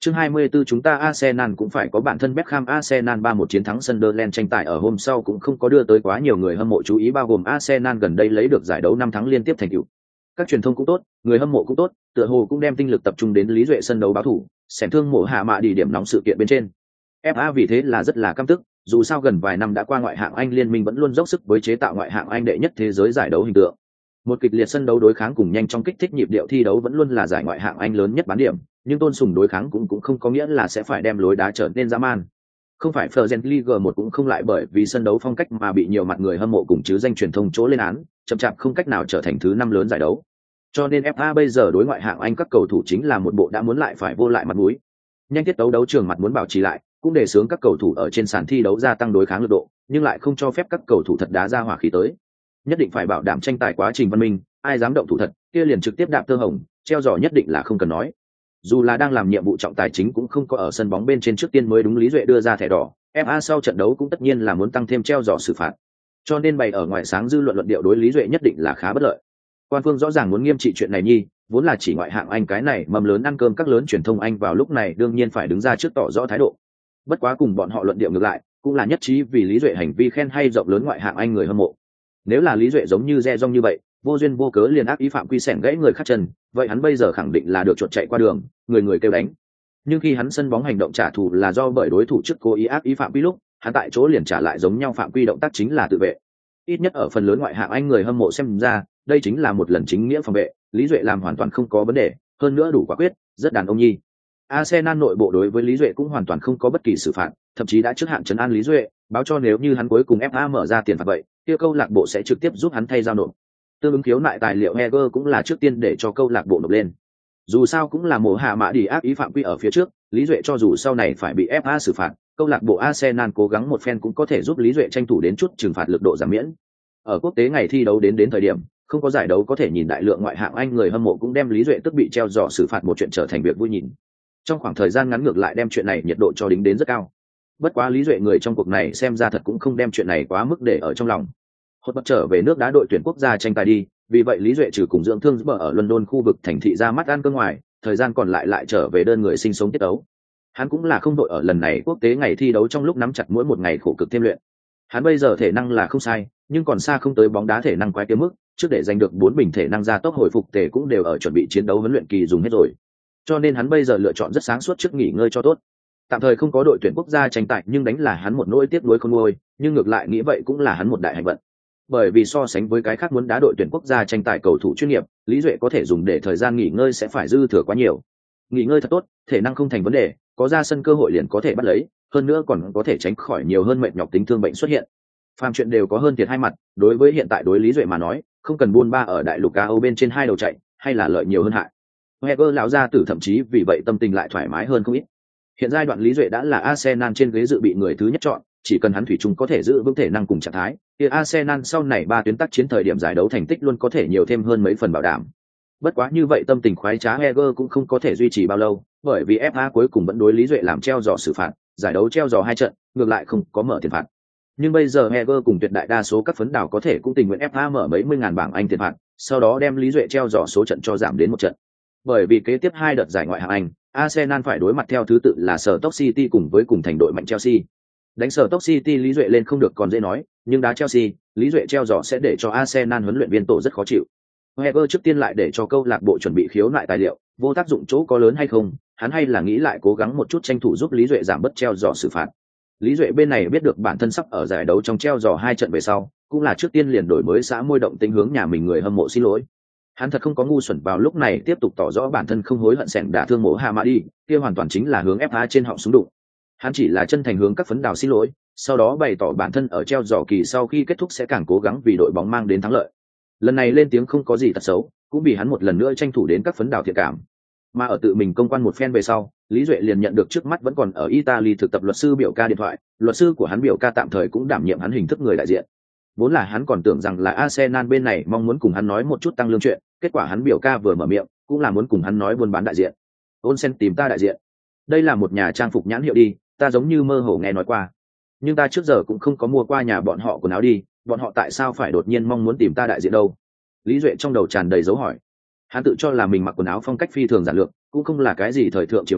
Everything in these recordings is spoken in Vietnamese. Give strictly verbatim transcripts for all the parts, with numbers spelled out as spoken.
Chương hai mươi 'Tư chúng ta Arsenal cũng phải có bản thân Beckham. Arsenal ba một chiến thắng Sunderland tranh tài ở hôm sau cũng không có đưa tới quá nhiều người hâm mộ chú ý, bao gồm Arsenal gần đây lấy được giải đấu năm tháng liên tiếp thành tựu. Các truyền thông cũng tốt, người hâm mộ cũng tốt, tựa hồ cũng đem tinh lực tập trung đến Lý Duệ sân đấu báo thủ, xẻm thương mổ hạ mạ đi điểm nóng sự kiện bên trên. ép a vì thế là rất là căm tức, dù sao gần vài năm đã qua, ngoại hạng Anh liên minh vẫn luôn dốc sức với chế tạo ngoại hạng Anh đệ nhất thế giới giải đấu hình tượng. Một kịch liệt sân đấu đối kháng cùng nhanh trong kích thích nhịp điệu thi đấu vẫn luôn là giải ngoại hạng Anh lớn nhất bán điểm, nhưng tôn sùng đối kháng cũng cũng không có nghĩa là sẽ phải đem lối đá trở nên dã man. Không phải Fergen League một cũng không lại bởi vì sân đấu phong cách mà bị nhiều mặt người hâm mộ cùng chứ danh truyền thông chỗ lên án, chậm chạp không cách nào trở thành thứ năm lớn giải đấu. Cho nên ép a bây giờ đối ngoại hạng Anh các cầu thủ chính là một bộ đã muốn lại phải vô lại mặt mũi. Nhanh tiết tấu đấu trường mặt muốn bảo trì lại, cũng để sướng các cầu thủ ở trên sàn thi đấu gia tăng đối kháng lực độ, nhưng lại không cho phép các cầu thủ thật đá ra hỏa khí tới. Nhất định phải bảo đảm tranh tài quá trình văn minh, ai dám động thủ thật, kia liền trực tiếp đạp tơ hồng, treo giò nhất định là không cần nói. Dù là đang làm nhiệm vụ trọng tài chính cũng không có ở sân bóng bên trên trước tiên mới đúng, Lý Duệ đưa ra thẻ đỏ, ép a sau trận đấu cũng tất nhiên là muốn tăng thêm treo giò xử phạt. Cho nên bày ở ngoài sáng dư luận luận điệu đối Lý Duệ nhất định là khá bất lợi. Quan phương rõ ràng muốn nghiêm trị chuyện này nhi, vốn là chỉ ngoại hạng Anh cái này mầm lớn ăn cơm các lớn truyền thông Anh vào lúc này đương nhiên phải đứng ra trước tỏ rõ thái độ. Bất quá cùng bọn họ luận điệu ngược lại, cũng là nhất trí vì Lý Duệ hành vi khen hay rộng lớn ngoại hạng Anh người hâm mộ. Nếu là Lý Duệ giống như re rong như vậy, vô duyên vô cớ liền ác ý phạm quy sẻn gãy người khác chân, vậy hắn bây giờ khẳng định là được chuột chạy qua đường, người người kêu đánh. Nhưng khi hắn sân bóng hành động trả thù là do bởi đối thủ trước cố ý ác ý phạm quy lúc, hắn tại chỗ liền trả lại giống nhau phạm quy động tác chính là tự vệ. Ít nhất ở phần lớn ngoại hạng Anh người hâm mộ xem ra, đây chính là một lần chính nghĩa phòng vệ, Lý Duệ làm hoàn toàn không có vấn đề, hơn nữa đủ quả quyết, rất đàn ông nhi. Arsenal nội bộ đối với Lý Duệ cũng hoàn toàn không có bất kỳ xử phạt, thậm chí đã trước hạn trấn an Lý Duệ, báo cho nếu như hắn cuối cùng ép a mở ra tiền phạt vậy, kia câu lạc bộ sẽ trực tiếp giúp hắn thay giao nộp. Tương ứng khiếu nại tài liệu Heger cũng là trước tiên để cho câu lạc bộ nộp lên. Dù sao cũng là mổ hạ mã đi ác ý phạm quy ở phía trước, Lý Duệ cho dù sau này phải bị ép a xử phạt, câu lạc bộ Arsenal cố gắng một phen cũng có thể giúp Lý Duệ tranh thủ đến chút trừng phạt lực độ giảm miễn. Ở quốc tế ngày thi đấu đến đến thời điểm, không có giải đấu có thể nhìn, đại lượng ngoại hạng Anh người hâm mộ cũng đem Lý Duệ tức bị treo giò xử phạt một chuyện trở thành việc vui nhìn. Trong khoảng thời gian ngắn ngược lại đem chuyện này nhiệt độ cho đính đến rất cao. Bất quá Lý Duệ người trong cuộc này xem ra thật cũng không đem chuyện này quá mức để ở trong lòng. Hốt bất trở về nước đá đội tuyển quốc gia tranh tài đi, vì vậy Lý Duệ trừ cùng dưỡng thương bờ ở London khu vực thành thị ra mắt ăn cơm ngoài, thời gian còn lại lại trở về đơn người sinh sống tiết đấu. Hắn cũng là không đội ở lần này quốc tế ngày thi đấu trong lúc nắm chặt mỗi một ngày khổ cực thêm luyện. Hắn bây giờ thể năng là không sai, nhưng còn xa không tới bóng đá thể năng quái kiếm mức, trước để giành được bốn bình thể năng gia tốc hồi phục tề cũng đều ở chuẩn bị chiến đấu huấn luyện kỳ dùng hết rồi. Cho nên hắn bây giờ lựa chọn rất sáng suốt trước nghỉ ngơi cho tốt. Tạm thời không có đội tuyển quốc gia tranh tài nhưng đánh là hắn một nỗi tiếc nuối không nguôi, nhưng ngược lại nghĩ vậy cũng là hắn một đại hạnh vận. Bởi vì so sánh với cái khác muốn đá đội tuyển quốc gia tranh tài cầu thủ chuyên nghiệp, Lý Duệ có thể dùng để thời gian nghỉ ngơi sẽ phải dư thừa quá nhiều. Nghỉ ngơi thật tốt, thể năng không thành vấn đề, có ra sân cơ hội liền có thể bắt lấy, hơn nữa còn có thể tránh khỏi nhiều hơn mệt nhọc tính thương bệnh xuất hiện. Phàm chuyện đều có hơn thiệt hai mặt, đối với hiện tại đối Lý Duệ mà nói, không cần buôn ba ở đại lục A Âu bên trên hai đầu chạy, hay là lợi nhiều hơn hại. Heger lão gia tử thậm chí vì vậy tâm tình lại thoải mái hơn không ít. Hiện giai đoạn Lý Duệ đã là Arsenal trên ghế dự bị người thứ nhất chọn, chỉ cần hắn thủy chung có thể giữ vững thể năng cùng trạng thái, thì Arsenal sau này ba tuyến tác chiến thời điểm giải đấu thành tích luôn có thể nhiều thêm hơn mấy phần bảo đảm. Bất quá như vậy tâm tình khoái trá Heger cũng không có thể duy trì bao lâu, bởi vì ép a cuối cùng vẫn đối Lý Duệ làm treo giò xử phạt, giải đấu treo giò hai trận, ngược lại không có mở tiền phạt. Nhưng bây giờ Heger cùng tuyệt đại đa số các phấn đảo có thể cũng tình nguyện ép a mở mấy mươi ngàn bảng Anh tiền phạt, sau đó đem Lý Duệ treo giò số trận cho giảm đến một trận. Bởi vì kế tiếp hai đợt giải ngoại hạng Anh, Arsenal phải đối mặt theo thứ tự là Stoke City cùng với cùng thành đội mạnh Chelsea. Đánh Stoke City Lý Duệ lên không được còn dễ nói, nhưng đá Chelsea, Lý Duệ treo giò sẽ để cho Arsenal huấn luyện viên tổ rất khó chịu. Heger trước tiên lại để cho câu lạc bộ chuẩn bị khiếu nại tài liệu, vô tác dụng chỗ có lớn hay không, hắn hay là nghĩ lại cố gắng một chút tranh thủ giúp Lý Duệ giảm bớt treo giò xử phạt. Lý Duệ bên này biết được bản thân sắp ở giải đấu trong treo giò hai trận về sau, cũng là trước tiên liền đổi mới xã môi động tính hướng nhà mình người hâm mộ xin lỗi. Hắn thật không có ngu xuẩn vào lúc này tiếp tục tỏ rõ bản thân không hối hận sẻn đả thương mổ Hamadi, kia hoàn toàn chính là hướng ép a trên họng súng đụng. Hắn chỉ là chân thành hướng các phấn đào xin lỗi, sau đó bày tỏ bản thân ở treo giò kỳ sau khi kết thúc sẽ càng cố gắng vì đội bóng mang đến thắng lợi. Lần này lên tiếng không có gì tật xấu, cũng vì hắn một lần nữa tranh thủ đến các phấn đào thiện cảm. Mà ở tự mình công quan một phen về sau, Lý Duệ liền nhận được trước mắt vẫn còn ở Italy thực tập luật sư biểu ca điện thoại, luật sư của hắn biểu ca tạm thời cũng đảm nhiệm hắn hình thức người đại diện. Vốn là hắn còn tưởng rằng là Arsenal bên này mong muốn cùng hắn nói một chút tăng lương chuyện, kết quả hắn biểu ca vừa mở miệng, cũng là muốn cùng hắn nói buôn bán đại diện. Olsen tìm ta đại diện. Đây là một nhà trang phục nhãn hiệu đi, ta giống như mơ hồ nghe nói qua. Nhưng ta trước giờ cũng không có mua qua nhà bọn họ quần áo đi, bọn họ tại sao phải đột nhiên mong muốn tìm ta đại diện đâu? Lý Duệ trong đầu tràn đầy dấu hỏi. Hắn tự cho là mình mặc quần áo phong cách phi thường giản lược, cũng không là cái gì thời thượng triều người,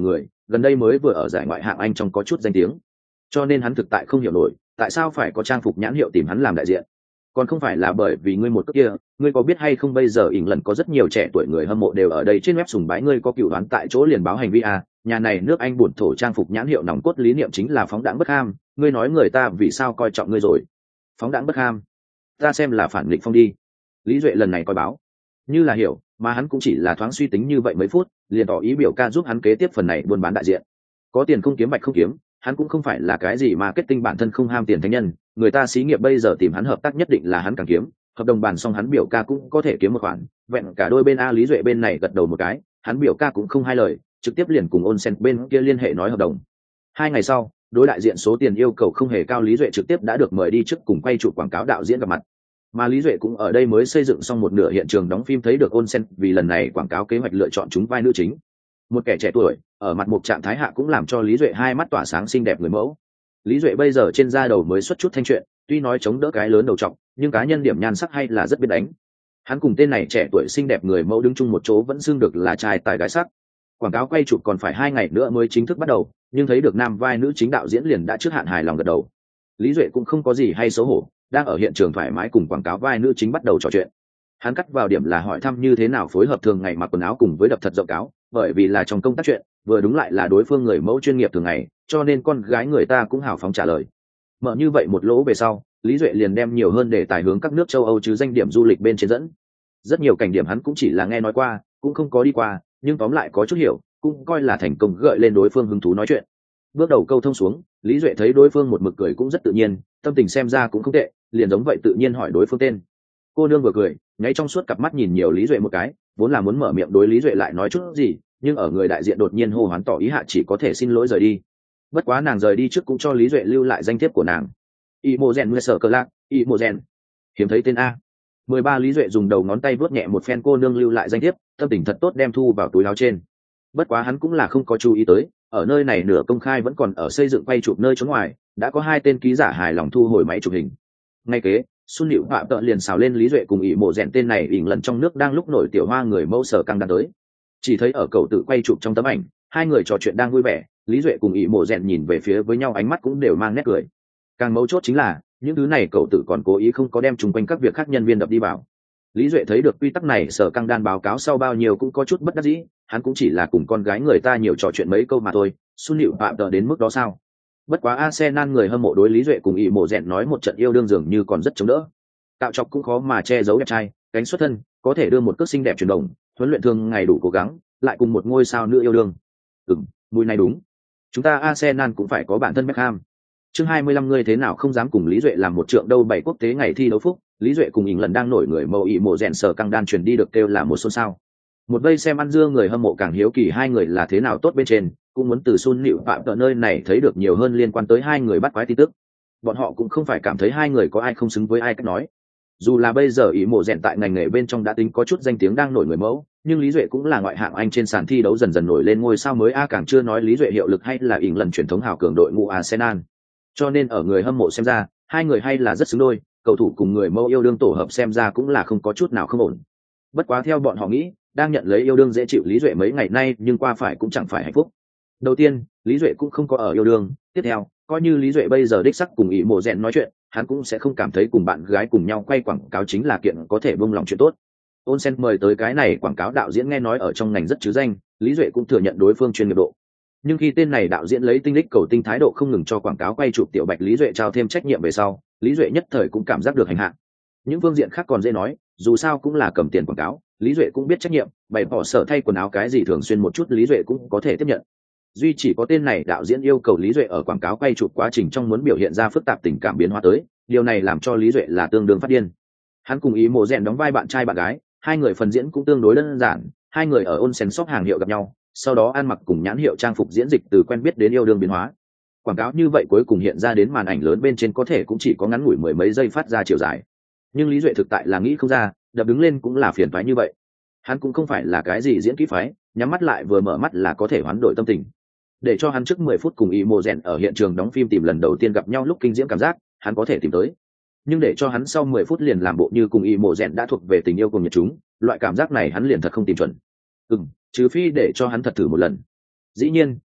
gần đây mới vừa ở giải ngoại hạng Anh trong có chút danh tiếng, cho nên hắn thực tại không hiểu nổi tại sao phải có trang phục nhãn hiệu tìm hắn làm đại diện. Còn không phải là bởi vì ngươi một cước kia, ngươi có biết hay không bây giờ ỉn lần có rất nhiều trẻ tuổi người hâm mộ đều ở đây trên web sùng bái ngươi có cựu đoán tại chỗ liền báo hành vi à, nhà này nước Anh bổn thổ trang phục nhãn hiệu nòng cốt lý niệm chính là phóng đãng bất ham, ngươi nói người ta vì sao coi trọng ngươi rồi. Phóng đãng bất ham, ta xem là phản nghịch phong đi. Lý Duệ lần này coi báo như là hiểu, mà hắn cũng chỉ là thoáng suy tính như vậy mấy phút liền tỏ ý biểu ca giúp hắn kế tiếp phần này buôn bán đại diện. Có tiền không kiếm bạch không kiếm, hắn cũng không phải là cái gì marketing bản thân không ham tiền thánh nhân, người ta xí nghiệp bây giờ tìm hắn hợp tác nhất định là hắn càng kiếm, hợp đồng bàn xong hắn biểu ca cũng có thể kiếm một khoản, vẹn cả đôi bên. A Lý Duệ bên này gật đầu một cái, hắn biểu ca cũng không hai lời, trực tiếp liền cùng Onsen bên kia liên hệ nói hợp đồng. Hai ngày sau, đối đại diện số tiền yêu cầu không hề cao, Lý Duệ trực tiếp đã được mời đi trước cùng quay chụp quảng cáo đạo diễn gặp mặt. Mà Lý Duệ cũng ở đây mới xây dựng xong một nửa hiện trường đóng phim thấy được Onsen, vì lần này quảng cáo kế hoạch lựa chọn chúng vai nữ chính. Một kẻ trẻ tuổi, ở mặt một trạng thái hạ cũng làm cho Lý Duệ hai mắt tỏa sáng xinh đẹp người mẫu. Lý Duệ bây giờ trên da đầu mới xuất chút thanh chuyện, tuy nói chống đỡ cái lớn đầu trọc, nhưng cá nhân điểm nhan sắc hay là rất biết đánh. Hắn cùng tên này trẻ tuổi xinh đẹp người mẫu đứng chung một chỗ vẫn xưng được là trai tài gái sắc. Quảng cáo quay chụp còn phải hai ngày nữa mới chính thức bắt đầu, nhưng thấy được nam vai nữ chính đạo diễn liền đã trước hạn hài lòng gật đầu. Lý Duệ cũng không có gì hay xấu hổ, đang ở hiện trường thoải mái cùng quảng cáo vai nữ chính bắt đầu trò chuyện. Hắn cắt vào điểm là hỏi thăm như thế nào phối hợp thường ngày mặc quần áo cùng với đập thật rộng cáo, bởi vì là trong công tác chuyện, vừa đúng lại là đối phương người mẫu chuyên nghiệp thường ngày, cho nên con gái người ta cũng hào phóng trả lời. Mở như vậy một lỗ về sau, Lý Duệ liền đem nhiều hơn để tài hướng các nước châu Âu chứ danh điểm du lịch bên trên dẫn. Rất nhiều cảnh điểm hắn cũng chỉ là nghe nói qua, cũng không có đi qua, nhưng tóm lại có chút hiểu, cũng coi là thành công gợi lên đối phương hứng thú nói chuyện. Bước đầu câu thông xuống, Lý Duệ thấy đối phương một mực cười cũng rất tự nhiên, tâm tình xem ra cũng không tệ, liền giống vậy tự nhiên hỏi đối phương tên. Cô nương vừa cười, nháy trong suốt cặp mắt nhìn nhiều Lý Duệ một cái, vốn là muốn mở miệng đối Lý Duệ lại nói chút gì, nhưng ở người đại diện đột nhiên hô hoán tỏ ý hạ chỉ có thể xin lỗi rời đi. Bất quá nàng rời đi trước cũng cho Lý Duệ lưu lại danh thiếp của nàng. Imogen Mưa Sở Cờ Lạc, Imogen. Hiếm thấy tên A. mười ba Lý Duệ dùng đầu ngón tay vuốt nhẹ một phen cô nương lưu lại danh thiếp, tâm tình thật tốt đem thu vào túi áo trên. Bất quá hắn cũng là không có chú ý tới, ở nơi này nửa công khai vẫn còn ở xây dựng quay chụp nơi trốn ngoài, đã có hai tên ký giả hài lòng thu hồi máy chụp hình. Ngay kế, Xuân Liễu Phạm Tợ liền xào lên Lý Duệ cùng ỷ mộ rèn tên này ỉn lần trong nước đang lúc nổi tiểu hoa người mẫu Sở căng đang tới. Chỉ thấy ở cầu tự quay chụp trong tấm ảnh, hai người trò chuyện đang vui vẻ, Lý Duệ cùng ỷ mộ rèn nhìn về phía với nhau ánh mắt cũng đều mang nét cười. Càng mấu chốt chính là những thứ này cậu tự còn cố ý không có đem chung quanh các việc khác nhân viên đập đi vào. Lý Duệ thấy được quy tắc này Sở căng đan báo cáo sau bao nhiêu cũng có chút bất đắc dĩ, hắn cũng chỉ là cùng con gái người ta nhiều trò chuyện mấy câu mà thôi, Xuân Liễu Phạm Tợ đến mức đó sao? Bất quá Arsenal người hâm mộ đối Lý Duệ cùng ỷ mộ rèn nói một trận yêu đương dường như còn rất chống đỡ. Tạo chọc cũng khó mà che giấu đẹp trai, cánh xuất thân, có thể đưa một cước xinh đẹp chuyển động, huấn luyện thường ngày đủ cố gắng, lại cùng một ngôi sao nữ yêu đương. Ừm, mùi này đúng. Chúng ta Arsenal cũng phải có bản thân Beckham. Chương hai mươi lăm ngươi thế nào không dám cùng Lý Duệ làm một trượng đâu bảy quốc tế ngày thi đấu phúc, Lý Duệ cùng ỉn lần đang nổi người mẫu ỷ mộ rèn Sở căng đan truyền đi được kêu là một xôn xao. Một vây xem ăn dưa người hâm mộ càng hiếu kỳ hai người là thế nào tốt bên trên, cũng muốn từ Xuân Liễu Phạm Tợ nơi này thấy được nhiều hơn liên quan tới hai người bắt quái tin tức. Bọn họ cũng không phải cảm thấy hai người có ai không xứng với ai cách nói. Dù là bây giờ ỷ mộ rèn tại ngành nghề bên trong đã tính có chút danh tiếng đang nổi người mẫu, nhưng Lý Duệ cũng là ngoại hạng Anh trên sàn thi đấu dần dần nổi lên ngôi sao mới a càng chưa nói Lý Duệ hiệu lực hay là ỉn lần truyền thống hào cường đội ngũ Arsenal. Cho nên ở người hâm mộ xem ra, hai người hay là rất xứng đôi, cầu thủ cùng người mẫu yêu đương tổ hợp xem ra cũng là không có chút nào không ổn. Bất quá theo bọn họ nghĩ, đang nhận lấy yêu đương dễ chịu Lý Duệ mấy ngày nay nhưng qua phải cũng chẳng phải hạnh phúc. Đầu tiên, Lý Duệ cũng không có ở yêu đương, tiếp theo, coi như Lý Duệ bây giờ đích sắc cùng ỷ mộ rèn nói chuyện, hắn cũng sẽ không cảm thấy cùng bạn gái cùng nhau quay quảng cáo chính là kiện có thể buông lòng chuyện tốt. Onsen mời tới cái này quảng cáo đạo diễn nghe nói ở trong ngành rất chứ danh, Lý Duệ cũng thừa nhận đối phương chuyên nghiệp độ. Nhưng khi tên này đạo diễn lấy tinh lích cầu tinh thái độ không ngừng cho quảng cáo quay chụp tiểu bạch Lý Duệ trao thêm trách nhiệm về sau, Lý Duệ nhất thời cũng cảm giác được hành hạ. Những phương diện khác còn dễ nói, dù sao cũng là cầm tiền quảng cáo, Lý Duệ cũng biết trách nhiệm, bày bỏ sở thay quần áo cái gì thường xuyên một chút Lý Duệ cũng có thể tiếp nhận. Duy chỉ có tên này đạo diễn yêu cầu Lý Duệ ở quảng cáo quay chụp quá trình trong muốn biểu hiện ra phức tạp tình cảm biến hóa tới, điều này làm cho Lý Duệ là tương đương phát điên. Hắn cùng ý mộ rèn đóng vai bạn trai bạn gái, hai người phần diễn cũng tương đối đơn giản, hai người ở Onsen shop hàng hiệu gặp nhau, sau đó ăn mặc cùng nhãn hiệu trang phục diễn dịch từ quen biết đến yêu đương biến hóa. Quảng cáo như vậy cuối cùng hiện ra đến màn ảnh lớn bên trên có thể cũng chỉ có ngắn ngủi mười mấy giây phát ra chiều dài. Nhưng Lý Duệ thực tại là nghĩ không ra, đập đứng lên cũng là phiền toái như vậy. Hắn cũng không phải là cái gì diễn kỹ phái, nhắm mắt lại vừa mở mắt là có thể hoán đổi tâm tình. Để cho hắn trước mười phút cùng ỷ mộ rèn ở hiện trường đóng phim tìm lần đầu tiên gặp nhau lúc kinh diễm cảm giác, hắn có thể tìm tới. Nhưng để cho hắn sau mười phút liền làm bộ như cùng ỷ mộ rèn đã thuộc về tình yêu cùng nhiệt chúng, loại cảm giác này hắn liền thật không tìm chuẩn. Ừm, trừ phi để cho hắn thật thử một lần. Dĩ nhiên,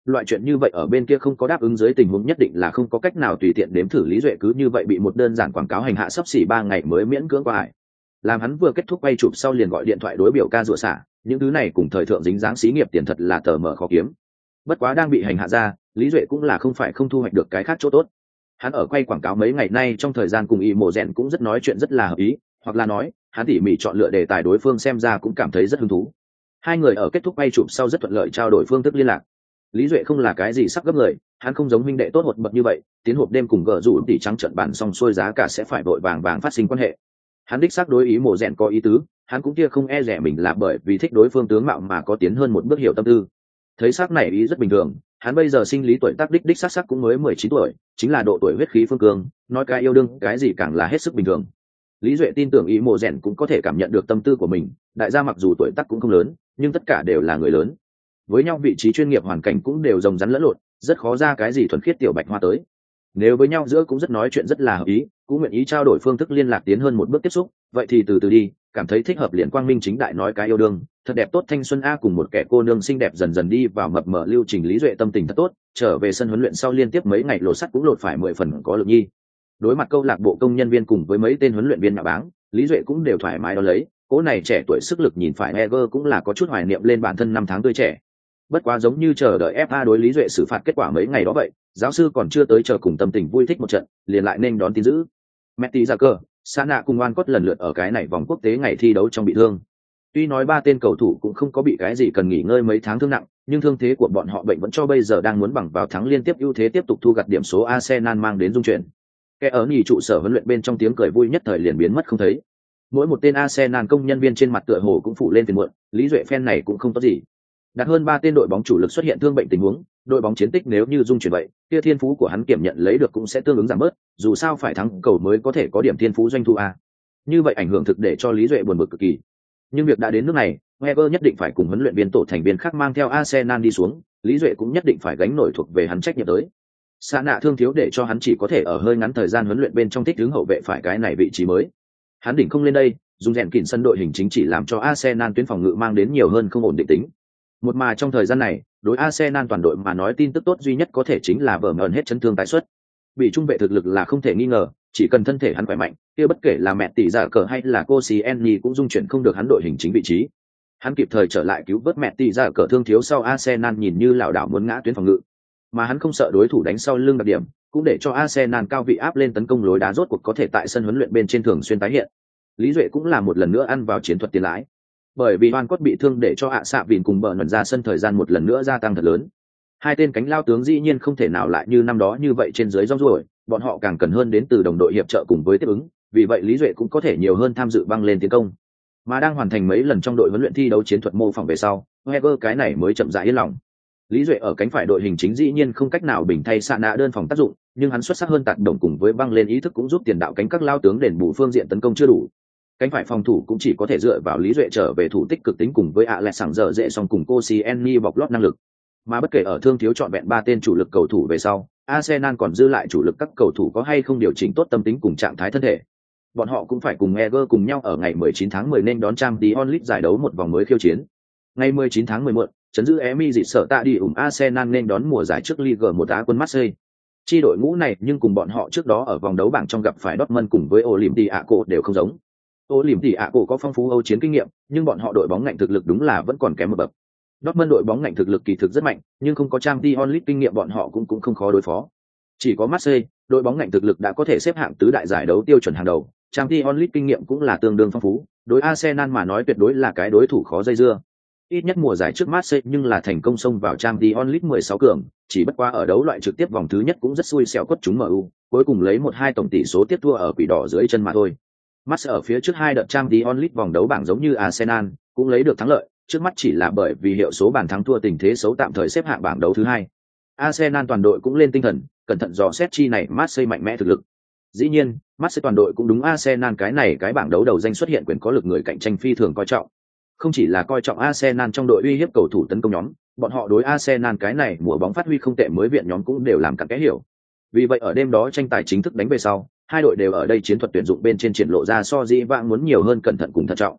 Loại chuyện như vậy ở bên kia không có đáp ứng dưới tình huống nhất định là không có cách nào tùy tiện đếm thử. Lý Duệ cứ như vậy bị một đơn giản quảng cáo hành hạ sắp xỉ ba ngày mới miễn cưỡng qua hải. Làm hắn vừa kết thúc quay chụp sau liền gọi điện thoại đối biểu ca rủa xả, những thứ này cùng thời thượng dính dáng xí nghiệp tiền thật là tờ mờ khó kiếm. Bất quá đang bị hành hạ ra, Lý Duệ cũng là không phải không thu hoạch được cái khác chỗ tốt. Hắn ở quay quảng cáo mấy ngày nay trong thời gian cùng y mộ rèn cũng rất nói chuyện rất là hợp ý, hoặc là nói hắn tỉ mỉ chọn lựa đề tài đối phương xem ra cũng cảm thấy rất hứng thú. Hai người ở kết thúc quay chụp sau rất thuận lợi trao đổi phương thức liên lạc. Lý Duệ không là cái gì sắp gấp người, hắn không giống huynh đệ tốt hột bậc như vậy, tiến hộp đêm cùng gờ rủ tỉ trắng trận bàn xong xuôi giá cả sẽ phải vội vàng vàng phát sinh quan hệ. Hắn đích xác đối ý mộ rèn có ý tứ, hắn cũng kia không e rẻ mình là bởi vì thích đối phương tướng mạo mà có tiến hơn một bước hiểu tâm tư. Thấy sắc này ý rất bình thường, hắn bây giờ sinh lý tuổi tác đích đích sắc sắc cũng mới mười chín tuổi, chính là độ tuổi huyết khí phương cương, nói cái yêu đương cái gì càng là hết sức bình thường. Lý Duệ tin tưởng ý mộ rèn cũng có thể cảm nhận được tâm tư của mình, đại gia mặc dù tuổi tác cũng không lớn, nhưng tất cả đều là người lớn. Với nhau vị trí chuyên nghiệp hoàn cảnh cũng đều rồng rắn lẫn lộn, rất khó ra cái gì thuần khiết tiểu bạch hoa tới. Nếu với nhau giữa cũng rất nói chuyện rất là hợp ý, cũng nguyện ý trao đổi phương thức liên lạc tiến hơn một bước tiếp xúc, vậy thì từ từ đi, cảm thấy thích hợp liền quang minh chính đại nói cái yêu đương, thật đẹp tốt thanh xuân a cùng một kẻ cô nương xinh đẹp dần dần đi vào mập mờ lưu trình. Lý Duệ tâm tình thật tốt, trở về sân huấn luyện sau liên tiếp mấy ngày lột sắt cũng lột phải mười phần có lực nhi. Đối mặt câu lạc bộ công nhân viên cùng với mấy tên huấn luyện viên nhà báng, Lý Duệ cũng đều thoải mái đón lấy, cố này trẻ tuổi sức lực nhìn phải Eger cũng là có chút hoài niệm lên bản thân năm tháng tươi trẻ. Bất quá giống như chờ đợi ép a đối Lý Duệ xử phạt kết quả mấy ngày đó vậy, giáo sư còn chưa tới chờ cùng tâm tình vui thích một trận, liền lại nên đón tin dữ. Matty ra cơ, Sana cùng Oan Cốt lần lượt ở cái này vòng quốc tế ngày thi đấu trong bị thương. Tuy nói ba tên cầu thủ cũng không có bị cái gì cần nghỉ ngơi mấy tháng thương nặng, nhưng thương thế của bọn họ bệnh vẫn cho bây giờ đang muốn bằng vào thắng liên tiếp ưu thế tiếp tục thu gặt điểm số Arsenal mang đến dung chuyển. Kẻ ở nhì trụ sở huấn luyện bên trong tiếng cười vui nhất thời liền biến mất không thấy. Mỗi một tên Arsenal công nhân viên trên mặt tựa hồ cũng phụ lên phiền muộn, Lý Duệ fan này cũng không tốt gì. Đặt hơn ba tên đội bóng chủ lực xuất hiện thương bệnh tình huống, đội bóng chiến tích nếu như dung chuyển vậy, kia thiên phú của hắn kiểm nhận lấy được cũng sẽ tương ứng giảm bớt, dù sao phải thắng cầu mới có thể có điểm thiên phú doanh thu a. Như vậy ảnh hưởng thực để cho Lý Duệ buồn bực cực kỳ. Nhưng việc đã đến nước này, Wenger nhất định phải cùng huấn luyện viên tổ thành viên khác mang theo Arsenal đi xuống, Lý Duệ cũng nhất định phải gánh nổi thuộc về hắn trách nhiệm tới. Sa nạ thương thiếu để cho hắn chỉ có thể ở hơi ngắn thời gian huấn luyện bên trong thích ứng hậu vệ phải cái này vị trí mới. Hắn đỉnh không lên đây, dùng rèn kỉnh sân đội hình chính chỉ làm cho Arsenal tuyến phòng ngự mang đến nhiều hơn không ổn định tính. Một mà trong thời gian này, đối Arsenal toàn đội mà nói tin tức tốt duy nhất có thể chính là vở ngần hết chấn thương tái xuất. Bị trung vệ thực lực là không thể nghi ngờ, chỉ cần thân thể hắn khỏe mạnh, kia bất kể là mẹ tỷ giả cờ hay là Koscielny cũng dung chuyển không được hắn đội hình chính vị trí. Hắn kịp thời trở lại cứu vớt mẹ tỷ giả cờ thương thiếu sau Arsenal nhìn như lảo đảo muốn ngã tuyến phòng ngự, mà hắn không sợ đối thủ đánh sau lưng đặc điểm, cũng để cho Arsenal cao vị áp lên tấn công lối đá rốt cuộc có thể tại sân huấn luyện bên trên thường xuyên tái hiện. Lý Duệ cũng là một lần nữa ăn vào chiến thuật tiền lãi. Bởi vì Van Cott bị thương để cho ạ xạ vịn cùng bờ nần ra sân thời gian một lần nữa gia tăng thật lớn. Hai tên cánh lao tướng dĩ nhiên không thể nào lại như năm đó như vậy trên dưới rong ruổi, bọn họ càng cần hơn đến từ đồng đội hiệp trợ cùng với tiếp ứng, vì vậy Lý Duệ cũng có thể nhiều hơn tham dự băng lên tiến công. Mà đang hoàn thành mấy lần trong đội huấn luyện thi đấu chiến thuật mô phỏng về sau, Wenger cái này mới chậm rãi yên lòng. Lý Duệ ở cánh phải đội hình chính dĩ nhiên không cách nào bình thay xạ nạ đơn phòng tác dụng, nhưng hắn xuất sắc hơn tạt đồng cùng với băng lên ý thức cũng giúp tiền đạo cánh các lao tướng đền bù phương diện tấn công chưa đủ. Cánh phải phòng thủ cũng chỉ có thể dựa vào Lý Duệ trở về thủ tích cực tính cùng với ạ lẹ sảng dở dễ song cùng Koscielny bọc lót năng lực. Mà bất kể ở thương thiếu trọn vẹn ba tên chủ lực cầu thủ về sau, Arsenal còn dư lại chủ lực các cầu thủ có hay không điều chỉnh tốt tâm tính cùng trạng thái thân thể. Bọn họ cũng phải cùng Eger cùng nhau ở ngày mười chín tháng mười nên đón Champions League giải đấu một vòng mới khiêu chiến. Ngày mười chín tháng mười muộn, chấn giữ Emi dịt sợ tạ đi ủng Arsenal nên đón mùa giải trước Ligue một Á quân Marseille. Chi đội ngũ này nhưng cùng bọn họ trước đó ở vòng đấu bảng trong gặp phải Dortmund cùng với Olympiacos đều không giống. Olympiacos có phong phú Âu chiến kinh nghiệm, nhưng bọn họ đội bóng ngạnh thực lực đúng là vẫn còn kém một bậc. Dortmund đội bóng ngạnh thực lực kỳ thực rất mạnh, nhưng không có Champions League kinh nghiệm bọn họ cũng cũng không khó đối phó. Chỉ có Marseille, đội bóng ngạnh thực lực đã có thể xếp hạng tứ đại giải đấu tiêu chuẩn hàng đầu, Champions League kinh nghiệm cũng là tương đương phong phú, đối Arsenal mà nói tuyệt đối là cái đối thủ khó dây dưa. Ít nhất mùa giải trước Marseille nhưng là thành công xông vào Champions League mười sáu cường, chỉ bất qua ở đấu loại trực tiếp vòng thứ nhất cũng rất xui xẻo quất chúng em u, cuối cùng lấy một hai tổng tỷ số tiếp thua ở quỷ đỏ dưới chân mà thôi. Marseille ở phía trước hai đợt Champions League vòng đấu bảng giống như Arsenal, cũng lấy được thắng lợi, trước mắt chỉ là bởi vì hiệu số bàn thắng thua tình thế xấu tạm thời xếp hạng bảng đấu thứ hai. Arsenal toàn đội cũng lên tinh thần, cẩn thận dò xét chi này Marseille mạnh mẽ thực lực. Dĩ nhiên, Marseille toàn đội cũng đúng Arsenal cái này cái bảng đấu đầu danh xuất hiện quyền có lực người cạnh tranh phi thường coi trọng. Không chỉ là coi trọng Arsenal trong đội uy hiếp cầu thủ tấn công nhóm, bọn họ đối Arsenal cái này mùa bóng phát huy không tệ mới viện nhóm cũng đều làm cặn kẽ hiểu. Vì vậy ở đêm đó tranh tài chính thức đánh về sau, hai đội đều ở đây chiến thuật tuyển dụng bên trên triển lộ ra so dĩ vãng muốn nhiều hơn cẩn thận cùng thận trọng.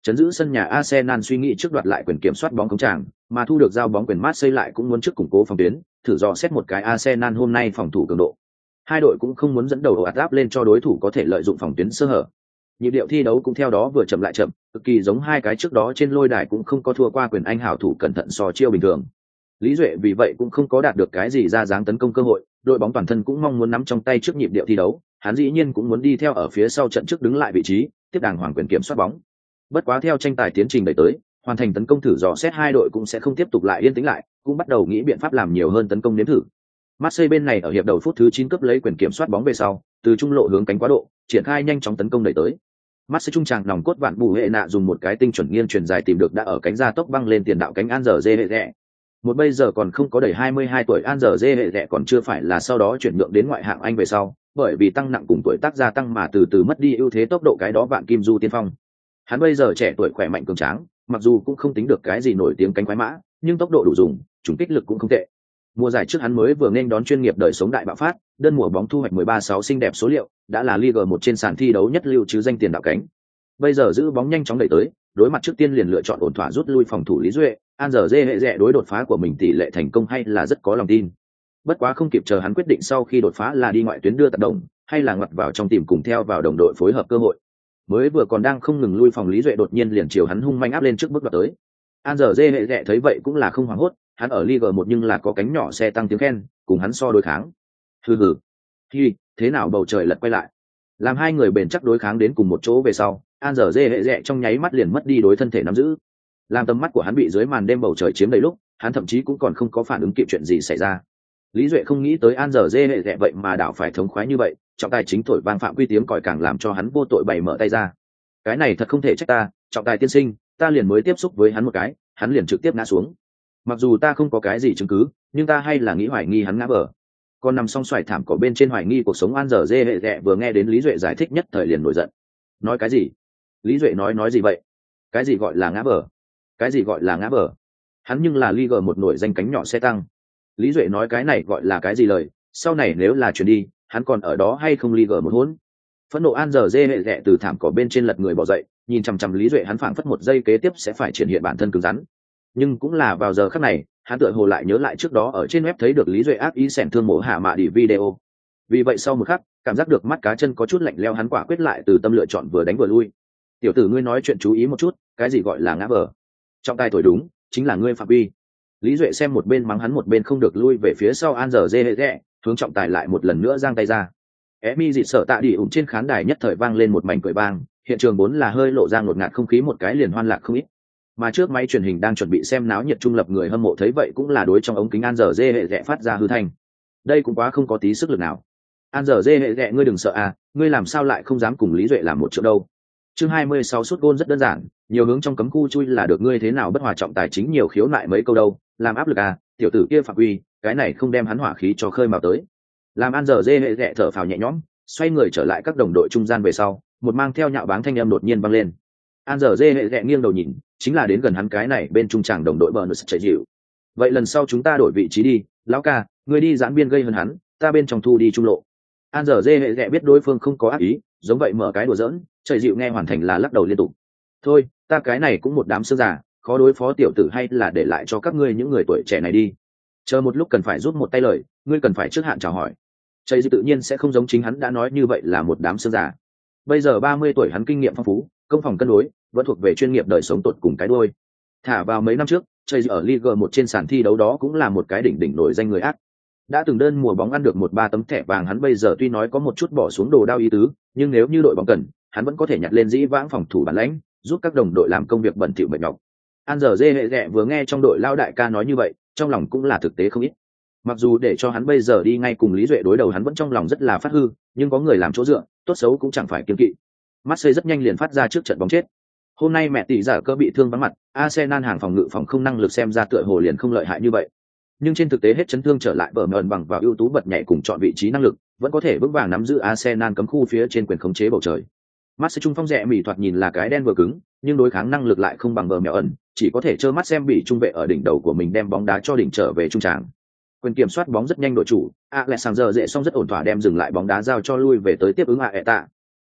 Chấn giữ sân nhà Arsenal suy nghĩ trước đoạt lại quyền kiểm soát bóng cống tràng, mà thu được giao bóng quyền Marseille lại cũng muốn trước củng cố phòng tuyến, thử dò xét một cái Arsenal hôm nay phòng thủ cường độ. Hai đội cũng không muốn dẫn đầu ạt áp lên cho đối thủ có thể lợi dụng phòng tuyến sơ hở. Nhịp điệu thi đấu cũng theo đó vừa chậm lại chậm, cực kỳ giống hai cái trước đó trên lôi đài cũng không có thua qua quyền Anh hảo thủ cẩn thận so chiêu bình thường. Lý Duệ vì vậy cũng không có đạt được cái gì ra dáng tấn công cơ hội, đội bóng toàn thân cũng mong muốn nắm trong tay trước nhịp điệu thi đấu, hắn dĩ nhiên cũng muốn đi theo ở phía sau trận trước đứng lại vị trí, tiếp đàng hoàng quyền kiểm soát bóng. Bất quá theo tranh tài tiến trình đẩy tới, hoàn thành tấn công thử dò xét hai đội cũng sẽ không tiếp tục lại yên tĩnh lại, cũng bắt đầu nghĩ biện pháp làm nhiều hơn tấn công nếm thử. Marseille bên này ở hiệp đầu phút thứ chín cấp lấy quyền kiểm soát bóng về sau, từ trung lộ hướng cánh quá độ, triển khai nhanh chóng tấn công đẩy tới. Marseille trung tràng nòng cốt vạn bù hệ nạ dùng một cái tinh chuẩn nghiêng truyền dài tìm được đã ở cánh ra tốc băng lên tiền đạo cánh An giờ dê hệ rẻ. Một bây giờ còn không có đầy hai mươi hai tuổi An giờ dê hệ rẻ còn chưa phải là sau đó chuyển nhượng đến ngoại hạng Anh về sau, bởi vì tăng nặng cùng tuổi tác gia tăng mà từ từ mất đi ưu thế tốc độ cái đó vạn kim du tiên phong. Hắn bây giờ trẻ tuổi khỏe mạnh cường tráng, mặc dù cũng không tính được cái gì nổi tiếng cánh quái mã, nhưng tốc độ đủ dùng, trùng kích lực cũng không tệ. Mùa giải trước hắn mới vừa nên đón chuyên nghiệp đời sống đại bạo phát, đơn mùa bóng thu hoạch mười ba sáu xinh đẹp số liệu, đã là Ligue một trên sàn thi đấu nhất lưu chứ danh tiền đạo cánh. Bây giờ giữ bóng nhanh chóng đẩy tới, đối mặt trước tiên liền lựa chọn ổn thỏa rút lui phòng thủ Lý Duệ, An giờ dê hệ rẻ đối đột phá của mình tỷ lệ thành công hay là rất có lòng tin. Bất quá không kịp chờ hắn quyết định sau khi đột phá là đi ngoại tuyến đưa tạt đồng, hay là ngoặt vào trong tìm cùng theo vào đồng đội phối hợp cơ hội. Mới vừa còn đang không ngừng lui phòng Lý Duệ đột nhiên liền chiều hắn hung manh áp lên trước bước đoạt tới. An giờ dê hệ rẻ thấy vậy cũng là không hoảng hốt, hắn ở Ligue một nhưng là có cánh nhỏ xe tăng tiếng khen, cùng hắn so đối kháng. Hừ hừ. Hi, thế nào bầu trời lật quay lại. Làm hai người bền chắc đối kháng đến cùng một chỗ về sau, An giờ dê hệ rẻ trong nháy mắt liền mất đi đối thân thể nắm giữ. Làm tầm mắt của hắn bị dưới màn đêm bầu trời chiếm đầy lúc, hắn thậm chí cũng còn không có phản ứng kịp chuyện gì xảy ra. Lý Duệ không nghĩ tới An giờ dê hệ rẻ vậy mà đảo phải thống khoái như vậy, trọng tài chính thổi vang phạm quy tiếng còi càng làm cho hắn vô tội bày mở tay ra. Cái này thật không thể trách ta, trọng tài tiên sinh, ta liền mới tiếp xúc với hắn một cái, hắn liền trực tiếp ngã xuống. Mặc dù ta không có cái gì chứng cứ, nhưng ta hay là nghĩ hoài nghi hắn ngã bờ. Còn nằm song xoài thảm cỏ bên trên hoài nghi cuộc sống An giờ dê hệ rẻ vừa nghe đến Lý Duệ giải thích nhất thời liền nổi giận. Nói cái gì? Lý Duệ nói nói gì vậy? Cái gì gọi là ngã bờ? Cái gì gọi là ngã bờ? Hắn nhưng là Ligue một nổi danh cánh nhỏ xe tăng. Lý Duệ nói cái này gọi là cái gì lời? Sau này nếu là chuyển đi, hắn còn ở đó hay không Ligue một hỗn? Phẫn nộ An giờ dê hệ rẻ từ thảm cỏ bên trên lật người bỏ dậy, nhìn chằm chằm Lý Duệ hắn phảng phất một giây kế tiếp sẽ phải triển hiện bản thân cứng rắn. Nhưng cũng là vào giờ khắc này, hắn tựa hồ lại nhớ lại trước đó ở trên web thấy được Lý Duệ ác ý xẻn thương mổ hạ mạ đi video. Vì vậy sau một khắc, cảm giác được mắt cá chân có chút lạnh leo hắn quả quyết lại từ tâm lựa chọn vừa đánh vừa lui. Tiểu tử ngươi nói chuyện chú ý một chút, cái gì gọi là ngã bờ? Trọng tài thổi đúng, chính là ngươi phạm vi. Lý Duệ xem một bên mắng hắn một bên không được lui về phía sau An giờ dê hệ rẽ, hướng trọng tài lại một lần nữa giang tay ra. Emi dịt sợ tạ đi ủng trên khán đài nhất thời vang lên một mảnh cười vang, hiện trường vốn là hơi lộ ra ngột ngạt không khí một cái liền hoan lạc không ít. Mà trước máy truyền hình đang chuẩn bị xem náo nhiệt trung lập người hâm mộ thấy vậy cũng là đối trong ống kính An giờ dê hệ rẽ phát ra hư thanh. Đây cũng quá không có tí sức lực nào. An giờ dê hệ rẽ ngươi đừng sợ à, ngươi làm sao lại không dám cùng Lý Duệ làm một chỗ đâu. Chương hai mươi sáu sút gôn rất đơn giản, nhiều hướng trong cấm khu chui là được ngươi thế nào bất hòa trọng tài chính nhiều khiếu nại mấy câu đâu, làm áp lực à, tiểu tử kia phạm quy, cái này không đem hắn hỏa khí cho khơi mào tới. Làm An giờ dê hệ rẽ thở phào nhẹ nhõm, xoay người trở lại các đồng đội trung gian về sau, một mang theo nhạo báng thanh âm đột nhiên vang lên. An giờ dê hệ rẽ nghiêng đầu nhìn, chính là đến gần hắn cái này bên trung tràng đồng đội bờ nứt chạy dịu. Vậy lần sau chúng ta đổi vị trí đi, lão ca, ngươi đi giãn biên gây hơn hắn, ta bên trong thu đi trung lộ. An giờ dê hệ rẽ biết đối phương không có ác ý, giống vậy mở cái đùa giỡn, chạy dịu nghe hoàn thành là lắc đầu liên tục. Thôi, ta cái này cũng một đám sơ già, khó đối phó tiểu tử hay là để lại cho các ngươi những người tuổi trẻ này đi. Chờ một lúc cần phải giúp một tay lời, ngươi cần phải trước hạn chào hỏi. Chạy dịu tự nhiên sẽ không giống chính hắn đã nói như vậy là một đám sơ già. Bây giờ ba mươi tuổi hắn kinh nghiệm phong phú, công phòng cân đối, vẫn thuộc về chuyên nghiệp đời sống tột cùng cái đuôi. Thả vào mấy năm trước, chơi ở Ligue một trên sàn thi đấu đó cũng là một cái đỉnh đỉnh nổi danh người ác. Đã từng đơn mùa bóng ăn được một ba tấm thẻ vàng hắn bây giờ tuy nói có một chút bỏ xuống đồ đao ý tứ, nhưng nếu như đội bóng cần, hắn vẫn có thể nhặt lên dĩ vãng phòng thủ bản lãnh, giúp các đồng đội làm công việc bẩn thỉu mệt nhọc. An giờ dê hệ rẻ vừa nghe trong đội lao đại ca nói như vậy, trong lòng cũng là thực tế không ít. Mặc dù để cho hắn bây giờ đi ngay cùng Lý Duệ đối đầu hắn vẫn trong lòng rất là phát hư, nhưng có người làm chỗ dựa, tốt xấu cũng chẳng phải kiêng kỵ. Marseille rất nhanh liền phát ra trước trận bóng chết. Hôm nay mẹ tỷ giả cơ bị thương vắng mặt, Arsenal hàng phòng ngự phòng không năng lực xem ra tựa hồ liền không lợi hại như vậy. Nhưng trên thực tế hết chấn thương trở lại bờ mờn bằng vào ưu tú bật nhảy cùng chọn vị trí năng lực, vẫn có thể vững vàng nắm giữ Arsenal cấm khu phía trên quyền khống chế bầu trời. Marseille trung phong rẻ mỉ thoạt nhìn là cái đen vừa cứng, nhưng đối kháng năng lực lại không bằng bờ mèo ẩn, chỉ có thể trơ mắt xem bị trung vệ ở đỉnh đầu của mình đem bóng đá cho đỉnh trở về trung tràng. Quyền kiểm soát bóng rất nhanh đội chủ, Alexander dễ xong rất ổn thỏa đem dừng lại bóng đá giao cho lui về tới tiếp ứng Aeta.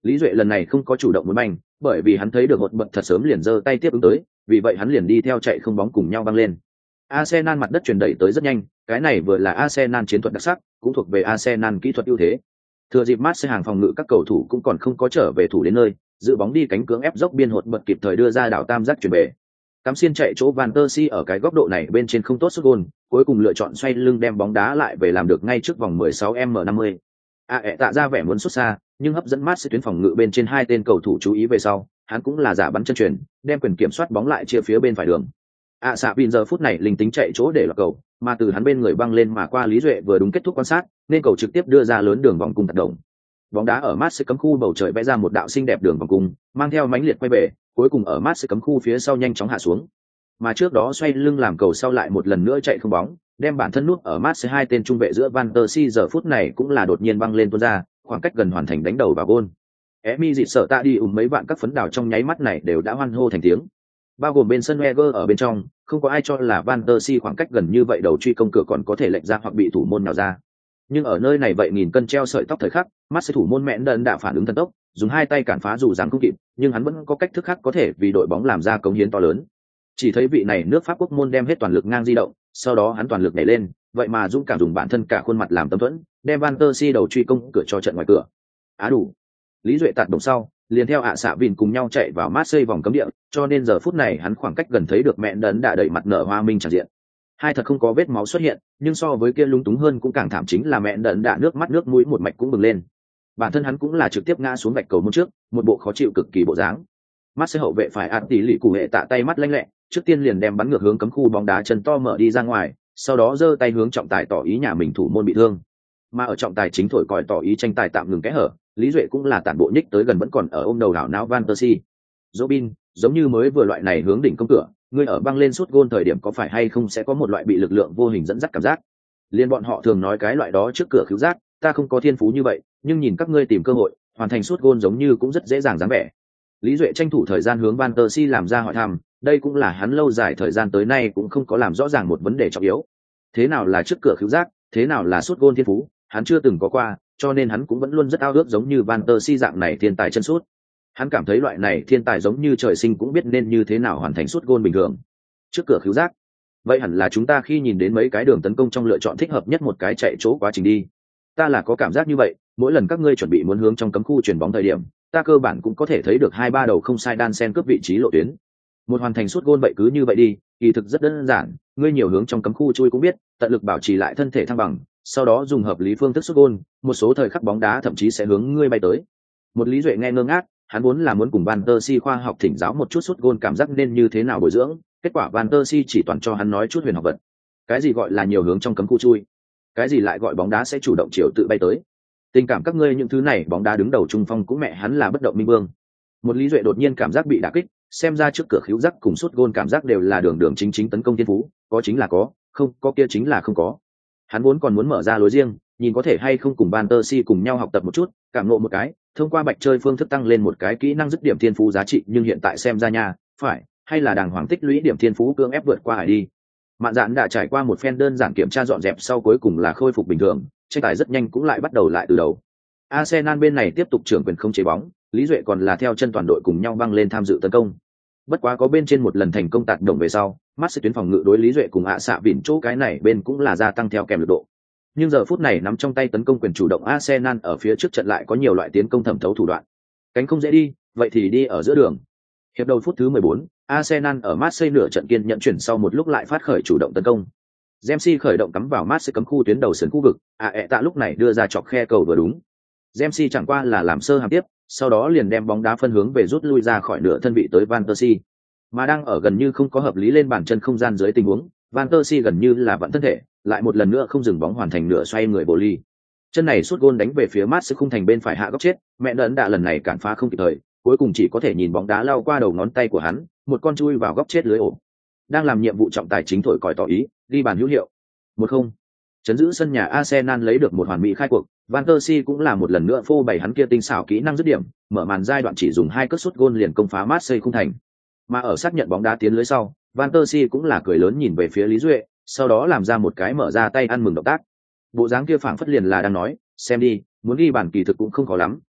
Lý Duệ lần này không có chủ động muốn banh, bởi vì hắn thấy được hột bật thật sớm liền giơ tay tiếp ứng tới, vì vậy hắn liền đi theo chạy không bóng cùng nhau băng lên. Arsenal mặt đất truyền đẩy tới rất nhanh, cái này vừa là Arsenal chiến thuật đặc sắc, cũng thuộc về Arsenal kỹ thuật ưu thế. Thừa dịp Marseille hàng phòng ngự các cầu thủ cũng còn không có trở về thủ đến nơi, giữ bóng đi cánh cưỡng ép dốc biên hột bật kịp thời đưa ra đảo tam giác chuyển về. Cắm xiên chạy chỗ Van der Si ở cái góc độ này bên trên không tốt sút gôn, cuối cùng lựa chọn xoay lưng đem bóng đá lại về làm được ngay trước vòng mười sáu mét năm mươi. A ẹ tạ ra vẻ muốn xuất xa, nhưng hấp dẫn Marseille tuyến phòng ngự bên trên hai tên cầu thủ chú ý về sau, hắn cũng là giả bắn chân truyền, đem quyền kiểm soát bóng lại chia phía bên phải đường. A xạ Vin giờ phút này linh tính chạy chỗ để lọt cầu, mà từ hắn bên người băng lên mà qua Lý Duệ vừa đúng kết thúc quan sát, nên cầu trực tiếp đưa ra lớn đường vòng cung tạt động. Bóng đá ở Marseille cấm khu bầu trời vẽ ra một đạo xinh đẹp đường vòng cung, mang theo mãnh liệt quay về, cuối cùng ở Marseille cấm khu phía sau nhanh chóng hạ xuống. Mà trước đó xoay lưng làm cầu sau lại một lần nữa chạy không bóng, đem bản thân nút ở Marseille hai tên trung vệ giữa Van der Si giờ phút này cũng là đột nhiên băng lên tuôn ra, khoảng cách gần hoàn thành đánh đầu vào gôn. Emi dịt sợ tạ đi ùm mấy bạn các phấn đảo trong nháy mắt này đều đã hoan hô thành tiếng. Bao gồm bên sân Wenger ở bên trong, không có ai cho là Van der Si khoảng cách gần như vậy đầu truy công cửa còn có thể lệch ra hoặc bị thủ môn nào ra. Nhưng ở nơi này vậy nghìn cân treo sợi tóc thời khắc, Marseille thủ môn mẹn đần đã phản ứng thần tốc, dùng hai tay cản phá dù rằng không kịp, nhưng hắn vẫn có cách thức khác có thể vì đội bóng làm ra cống hiến to lớn. Chỉ thấy vị này nước Pháp quốc môn đem hết toàn lực ngang di động, sau đó hắn toàn lực nhảy lên, vậy mà dũng cảm dùng bản thân cả khuôn mặt làm tấm thuẫn, đem Van der Si đầu truy công cửa cho trận ngoài cửa. Á đủ. Lý Duệ tạt đồng sau, liền theo ạ xạ Vin cùng nhau chạy vào Marseille vòng cấm địa, cho nên giờ phút này hắn khoảng cách gần thấy được mẹn đần đã đẩy mặt nở hoa minh tràn diện. Hai thật không có vết máu xuất hiện, nhưng so với kia lung túng hơn cũng càng thảm chính là mẹn đần đã nước mắt nước mũi một mạch cũng bừng lên. Bản thân hắn cũng là trực tiếp ngã xuống vạch cầu môn trước, một bộ khó chịu cực kỳ bộ dáng. Marseille hậu vệ phải ạt tỷ lì cụ hệ tạ tay mắt lanh lẹ, trước tiên liền đem bắn ngược hướng cấm khu bóng đá chân to mở đi ra ngoài, sau đó giơ tay hướng trọng tài tỏ ý nhà mình thủ môn bị thương. Mà ở trọng tài chính thổi còi tỏ ý tranh tài tạm ngừng kẽ hở, Lý Duệ cũng là tản bộ nhích tới gần vẫn còn ở ôm đầu đảo não Van der Si. Robin, giống như mới vừa loại này hướng đỉnh công cửa, ngươi ở băng lên sút gôn thời điểm có phải hay không sẽ có một loại bị lực lượng vô hình dẫn dắt cảm giác. Liên bọn họ thường nói cái loại đó trước cửa khiếu giác, ta không có thiên phú như vậy, nhưng nhìn các ngươi tìm cơ hội, hoàn thành sút gôn giống như cũng rất dễ dàng dáng vẻ. Lý Duệ tranh thủ thời gian hướng Van der Si làm ra hỏi thăm, đây cũng là hắn lâu dài thời gian tới nay cũng không có làm rõ ràng một vấn đề trọng yếu. Thế nào là trước cửa khiếu giác, thế nào là sút gôn thiên phú, hắn chưa từng có qua, cho nên hắn cũng vẫn luôn rất ao ước giống như Van der Si dạng này thiên tài chân sút. Hắn cảm thấy loại này thiên tài giống như trời sinh cũng biết nên như thế nào hoàn thành sút gôn bình thường. Trước cửa khiếu giác. Vậy hẳn là chúng ta khi nhìn đến mấy cái đường tấn công trong lựa chọn thích hợp nhất một cái chạy chỗ quá trình đi. Ta là có cảm giác như vậy, mỗi lần các ngươi chuẩn bị muốn hướng trong cấm khu chuyển bóng thời điểm, ta cơ bản cũng có thể thấy được hai ba đầu không sai đan sen cướp vị trí lộ tuyến. Một hoàn thành sút gôn vậy cứ như vậy đi, kỳ thực rất đơn giản, ngươi nhiều hướng trong cấm khu chui cũng biết, tận lực bảo trì lại thân thể thăng bằng, sau đó dùng hợp lý phương thức sút gôn, một số thời khắc bóng đá thậm chí sẽ hướng ngươi bay tới. Một Lý Duệ nghe ngơ ngác, hắn vốn là muốn cùng Van der Si khoa học thỉnh giáo một chút sút gôn cảm giác nên như thế nào bồi dưỡng, kết quả Van der Si chỉ toàn cho hắn nói chút huyền học vật. Cái gì gọi là nhiều hướng trong cấm khu chui? Cái gì lại gọi bóng đá sẽ chủ động chiều tự bay tới? Tình cảm các ngươi những thứ này, bóng đá đứng đầu trung phong cũng mẹ hắn là bất động minh vương. Một Lý Duệ đột nhiên cảm giác bị đả kích, xem ra trước cửa khiếu giác cùng sút gôn cảm giác đều là đường đường chính chính tấn công thiên phú, có chính là có, không có kia chính là không có. Hắn vốn còn muốn mở ra lối riêng, nhìn có thể hay không cùng Van der Si cùng nhau học tập một chút, cảm ngộ một cái, thông qua bạch chơi phương thức tăng lên một cái kỹ năng dứt điểm thiên phú giá trị, nhưng hiện tại xem ra nha, phải, hay là đàng hoàng tích lũy điểm thiên phú cưỡng ép vượt qua hải đi. Mạn Dạn đã trải qua một phen đơn giản kiểm tra dọn dẹp sau cuối cùng là khôi phục bình thường, tranh tài rất nhanh cũng lại bắt đầu lại từ đầu. Arsenal bên này tiếp tục trưởng quyền không chế bóng, Lý Duệ còn là theo chân toàn đội cùng nhau băng lên tham dự tấn công. Bất quá có bên trên một lần thành công tạt đồng về sau, Marseille tuyến phòng ngự đối Lý Duệ cùng ạ xạ vỉn chỗ cái này bên cũng là gia tăng theo kèm lực độ. Nhưng giờ phút này nắm trong tay tấn công quyền chủ động Arsenal ở phía trước trận lại có nhiều loại tiến công thẩm thấu thủ đoạn. Cánh không dễ đi, vậy thì đi ở giữa đường. Hiệp đầu phút thứ mười bốn, Arsenal ở Marseille nửa trận kiên nhận chuyển sau một lúc lại phát khởi chủ động tấn công. Dempsey khởi động cắm vào Marseille cấm khu tuyến đầu sườn khu vực, à ẹ tạ lúc này đưa ra chọc khe cầu vừa đúng. Dempsey chẳng qua là làm sơ hàm tiếp, sau đó liền đem bóng đá phân hướng về rút lui ra khỏi nửa thân vị tới Van der Si. Mà đang ở gần như không có hợp lý lên bàn chân không gian dưới tình huống, Van der Si gần như là vặn thân thể, lại một lần nữa không dừng bóng hoàn thành nửa xoay người bồ ly. Chân này sút gôn đánh về phía Marseille khung thành bên phải hạ góc chết, mẹ đẫn đã lần này cản phá không kịp thời, cuối cùng chỉ có thể nhìn bóng đá lao qua đầu ngón tay của hắn, một con chui vào góc chết lưới ổ. Đang làm nhiệm vụ trọng tài chính thổi còi tỏ ý, ghi bàn hữu hiệu. một không. Chấn giữ sân nhà Arsenal lấy được một hoàn mỹ khai cuộc, Van der Si cũng là một lần nữa phô bày hắn kia tinh xảo kỹ năng dứt điểm, mở màn giai đoạn chỉ dùng hai cước sút gôn liền công phá Marseille khung thành. Mà ở xác nhận bóng đá tiến lưới sau, Van der Si cũng là cười lớn nhìn về phía Lý Duệ, sau đó làm ra một cái mở ra tay ăn mừng động tác. Bộ dáng kia phảng phất liền là đang nói, xem đi, muốn ghi bàn kỳ thực cũng không khó lắm,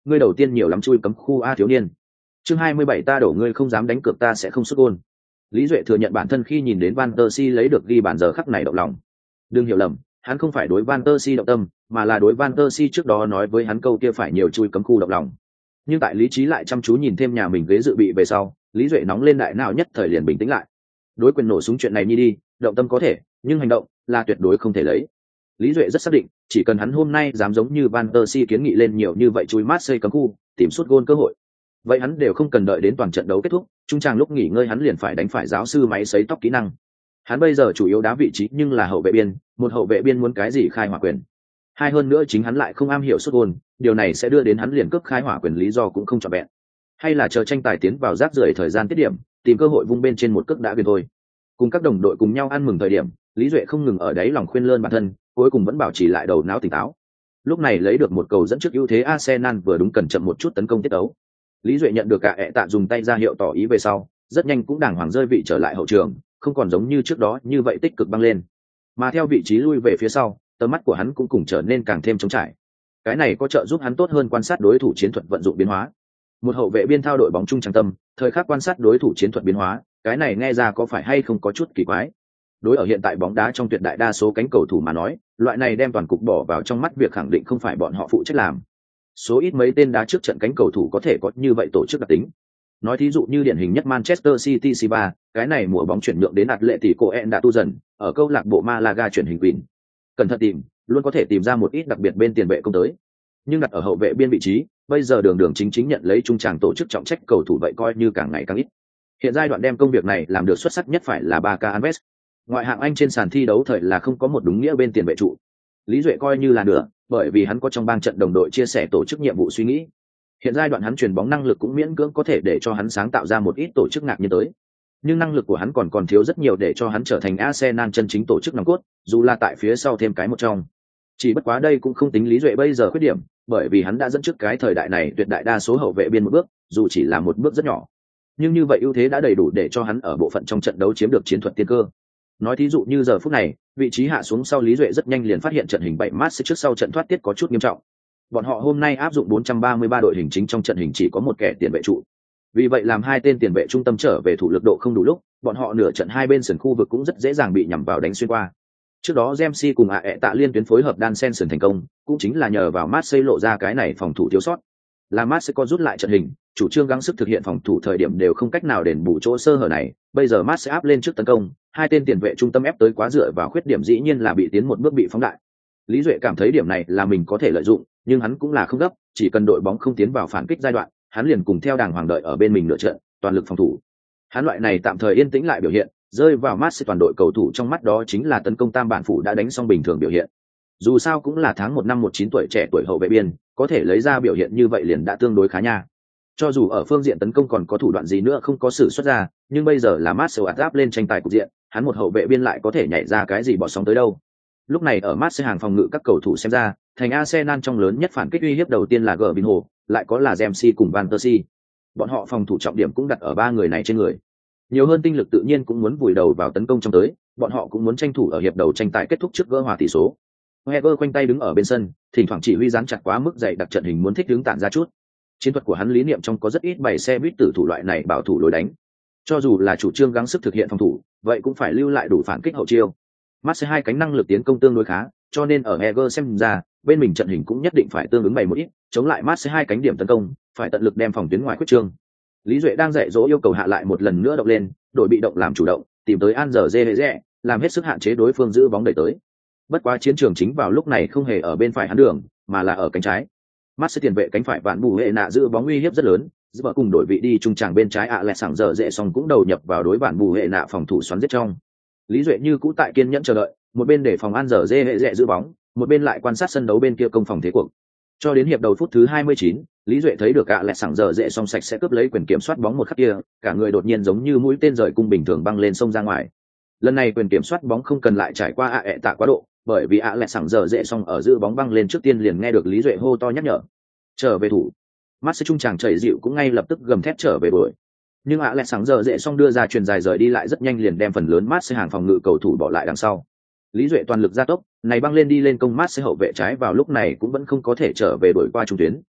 ngươi đầu tiên nhiều lắm chui cấm khu a thiếu niên. Chương hai mươi bảy ta đổ ngươi không dám đánh cược ta sẽ không sút gôn. Lý Duệ thừa nhận bản thân khi nhìn đến Van der Si lấy được ghi bàn giờ khắc này động lòng. Đừng hiểu lầm, hắn không phải đối Van der Si động tâm, mà là đối Van der Si trước đó nói với hắn câu kia phải nhiều chui cấm khu động lòng. Nhưng tại lý trí lại chăm chú nhìn thêm nhà mình ghế dự bị về sau, Lý Duệ nóng lên đại nào nhất thời liền bình tĩnh lại. Đối quyền nổ súng chuyện này nhi đi, động tâm có thể, nhưng hành động là tuyệt đối không thể lấy. Lý Duệ rất xác định, chỉ cần hắn hôm nay dám giống như Van der Si kiến nghị lên nhiều như vậy chui Marseille cấm khu, tìm sút gôn cơ hội. Vậy hắn đều không cần đợi đến toàn trận đấu kết thúc, trung tràng lúc nghỉ ngơi hắn liền phải đánh phải giáo sư máy sấy tóc kỹ năng. Hắn bây giờ chủ yếu đá vị trí nhưng là hậu vệ biên, một hậu vệ biên muốn cái gì khai hỏa quyền. Hai hơn nữa chính hắn lại không am hiểu sút gôn, điều này sẽ đưa đến hắn liền cướp khai hỏa quyền lý do cũng không trọn vẹn. Hay là chờ tranh tài tiến vào rác rưởi thời gian tiết điểm, tìm cơ hội vung bên trên một cước đã quyền thôi. Cùng các đồng đội cùng nhau ăn mừng thời điểm, Lý Duệ không ngừng ở đấy lòng khuyên lơn bản thân, cuối cùng vẫn bảo trì lại đầu não tỉnh táo. Lúc này lấy được một cầu dẫn trước ưu thế Arsenal vừa đúng cần chậm một chút tấn công tiết đấu. Lý Duệ nhận được cả ẹ tạ dùng tay ra hiệu tỏ ý về sau, rất nhanh cũng đàng hoàng rơi vị trở lại hậu trường, không còn giống như trước đó như vậy tích cực băng lên. Mà theo vị trí lui về phía sau, tầm mắt của hắn cũng cùng trở nên càng thêm trống trải. Cái này có trợ giúp hắn tốt hơn quan sát đối thủ chiến thuật vận dụng biến hóa. Một hậu vệ biên thao đội bóng trung trang tâm, thời khắc quan sát đối thủ chiến thuật biến hóa, cái này nghe ra có phải hay không có chút kỳ quái. Đối ở hiện tại bóng đá trong tuyệt đại đa số cánh cầu thủ mà nói, loại này đem toàn cục bỏ vào trong mắt việc khẳng định không phải bọn họ phụ trách làm. Số ít mấy tên đá trước trận cánh cầu thủ có thể có như vậy tổ chức đặc tính. Nói thí dụ như điển hình nhất Manchester City Silva, cái này mùa bóng chuyển nhượng đến Atletico đã tu dần, ở câu lạc bộ Malaga chuyển hình quỷ. Cẩn thận tìm, luôn có thể tìm ra một ít đặc biệt bên tiền vệ công tới. Nhưng đặt ở hậu vệ biên vị trí, bây giờ đường đường chính chính nhận lấy trung tràng tổ chức trọng trách cầu thủ vậy coi như càng ngày càng ít. Hiện giai đoạn đem công việc này làm được xuất sắc nhất phải là Barca Alves. Ngoại hạng Anh trên sàn thi đấu thời là không có một đúng nghĩa bên tiền vệ trụ. Lý Duệ coi như là nửa, bởi vì hắn có trong bang trận đồng đội chia sẻ tổ chức nhiệm vụ suy nghĩ. Hiện giai đoạn hắn truyền bóng năng lực cũng miễn cưỡng có thể để cho hắn sáng tạo ra một ít tổ chức ngạc nhiên tới. Nhưng năng lực của hắn còn còn thiếu rất nhiều để cho hắn trở thành Arsenal chân chính tổ chức nòng cốt, dù là tại phía sau thêm cái một trong. Chỉ bất quá đây cũng không tính Lý Duệ bây giờ khuyết điểm, bởi vì hắn đã dẫn trước cái thời đại này tuyệt đại đa số hậu vệ biên một bước, dù chỉ là một bước rất nhỏ. Nhưng như vậy ưu thế đã đầy đủ để cho hắn ở bộ phận trong trận đấu chiếm được chiến thuật tiên cơ. Nói thí dụ như giờ phút này, vị trí hạ xuống sau Lý Duệ rất nhanh liền phát hiện trận hình bảy mát trước sau trận thoát tiết có chút nghiêm trọng. Bọn họ hôm nay áp dụng bốn trăm ba mươi ba đội hình chính trong trận hình chỉ có một kẻ tiền vệ trụ. Vì vậy làm hai tên tiền vệ trung tâm trở về thủ lực độ không đủ lúc, bọn họ nửa trận hai bên sườn khu vực cũng rất dễ dàng bị nhắm vào đánh xuyên qua. Trước đó Dempsey cùng Ae tạ liên tuyến phối hợp đan sen sườn thành công, cũng chính là nhờ vào Marseille lộ ra cái này phòng thủ thiếu sót. Là Marseille có rút lại trận hình, chủ trương gắng sức thực hiện phòng thủ thời điểm đều không cách nào đền bù chỗ sơ hở này, bây giờ Marseille áp lên trước tấn công, hai tên tiền vệ trung tâm ép tới quá dựa vào khuyết điểm dĩ nhiên là bị tiến một bước bị phóng đại. Lý Duệ cảm thấy điểm này là mình có thể lợi dụng, nhưng hắn cũng là không gấp, chỉ cần đội bóng không tiến vào phản kích giai đoạn, hắn liền cùng theo đàng hoàng đợi ở bên mình nửa trận, toàn lực phòng thủ. Hắn loại này tạm thời yên tĩnh lại biểu hiện, rơi vào Marseille toàn đội cầu thủ trong mắt đó chính là tấn công tam bản phủ đã đánh xong bình thường biểu hiện. Dù sao cũng là tháng một năm một chín tuổi trẻ tuổi hậu vệ biên, có thể lấy ra biểu hiện như vậy liền đã tương đối khá nha. Cho dù ở phương diện tấn công còn có thủ đoạn gì nữa không có sử xuất ra, nhưng bây giờ là Marseille áp lên tranh tài cục diện, hắn một hậu vệ biên lại có thể nhảy ra cái gì bỏ sóng tới đâu. Lúc này ở Marseille hàng phòng ngự các cầu thủ xem ra, thành Arsenal trong lớn nhất phản kích uy hiếp đầu tiên là Gervinho, lại có là Dempsey cùng Van der Si. Bọn họ phòng thủ trọng điểm cũng đặt ở ba người này trên người. Nhiều hơn tinh lực tự nhiên cũng muốn vùi đầu vào tấn công trong tới, bọn họ cũng muốn tranh thủ ở hiệp đầu tranh tài kết thúc trước gỡ hòa tỷ số. Heger quanh tay đứng ở bên sân, thỉnh thoảng chỉ huy dán chặt quá mức dày đặc trận hình muốn thích đứng tản ra chút. Chiến thuật của hắn lý niệm trong có rất ít bày xe buýt tử thủ loại này bảo thủ lối đánh. Cho dù là chủ trương gắng sức thực hiện phòng thủ, vậy cũng phải lưu lại đủ phản kích hậu chiêu. Marseille hai cánh năng lực tiến công tương đối khá, cho nên ở Heger xem ra, bên mình trận hình cũng nhất định phải tương ứng bày một ít, chống lại Marseille hai cánh điểm tấn công, phải tận lực đem phòng tuyến ngoài khuyết trương. Lý Duệ đang dạy dỗ yêu cầu hạ lại một lần nữa động lên, đội bị động làm chủ động, tìm tới An giờ dê dễ, làm hết sức hạn chế đối phương giữ bóng đẩy tới. Bất quá chiến trường chính vào lúc này không hề ở bên phải hắn đường, mà là ở cánh trái. Marseille tiền vệ cánh phải Vạn Bù Hệ Nạ giữ bóng uy hiếp rất lớn, giữ cùng đội vị đi trung tràng bên trái ạ lẹ sảng giờ dễ xong cũng đầu nhập vào đối Vạn Bù Hệ Nạ phòng thủ xoắn giết trong. Lý Duệ như cũ tại kiên nhẫn chờ đợi, một bên để phòng An giờ dê hệ dễ giữ bóng, một bên lại quan sát sân đấu bên kia công phòng thế cuộc. Cho đến hiệp đầu phút thứ hai mươi chín, Lý Duệ thấy được ạ lẹ sảng giờ dễ xong sạch sẽ cướp lấy quyền kiểm soát bóng một khắc kia, cả người đột nhiên giống như mũi tên rời cung bình thường băng lên sông ra ngoài. Lần này quyền kiểm soát bóng không cần lại trải qua ạ ẹ tạ quá độ, bởi vì ạ lẹ sảng giờ dễ xong ở giữ bóng băng lên trước tiên liền nghe được Lý Duệ hô to nhắc nhở. Trở về thủ. Marseille trung tràng chảy dịu cũng ngay lập tức gầm thét trở về đuổi. Nhưng ạ lẹ sảng giờ dễ xong đưa ra chuyền dài rời đi lại rất nhanh liền đem phần lớn Marseille hàng phòng ngự cầu thủ bỏ lại đằng sau. Lý Duệ toàn lực gia tốc, này băng lên đi lên công Marseille hậu vệ trái vào lúc này cũng vẫn không có thể trở về đuổi qua trung tuyến.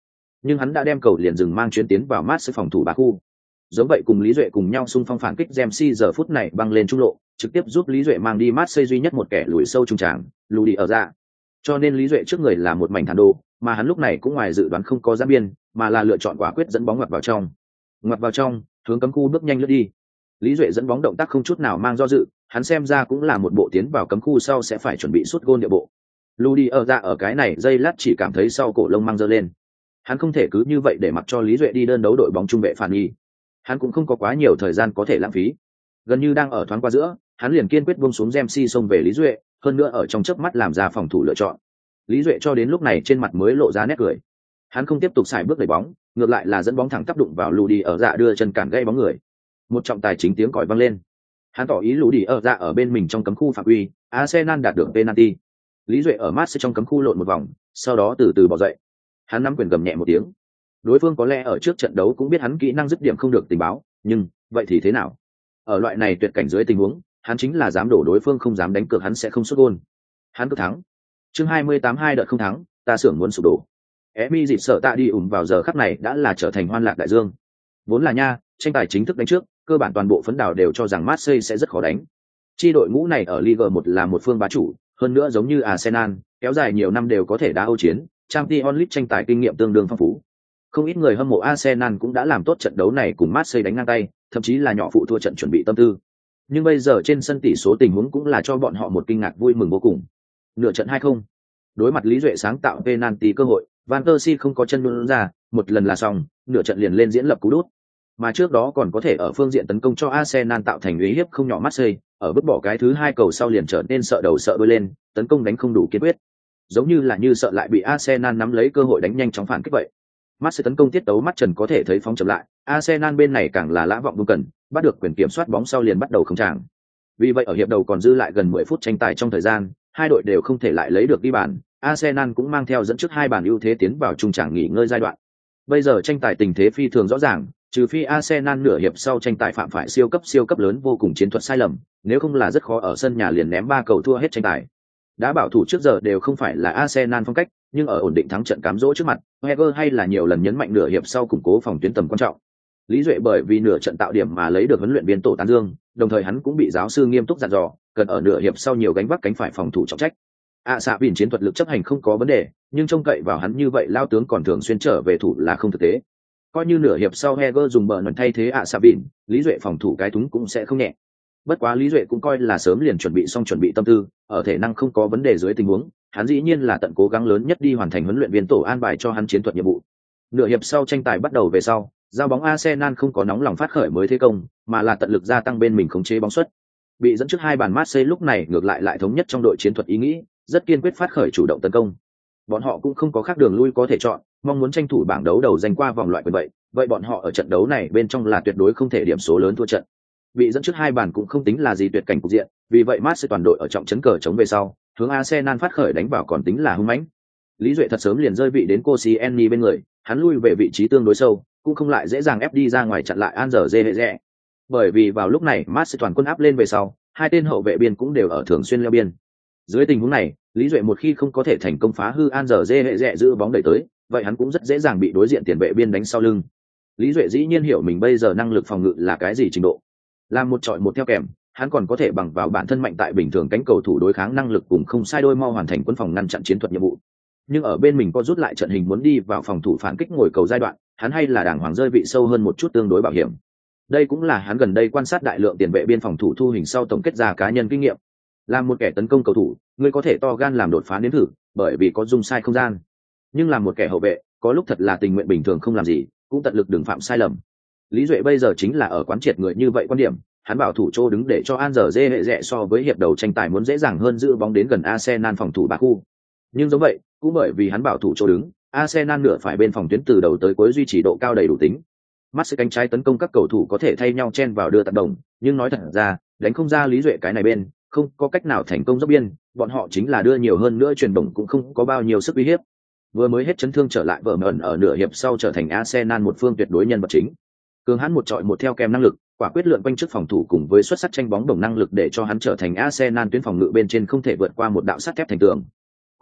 nhưng hắn đã đem cầu liền dừng mang chuyến tiến vào Marseille phòng thủ ba khu. Giống vậy cùng Lý Duệ cùng nhau xung phong phản kích, Dempsey giờ phút này băng lên trung lộ, trực tiếp giúp Lý Duệ mang đi Marseille duy nhất một kẻ lùi sâu trung tràng, lù đi ở ra. Cho nên Lý Duệ trước người là một mảnh thản đồ, mà hắn lúc này cũng ngoài dự đoán không có giáp biên, mà là lựa chọn quả quyết dẫn bóng ngoặt vào trong. Ngoặt vào trong, hướng cấm khu bước nhanh lướt đi. Lý Duệ dẫn bóng động tác không chút nào mang do dự, hắn xem ra cũng là một bộ tiến vào cấm khu sau sẽ phải chuẩn bị sút gôn địa bộ. Lù đi ở ra ở cái này giây lát chỉ cảm thấy sau cổ lông mang giơ lên. Hắn không thể cứ như vậy để mặc cho Lý Duệ đi đơn đấu đội bóng trung vệ phản nghi. Hắn cũng không có quá nhiều thời gian có thể lãng phí. Gần như đang ở thoáng qua giữa, hắn liền kiên quyết buông xuống Dempsey xông về Lý Duệ, hơn nữa ở trong chớp mắt làm ra phòng thủ lựa chọn. Lý Duệ cho đến lúc này trên mặt mới lộ ra nét cười. Hắn không tiếp tục xài bước đẩy bóng, ngược lại là dẫn bóng thẳng tắp đụng vào lù đi ở dạ đưa chân cản gây bóng người. Một trọng tài chính tiếng còi vang lên. Hắn tỏ ý lù đi ở dạ ở bên mình trong cấm khu phạm quy, Arsenal đạt được penalty. Lý Duệ ở Marseille trong cấm khu lộn một vòng, sau đó từ từ bỏ dậy. Hắn nắm quyền gầm nhẹ một tiếng. Đối phương có lẽ ở trước trận đấu cũng biết hắn kỹ năng dứt điểm không được tình báo, nhưng vậy thì thế nào? Ở loại này tuyệt cảnh dưới tình huống, hắn chính là dám đổ đối phương không dám đánh cược hắn sẽ không sút gol. Hắn cứ thắng. Chương hai mươi tám hai đợt không thắng, ta xưởng muốn sụp đổ. Emi dịp sợ tạ đi ủng vào giờ khắc này đã là trở thành hoan lạc đại dương. Vốn là nha, tranh tài chính thức đánh trước, cơ bản toàn bộ phấn đảo đều cho rằng Marseille sẽ rất khó đánh. Chi đội ngũ này ở Ligue một là một phương bá chủ, hơn nữa giống như Arsenal, kéo dài nhiều năm đều có thể đá Âu chiến, Champions League tranh tài kinh nghiệm tương đương phong phú. Không ít người hâm mộ Arsenal cũng đã làm tốt trận đấu này cùng Marseille đánh ngang tay, thậm chí là nhỏ phụ thua trận chuẩn bị tâm tư. Nhưng bây giờ trên sân tỷ số tình huống cũng là cho bọn họ một kinh ngạc vui mừng vô cùng. Nửa trận hai không. Đối mặt Lý Duệ sáng tạo penalty cơ hội, Van Persie không có chân luôn ra, một lần là xong, nửa trận liền lên diễn lập cú đút. Mà trước đó còn có thể ở phương diện tấn công cho Arsenal tạo thành uy hiếp không nhỏ Marseille, ở vứt bỏ cái thứ hai cầu sau liền trở nên sợ đầu sợ đuôi lên, tấn công đánh không đủ kiên quyết. Giống như là như sợ lại bị Arsenal nắm lấy cơ hội đánh nhanh chóng phản kích vậy. Marseille tấn công tiết tấu mắt trần có thể thấy phóng chậm lại, Arsenal bên này càng là lã vọng vô cần, bắt được quyền kiểm soát bóng sau liền bắt đầu không tràng. Vì vậy ở hiệp đầu còn dư lại gần mười phút tranh tài trong thời gian, hai đội đều không thể lại lấy được ghi bàn, Arsenal cũng mang theo dẫn trước hai bàn ưu thế tiến vào trung tràng nghỉ ngơi giai đoạn. Bây giờ tranh tài tình thế phi thường rõ ràng, trừ phi Arsenal nửa hiệp sau tranh tài phạm phải siêu cấp siêu cấp lớn vô cùng chiến thuật sai lầm, nếu không là rất khó ở sân nhà liền ném ba cầu thua hết tranh tài. Đá bảo thủ trước giờ đều không phải là Arsenal phong cách, nhưng ở ổn định thắng trận cám dỗ trước mặt, Wenger hay là nhiều lần nhấn mạnh nửa hiệp sau củng cố phòng tuyến tầm quan trọng. Lý Duệ bởi vì nửa trận tạo điểm mà lấy được huấn luyện viên tổ tán dương, đồng thời hắn cũng bị giáo sư nghiêm túc dặn dò, cần ở nửa hiệp sau nhiều gánh vác cánh phải phòng thủ trọng trách. À xạ Vin chiến thuật lực chấp hành không có vấn đề, nhưng trông cậy vào hắn như vậy lao tướng còn thường xuyên trở về thủ là không thực tế. Coi như nửa hiệp sau Heger dùng bờ nần thay thế ạ xạ Vin, Lý Duệ phòng thủ cái túng cũng sẽ không nhẹ. Bất quá Lý Duệ cũng coi là sớm liền chuẩn bị xong chuẩn bị tâm tư, ở thể năng không có vấn đề dưới tình huống, hắn dĩ nhiên là tận cố gắng lớn nhất đi hoàn thành huấn luyện viên tổ an bài cho hắn chiến thuật nhiệm vụ. Nửa hiệp sau tranh tài bắt đầu về sau, giao bóng Arsenal không có nóng lòng phát khởi mới thế công, mà là tận lực gia tăng bên mình khống chế bóng suất. Bị dẫn trước hai bàn Marseille lúc này ngược lại lại thống nhất trong đội chiến thuật ý nghĩ, rất kiên quyết phát khởi chủ động tấn công. Bọn họ cũng không có khác đường lui có thể chọn, mong muốn tranh thủ bảng đấu đầu giành qua vòng loại quyền vậy, vậy bọn họ ở trận đấu này bên trong là tuyệt đối không thể điểm số lớn thua trận. Bị dẫn trước hai bàn cũng không tính là gì tuyệt cảnh cục diện, vì vậy Marseille toàn đội ở trọng chấn cờ chống về sau, hướng Arsenal phát khởi đánh vào còn tính là hung mãnh. Lý Duệ thật sớm liền rơi vị đến Koscielny bên người, hắn lui về vị trí tương đối sâu, cũng không lại dễ dàng ép đi ra ngoài chặn lại Anzerze. Bởi vì vào lúc này Marseille toàn quân áp lên về sau, hai tên hậu vệ biên cũng đều ở thường xuyên leo biên. Dưới tình huống này, Lý Duệ một khi không có thể thành công phá hư Anzerze giữ bóng đẩy tới, vậy hắn cũng rất dễ dàng bị đối diện tiền vệ biên đánh sau lưng. Lý Duệ dĩ nhiên hiểu mình bây giờ năng lực phòng ngự là cái gì trình độ. Làm một trọi một theo kèm, hắn còn có thể bằng vào bản thân mạnh tại bình thường cánh cầu thủ đối kháng năng lực cùng không sai đôi mau hoàn thành quân phòng ngăn chặn chiến thuật nhiệm vụ. Nhưng ở bên mình có rút lại trận hình muốn đi vào phòng thủ phản kích ngồi cầu giai đoạn, hắn hay là đàng hoàng rơi vị sâu hơn một chút tương đối bảo hiểm. Đây cũng là hắn gần đây quan sát đại lượng tiền vệ biên phòng thủ thu hình sau tổng kết ra cá nhân kinh nghiệm. Làm một kẻ tấn công cầu thủ, ngươi có thể to gan làm đột phá đến thử, bởi vì có dung sai không gian. Nhưng làm một kẻ hậu vệ, có lúc thật là tình nguyện bình thường không làm gì, cũng tận lực đừng phạm sai lầm. Lý Duệ bây giờ chính là ở quán triệt người như vậy quan điểm, hắn bảo thủ chỗ đứng để cho Anzerze hệ rẽ so với hiệp đầu tranh tài muốn dễ dàng hơn giữ bóng đến gần Arsenal phòng thủ ba khu. Nhưng giống vậy, cũng bởi vì hắn bảo thủ chỗ đứng, Arsenal nửa phải bên phòng tuyến từ đầu tới cuối duy trì độ cao đầy đủ tính. Marseille cánh trái tấn công các cầu thủ có thể thay nhau chen vào đưa tạt đồng, nhưng nói thật ra, đánh không ra Lý Duệ cái này bên, không có cách nào thành công dốc biên, bọn họ chính là đưa nhiều hơn nữa truyền đồng cũng không có bao nhiêu sức uy hiếp. Vừa mới hết chấn thương trở lại vợ mẩn ở nửa hiệp sau trở thành Arsenal một phương tuyệt đối nhân vật chính. Cường hắn một trọi một theo kèm năng lực, quả quyết lượn quanh trước phòng thủ cùng với xuất sắc tranh bóng đồng năng lực để cho hắn trở thành Arsenal tuyến phòng ngự bên trên không thể vượt qua một đạo sắt thép thành tường.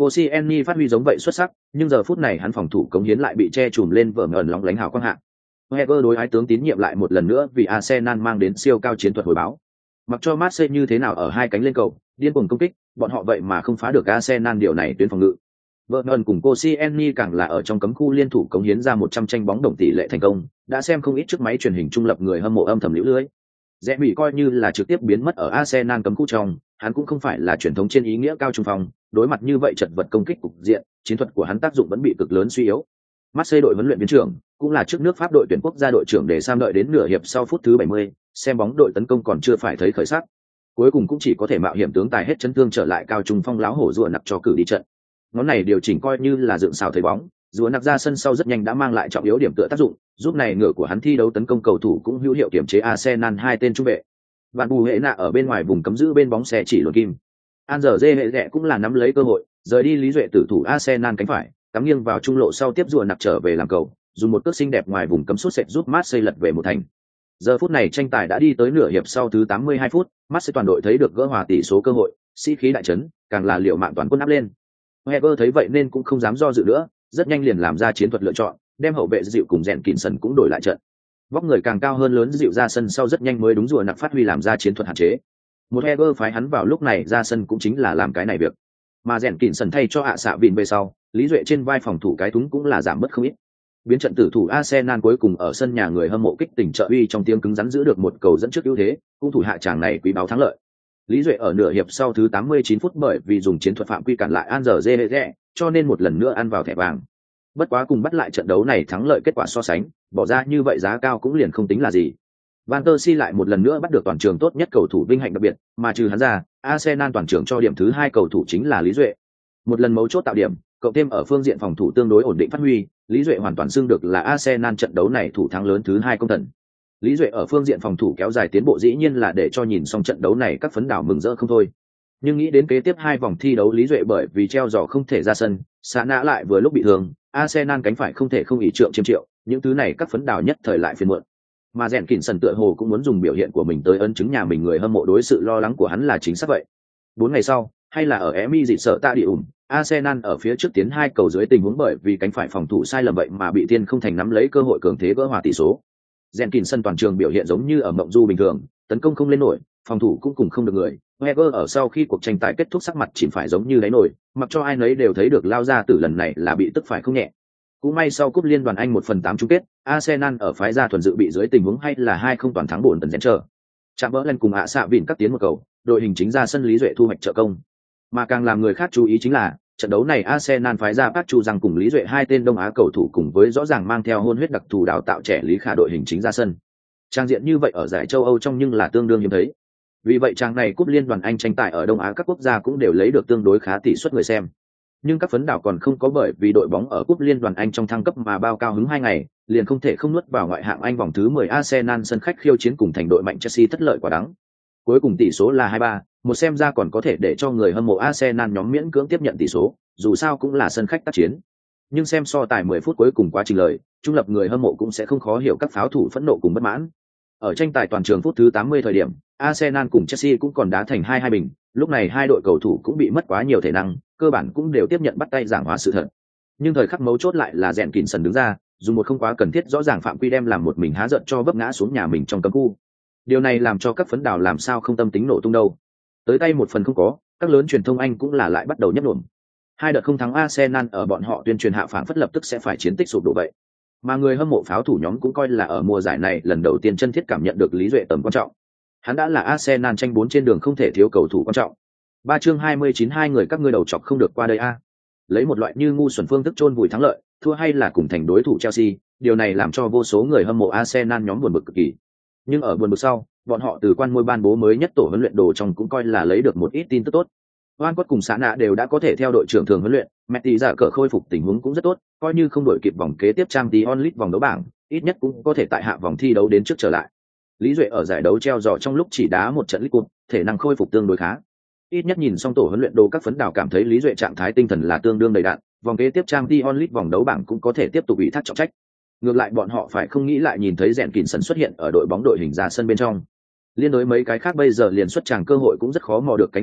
Koscielny phát huy giống vậy xuất sắc, nhưng giờ phút này hắn phòng thủ cống hiến lại bị che chùm lên vở ngẩn lóng lánh hào quang hạ. Wenger đối ái tướng tín nhiệm lại một lần nữa vì Arsenal mang đến siêu cao chiến thuật hồi báo. Mặc cho Marseille như thế nào ở hai cánh lên cầu, điên cuồng công kích, bọn họ vậy mà không phá được Arsenal điều này tuyến phòng ngự. Vernon cùng Koscielny càng là ở trong cấm khu liên thủ cống hiến ra một trăm tranh bóng đồng tỷ lệ thành công, đã xem không ít chiếc máy truyền hình trung lập người hâm mộ âm thầm liễu lưới. Rẽ bị coi như là trực tiếp biến mất ở Arsenal cấm khu trong, hắn cũng không phải là truyền thống trên ý nghĩa cao trung phòng, đối mặt như vậy chật vật công kích cục diện, chiến thuật của hắn tác dụng vẫn bị cực lớn suy yếu. Marseille đội huấn luyện viên trưởng, cũng là trước nước Pháp đội tuyển quốc gia đội trưởng để Sam đợi đến nửa hiệp sau phút thứ bảy mươi, xem bóng đội tấn công còn chưa phải thấy khởi sắc. Cuối cùng cũng chỉ có thể mạo hiểm tướng tài hết chấn thương trở lại cao trung phong láo hổ rùa nặc cho cử đi trận. Ngón này điều chỉnh coi như là dựng xào thấy bóng, rùa nặc ra sân sau rất nhanh đã mang lại trọng yếu điểm tựa tác dụng, giúp này ngựa của hắn thi đấu tấn công cầu thủ cũng hữu hiệu kiểm chế Arsenal hai tên trung vệ. Vạn bù hệ nạ ở bên ngoài vùng cấm giữ bên bóng xe chỉ luồn kim. An giờ dê hệ rẽ cũng là nắm lấy cơ hội, rời đi Lý Duệ tử thủ Arsenal cánh phải, cắm nghiêng vào trung lộ sau tiếp rùa nặc trở về làm cầu, dùng một cước xinh đẹp ngoài vùng cấm sút sệt giúp Marseille lật về một thành. Giờ phút này tranh tài đã đi tới nửa hiệp sau thứ tám mươi hai phút, Marseille toàn đội thấy được gỡ hòa tỷ số cơ hội, sĩ khí đại chấn, càng là liệu mạng toàn quân áp lên. Wenger thấy vậy nên cũng không dám do dự nữa, rất nhanh liền làm ra chiến thuật lựa chọn, đem hậu vệ dịu cùng rèn kỉnh sân cũng đổi lại trận. Vóc người càng cao hơn lớn dịu ra sân sau rất nhanh mới đúng rùa nặc phát huy làm ra chiến thuật hạn chế. Một Wenger phái hắn vào lúc này ra sân cũng chính là làm cái này việc. Mà rèn kỉnh sân thay cho hạ xạ vịn về sau, Lý Duệ trên vai phòng thủ cái túng cũng là giảm mất không ít. Biến trận tử thủ Arsenal cuối cùng ở sân nhà người hâm mộ kích tỉnh trợ uy trong tiếng cứng rắn giữ được một cầu dẫn trước ưu thế, cũng thủ hạ chàng này quý báo thắng lợi. Lý Duệ ở nửa hiệp sau thứ tám mươi chín phút bởi vì dùng chiến thuật phạm quy cản lại An giờ Zê, cho nên một lần nữa ăn vào thẻ vàng. Bất quá cùng bắt lại trận đấu này thắng lợi kết quả so sánh, bỏ ra như vậy giá cao cũng liền không tính là gì. Van der Si lại một lần nữa bắt được toàn trường tốt nhất cầu thủ vinh hạnh đặc biệt, mà trừ hắn ra, Arsenal toàn trường cho điểm thứ hai cầu thủ chính là Lý Duệ. Một lần mấu chốt tạo điểm, cộng thêm ở phương diện phòng thủ tương đối ổn định phát huy, Lý Duệ hoàn toàn xưng được là Arsenal trận đấu này thủ thắng lớn thứ hai công thần. Lý Duệ ở phương diện phòng thủ kéo dài tiến bộ dĩ nhiên là để cho nhìn xong trận đấu này các phấn đảo mừng rỡ không thôi. Nhưng nghĩ đến kế tiếp hai vòng thi đấu Lý Duệ bởi vì treo giò không thể ra sân, Sa nã lại vừa lúc bị thương, Arsenal cánh phải không thể không ý trượng chiêm triệu, những thứ này các phấn đảo nhất thời lại phiền muộn. Mà rèn kỉnh sân tựa hồ cũng muốn dùng biểu hiện của mình tới ấn chứng nhà mình người hâm mộ đối sự lo lắng của hắn là chính xác vậy. Bốn ngày sau, hay là ở Emi dị sợ ta đi ủng, Arsenal ở phía trước tiến hai cầu dưới tình huống bởi vì cánh phải phòng thủ sai lầm vậy mà bị Tiên không thành nắm lấy cơ hội cường thế gỡ hòa tỷ số. Jenkinson toàn trường biểu hiện giống như ở mộng du bình thường, tấn công không lên nổi, phòng thủ cũng cùng không được người. Wenger ở sau khi cuộc tranh tài kết thúc sắc mặt chìm phải giống như đáy nổi, mặc cho ai nấy đều thấy được lao ra từ lần này là bị tức phải không nhẹ. Cũng may sau cúp liên đoàn Anh một phần tám chung kết, Arsenal ở phái ra thuần dự bị dưới tình huống hay là hai không toàn thắng buồn tần dẹn chờ. Chạm bỡ lên cùng ạ xạ vịn các tiến một cầu, đội hình chính ra sân Lý Duệ thu hoạch trợ công. Mà càng làm người khác chú ý chính là trận đấu này Arsenal phái ra Park Chu rằng cùng Lý Duệ hai tên Đông Á cầu thủ cùng với rõ ràng mang theo hôn huyết đặc thù đào tạo trẻ Lý Khả đội hình chính ra sân. Trang diện như vậy ở giải châu Âu trong nhưng là tương đương hiếm thấy. Vì vậy trang này cúp liên đoàn Anh tranh tài ở Đông Á các quốc gia cũng đều lấy được tương đối khá tỷ suất người xem. Nhưng các phấn đảo còn không có bởi vì đội bóng ở cúp liên đoàn Anh trong thăng cấp mà bao cao hứng hai ngày, liền không thể không nuốt vào ngoại hạng Anh vòng thứ mười Arsenal sân khách khiêu chiến cùng thành đội mạnh Chelsea thất lợi quả đắng. Cuối cùng tỷ số là hai ba, một xem ra còn có thể để cho người hâm mộ Arsenal nhóm miễn cưỡng tiếp nhận tỷ số, dù sao cũng là sân khách tác chiến. Nhưng xem so tài mười phút cuối cùng quá trình lời, trung lập người hâm mộ cũng sẽ không khó hiểu các pháo thủ phẫn nộ cùng bất mãn. Ở tranh tài toàn trường phút thứ tám mươi thời điểm, Arsenal cùng Chelsea cũng còn đá thành hai hai bình, lúc này hai đội cầu thủ cũng bị mất quá nhiều thể năng, cơ bản cũng đều tiếp nhận bắt tay giảng hóa sự thật. Nhưng thời khắc mấu chốt lại là rèn kỉnh sần đứng ra, dùng một không quá cần thiết rõ ràng phạm quy đem làm một mình há giận cho vấp ngã xuống nhà mình trong cấm khu. Điều này làm cho các phấn đảo làm sao không tâm tính nổ tung đâu. Tới tay một phần không có, các lớn truyền thông Anh cũng là lại bắt đầu nhấp nhổm. Hai đợt không thắng Arsenal ở bọn họ tuyên truyền hạ phản phất lập tức sẽ phải chiến tích sụp đổ vậy. Mà người hâm mộ pháo thủ nhóm cũng coi là ở mùa giải này lần đầu tiên chân thiết cảm nhận được Lý Duệ tầm quan trọng. Hắn đã là Arsenal tranh bốn trên đường không thể thiếu cầu thủ quan trọng. Ba chương hai mươi chín hai người các ngươi đầu chọc không được qua đây a. Lấy một loại như ngu xuẩn phương thức chôn vùi thắng lợi, thua hay là cùng thành đối thủ Chelsea, điều này làm cho vô số người hâm mộ Arsenal nhóm buồn bực cực kỳ. Nhưng ở buồn bực sau, bọn họ từ quan môi ban bố mới nhất tổ huấn luyện đồ trong cũng coi là lấy được một ít tin tức tốt. Oan Quất cùng Xã Nạ đều đã có thể theo đội trưởng thường huấn luyện, Messi giả cờ khôi phục tình huống cũng rất tốt, coi như không đội kịp vòng kế tiếp Champions League vòng đấu bảng, ít nhất cũng có thể tại hạ vòng thi đấu đến trước trở lại. Lý Duệ ở giải đấu treo giò trong lúc chỉ đá một trận League Cup, thể năng khôi phục tương đối khá. Ít nhất nhìn xong tổ huấn luyện đồ các phấn đảo cảm thấy Lý Duệ trạng thái tinh thần là tương đương đầy đặn, vòng kế tiếp Champions League vòng đấu bảng cũng có thể tiếp tục ủy thác trọng trách. Ngược lại bọn họ phải không nghĩ lại nhìn thấy rèn kỉnh sân xuất hiện ở đội bóng đội hình ra sân bên trong. Liên đối mấy cái khác bây giờ liền xuất tràng cơ hội cũng rất khó mò được cánh dự bị,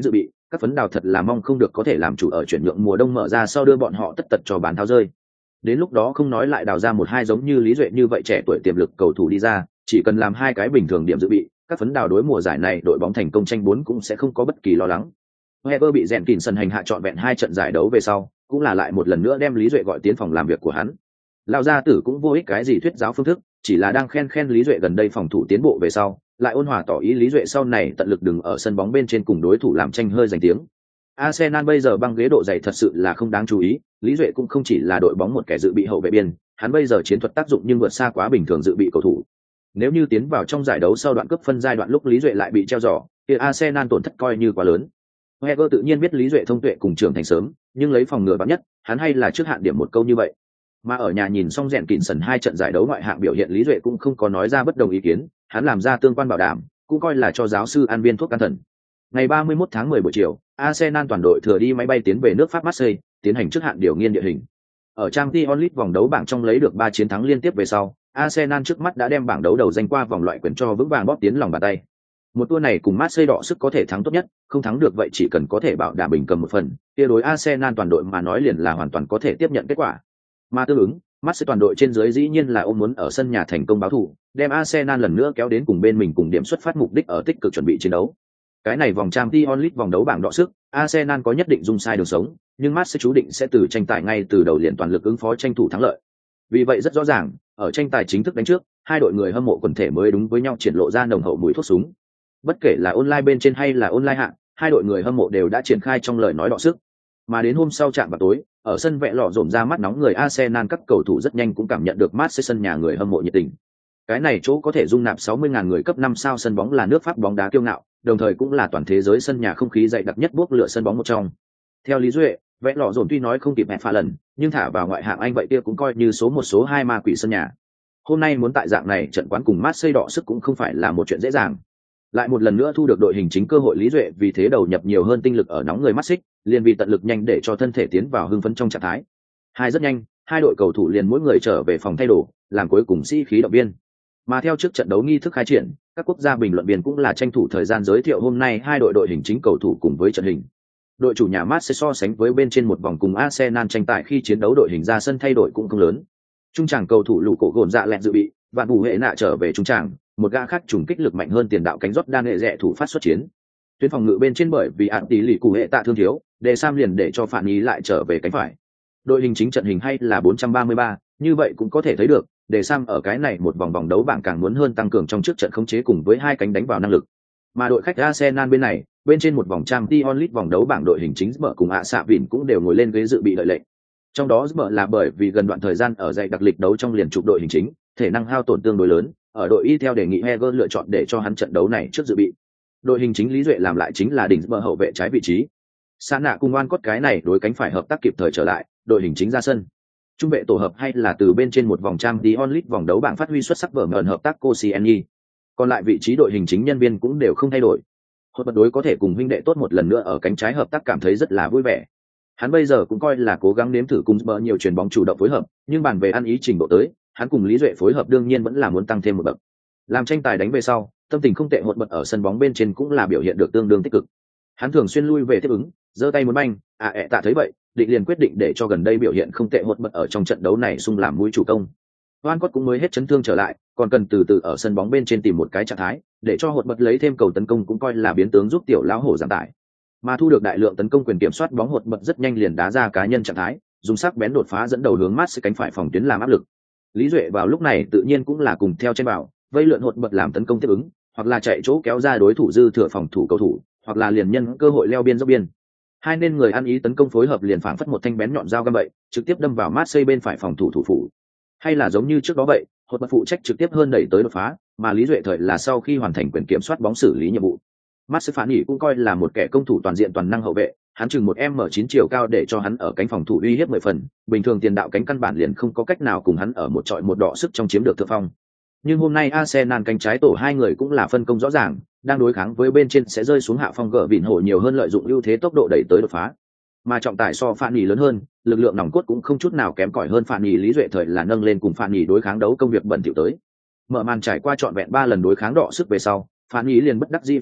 các phấn đào thật là mong không được có thể làm chủ ở chuyển nhượng mùa đông mở ra sau đưa bọn họ tất tật cho bán tháo rơi. Đến lúc đó không nói lại đào ra một hai giống như Lý Duệ như vậy trẻ tuổi tiềm lực cầu thủ đi ra, chỉ cần làm hai cái bình thường điểm dự bị, các phấn đào đối mùa giải này đội bóng thành công tranh bốn cũng sẽ không có bất kỳ lo lắng. Heger bị rèn kỉn sân hành hạ trọn vẹn hai trận giải đấu về sau, cũng là lại một lần nữa đem Lý Duệ gọi tiến phòng làm việc của hắn. Lão gia tử cũng vô ích cái gì thuyết giáo phương thức, chỉ là đang khen khen Lý Duệ gần đây phòng thủ tiến bộ về sau, lại ôn hòa tỏ ý Lý Duệ sau này tận lực đừng ở sân bóng bên trên cùng đối thủ làm tranh hơi giành tiếng. Arsenal bây giờ băng ghế độ dày thật sự là không đáng chú ý, Lý Duệ cũng không chỉ là đội bóng một kẻ dự bị hậu vệ biên, hắn bây giờ chiến thuật tác dụng nhưng vượt xa quá bình thường dự bị cầu thủ. Nếu như tiến vào trong giải đấu sau đoạn cướp phân giai đoạn lúc Lý Duệ lại bị treo giò, thì Arsenal tổn thất coi như quá lớn. Heger tự nhiên biết Lý Duệ thông tuệ cùng trưởng thành sớm, nhưng lấy phòng ngừa vạn nhất, hắn hay là trước hạn điểm một câu như vậy. Mà ở nhà nhìn xong rèn kỉn sân hai trận giải đấu ngoại hạng biểu hiện Lý Duệ cũng không có nói ra bất đồng ý kiến, hắn làm ra tương quan bảo đảm, cũng coi là cho giáo sư ăn viên thuốc can thần. Ngày ba mươi mốt tháng mười buổi chiều, Arsenal toàn đội thừa đi máy bay tiến về nước Pháp Marseille, tiến hành trước hạn điều nghiên địa hình. Ở Champions League vòng đấu bảng trong lấy được ba chiến thắng liên tiếp về sau, Arsenal trước mắt đã đem bảng đấu đầu danh qua vòng loại quyền cho vững vàng bóp tiến lòng bàn tay. Một tour này cùng Marseille đọ sức có thể thắng tốt nhất, không thắng được vậy chỉ cần có thể bảo đảm bình cầm một phần, kia đối Arsenal toàn đội mà nói liền là hoàn toàn có thể tiếp nhận kết quả. Mà tương ứng, Marseille toàn đội trên dưới dĩ nhiên là ôm muốn ở sân nhà thành công báo thù, đem Arsenal lần nữa kéo đến cùng bên mình cùng điểm xuất phát mục đích ở tích cực chuẩn bị chiến đấu. Cái này vòng Champions League vòng đấu bảng đọ sức, Arsenal có nhất định dung sai đường sống, nhưng Marseille chú định sẽ từ tranh tài ngay từ đầu liền toàn lực ứng phó tranh thủ thắng lợi. Vì vậy rất rõ ràng, ở tranh tài chính thức đánh trước, hai đội người hâm mộ quần thể mới đúng với nhau triển lộ ra nồng hậu mùi thuốc súng. Bất kể là online bên trên hay là online hạng, hai đội người hâm mộ đều đã triển khai trong lời nói đọ sức. Mà đến hôm sau trạm vào tối, ở sân vẽ lọ rổm ra mắt nóng người Arsenal các cầu thủ rất nhanh cũng cảm nhận được Marseille sân nhà người hâm mộ nhiệt tình. Cái này chỗ có thể dung nạp sáu mươi nghìn người cấp năm sao sân bóng là nước Pháp bóng đá kiêu ngạo, đồng thời cũng là toàn thế giới sân nhà không khí dày đặc nhất bốc lửa sân bóng một trong. Theo Lý Duệ, vẽ lọ rổm tuy nói không kịp hẹn pha lần, nhưng thả vào ngoại hạng Anh vậy kia cũng coi như số một số hai ma quỷ sân nhà. Hôm nay muốn tại dạng này trận quán cùng Marseille đọ sức cũng không phải là một chuyện dễ dàng. Lại một lần nữa thu được đội hình chính cơ hội Lý Duệ vì thế đầu nhập nhiều hơn tinh lực ở nóng người Marseille, liền vì tận lực nhanh để cho thân thể tiến vào hưng phấn trong trạng thái. Hai rất nhanh, hai đội cầu thủ liền mỗi người trở về phòng thay đồ, làm cuối cùng sĩ khí động viên. Mà theo trước trận đấu nghi thức khai triển, các quốc gia bình luận viên cũng là tranh thủ thời gian giới thiệu hôm nay hai đội đội hình chính cầu thủ cùng với trận hình. Đội chủ nhà Marseille so sánh với bên trên một vòng cùng Arsenal tranh tài khi chiến đấu đội hình ra sân thay đổi cũng không lớn. Trung trảng cầu thủ lũ cổ gồn dạ lẹt dự bị, và bù hệ nạ trở về trung trảng, một gã khác trùng kích lực mạnh hơn tiền đạo cánh rót đan hệ rẻ thủ phát xuất chiến. Tuyến phòng ngự bên trên bởi vì ạn tỷ lì cụ hệ tạ thương thiếu, để Sam liền để cho phản ý lại trở về cánh phải. Đội hình chính trận hình hay là bốn trăm ba mươi ba, như vậy cũng có thể thấy được, để Sam ở cái này một vòng vòng đấu bảng càng muốn hơn tăng cường trong trước trận khống chế cùng với hai cánh đánh vào năng lực. Mà đội khách Arsenal bên này, bên trên một vòng Champions League vòng đấu bảng đội hình chính Spurs cùng ạ xạ vỉn cũng đều ngồi lên ghế dự bị đợi lệnh. Trong đó Spurs là bởi vì gần đoạn thời gian ở dạy đặc lịch đấu trong liền trục đội hình chính, thể năng hao tổn tương đối lớn, ở đội y theo đề nghị Heger lựa chọn để cho hắn trận đấu này trước dự bị. Đội hình chính Lý Duệ làm lại chính là đỉnh Spurs hậu vệ trái vị trí. Sa nạ cùng Oan cốt cái này đối cánh phải hợp tác kịp thời trở lại, đội hình chính ra sân. Trung vệ tổ hợp hay là từ bên trên một vòng Champions League vòng đấu bảng phát huy xuất sắc vở ngần hợp tác Koscielny. Còn lại vị trí đội hình chính nhân viên cũng đều không thay đổi. Hốt bật đối có thể cùng huynh đệ tốt một lần nữa ở cánh trái hợp tác cảm thấy rất là vui vẻ. Hắn bây giờ cũng coi là cố gắng nếm thử cùng Spurs nhiều chuyền bóng chủ động phối hợp, nhưng bàn về ăn ý trình độ tới, hắn cùng Lý Duệ phối hợp đương nhiên vẫn là muốn tăng thêm một bậc. Làm tranh tài đánh về sau, tâm tình không tệ hốt bật ở sân bóng bên trên cũng là biểu hiện được tương đương tích cực. Hắn thường xuyên lui về tiếp ứng, giơ tay muốn banh, à ẹ tạ thấy vậy, định liền quyết định để cho gần đây biểu hiện không tệ hốt bật ở trong trận đấu này xung làm mũi chủ công. Oan cốt cũng mới hết chấn thương trở lại, còn cần từ từ ở sân bóng bên trên tìm một cái trạng thái, để cho hốt bật lấy thêm cầu tấn công cũng coi là biến tướng giúp tiểu lão hổ giảm tải. Mà thu được đại lượng tấn công quyền kiểm soát bóng hốt bật rất nhanh liền đá ra cá nhân trạng thái, dùng sắc bén đột phá dẫn đầu hướng mát cánh phải phòng tuyến làm áp lực. Lý Duệ vào lúc này tự nhiên cũng là cùng theo trên bảo, vây lượn hốt bật làm tấn công tiếp ứng, hoặc là chạy chỗ kéo ra đối thủ dư thừa phòng thủ cầu thủ, hoặc là liền nhân cơ hội leo biên dốc biên. Hai nên người ăn ý tấn công phối hợp liền phảng phất một thanh bén nhọn dao găm vậy, trực tiếp đâm vào Marseille bên phải phòng thủ thủ phủ. Hay là giống như trước đó vậy, hốt bật phụ trách trực tiếp hơn đẩy tới đột phá, mà Lý Duệ thời là sau khi hoàn thành quyền kiểm soát bóng xử lý nhiệm vụ. Marseille phản nghỉ cũng coi là một kẻ công thủ toàn diện toàn năng hậu vệ, hắn chừng một m chín chiều cao để cho hắn ở cánh phòng thủ uy hiếp mười phần, bình thường tiền đạo cánh căn bản liền không có cách nào cùng hắn ở một trọi một đọ sức trong chiếm được thượng phong. Nhưng hôm nay Arsenal cánh trái tổ hai người cũng là phân công rõ ràng, đang đối kháng với bên trên sẽ rơi xuống hạ phong gỡ vịn hổ nhiều hơn lợi dụng ưu thế tốc độ đẩy tới đột phá. Mà trọng tài so Phản Nhì lớn hơn, lực lượng nòng cốt cũng không chút nào kém cỏi hơn Phản Nhì. Lý Duệ thời là nâng lên cùng Phản Nhì đối kháng đấu công việc bẩn thỉu tới. Mở màn trải qua trọn vẹn ba lần đối kháng đọ sức về sau, Phản Nhì liền bất đắc dĩ phát hiện,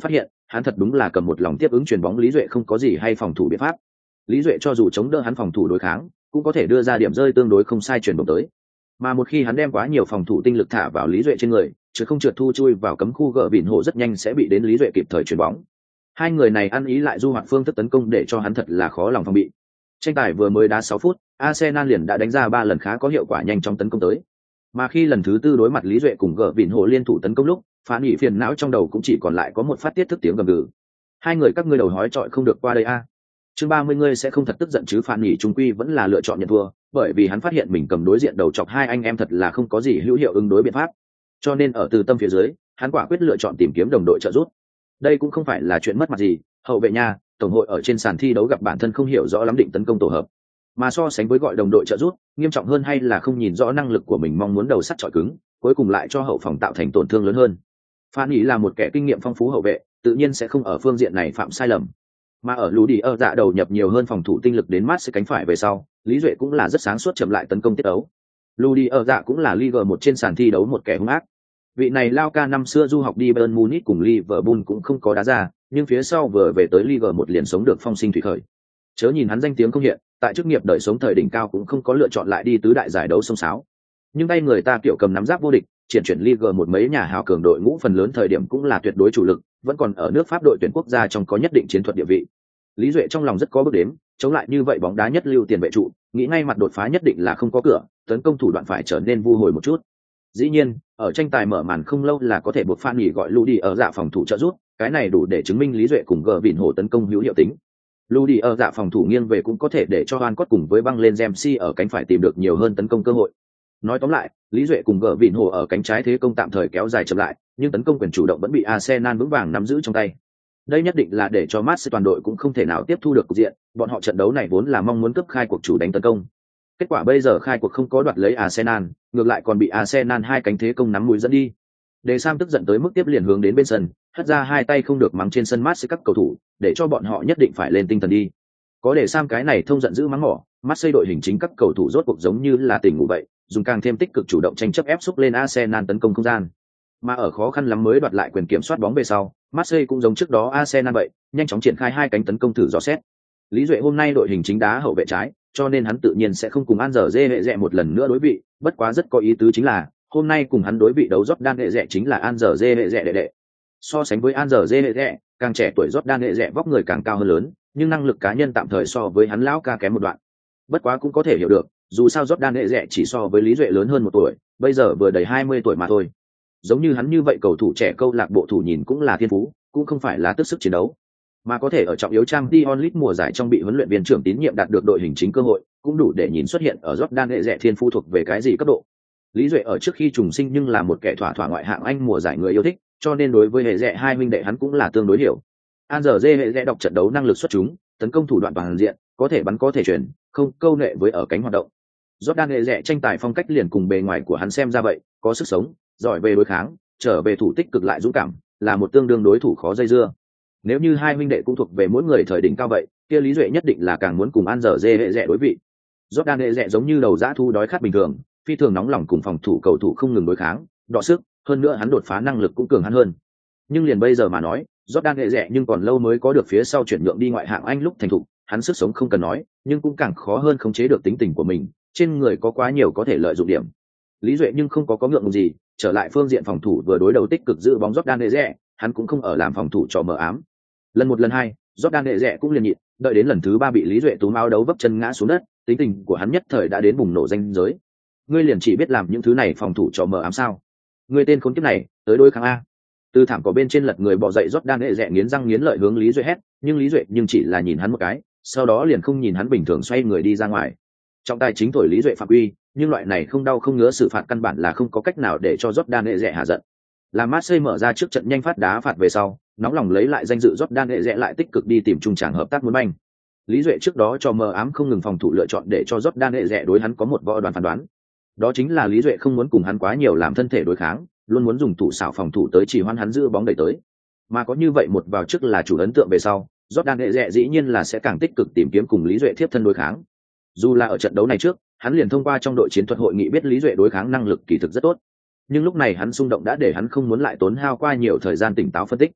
hắn thật đúng là cầm một lòng tiếp ứng chuyền bóng Lý Duệ không có gì hay phòng thủ biện pháp. Lý Duệ cho dù chống đỡ hắn phòng thủ đối kháng, cũng có thể đưa ra điểm rơi tương đối không sai chuyền bóng tới. Mà một khi hắn đem quá nhiều phòng thủ tinh lực thả vào Lý Duệ trên người, chứ không trượt thu chui vào cấm khu gỡ bỉn hộ rất nhanh sẽ bị đến Lý Duệ kịp thời chuyền bóng. Hai người này ăn ý lại du hoạt phương thức tấn công để cho hắn thật là khó lòng phòng bị. Tranh tài vừa mới đá sáu phút, Arsenal liền đã đánh ra ba lần khá có hiệu quả nhanh chóng tấn công tới. Mà khi lần thứ tư đối mặt Lý Duệ cùng gỡ bỉn hộ liên thủ tấn công lúc, phản nghỉ phiền não trong đầu cũng chỉ còn lại có một phát tiết thức tiếng gầm gừ. Hai người các ngươi đầu hói trọi không được qua đây a. À. Chương ba mươi ngươi sẽ không thật tức giận chứ, phản nghỉ trung quy vẫn là lựa chọn nhận thua, bởi vì hắn phát hiện mình cầm đối diện đầu chọc hai anh em thật là không có gì hữu hiệu ứng đối biện pháp. Cho nên ở từ tâm phía dưới, hắn quả quyết lựa chọn tìm kiếm đồng đội trợ giúp. Đây cũng không phải là chuyện mất mặt gì, hậu vệ nha, tổng hội ở trên sàn thi đấu gặp bản thân không hiểu rõ lắm định tấn công tổ hợp. Mà so sánh với gọi đồng đội trợ giúp, nghiêm trọng hơn hay là không nhìn rõ năng lực của mình mong muốn đầu sắt chọi cứng, cuối cùng lại cho hậu phòng tạo thành tổn thương lớn hơn. Phan Ý là một kẻ kinh nghiệm phong phú hậu vệ, tự nhiên sẽ không ở phương diện này phạm sai lầm. Mà ở lú đi ở dạ đầu nhập nhiều hơn phòng thủ tinh lực đến mát sẽ cánh phải về sau, Lý Duệ cũng là rất sáng suốt chậm lại tấn công tiết đấu. Lú đi ở dạ cũng là Liga một trên sàn thi đấu một kẻ hung ác. Vị này lao ca năm xưa du học đi Bayern Munich cùng Liverpool cũng không có đá ra, nhưng phía sau vừa về tới Liga một liền sống được phong sinh thủy khởi. Chớ nhìn hắn danh tiếng không hiện, tại chức nghiệp đời sống thời đỉnh cao cũng không có lựa chọn lại đi tứ đại giải đấu sông sáo. Nhưng tay người ta kiểu cầm nắm giáp vô địch, triển chuyển Liga một mấy nhà hào cường đội ngũ phần lớn thời điểm cũng là tuyệt đối chủ lực, vẫn còn ở nước Pháp đội tuyển quốc gia trong có nhất định chiến thuật địa vị. Lý Duệ trong lòng rất có bước đếm, chống lại như vậy bóng đá nhất lưu tiền vệ trụ, nghĩ ngay mặt đột phá nhất định là không có cửa, tấn công thủ đoạn phải trở nên vu hồi một chút. Dĩ nhiên, ở tranh tài mở màn không lâu là có thể buộc Phan nghỉ gọi Lù đi ở dạ phòng thủ trợ giúp, cái này đủ để chứng minh Lý Duệ cùng gờ vịn hổ tấn công hữu hiệu tính. Lù đi ở dạ phòng thủ nghiêng về cũng có thể để cho Van Cott cùng với băng lên Dempsey ở cánh phải tìm được nhiều hơn tấn công cơ hội. Nói tóm lại, Lý Duệ cùng gờ vịn hổ ở cánh trái thế công tạm thời kéo dài chậm lại, nhưng tấn công quyền chủ động vẫn bị Arsenal vững vàng nắm giữ trong tay. Đây nhất định là để cho Marseille toàn đội cũng không thể nào tiếp thu được cục diện, bọn họ trận đấu này vốn là mong muốn cướp khai cuộc chủ đánh tấn công. Kết quả bây giờ khai cuộc không có đoạt lấy Arsenal, ngược lại còn bị Arsenal hai cánh thế công nắm mũi dẫn đi. De Sam tức giận tới mức tiếp liền hướng đến bên sân, hất ra hai tay không được mắng trên sân Marseille các cầu thủ, để cho bọn họ nhất định phải lên tinh thần đi. Có De Sam cái này thông giận giữ mắng mỏ, Marseille đội hình chính các cầu thủ rốt cuộc giống như là tỉnh ngủ vậy, dùng càng thêm tích cực chủ động tranh chấp ép xúc lên Arsenal tấn công không gian. Mà ở khó khăn lắm mới đoạt lại quyền kiểm soát bóng về sau, Marseille cũng giống trước đó Arsenal vậy, nhanh chóng triển khai hai cánh tấn công thử dò xét. Lý Duệ hôm nay đội hình chính đá hậu vệ trái, cho nên hắn tự nhiên sẽ không cùng An Giờ Dê hệ rẽ một lần nữa đối vị, bất quá rất có ý tứ chính là, hôm nay cùng hắn đối vị đấu Jordan hệ rẽ chính là An Giờ Dê hệ rẽ đệ đệ. So sánh với An Giờ Dê hệ rẽ, càng trẻ tuổi Jordan hệ rẽ vóc người càng cao hơn lớn, nhưng năng lực cá nhân tạm thời so với hắn lão ca kém một đoạn. Bất quá cũng có thể hiểu được, dù sao Jordan hệ rẽ chỉ so với Lý Duệ lớn hơn một tuổi, bây giờ vừa đầy hai mươi tuổi mà thôi. Giống như hắn như vậy cầu thủ trẻ câu lạc bộ thủ nhìn cũng là thiên phú, cũng không phải là tức sức chiến đấu, mà có thể ở trọng yếu trang Champions League mùa giải trong bị huấn luyện viên trưởng tín nhiệm đạt được đội hình chính cơ hội, cũng đủ để nhìn xuất hiện ở Jordan hệ rẽ thiên phú thuộc về cái gì cấp độ. Lý Duệ ở trước khi trùng sinh nhưng là một kẻ thỏa thỏa ngoại hạng Anh mùa giải người yêu thích, cho nên đối với hệ rẽ hai huynh đệ hắn cũng là tương đối hiểu. An giờ dê hệ rẽ đọc trận đấu năng lực xuất chúng, tấn công thủ đoạn toàn diện, có thể bắn có thể chuyển, không câu nệ với ở cánh hoạt động. Jordan hệ rẽ tranh tài phong cách liền cùng bề ngoài của hắn xem ra vậy, có sức sống, giỏi về đối kháng, trở về thủ tích cực lại dũng cảm, là một tương đương đối thủ khó dây dưa. Nếu như hai huynh đệ cũng thuộc về mỗi người thời đỉnh cao vậy, kia Lý Duệ nhất định là càng muốn cùng An giờ dê hệ rẽ đối vị. Jordan hệ rẽ giống như đầu dã thu đói khát bình thường, phi thường nóng lòng cùng phòng thủ cầu thủ không ngừng đối kháng, đọ sức, hơn nữa hắn đột phá năng lực cũng cường hắn hơn. Nhưng liền bây giờ mà nói, Jordan hệ rẽ nhưng còn lâu mới có được phía sau chuyển nhượng đi ngoại hạng Anh lúc thành thục, hắn sức sống không cần nói, nhưng cũng càng khó hơn khống chế được tính tình của mình, trên người có quá nhiều có thể lợi dụng điểm. Lý Duệ nhưng không có có ngượng gì, trở lại phương diện phòng thủ vừa đối đầu tích cực giữ bóng Jordan hệ rẽ, hắn cũng không ở làm phòng thủ trò mờ ám. Lần một lần hai, Jordan hệ rẽ cũng liền nhịn, đợi đến lần thứ ba bị Lý Duệ túm áo đấu vấp chân ngã xuống đất, tính tình của hắn nhất thời đã đến bùng nổ danh giới. Ngươi liền chỉ biết làm những thứ này phòng thủ trò mờ ám sao? Ngươi tên khốn kiếp này, tới đối kháng a. Từ thảm cỏ bên trên lật người bò dậy Jordan hệ rẽ nghiến răng nghiến lợi hướng Lý Duệ hét, nhưng Lý Duệ nhưng chỉ là nhìn hắn một cái, sau đó liền không nhìn hắn bình thường xoay người đi ra ngoài. Trọng tài chính thổi Lý Duệ phạm quy, nhưng loại này không đau không ngứa xử phạt căn bản là không có cách nào để cho Jordan hệ rẽ hạ giận. Là Marseille mở ra trước trận nhanh phát đá phạt về sau, nóng lòng lấy lại danh dự Jordan hệ rẽ lại tích cực đi tìm trung tràng hợp tác muốn banh. Lý Duệ trước đó cho mờ ám không ngừng phòng thủ lựa chọn để cho Jordan hệ rẽ đối hắn có một võ đoán phán đoán. Đó chính là Lý Duệ không muốn cùng hắn quá nhiều làm thân thể đối kháng, luôn muốn dùng thủ xảo phòng thủ tới chỉ hoãn hắn giữ bóng đẩy tới. Mà có như vậy một vào trước là chủ ấn tượng về sau, Jordan hệ rẽ dĩ nhiên là sẽ càng tích cực tìm kiếm cùng Lý Duệ tiếp thân đối kháng. Dù là ở trận đấu này trước, hắn liền thông qua trong đội chiến thuật hội nghị biết Lý Duệ đối kháng năng lực kỳ thực rất tốt. Nhưng lúc này hắn xung động đã để hắn không muốn lại tốn hao qua nhiều thời gian tỉnh táo phân tích.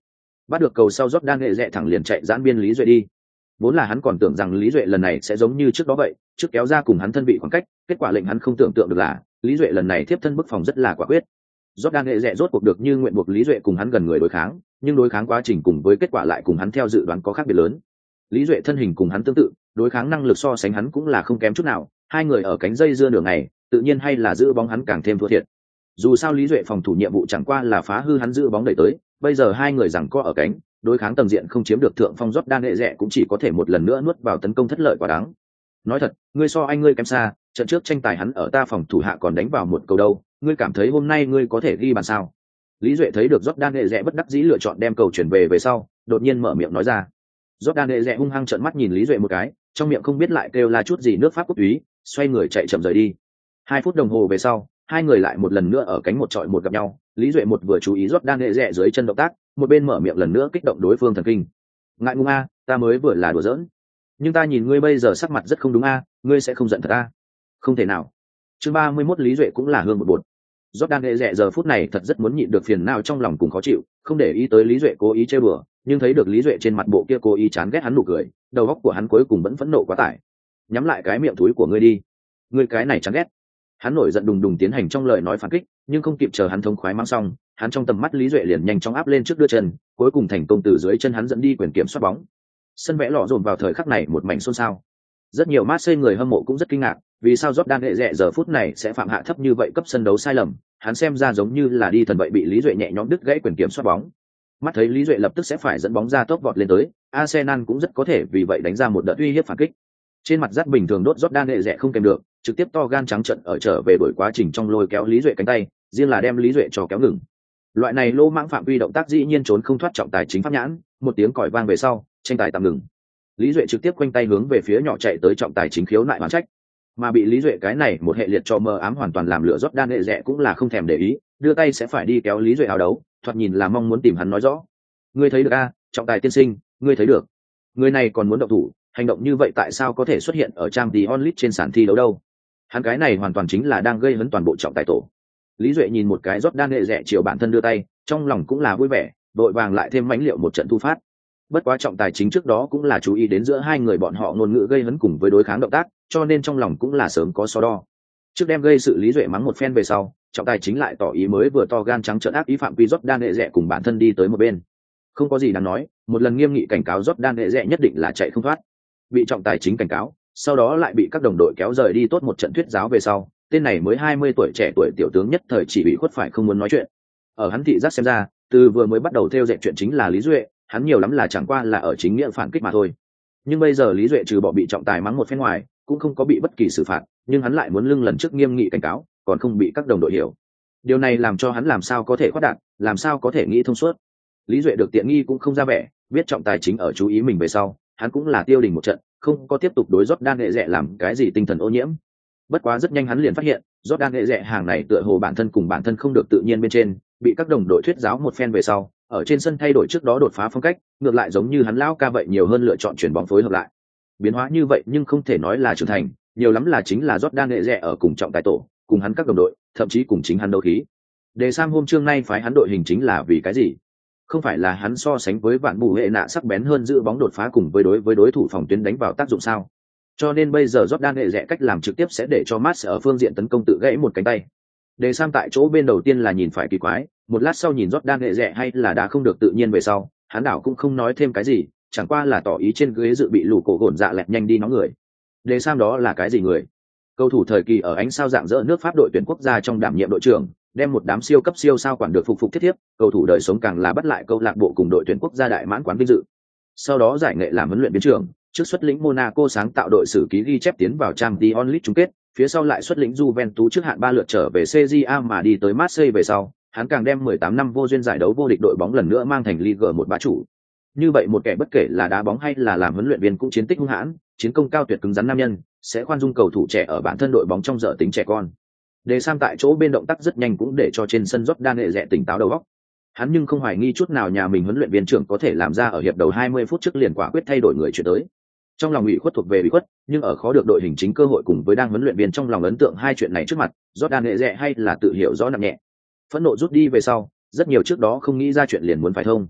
Bắt được cầu sau Jordan nghệ rẽ thẳng liền chạy giãn biên Lý Duệ đi. Vốn là hắn còn tưởng rằng Lý Duệ lần này sẽ giống như trước đó vậy, trước kéo ra cùng hắn thân vị khoảng cách, kết quả lệnh hắn không tưởng tượng được là, Lý Duệ lần này tiếp thân bức phòng rất là quả quyết. Jordan nghệ rẽ rốt cuộc được như nguyện buộc Lý Duệ cùng hắn gần người đối kháng, nhưng đối kháng quá trình cùng với kết quả lại cùng hắn theo dự đoán có khác biệt lớn. Lý Duệ thân hình cùng hắn tương tự, đối kháng năng lực so sánh hắn cũng là không kém chút nào, hai người ở cánh dây dưa nửa ngày, tự nhiên hay là giữ bóng hắn càng thêm thua thiệt. Dù sao Lý Duệ phòng thủ nhiệm vụ chẳng qua là phá hư hắn giữ bóng đẩy tới, bây giờ hai người giằng co ở cánh, đối kháng tầng diện không chiếm được thượng phong, Jordan nghệ rẽ cũng chỉ có thể một lần nữa nuốt vào tấn công thất lợi quá đáng. Nói thật, ngươi so anh ngươi kém xa, trận trước tranh tài hắn ở ta phòng thủ hạ còn đánh vào một cầu đâu, ngươi cảm thấy hôm nay ngươi có thể ghi bàn sao? Lý Duệ thấy được Jordan nghệ rẽ bất đắc dĩ lựa chọn đem cầu chuyển về về sau, đột nhiên mở miệng nói ra. Jordan nghệ rẽ hung hăng trợn mắt nhìn Lý Duệ một cái, trong miệng không biết lại kêu la chút gì nước Pháp quốc túy, xoay người chạy chậm rời đi. Hai phút đồng hồ về sau, hai người lại một lần nữa ở cánh một trọi một gặp nhau. Lý Duệ một vừa chú ý Jordan nghệ rẽ dưới chân động tác, một bên mở miệng lần nữa kích động đối phương thần kinh. Ngại ngùng a, ta mới vừa là đùa giỡn, nhưng ta nhìn ngươi bây giờ sắc mặt rất không đúng a, ngươi sẽ không giận thật a? Không thể nào. Chương ba mươi mốt Lý Duệ cũng là hương một bột. Jordan nghệ rẽ giờ phút này thật rất muốn nhịn được phiền não trong lòng cùng khó chịu, không để ý tới Lý Duệ cố ý trêu đùa, nhưng thấy được Lý Duệ trên mặt bộ kia cố ý chán ghét hắn nụ cười, đầu óc của hắn cuối cùng vẫn phẫn nộ quá tải. Nhắm lại cái miệng thúi của ngươi đi, ngươi cái này chán ghét. Hắn nổi giận đùng đùng tiến hành trong lời nói phản kích, nhưng không kịp chờ hắn thống khoái mang xong, hắn trong tầm mắt Lý Duệ liền nhanh chóng áp lên trước đưa chân, cuối cùng thành công từ dưới chân hắn dẫn đi quyền kiểm soát bóng. Sân vẽ lọ dồn vào thời khắc này một mảnh xôn xao. Rất nhiều Marseille người hâm mộ cũng rất kinh ngạc, vì sao Jordan nghệ rẽ giờ phút này sẽ phạm hạ thấp như vậy cấp sân đấu sai lầm, hắn xem ra giống như là đi thần vậy bị Lý Duệ nhẹ nhõm đứt gãy quyền kiểm soát bóng. Mắt thấy Lý Duệ lập tức sẽ phải dẫn bóng ra tốc vọt lên tới, Arsenal cũng rất có thể vì vậy đánh ra một đợt uy hiếp phản kích. Trên mặt rất bình thường đốt Jordan nghệ rẽ không kèm được, trực tiếp to gan trắng trận ở trở về đổi quá trình trong lôi kéo Lý Duệ cánh tay, riêng là đem Lý Duệ cho kéo ngừng. Loại này lô mãng phạm vi động tác dĩ nhiên trốn không thoát trọng tài chính pháp nhãn, một tiếng còi vang về sau, tranh tài tạm ngừng. Lý Duệ trực tiếp quanh tay hướng về phía nhỏ chạy tới trọng tài chính khiếu nại oán trách, mà bị Lý Duệ cái này một hệ liệt cho mờ ám hoàn toàn làm lửa Jordan nghệ rẽ cũng là không thèm để ý, đưa tay sẽ phải đi kéo Lý Duệ áo đấu, thoạt nhìn là mong muốn tìm hắn nói rõ. Ngươi thấy được a, trọng tài tiên sinh, ngươi thấy được. Người này còn muốn động thủ, hành động như vậy tại sao có thể xuất hiện ở Champions League trên sàn thi đấu đâu? Hắn cái này hoàn toàn chính là đang gây hấn toàn bộ trọng tài tổ. Lý Duệ nhìn một cái Jordan nghệ rẽ chiều bản thân đưa tay, trong lòng cũng là vui vẻ, đội vàng lại thêm mãnh liệu một trận thu phát. Bất quá trọng tài chính trước đó cũng là chú ý đến giữa hai người bọn họ ngôn ngữ gây hấn cùng với đối kháng động tác, cho nên trong lòng cũng là sớm có so đo. Trước đem gây sự Lý Duệ mắng một phen về sau, trọng tài chính lại tỏ ý mới vừa to gan trắng trợn ác ý phạm vi Jordan nghệ rẽ cùng bản thân đi tới một bên. Không có gì đáng nói, một lần nghiêm nghị cảnh cáo Jordan nghệ rẽ nhất định là chạy không thoát. Bị trọng tài chính cảnh cáo, sau đó lại bị các đồng đội kéo rời đi tốt một trận thuyết giáo về sau, tên này mới hai mươi tuổi trẻ tuổi tiểu tướng nhất thời chỉ bị khuất phải không muốn nói chuyện. Ở hắn thị giác xem ra, từ vừa mới bắt đầu theo dệt chuyện chính là Lý Duệ, hắn nhiều lắm là chẳng qua là ở chính nghĩa phản kích mà thôi. Nhưng bây giờ Lý Duệ trừ bỏ bị trọng tài mắng một phen ngoài, cũng không có bị bất kỳ xử phạt, nhưng hắn lại muốn lưng lần trước nghiêm nghị cảnh cáo, còn không bị các đồng đội hiểu. Điều này làm cho hắn làm sao có thể khoát đạt, làm sao có thể nghĩ thông suốt. Lý Duệ được tiện nghi cũng không ra vẻ, biết trọng tài chính ở chú ý mình về sau, hắn cũng là tiêu đình một trận, không có tiếp tục đối Jordan nghệ rẽ làm cái gì tinh thần ô nhiễm. Bất quá rất nhanh hắn liền phát hiện, Jordan nghệ rẽ hàng này tựa hồ bản thân cùng bản thân không được tự nhiên bên trên, bị các đồng đội thuyết giáo một phen về sau, ở trên sân thay đổi trước đó đột phá phong cách, ngược lại giống như hắn lão ca vậy nhiều hơn lựa chọn chuyển bóng phối hợp lại. Biến hóa như vậy nhưng không thể nói là trưởng thành, nhiều lắm là chính là Jordan nghệ rẽ ở cùng trọng tài tổ, cùng hắn các đồng đội, thậm chí cùng chính hắn đấu khí. Đề Sam hôm trưa nay phái hắn đội hình chính là vì cái gì? Không phải là hắn so sánh với vạn bù hệ nạ sắc bén hơn giữ bóng đột phá cùng với đối với đối thủ phòng tuyến đánh vào tác dụng sao? Cho nên bây giờ Jordan nghệ rẽ cách làm trực tiếp sẽ để cho Mars ở phương diện tấn công tự gãy một cánh tay. Đề Sam tại chỗ bên đầu tiên là nhìn phải kỳ quái, một lát sau nhìn Jordan nghệ rẽ hay là đã không được tự nhiên về sau, hắn đảo cũng không nói thêm cái gì, chẳng qua là tỏ ý trên ghế dự bị lù cổ gồn dạ lẹt nhanh đi nó người. Đề Sam đó là cái gì người? Cầu thủ thời kỳ ở ánh sao dạng dỡ nước Pháp đội tuyển quốc gia trong đảm nhiệm đội trưởng, đem một đám siêu cấp siêu sao quản được phục phục thiết thiếp, cầu thủ đời sống càng là bắt lại câu lạc bộ cùng đội tuyển quốc gia đại mãn quán vinh dự. Sau đó giải nghệ làm huấn luyện viên trưởng, trước xuất lĩnh Monaco sáng tạo đội sử ký ghi chép tiến vào Champions League chung kết, phía sau lại xuất lĩnh Juventus trước hạn ba lượt trở về xê giê a mà đi tới Marseille về sau, hắn càng đem mười tám năm vô duyên giải đấu vô địch đội bóng lần nữa mang thành Ligue một bá chủ. Như vậy một kẻ bất kể là đá bóng hay là làm huấn luyện viên cũng chiến tích hung hãn, chiến công cao tuyệt cứng rắn nam nhân, sẽ khoan dung cầu thủ trẻ ở bản thân đội bóng trong dở tính trẻ con. Đề Sam tại chỗ bên động tác rất nhanh cũng để cho trên sân Jordan nghệ rẽ tỉnh táo đầu óc. Hắn nhưng không hoài nghi chút nào nhà mình huấn luyện viên trưởng có thể làm ra ở hiệp đầu hai mươi phút trước liền quả quyết thay đổi người chuyển tới. Trong lòng ủy khuất thuộc về ủy khuất, nhưng ở khó được đội hình chính cơ hội cùng với đang huấn luyện viên trong lòng ấn tượng hai chuyện này trước mặt, Jordan nghệ rẽ hay là tự hiểu rõ nặng nhẹ. Phẫn nộ rút đi về sau, rất nhiều trước đó không nghĩ ra chuyện liền muốn phải thông.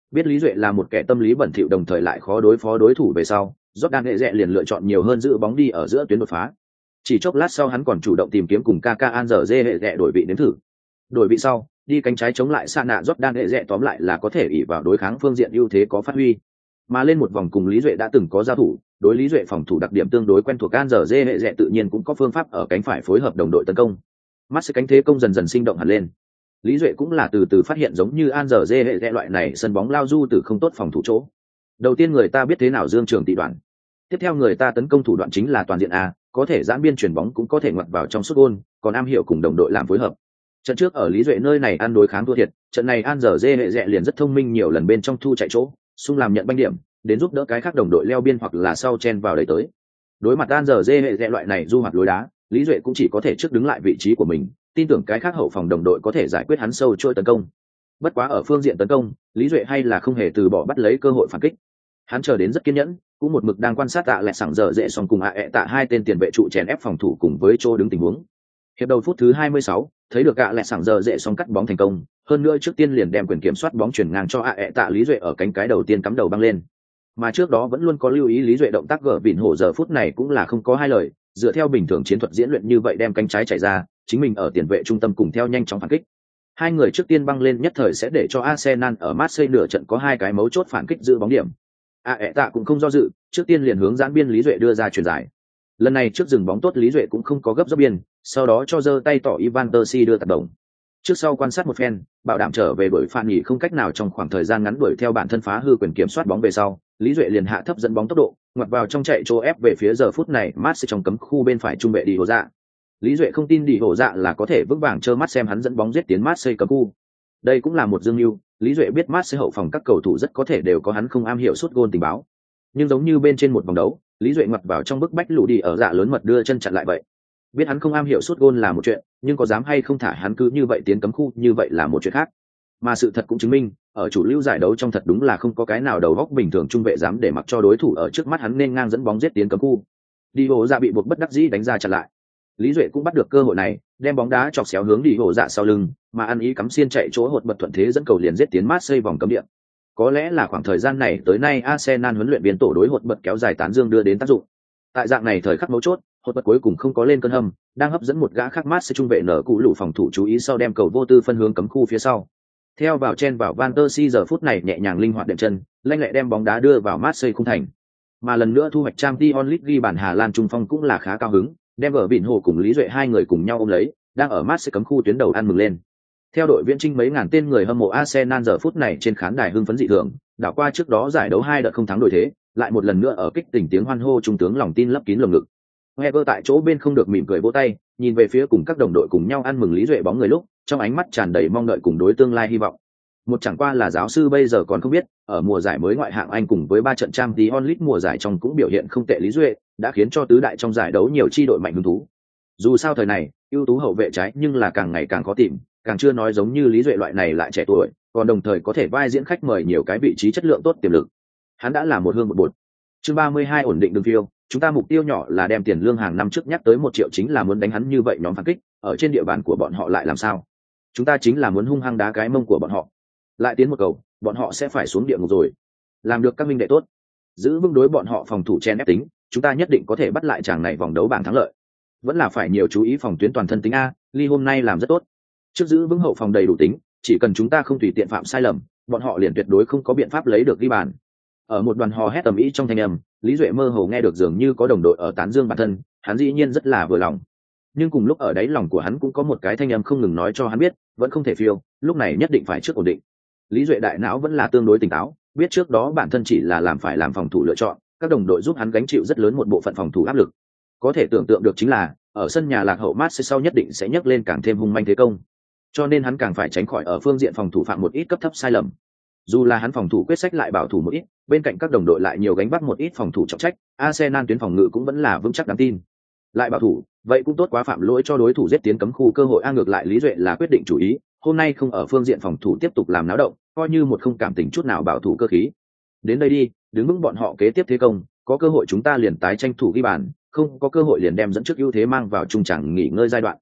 Biết Lý Duệ là một kẻ tâm lý bẩn thỉu đồng thời lại khó đối phó đối thủ về sau, Jordan hệ rẽ liền lựa chọn nhiều hơn giữ bóng đi ở giữa tuyến đột phá. Chỉ chốc lát sau hắn còn chủ động tìm kiếm cùng Kaka Anzer hệ rẽ đổi vị nếm thử. Đổi vị sau, đi cánh trái chống lại Sa nạ Jordan hệ rẽ tóm lại là có thể ỷ vào đối kháng phương diện ưu thế có phát huy. Mà lên một vòng cùng Lý Duệ đã từng có giao thủ, đối Lý Duệ phòng thủ đặc điểm tương đối quen thuộc Anzer hệ rẽ tự nhiên cũng có phương pháp ở cánh phải phối hợp đồng đội tấn công. Mắt sẽ cánh thế công dần dần sinh động hẳn lên. Lý Duệ cũng là từ từ phát hiện giống như An giờ dê hệ dẹ loại này sân bóng lao du từ không tốt phòng thủ chỗ. Đầu tiên người ta biết thế nào dương trường tị đoạn. Tiếp theo người ta tấn công thủ đoạn chính là toàn diện A, có thể giãn biên chuyển bóng cũng có thể ngoặt vào trong sút gôn, còn am hiểu cùng đồng đội làm phối hợp. Trận trước ở Lý Duệ nơi này ăn đối kháng thua thiệt, trận này An giờ dê hệ dẹ liền rất thông minh nhiều lần bên trong thu chạy chỗ, xung làm nhận banh điểm, đến giúp đỡ cái khác đồng đội leo biên hoặc là sau chen vào đẩy tới. Đối mặt An giờ dê hệ dẹ loại này du hoạt lối đá, Lý Duệ cũng chỉ có thể trước đứng lại vị trí của mình, tin tưởng cái khác hậu phòng đồng đội có thể giải quyết hắn sâu trôi tấn công. Bất quá ở phương diện tấn công, Lý Duệ hay là không hề từ bỏ bắt lấy cơ hội phản kích. Hắn chờ đến rất kiên nhẫn, cũng một mực đang quan sát tạ lẹ sảng giờ dễ xong cùng ạ ẹ tạ hai tên tiền vệ trụ chèn ép phòng thủ cùng với chỗ đứng tình huống. Hiệp đầu phút thứ hai mươi sáu, thấy được ạ lẹ sảng giờ dễ xong cắt bóng thành công, hơn nữa trước tiên liền đem quyền kiểm soát bóng chuyển ngang cho ạ ẹ tạ Lý Duệ ở cánh cái đầu tiên cắm đầu băng lên. Mà trước đó vẫn luôn có lưu ý Lý Duệ động tác gỡ vịn hổ giờ phút này cũng là không có hai lời, dựa theo bình thường chiến thuật diễn luyện như vậy đem cánh trái chạy ra, chính mình ở tiền vệ trung tâm cùng theo nhanh chóng phản kích. Hai người trước tiên băng lên nhất thời sẽ để cho Arsenal ở Marseille nửa trận có hai cái mấu chốt phản kích giữ bóng điểm. Aeta cũng không do dự, trước tiên liền hướng giãn biên Lý Duệ đưa ra chuyền giải. Lần này trước dừng bóng tốt Lý Duệ cũng không có gấp dốc biên, sau đó cho giơ tay tỏ Ivan Persie đưa tạt đồng. Trước sau quan sát một phen, bảo đảm trở về đuổi phản nghỉ không cách nào trong khoảng thời gian ngắn đuổi theo bản thân phá hư quyền kiểm soát bóng về sau, Lý Duệ liền hạ thấp dẫn bóng tốc độ, ngoặt vào trong chạy chỗ ép về phía giờ phút này Marseille trong cấm khu bên phải trung vệ đi hồ dạ. Lý Duệ không tin đi hổ dạ là có thể vững vàng trơ mắt xem hắn dẫn bóng giết tiến Marseille cấm khu. Đây cũng là một dương mưu, Lý Duệ biết Marseille hậu phòng các cầu thủ rất có thể đều có hắn không am hiểu sút gôn tình báo. Nhưng giống như bên trên một vòng đấu, Lý Duệ ngoặt vào trong bức bách lũ đi ở dạ lớn mật đưa chân chặn lại vậy. Biết hắn không am hiểu sút gôn là một chuyện, nhưng có dám hay không thả hắn cứ như vậy tiến cấm khu như vậy là một chuyện khác. Mà sự thật cũng chứng minh, ở chủ lưu giải đấu trong thật đúng là không có cái nào đầu góc bình thường trung vệ dám để mặc cho đối thủ ở trước mắt hắn nên ngang dẫn bóng giết tiến cấm khu. Đi hổ dạ bị buộc bất đắc dĩ đánh ra chặn lại. Lý Duệ cũng bắt được cơ hội này, đem bóng đá chọc xéo hướng đi hổ dạ sau lưng, mà ăn ý cắm xiên chạy chỗ hột bật thuận thế dẫn cầu liền giết tiến Marseille vòng cấm địa. Có lẽ là khoảng thời gian này tới nay Arsenal huấn luyện viên tổ đối hột bật kéo dài tán dương đưa đến tác dụng. Tại dạng này thời khắc mấu chốt, hột bật cuối cùng không có lên cơn hâm, đang hấp dẫn một gã khác Marseille trung vệ nở cụ lũ phòng thủ chú ý sau đem cầu vô tư phân hướng cấm khu phía sau. Theo vào chen vào Van der Si giờ phút này nhẹ nhàng linh hoạt đệm chân, lanh lẹ đem bóng đá đưa vào Marseille khung thành. Mà lần nữa thu hoạch Champions League ghi bàn Hà Lan trung phong cũng là khá cao hứng, đem vở bỉn hồ cùng Lý Duệ hai người cùng nhau ôm lấy, đang ở Marseille cấm khu tuyến đầu ăn mừng lên. Theo đội viễn trinh mấy ngàn tên người hâm mộ Arsenal giờ phút này trên khán đài hưng phấn dị thường, đảo qua trước đó giải đấu hai đợt không thắng đổi thế, lại một lần nữa ở kích tình tiếng hoan hô trung tướng lòng tin lấp kín lồng ngực. Heger tại chỗ bên không được mỉm cười vỗ tay, nhìn về phía cùng các đồng đội cùng nhau ăn mừng Lý Duệ bóng người lúc, trong ánh mắt tràn đầy mong đợi cùng đối tương lai hy vọng. Một chẳng qua là giáo sư bây giờ còn không biết, ở mùa giải mới ngoại hạng Anh cùng với ba trận Champions League mùa giải trong cũng biểu hiện không tệ Lý Duệ, đã khiến cho tứ đại trong giải đấu nhiều chi đội mạnh hứng thú. Dù sao thời này, ưu tú hậu vệ trái nhưng là càng ngày càng khó tìm, càng chưa nói giống như Lý Duệ loại này lại trẻ tuổi, còn đồng thời có thể vai diễn khách mời nhiều cái vị trí chất lượng tốt tiềm lực. Hắn đã là một hương một bột. Chương ba mươi hai ổn định đường phiêu, chúng ta mục tiêu nhỏ là đem tiền lương hàng năm trước nhắc tới một triệu chính là muốn đánh hắn như vậy nhóm phản kích, ở trên địa bàn của bọn họ lại làm sao? Chúng ta chính là muốn hung hăng đá cái mông của bọn họ. Lại tiến một cầu, bọn họ sẽ phải xuống địa ngục rồi. Làm được các minh đệ tốt, giữ vững đối bọn họ phòng thủ chen ép tính, chúng ta nhất định có thể bắt lại chàng này vòng đấu bảng thắng lợi. Vẫn là phải nhiều chú ý phòng tuyến toàn thân tính a, Ly hôm nay làm rất tốt. Trước giữ vững hậu phòng đầy đủ tính, chỉ cần chúng ta không tùy tiện phạm sai lầm, bọn họ liền tuyệt đối không có biện pháp lấy được ghi bàn. Ở một đoàn hò hét tầm ý trong thanh âm, Lý Duệ mơ hồ nghe được dường như có đồng đội ở tán dương bản thân, hắn dĩ nhiên rất là vừa lòng. Nhưng cùng lúc ở đáy lòng của hắn cũng có một cái thanh âm không ngừng nói cho hắn biết, vẫn không thể phiêu, lúc này nhất định phải trước ổn định. Lý Duệ đại não vẫn là tương đối tỉnh táo, biết trước đó bản thân chỉ là làm phải làm phòng thủ lựa chọn, các đồng đội giúp hắn gánh chịu rất lớn một bộ phận phòng thủ áp lực. Có thể tưởng tượng được chính là, ở sân nhà lạc hậu Marseille sau nhất định sẽ nhấc lên càng thêm hung manh thế công. Cho nên hắn càng phải tránh khỏi ở phương diện phòng thủ phạm một ít cấp thấp sai lầm. Dù là hắn phòng thủ quyết sách lại bảo thủ một ít, bên cạnh các đồng đội lại nhiều gánh vác một ít phòng thủ trọng trách, Arsenal tuyến phòng ngự cũng vẫn là vững chắc đáng tin. Lại bảo thủ, vậy cũng tốt quá phạm lỗi cho đối thủ giết tiến cấm khu cơ hội a ngược lại Lý Duệ là quyết định chủ ý, hôm nay không ở phương diện phòng thủ tiếp tục làm náo động, coi như một không cảm tình chút nào bảo thủ cơ khí. Đến đây đi, đứng vững bọn họ kế tiếp thế công, có cơ hội chúng ta liền tái tranh thủ ghi bàn, không có cơ hội liền đem dẫn trước ưu thế mang vào trung trảng nghỉ ngơi giai đoạn.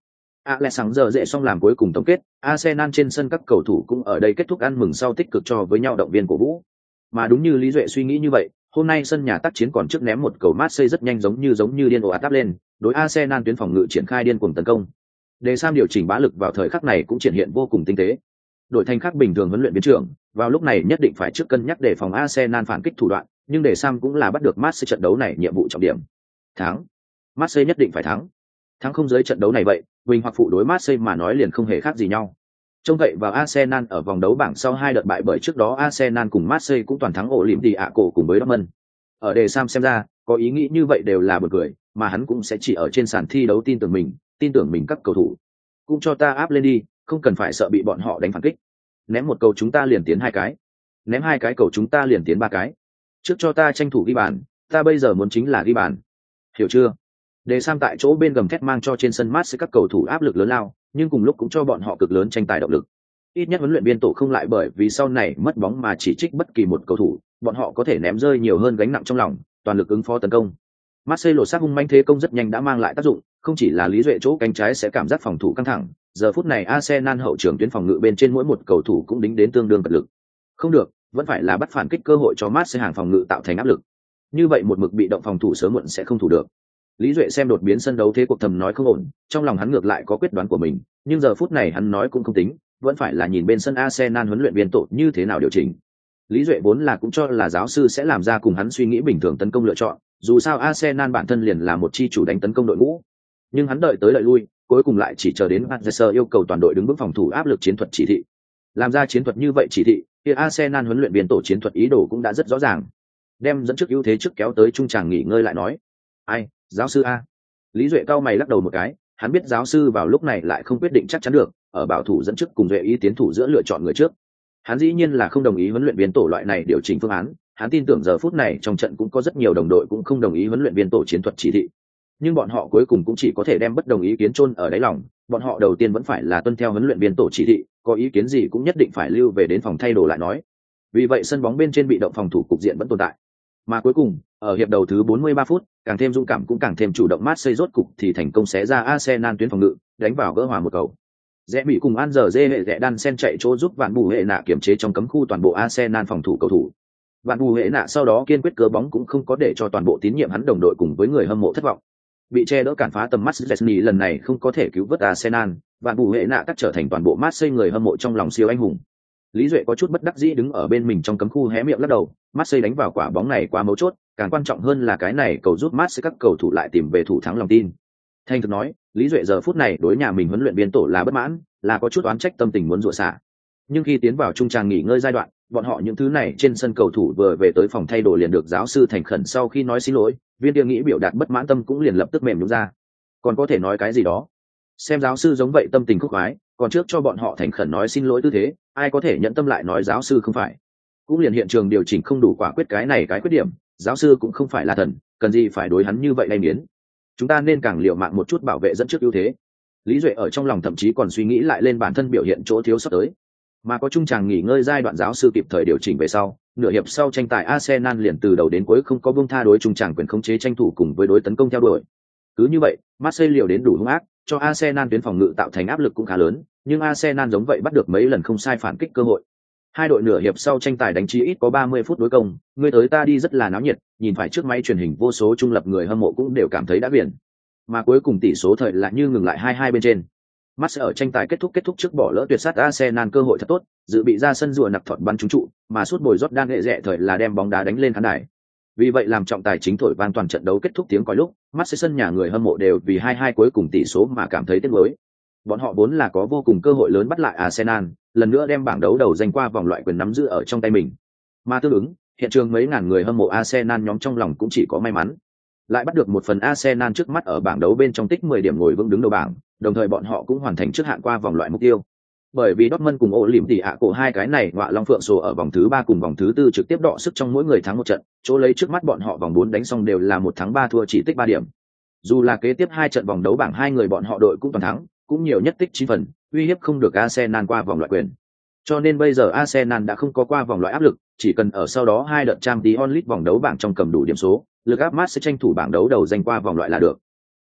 Alexander dễ xong làm cuối cùng tổng kết, Arsenal trên sân các cầu thủ cũng ở đây kết thúc ăn mừng sau tích cực cho với nhau động viên cổ vũ. Mà đúng như Lý Duệ suy nghĩ như vậy, hôm nay sân nhà tác chiến còn trước ném một cầu Marseille rất nhanh giống như giống như điên ồ ạt lên, đối Arsenal tuyến phòng ngự triển khai điên cuồng tấn công. Để Sam điều chỉnh bá lực vào thời khắc này cũng triển hiện vô cùng tinh tế. Đội thành khác bình thường huấn luyện viên trưởng, vào lúc này nhất định phải trước cân nhắc để phòng Arsenal phản kích thủ đoạn, nhưng để Sam cũng là bắt được Marseille trận đấu này nhiệm vụ trọng điểm. Thắng. Marseille nhất định phải thắng. Thắng không dưới trận đấu này vậy, Quỳnh hoặc phụ đối Marseille mà nói liền không hề khác gì nhau. Trông vậy vào Arsenal ở vòng đấu bảng sau hai đợt bại bởi trước đó Arsenal cùng Marseille cũng toàn thắng ổ lỉm đi ạ cổ cùng với Dortmund. Ở đề Sam xem ra, có ý nghĩ như vậy đều là bật cười, mà hắn cũng sẽ chỉ ở trên sàn thi đấu tin tưởng mình, tin tưởng mình các cầu thủ. Cũng cho ta áp lên đi, không cần phải sợ bị bọn họ đánh phản kích. Ném một cầu chúng ta liền tiến hai cái. Ném hai cái cầu chúng ta liền tiến ba cái. Trước cho ta tranh thủ ghi bàn, ta bây giờ muốn chính là ghi bàn. Hiểu chưa? Đề Sam tại chỗ bên gầm thét mang cho trên sân Marseille các cầu thủ áp lực lớn lao, nhưng cùng lúc cũng cho bọn họ cực lớn tranh tài động lực. Ít nhất huấn luyện viên tổ không lại bởi vì sau này mất bóng mà chỉ trích bất kỳ một cầu thủ, bọn họ có thể ném rơi nhiều hơn gánh nặng trong lòng, toàn lực ứng phó tấn công. Marseille lột xác hung manh thế công rất nhanh đã mang lại tác dụng, không chỉ là Lý Duệ chỗ cánh trái sẽ cảm giác phòng thủ căng thẳng, giờ phút này Arsenal hậu trường tuyến phòng ngự bên trên mỗi một cầu thủ cũng đính đến tương đương cật lực. Không được, vẫn phải là bắt phản kích cơ hội cho Marseille hàng phòng ngự tạo thành áp lực. Như vậy một mực bị động phòng thủ sớm muộn sẽ không thủ được. Lý Duệ xem đột biến sân đấu thế cuộc thầm nói không ổn, trong lòng hắn ngược lại có quyết đoán của mình, nhưng giờ phút này hắn nói cũng không tính, vẫn phải là nhìn bên sân Arsenal huấn luyện viên tổ như thế nào điều chỉnh. Lý Duệ vốn là cũng cho là giáo sư sẽ làm ra cùng hắn suy nghĩ bình thường tấn công lựa chọn, dù sao Arsenal bản thân liền là một chi chủ đánh tấn công đội ngũ. Nhưng hắn đợi tới đợi lui, cuối cùng lại chỉ chờ đến Manchester yêu cầu toàn đội đứng vững phòng thủ áp lực chiến thuật chỉ thị. Làm ra chiến thuật như vậy chỉ thị, thì Arsenal huấn luyện viên tổ chiến thuật ý đồ cũng đã rất rõ ràng. Đem dẫn trước ưu thế trước kéo tới trung tràng nghỉ ngơi lại nói. Ai, giáo sư a? Lý Duệ cao mày lắc đầu một cái, hắn biết giáo sư vào lúc này lại không quyết định chắc chắn được, ở bảo thủ dẫn trước cùng Duệ ý tiến thủ giữa lựa chọn người trước. Hắn dĩ nhiên là không đồng ý huấn luyện viên tổ loại này điều chỉnh phương án, hắn tin tưởng giờ phút này trong trận cũng có rất nhiều đồng đội cũng không đồng ý huấn luyện viên tổ chiến thuật chỉ thị. Nhưng bọn họ cuối cùng cũng chỉ có thể đem bất đồng ý kiến chôn ở đáy lòng, bọn họ đầu tiên vẫn phải là tuân theo huấn luyện viên tổ chỉ thị, có ý kiến gì cũng nhất định phải lưu về đến phòng thay đồ lại nói. Vì vậy sân bóng bên trên bị động phòng thủ cục diện vẫn tồn tại. Mà cuối cùng, ở hiệp đầu thứ bốn mươi ba phút, càng thêm dũng cảm cũng càng thêm chủ động Marseille rốt cục thì thành công xé ra Arsenal tuyến phòng ngự, đánh vào gỡ hòa một cầu. Rẽ bị cùng An giờ dê hệ rẽ đan sen chạy chỗ giúp Vạn Bù Hệ Nạ kiểm chế trong cấm khu toàn bộ Arsenal phòng thủ cầu thủ. Vạn Bù Hệ Nạ sau đó kiên quyết cớ bóng cũng không có để cho toàn bộ tín nhiệm hắn đồng đội cùng với người hâm mộ thất vọng. Bị che đỡ cản phá tầm mắt Szczesny lần này không có thể cứu vớt Arsenal, Vạn Bù Hệ Nạ cắt trở thành toàn bộ Marseille người hâm mộ trong lòng siêu anh hùng. Lý Duệ có chút bất đắc dĩ đứng ở bên mình trong cấm khu hé miệng lắc đầu, Marseille đánh vào quả bóng này quá mấu chốt, càng quan trọng hơn là cái này cầu giúp Marseille các cầu thủ lại tìm về thủ thắng lòng tin. Thành thực nói, Lý Duệ giờ phút này đối nhà mình huấn luyện viên tổ là bất mãn, là có chút oán trách tâm tình muốn rủa xả. Nhưng khi tiến vào trung tràng nghỉ ngơi giai đoạn, bọn họ những thứ này trên sân cầu thủ vừa về tới phòng thay đồ liền được giáo sư thành khẩn sau khi nói xin lỗi, viên kia nghĩ biểu đạt bất mãn tâm cũng liền lập tức mềm nhũn ra. Còn có thể nói cái gì đó? Xem giáo sư giống vậy tâm tình khúc khoái, còn trước cho bọn họ thành khẩn nói xin lỗi tư thế, ai có thể nhận tâm lại nói giáo sư không phải. Cũng liền hiện trường điều chỉnh không đủ quả quyết cái này cái khuyết điểm, giáo sư cũng không phải là thần, cần gì phải đối hắn như vậy lay miến. Chúng ta nên càng liều mạng một chút bảo vệ dẫn trước ưu thế. Lý Duệ ở trong lòng thậm chí còn suy nghĩ lại lên bản thân biểu hiện chỗ thiếu sót tới. Mà có trung tràng nghỉ ngơi giai đoạn giáo sư kịp thời điều chỉnh về sau, nửa hiệp sau tranh tài Arsenal liền từ đầu đến cuối không có buông tha đối trung tràng quyền khống chế tranh thủ cùng với đối tấn công theo đuổi. Cứ như vậy, Marseille liều đến đủ hung ác, cho Arsenal tuyến phòng ngự tạo thành áp lực cũng khá lớn, nhưng Arsenal giống vậy bắt được mấy lần không sai phản kích cơ hội. Hai đội nửa hiệp sau tranh tài đánh chí ít có ba mươi phút đối công, người tới ta đi rất là náo nhiệt, nhìn phải trước máy truyền hình vô số trung lập người hâm mộ cũng đều cảm thấy đã biển. Mà cuối cùng tỷ số thời lại như ngừng lại hai hai bên trên. Marseille ở tranh tài kết thúc kết thúc trước bỏ lỡ tuyệt sát Arsenal cơ hội thật tốt, dự bị ra sân rùa nặc thọt bắn trúng trụ, mà suốt bồi Jordan hệ rẻ thời là đem bóng đá đánh lên khán đài. Vì vậy làm trọng tài chính thổi vang toàn trận đấu kết thúc tiếng còi lúc, Marseille sân nhà người hâm mộ đều vì hai hai cuối cùng tỷ số mà cảm thấy tiếc nuối. Bọn họ vốn là có vô cùng cơ hội lớn bắt lại Arsenal, lần nữa đem bảng đấu đầu giành qua vòng loại quyền nắm giữ ở trong tay mình. Mà tương ứng, hiện trường mấy ngàn người hâm mộ Arsenal nhóm trong lòng cũng chỉ có may mắn. Lại bắt được một phần Arsenal trước mắt ở bảng đấu bên trong tích mười điểm ngồi vững đứng đầu bảng, đồng thời bọn họ cũng hoàn thành trước hạn qua vòng loại mục tiêu. Bởi vì Dortmund cùng ổ lỉm tỉ ạ cổ hai cái này ngọa long phượng sổ ở vòng thứ ba cùng vòng thứ tư trực tiếp đọ sức trong mỗi người thắng một trận, chỗ lấy trước mắt bọn họ vòng bốn đánh xong đều là một thắng ba thua chỉ tích ba điểm. Dù là kế tiếp hai trận vòng đấu bảng hai người bọn họ đội cũng toàn thắng, cũng nhiều nhất tích chín phần, uy hiếp không được Arsenal qua vòng loại quyền. Cho nên bây giờ Arsenal đã không có qua vòng loại áp lực, chỉ cần ở sau đó hai đợt Champions League vòng đấu bảng trong cầm đủ điểm số, lực áp Marseille tranh thủ bảng đấu đầu giành qua vòng loại là được.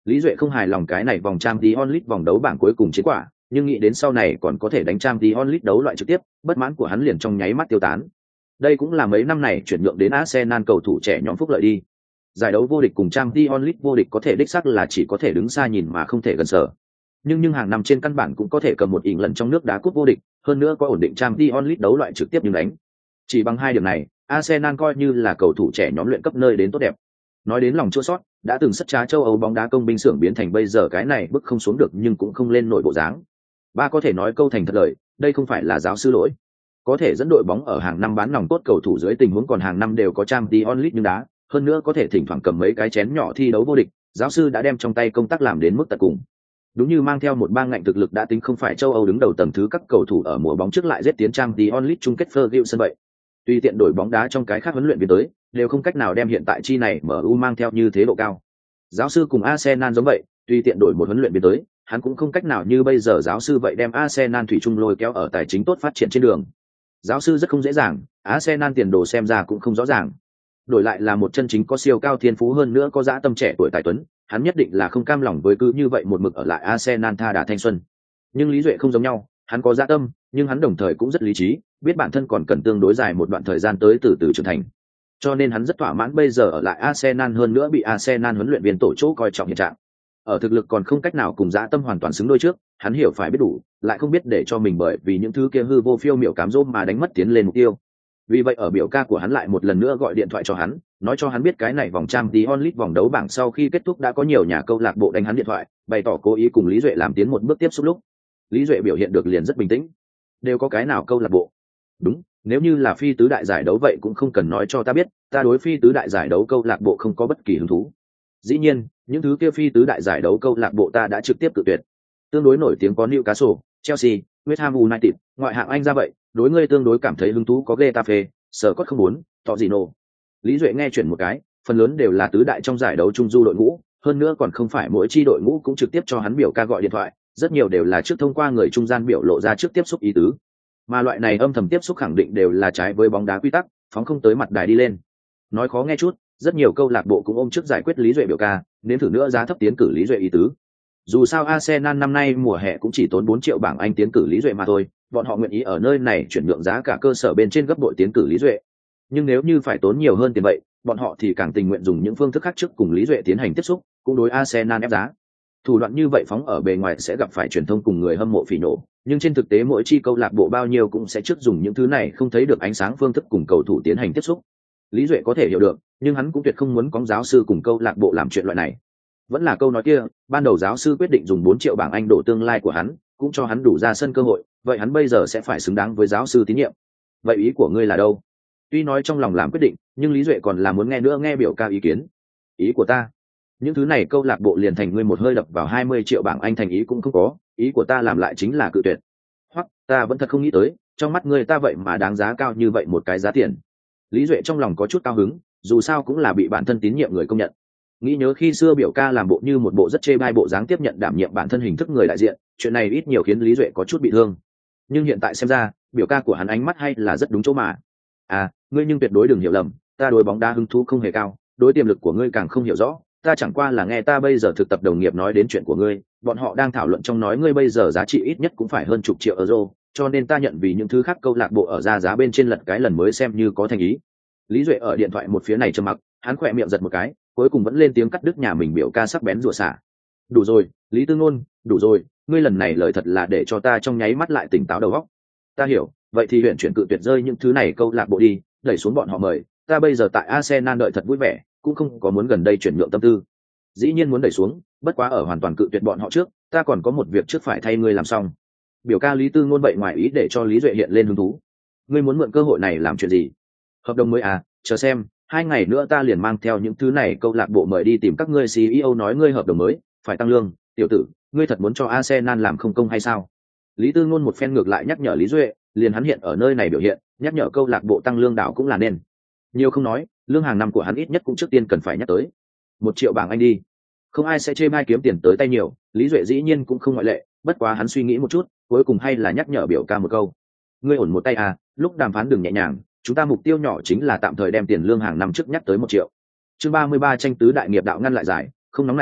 Lý Duệ không hài lòng cái này vòng Champions League vòng đấu bảng cuối cùng chiến quả, nhưng nghĩ đến sau này còn có thể đánh Champions League đấu loại trực tiếp, bất mãn của hắn liền trong nháy mắt tiêu tán. Đây cũng là mấy năm này chuyển nhượng đến Arsenal cầu thủ trẻ nhóm phúc lợi đi. Giải đấu vô địch cùng Champions League vô địch có thể đích xác là chỉ có thể đứng xa nhìn mà không thể gần sở. Nhưng nhưng hàng năm trên căn bản cũng có thể cầm một ỉn lần trong nước đá cúp vô địch, hơn nữa có ổn định Champions League đấu loại trực tiếp nhưng đánh. Chỉ bằng hai điểm này, Arsenal coi như là cầu thủ trẻ nhóm luyện cấp nơi đến tốt đẹp. Nói đến lòng chua sót, đã từng sất trá châu Âu bóng đá công binh xưởng biến thành bây giờ cái này bức không xuống được nhưng cũng không lên nổi bộ dáng. Ba có thể nói câu thành thật lời, đây không phải là giáo sư lỗi. Có thể dẫn đội bóng ở hàng năm bán nòng tốt cầu thủ dưới tình huống còn hàng năm đều có Champions League nhưng đá, hơn nữa có thể thỉnh thoảng cầm mấy cái chén nhỏ thi đấu vô địch, giáo sư đã đem trong tay công tác làm đến mức tận cùng. Đúng như mang theo một bang ngạnh thực lực đã tính không phải châu Âu đứng đầu tầng thứ các cầu thủ ở mùa bóng trước lại giết tiến Champions League chung kết Ferguson vậy. Tuy tiện đổi bóng đá trong cái khác huấn luyện viên tới, đều không cách nào đem hiện tại chi này em u mang theo như thế độ cao. Giáo sư cùng Arsenal giống vậy, tuy tiện đổi một huấn luyện viên tới, hắn cũng không cách nào như bây giờ giáo sư vậy đem Arsenal thủy chung lôi kéo ở tài chính tốt phát triển trên đường. Giáo sư rất không dễ dàng, Arsenal tiền đồ xem ra cũng không rõ ràng. Đổi lại là một chân chính có siêu cao thiên phú hơn nữa có dã tâm trẻ tuổi tài tuấn, hắn nhất định là không cam lòng với cứ như vậy một mực ở lại Arsenal tha đà thanh xuân. Nhưng Lý Duệ không giống nhau, hắn có dã tâm, nhưng hắn đồng thời cũng rất lý trí, biết bản thân còn cần tương đối dài một đoạn thời gian tới từ từ trưởng thành. Cho nên hắn rất thỏa mãn bây giờ ở lại Arsenal hơn nữa bị Arsenal huấn luyện viên tổ chỗ coi trọng hiện trạng. Ở thực lực còn không cách nào cùng dã tâm hoàn toàn xứng đôi trước, hắn hiểu phải biết đủ, lại không biết để cho mình bởi vì những thứ kia hư vô phiêu miểu cám dỗ mà đánh mất tiến lên mục tiêu. Vì vậy ở biểu ca của hắn lại một lần nữa gọi điện thoại cho hắn, nói cho hắn biết cái này vòng Champions League vòng đấu bảng sau khi kết thúc đã có nhiều nhà câu lạc bộ đánh hắn điện thoại, bày tỏ cố ý cùng Lý Duệ làm tiến một bước tiếp xúc lúc. Lý Duệ biểu hiện được liền rất bình tĩnh. Đều có cái nào câu lạc bộ? Đúng, nếu như là phi tứ đại giải đấu vậy cũng không cần nói cho ta biết, ta đối phi tứ đại giải đấu câu lạc bộ không có bất kỳ hứng thú. Dĩ nhiên, những thứ kia phi tứ đại giải đấu câu lạc bộ ta đã trực tiếp cự tuyệt. Tương đối nổi tiếng có Newcastle, Chelsea, West Ham United, ngoại hạng Anh ra vậy, đối ngươi tương đối cảm thấy hứng thú có Getafe, Scott không muốn, Torino. Lý Duệ nghe chuyển một cái, phần lớn đều là tứ đại trong giải đấu trung du đội ngũ, hơn nữa còn không phải mỗi chi đội ngũ cũng trực tiếp cho hắn biểu ca gọi điện thoại, rất nhiều đều là trước thông qua người trung gian biểu lộ ra trước tiếp xúc ý tứ. Mà loại này âm thầm tiếp xúc khẳng định đều là trái với bóng đá quy tắc, phóng không tới mặt đài đi lên. Nói khó nghe chút, rất nhiều câu lạc bộ cũng ôm trước giải quyết Lý Duệ biểu ca, nếm thử nữa giá thấp tiến cử Lý Duệ ý tứ. Dù sao Arsenal năm nay mùa hè cũng chỉ tốn bốn triệu bảng Anh tiến cử Lý Duệ mà thôi, bọn họ nguyện ý ở nơi này chuyển nhượng giá cả cơ sở bên trên gấp bội tiến cử Lý Duệ. Nhưng nếu như phải tốn nhiều hơn tiền vậy, bọn họ thì càng tình nguyện dùng những phương thức khác trước cùng Lý Duệ tiến hành tiếp xúc, cũng đối Arsenal ép giá. Thủ đoạn như vậy phóng ở bề ngoài sẽ gặp phải truyền thông cùng người hâm mộ phỉ nổ, nhưng trên thực tế mỗi chi câu lạc bộ bao nhiêu cũng sẽ trước dùng những thứ này không thấy được ánh sáng phương thức cùng cầu thủ tiến hành tiếp xúc. Lý Duệ có thể hiểu được, nhưng hắn cũng tuyệt không muốn có giáo sư cùng câu lạc bộ làm chuyện loại này. Vẫn là câu nói kia, ban đầu giáo sư quyết định dùng bốn triệu bảng Anh đổ tương lai của hắn, cũng cho hắn đủ ra sân cơ hội, vậy hắn bây giờ sẽ phải xứng đáng với giáo sư tín nhiệm. Vậy ý của ngươi là đâu? Tuy nói trong lòng làm quyết định, nhưng Lý Duệ còn là muốn nghe nữa nghe biểu ca ý kiến. Ý của ta, những thứ này câu lạc bộ liền thành ngươi một hơi đập vào hai mươi triệu bảng Anh thành ý cũng không có, ý của ta làm lại chính là cự tuyệt. Hoặc, ta vẫn thật không nghĩ tới, trong mắt ngươi ta vậy mà đáng giá cao như vậy một cái giá tiền. Lý Duệ trong lòng có chút cao hứng, dù sao cũng là bị bản thân tín nhiệm người công nhận. Nghĩ nhớ khi xưa biểu ca làm bộ như một bộ rất chê bai bộ dáng tiếp nhận đảm nhiệm bản thân hình thức người đại diện, chuyện này ít nhiều khiến Lý Duệ có chút bị thương. Nhưng hiện tại xem ra, biểu ca của hắn ánh mắt hay là rất đúng chỗ mà. À, ngươi nhưng tuyệt đối đừng hiểu lầm, ta đối bóng đá hứng thú không hề cao, đối tiềm lực của ngươi càng không hiểu rõ, ta chẳng qua là nghe ta bây giờ thực tập đồng nghiệp nói đến chuyện của ngươi, bọn họ đang thảo luận trong nói ngươi bây giờ giá trị ít nhất cũng phải hơn chục triệu euro, cho nên ta nhận vì những thứ khác câu lạc bộ ở ra giá bên trên lật cái lần mới xem như có thành ý. Lý Duệ ở điện thoại một phía này trầm mặc, hắn khỏe miệng giật một cái, cuối cùng vẫn lên tiếng cắt đứt nhà mình biểu ca sắc bén rủa xả. Đủ rồi, Lý Tư Ngôn, đủ rồi, ngươi lần này lời thật là để cho ta trong nháy mắt lại tỉnh táo đầu óc. Ta hiểu, vậy thì huyện chuyển cự tuyệt rơi những thứ này câu lạc bộ đi, đẩy xuống bọn họ mời, ta bây giờ tại Arsenal đợi thật vui vẻ, cũng không có muốn gần đây chuyển nhượng tâm tư. Dĩ nhiên muốn đẩy xuống, bất quá ở hoàn toàn cự tuyệt bọn họ trước, ta còn có một việc trước phải thay ngươi làm xong. Biểu ca Lý Tư Ngôn bậy ngoài ý để cho Lý Duệ hiện lên hứng thú. Ngươi muốn mượn cơ hội này làm chuyện gì? Hợp đồng mới à? Chờ xem, hai ngày nữa ta liền mang theo những thứ này câu lạc bộ mời đi tìm các ngươi xê e ô nói ngươi hợp đồng mới, phải tăng lương, tiểu tử, ngươi thật muốn cho Arsenal làm không công hay sao? Lý Tư Ngôn một phen ngược lại nhắc nhở Lý Duệ, liền hắn hiện ở nơi này biểu hiện, nhắc nhở câu lạc bộ tăng lương đảo cũng là nên. Nhiều không nói, lương hàng năm của hắn ít nhất cũng trước tiên cần phải nhắc tới. Một triệu bảng Anh đi. Không ai sẽ chê bai kiếm tiền tới tay nhiều, Lý Duệ dĩ nhiên cũng không ngoại lệ, bất quá hắn suy nghĩ một chút, cuối cùng hay là nhắc nhở biểu ca một câu. Ngươi ổn một tay à, lúc đàm phán đừng nhẹ nhàng, chúng ta mục tiêu nhỏ chính là tạm thời đem tiền lương hàng năm trước nhắc tới một triệu. Chương ba mươi ba tranh tứ đại nghiệp đạo ngăn lại giải, không nóng nảy,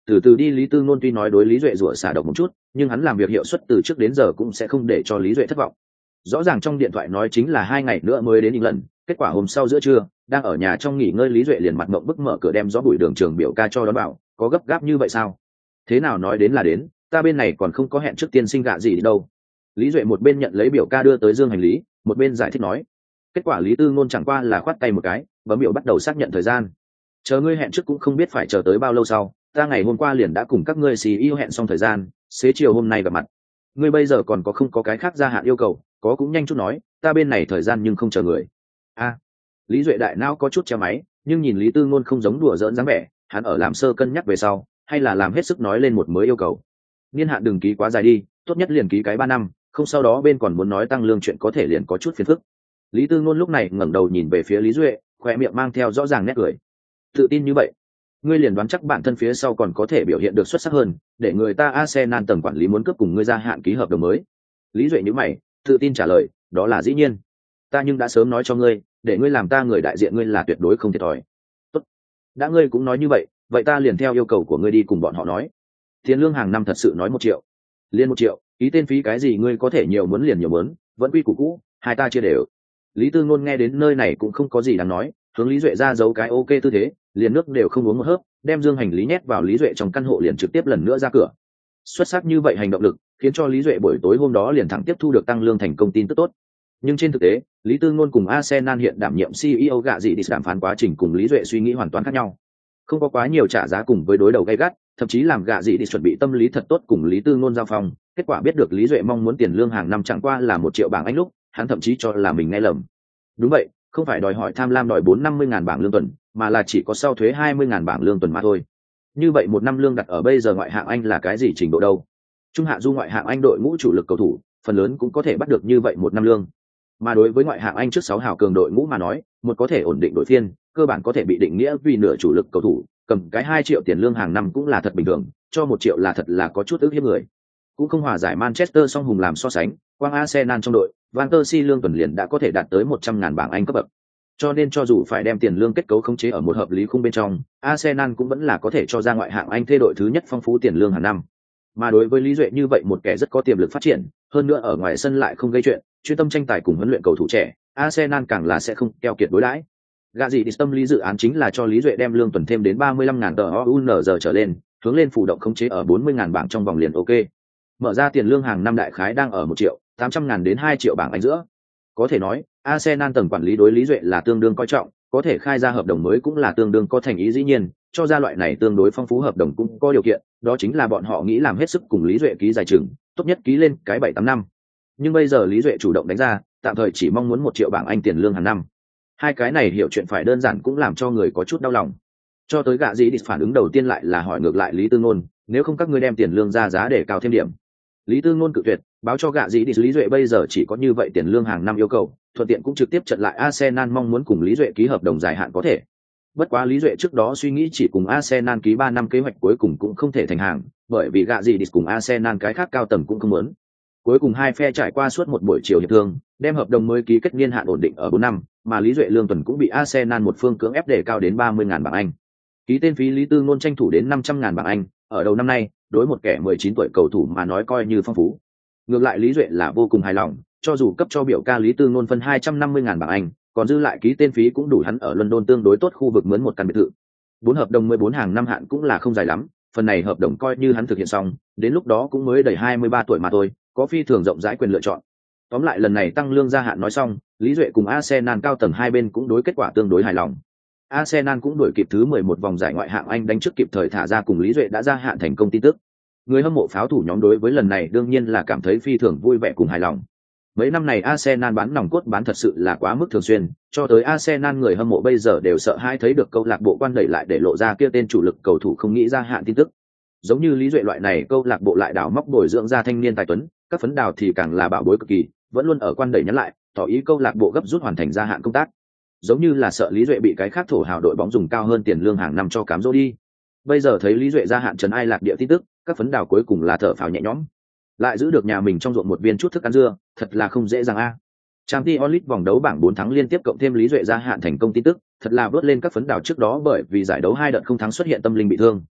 từ từ đi. Lý Tư Ngôn tuy nói đối Lý Duệ rủa xả độc một chút, nhưng hắn làm việc hiệu suất từ trước đến giờ cũng sẽ không để cho Lý Duệ thất vọng. Rõ ràng trong điện thoại nói chính là hai ngày nữa mới đến England, kết quả hôm sau giữa trưa, đang ở nhà trong nghỉ ngơi, Lý Duệ liền mặt mộng bức mở cửa đem gió bụi đường trường biểu ca cho đón bảo, có gấp gáp như vậy sao? Thế nào nói đến là đến, ta bên này còn không có hẹn trước tiên sinh gạ gì đi đâu. Lý Duệ một bên nhận lấy biểu ca đưa tới dương hành lý, một bên giải thích nói. Kết quả Lý Tư Ngôn chẳng qua là khoát tay một cái, bấm biểu bắt đầu xác nhận thời gian. Chờ ngươi hẹn trước cũng không biết phải chờ tới bao lâu sau, ta ngày hôm qua liền đã cùng các ngươi xì yêu hẹn xong thời gian, xế chiều hôm nay gặp mặt. Ngươi bây giờ còn có không có cái khác gia hạn yêu cầu, có cũng nhanh chút nói, ta bên này thời gian nhưng không chờ người. A, Lý Duệ đại não có chút che máy, nhưng nhìn Lý Tư Ngôn không giống đùa giỡn dáng vẻ, hắn ở làm sơ cân nhắc về sau, hay là làm hết sức nói lên một mới yêu cầu. Niên hạn đừng ký quá dài đi, tốt nhất liền ký cái ba năm, không sau đó bên còn muốn nói tăng lương chuyện có thể liền có chút phiền phức. Lý Tư Ngôn lúc này ngẩng đầu nhìn về phía Lý Duệ, khóe miệng mang theo rõ ràng nét cười. Tự tin như vậy, ngươi liền đoán chắc bản thân phía sau còn có thể biểu hiện được xuất sắc hơn, để người ta Arsenal tầng quản lý muốn cướp cùng ngươi gia hạn ký hợp đồng mới. Lý Duệ nhíu mày, tự tin trả lời, đó là dĩ nhiên. Ta nhưng đã sớm nói cho ngươi, để ngươi làm ta người đại diện ngươi là tuyệt đối không thiệt thòi. Tốt, đã ngươi cũng nói như vậy, vậy ta liền theo yêu cầu của ngươi đi cùng bọn họ nói. Tiền lương hàng năm thật sự nói một triệu, liền một triệu, ý tên phí cái gì ngươi có thể nhiều muốn liền nhiều muốn, vẫn quy củ cũ, hai ta chia đều. Lý Tư Ngôn nghe đến nơi này cũng không có gì đáng nói, hướng Lý Duệ ra giấu cái ok tư thế, liền nước đều không uống một hớp, đem dương hành lý nhét vào Lý Duệ trong căn hộ liền trực tiếp lần nữa ra cửa. Xuất sắc như vậy hành động lực, khiến cho Lý Duệ buổi tối hôm đó liền thẳng tiếp thu được tăng lương thành công tin tức tốt. Nhưng trên thực tế, Lý Tư Ngôn cùng Arsenal hiện đảm nhiệm xê e ô gạ gì đi đàm phán quá trình cùng Lý Duệ suy nghĩ hoàn toàn khác nhau. Không có quá nhiều trả giá cùng với đối đầu gay gắt, thậm chí làm gạ gì đi chuẩn bị tâm lý thật tốt cùng Lý Tư Ngôn giao phong, kết quả biết được Lý Duệ mong muốn tiền lương hàng năm chẳng qua là một triệu bảng Anh lúc, hắn thậm chí cho là mình nghe lầm. Đúng vậy, không phải đòi hỏi tham lam đòi bốn năm mươi ngàn bảng lương tuần, mà là chỉ có sau thuế hai mươi ngàn bảng lương tuần mà thôi. Như vậy một năm lương đặt ở bây giờ ngoại hạng Anh là cái gì trình độ đâu? Trung hạ du ngoại hạng Anh đội ngũ chủ lực cầu thủ, phần lớn cũng có thể bắt được như vậy một năm lương. Mà đối với ngoại hạng Anh trước sáu hào cường đội ngũ mà nói, một có thể ổn định đội phiên, cơ bản có thể bị định nghĩa vì nửa chủ lực cầu thủ, cầm cái hai triệu tiền lương hàng năm cũng là thật bình thường, cho một triệu là thật là có chút ức hiếp người. Cũng không hòa giải Manchester song hùng làm so sánh, quang Arsenal trong đội, Van der Si lương tuần liền đã có thể đạt tới một trăm ngàn bảng Anh cấp bậc. Cho nên cho dù phải đem tiền lương kết cấu khống chế ở một hợp lý khung bên trong, Arsenal cũng vẫn là có thể cho ra ngoại hạng Anh thê đội thứ nhất phong phú tiền lương hàng năm. Mà đối với Lý Duệ như vậy một kẻ rất có tiềm lực phát triển, hơn nữa ở ngoài sân lại không gây chuyện, chuyên tâm tranh tài cùng huấn luyện cầu thủ trẻ, Arsenal càng là sẽ không keo kiệt đối đãi. Gạ gì đi tâm lý dự án chính là cho Lý Duệ đem lương tuần thêm đến ba mươi lăm ngàn tờ o u en giờ trở lên, hướng lên phủ động khống chế ở bốn mươi ngàn bảng trong vòng liền ok. Mở ra tiền lương hàng năm đại khái đang ở một triệu tám trăm ngàn đến hai triệu bảng Anh giữa. Có thể nói, Arsenal tầng quản lý đối Lý Duệ là tương đương coi trọng, có thể khai ra hợp đồng mới cũng là tương đương có thành ý, dĩ nhiên, cho ra loại này tương đối phong phú hợp đồng cũng có điều kiện, đó chính là bọn họ nghĩ làm hết sức cùng Lý Duệ ký dài chừng, tốt nhất ký lên cái bảy tám năm. Nhưng bây giờ Lý Duệ chủ động đánh ra, tạm thời chỉ mong muốn một triệu bảng Anh tiền lương hàng năm. Hai cái này hiểu chuyện phải đơn giản cũng làm cho người có chút đau lòng. Cho tới gạ gì đi phản ứng đầu tiên lại là hỏi ngược lại Lý Tư Ngôn, nếu không các ngươi đem tiền lương ra giá để cao thêm điểm. Lý Tư Ngôn cự tuyệt, báo cho gạ gì đi Lý Duệ bây giờ chỉ có như vậy tiền lương hàng năm yêu cầu, thuận tiện cũng trực tiếp trận lại Arsenal mong muốn cùng Lý Duệ ký hợp đồng dài hạn có thể. Bất quá Lý Duệ trước đó suy nghĩ chỉ cùng Arsenal ký ba năm kế hoạch cuối cùng cũng không thể thành hàng, bởi vì gạ gì đi cùng Arsenal cái khác cao tầng cũng không muốn. Cuối cùng hai phe trải qua suốt một buổi chiều hiệp thương, đem hợp đồng mới ký kết niên hạn ổn định ở bốn năm, mà Lý Duệ lương tuần cũng bị Arsenal một phương cưỡng ép để cao đến ba mươi ngàn bảng Anh. Ký tên phí Lý Tư Ngôn tranh thủ đến năm trăm ngàn bảng Anh, ở đầu năm nay, đối một kẻ mười chín tuổi cầu thủ mà nói coi như phong phú. Ngược lại Lý Duệ là vô cùng hài lòng, cho dù cấp cho biểu ca Lý Tư Ngôn phân hai trăm năm mươi ngàn bảng Anh, còn dư lại ký tên phí cũng đủ hắn ở London tương đối tốt khu vực mướn một căn biệt thự. Bốn hợp đồng mười bốn hàng năm hạn cũng là không dài lắm, phần này hợp đồng coi như hắn thực hiện xong, đến lúc đó cũng mới đầy hai mươi ba tuổi mà thôi, có phi thường rộng rãi quyền lựa chọn. Tóm lại lần này tăng lương gia hạn nói xong, Lý Duệ cùng Arsenal cao tầng hai bên cũng đối kết quả tương đối hài lòng. Arsenal cũng đuổi kịp thứ mười một vòng giải ngoại hạng Anh đánh trước kịp thời thả ra cùng Lý Duệ đã gia hạn thành công tin tức. Người hâm mộ pháo thủ nhóm đối với lần này đương nhiên là cảm thấy phi thường vui vẻ cùng hài lòng. Mấy năm này Arsenal bán nòng cốt bán thật sự là quá mức thường xuyên, cho tới Arsenal người hâm mộ bây giờ đều sợ hãi thấy được câu lạc bộ quan đẩy lại để lộ ra kia tên chủ lực cầu thủ không nghĩ ra hạn tin tức. Giống như Lý Duệ loại này câu lạc bộ lại đào móc bồi dưỡng ra thanh niên tài tuấn, các phấn đào thì càng là bảo bối cực kỳ, vẫn luôn ở quan đẩy nhắn lại, tỏ ý câu lạc bộ gấp rút hoàn thành gia hạn công tác. Giống như là sợ Lý Duệ bị cái khác thổ hào đội bóng dùng cao hơn tiền lương hàng năm cho cám dỗ đi. Bây giờ thấy Lý Duệ gia hạn trấn ai lạc địa tin tức, các phấn đào cuối cùng là thở phào nhẹ nhõm. Lại giữ được nhà mình trong ruộng một viên chút thức ăn dưa, thật là không dễ dàng a. À. Champions League vòng đấu bảng bốn thắng liên tiếp cộng thêm Lý Duệ gia hạn thành công tin tức, thật là vớt lên các phấn đào trước đó bởi vì giải đấu hai đợt không thắng xuất hiện tâm linh bị thương.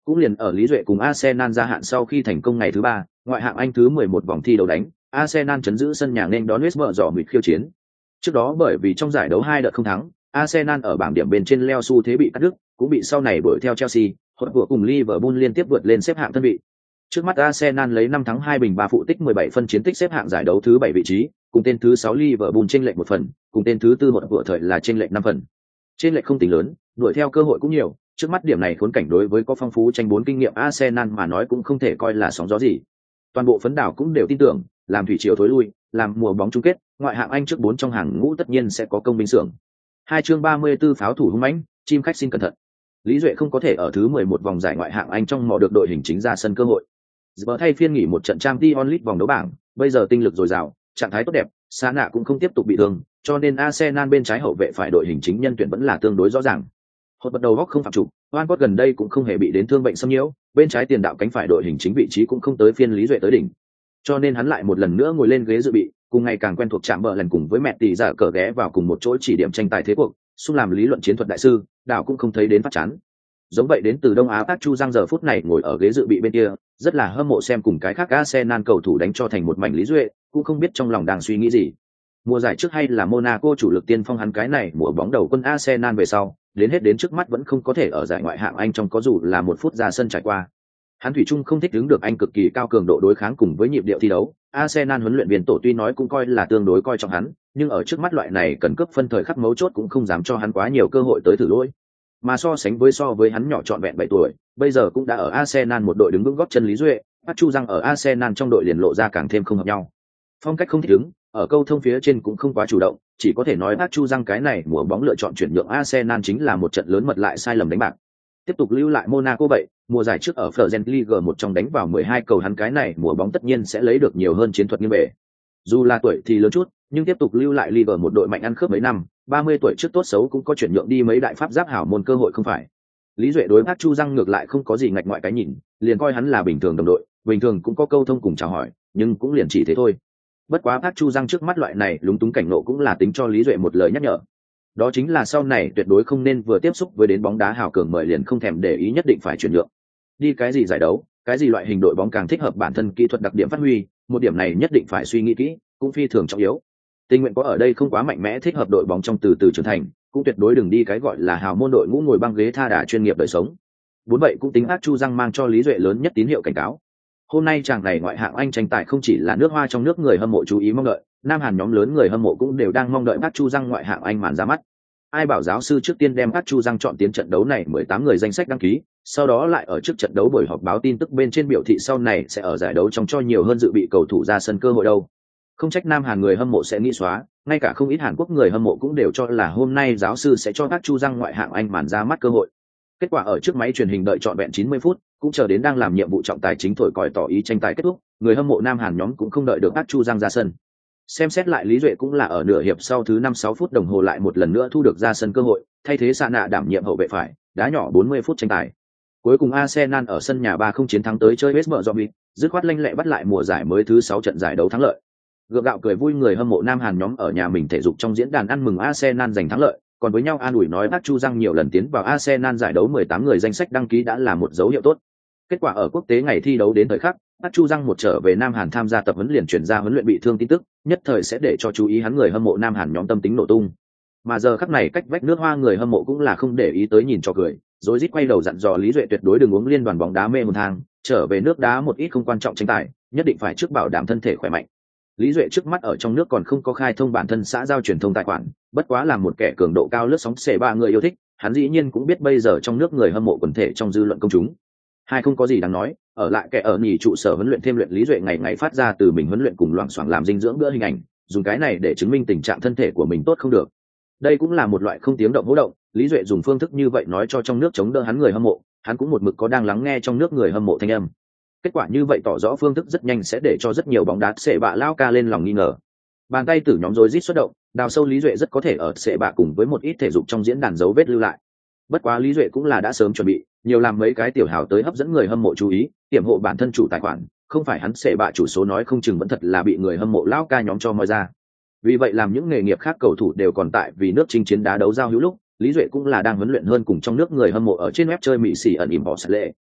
Cũng liền ở Lý Duệ cùng Arsenal gia hạn sau khi thành công ngày thứ ba, ngoại hạng Anh thứ mười một vòng thi đấu đánh, Arsenal chấn giữ sân nhà nên đón West Brom mịt khiêu chiến. Trước đó bởi vì trong giải đấu hai đợt không thắng, Arsenal ở bảng điểm bên trên leo xu thế bị cắt đứt, cũng bị sau này đuổi theo Chelsea, hỗn vừa cùng Liverpool liên tiếp vượt lên xếp hạng thân vị. Trước mắt Arsenal lấy năm thắng hai bình ba phụ tích mười bảy phân chiến tích xếp hạng giải đấu thứ bảy vị trí, cùng tên thứ sáu Liverpool chênh lệch một phần, cùng tên thứ tư hỗn vừa thời là chênh lệch năm phần. Chênh lệch không tính lớn, đuổi theo cơ hội cũng nhiều, trước mắt điểm này khốn cảnh đối với có phong phú tranh bốn kinh nghiệm Arsenal mà nói cũng không thể coi là sóng gió gì. Toàn bộ phấn đảo cũng đều tin tưởng, làm thủy triều thối lui, làm mùa bóng chung kết, ngoại hạng Anh trước bốn trong hàng ngũ tất nhiên sẽ có công binh xưởng. Hai chương ba mươi 34 pháo thủ hung mãnh, chim khách xin cẩn thận. Lý Duệ không có thể ở thứ mười một vòng giải ngoại hạng Anh trong mò được đội hình chính ra sân cơ hội. Giờ thay phiên nghỉ một trận Champions League vòng đấu bảng, bây giờ tinh lực dồi dào, trạng thái tốt đẹp, Sa nạ cũng không tiếp tục bị thương, cho nên Arsenal bên trái hậu vệ phải đội hình chính nhân tuyển vẫn là tương đối rõ ràng. Hột bắt đầu góc không phạm chủ, Oan gần đây cũng không hề bị đến thương bệnh xâm nhiễu, bên trái tiền đạo cánh phải đội hình chính vị trí cũng không tới phiên Lý Duệ tới đỉnh. Cho nên hắn lại một lần nữa ngồi lên ghế dự bị, cùng ngày càng quen thuộc chạm bờ lần cùng với mẹ tỷ giả cờ ghé vào cùng một chỗ chỉ điểm tranh tài thế cuộc, xung làm lý luận chiến thuật đại sư, đảo cũng không thấy đến phát chán. Giống vậy đến từ Đông Á Park Chu Giang giờ phút này ngồi ở ghế dự bị bên kia, rất là hâm mộ xem cùng cái khác Arsenal cầu thủ đánh cho thành một mảnh Lý Duệ, cũng không biết trong lòng đang suy nghĩ gì. Mùa giải trước hay là Monaco chủ lực tiên phong hắn cái này mùa bóng đầu quân Arsenal về sau, đến hết đến trước mắt vẫn không có thể ở giải ngoại hạng Anh trong có dù là một phút ra sân trải qua. Hắn thủy chung không thích đứng được Anh cực kỳ cao cường độ đối kháng cùng với nhịp điệu thi đấu. Arsenal huấn luyện viên tổ tuy nói cũng coi là tương đối coi trọng hắn, nhưng ở trước mắt loại này cần cấp phân thời khắc mấu chốt cũng không dám cho hắn quá nhiều cơ hội tới thử lỗi. Mà so sánh với so với hắn nhỏ trọn vẹn bảy tuổi, bây giờ cũng đã ở Arsenal một đội đứng vững gót chân Lý Duệ, Park Chu Giang ở Arsenal trong đội liền lộ ra càng thêm không hợp nhau. Phong cách không thích ứng, ở câu thông phía trên cũng không quá chủ động, chỉ có thể nói Park Chu Giang cái này mùa bóng lựa chọn chuyển nhượng Arsenal chính là một trận lớn mật lại sai lầm đánh bạc. Tiếp tục lưu lại Monaco vậy, mùa giải trước ở Fergen League một trong đánh vào mười hai cầu hắn cái này mùa bóng tất nhiên sẽ lấy được nhiều hơn chiến thuật như bể. Dù là tuổi thì lớn chút, nhưng tiếp tục lưu lại League một đội mạnh ăn khớp mấy năm, ba mươi tuổi trước tốt xấu cũng có chuyển nhượng đi mấy đại pháp giáp hảo môn cơ hội không phải. Lý Duệ đối Park Chu Giang ngược lại không có gì ngạch ngoại cái nhìn, liền coi hắn là bình thường đồng đội, bình thường cũng có câu thông cùng chào hỏi, nhưng cũng liền chỉ thế thôi. Bất quá Park Chu Giang trước mắt loại này lúng túng cảnh nộ cũng là tính cho Lý Duệ một lời nhắc nhở. Đó chính là sau này tuyệt đối không nên vừa tiếp xúc với đến bóng đá hào cường mời liền không thèm để ý nhất định phải chuyển nhượng. Đi cái gì giải đấu, cái gì loại hình đội bóng càng thích hợp bản thân kỹ thuật đặc điểm phát huy, một điểm này nhất định phải suy nghĩ kỹ, cũng phi thường trọng yếu. Tình nguyện có ở đây không quá mạnh mẽ thích hợp đội bóng trong từ từ trưởng thành, cũng tuyệt đối đừng đi cái gọi là hào môn đội ngũ ngồi băng ghế tha đà chuyên nghiệp đời sống. Bốn vậy cũng tính Park Chu Giang mang cho Lý Duệ lớn nhất tín hiệu cảnh cáo. Hôm nay chàng này ngoại hạng Anh tranh tài không chỉ là nước Hoa trong nước người hâm mộ chú ý mong đợi, Nam Hàn nhóm lớn người hâm mộ cũng đều đang mong đợi Park Chu Giang ngoại hạng Anh màn ra mắt. Ai bảo giáo sư trước tiên đem Park Chu Giang chọn tiến trận đấu này mười tám người danh sách đăng ký, sau đó lại ở trước trận đấu buổi họp báo tin tức bên trên biểu thị sau này sẽ ở giải đấu trong cho nhiều hơn dự bị cầu thủ ra sân cơ hội đâu. Không trách Nam Hàn người hâm mộ sẽ nghĩ xóa, ngay cả không ít Hàn Quốc người hâm mộ cũng đều cho là hôm nay giáo sư sẽ cho Park Chu Giang ngoại hạng Anh màn ra mắt cơ hội. Kết quả ở trước máy truyền hình đợi trọn vẹn chín mươi phút, cũng chờ đến đang làm nhiệm vụ trọng tài chính thổi còi tỏ ý tranh tài kết thúc, người hâm mộ Nam Hàn nhóm cũng không đợi được Park Chu Giang ra sân. Xem xét lại Lý Duệ cũng là ở nửa hiệp sau thứ năm sáu phút đồng hồ lại một lần nữa thu được ra sân cơ hội, thay thế Sa nạ đảm nhiệm hậu vệ phải, đá nhỏ bốn mươi phút tranh tài. Cuối cùng Arsenal ở sân nhà ba không chiến thắng tới chơi West Brom, dứt khoát lanh lẹ bắt lại mùa giải mới thứ sáu trận giải đấu thắng lợi. Gượng gạo cười vui người hâm mộ Nam Hàn nhóm ở nhà mình thể dục trong diễn đàn ăn mừng Arsenal giành thắng lợi, còn với nhau an ủi nói Park Chu Giang nhiều lần tiến vào Arsenal giải đấu mười tám người danh sách đăng ký đã là một dấu hiệu tốt. Kết quả ở quốc tế ngày thi đấu đến thời khắc, Park Chu Giang một trở về Nam Hàn tham gia tập huấn liền chuyển ra huấn luyện bị thương tin tức, nhất thời sẽ để cho chú ý hắn người hâm mộ Nam Hàn nhóm tâm tính nổ tung. Mà giờ khắc này cách vách nước Hoa người hâm mộ cũng là không để ý tới nhìn cho cười, rồi rít quay đầu dặn dò Lý Duệ tuyệt đối đừng uống liên đoàn bóng đá mê hồn thang, trở về nước đá một ít không quan trọng tranh tài, nhất định phải trước bảo đảm thân thể khỏe mạnh. Lý Duệ trước mắt ở trong nước còn không có khai thông bản thân xã giao truyền thông tài khoản, bất quá là một kẻ cường độ cao lướt sóng xệ ba người yêu thích, hắn dĩ nhiên cũng biết bây giờ trong nước người hâm mộ quần thể trong dư luận công chúng. Hai không có gì đáng nói, ở lại kẻ ở nhì trụ sở huấn luyện thêm luyện Lý Duệ ngày ngày phát ra từ mình huấn luyện cùng loạng xoạng làm dinh dưỡng bữa hình ảnh, dùng cái này để chứng minh tình trạng thân thể của mình tốt không được. Đây cũng là một loại không tiếng động hỗ động, Lý Duệ dùng phương thức như vậy nói cho trong nước chống đỡ hắn người hâm mộ, hắn cũng một mực có đang lắng nghe trong nước người hâm mộ thanh âm. Kết quả như vậy tỏ rõ phương thức rất nhanh sẽ để cho rất nhiều bóng đá sệ bạ lao ca lên lòng nghi ngờ. Bàn tay từ nhóm rối rít xuất động, đào sâu Lý Duệ rất có thể ở sệ bạ cùng với một ít thể dục trong diễn đàn dấu vết lưu lại. Bất quá Lý Duệ cũng là đã sớm chuẩn bị, nhiều làm mấy cái tiểu hào tới hấp dẫn người hâm mộ chú ý, tiềm hộ bản thân chủ tài khoản, không phải hắn sệ bạ chủ số nói không chừng vẫn thật là bị người hâm mộ lao ca nhóm cho moi ra. Vì vậy làm những nghề nghiệp khác cầu thủ đều còn tại vì nước chinh chiến đá đấu giao hữu lúc, Lý Duệ cũng là đang huấn luyện hơn cùng trong nước người hâm mộ ở trên web chơi Mỹ xỉ ẩn ỉm bỏ sạch lệ.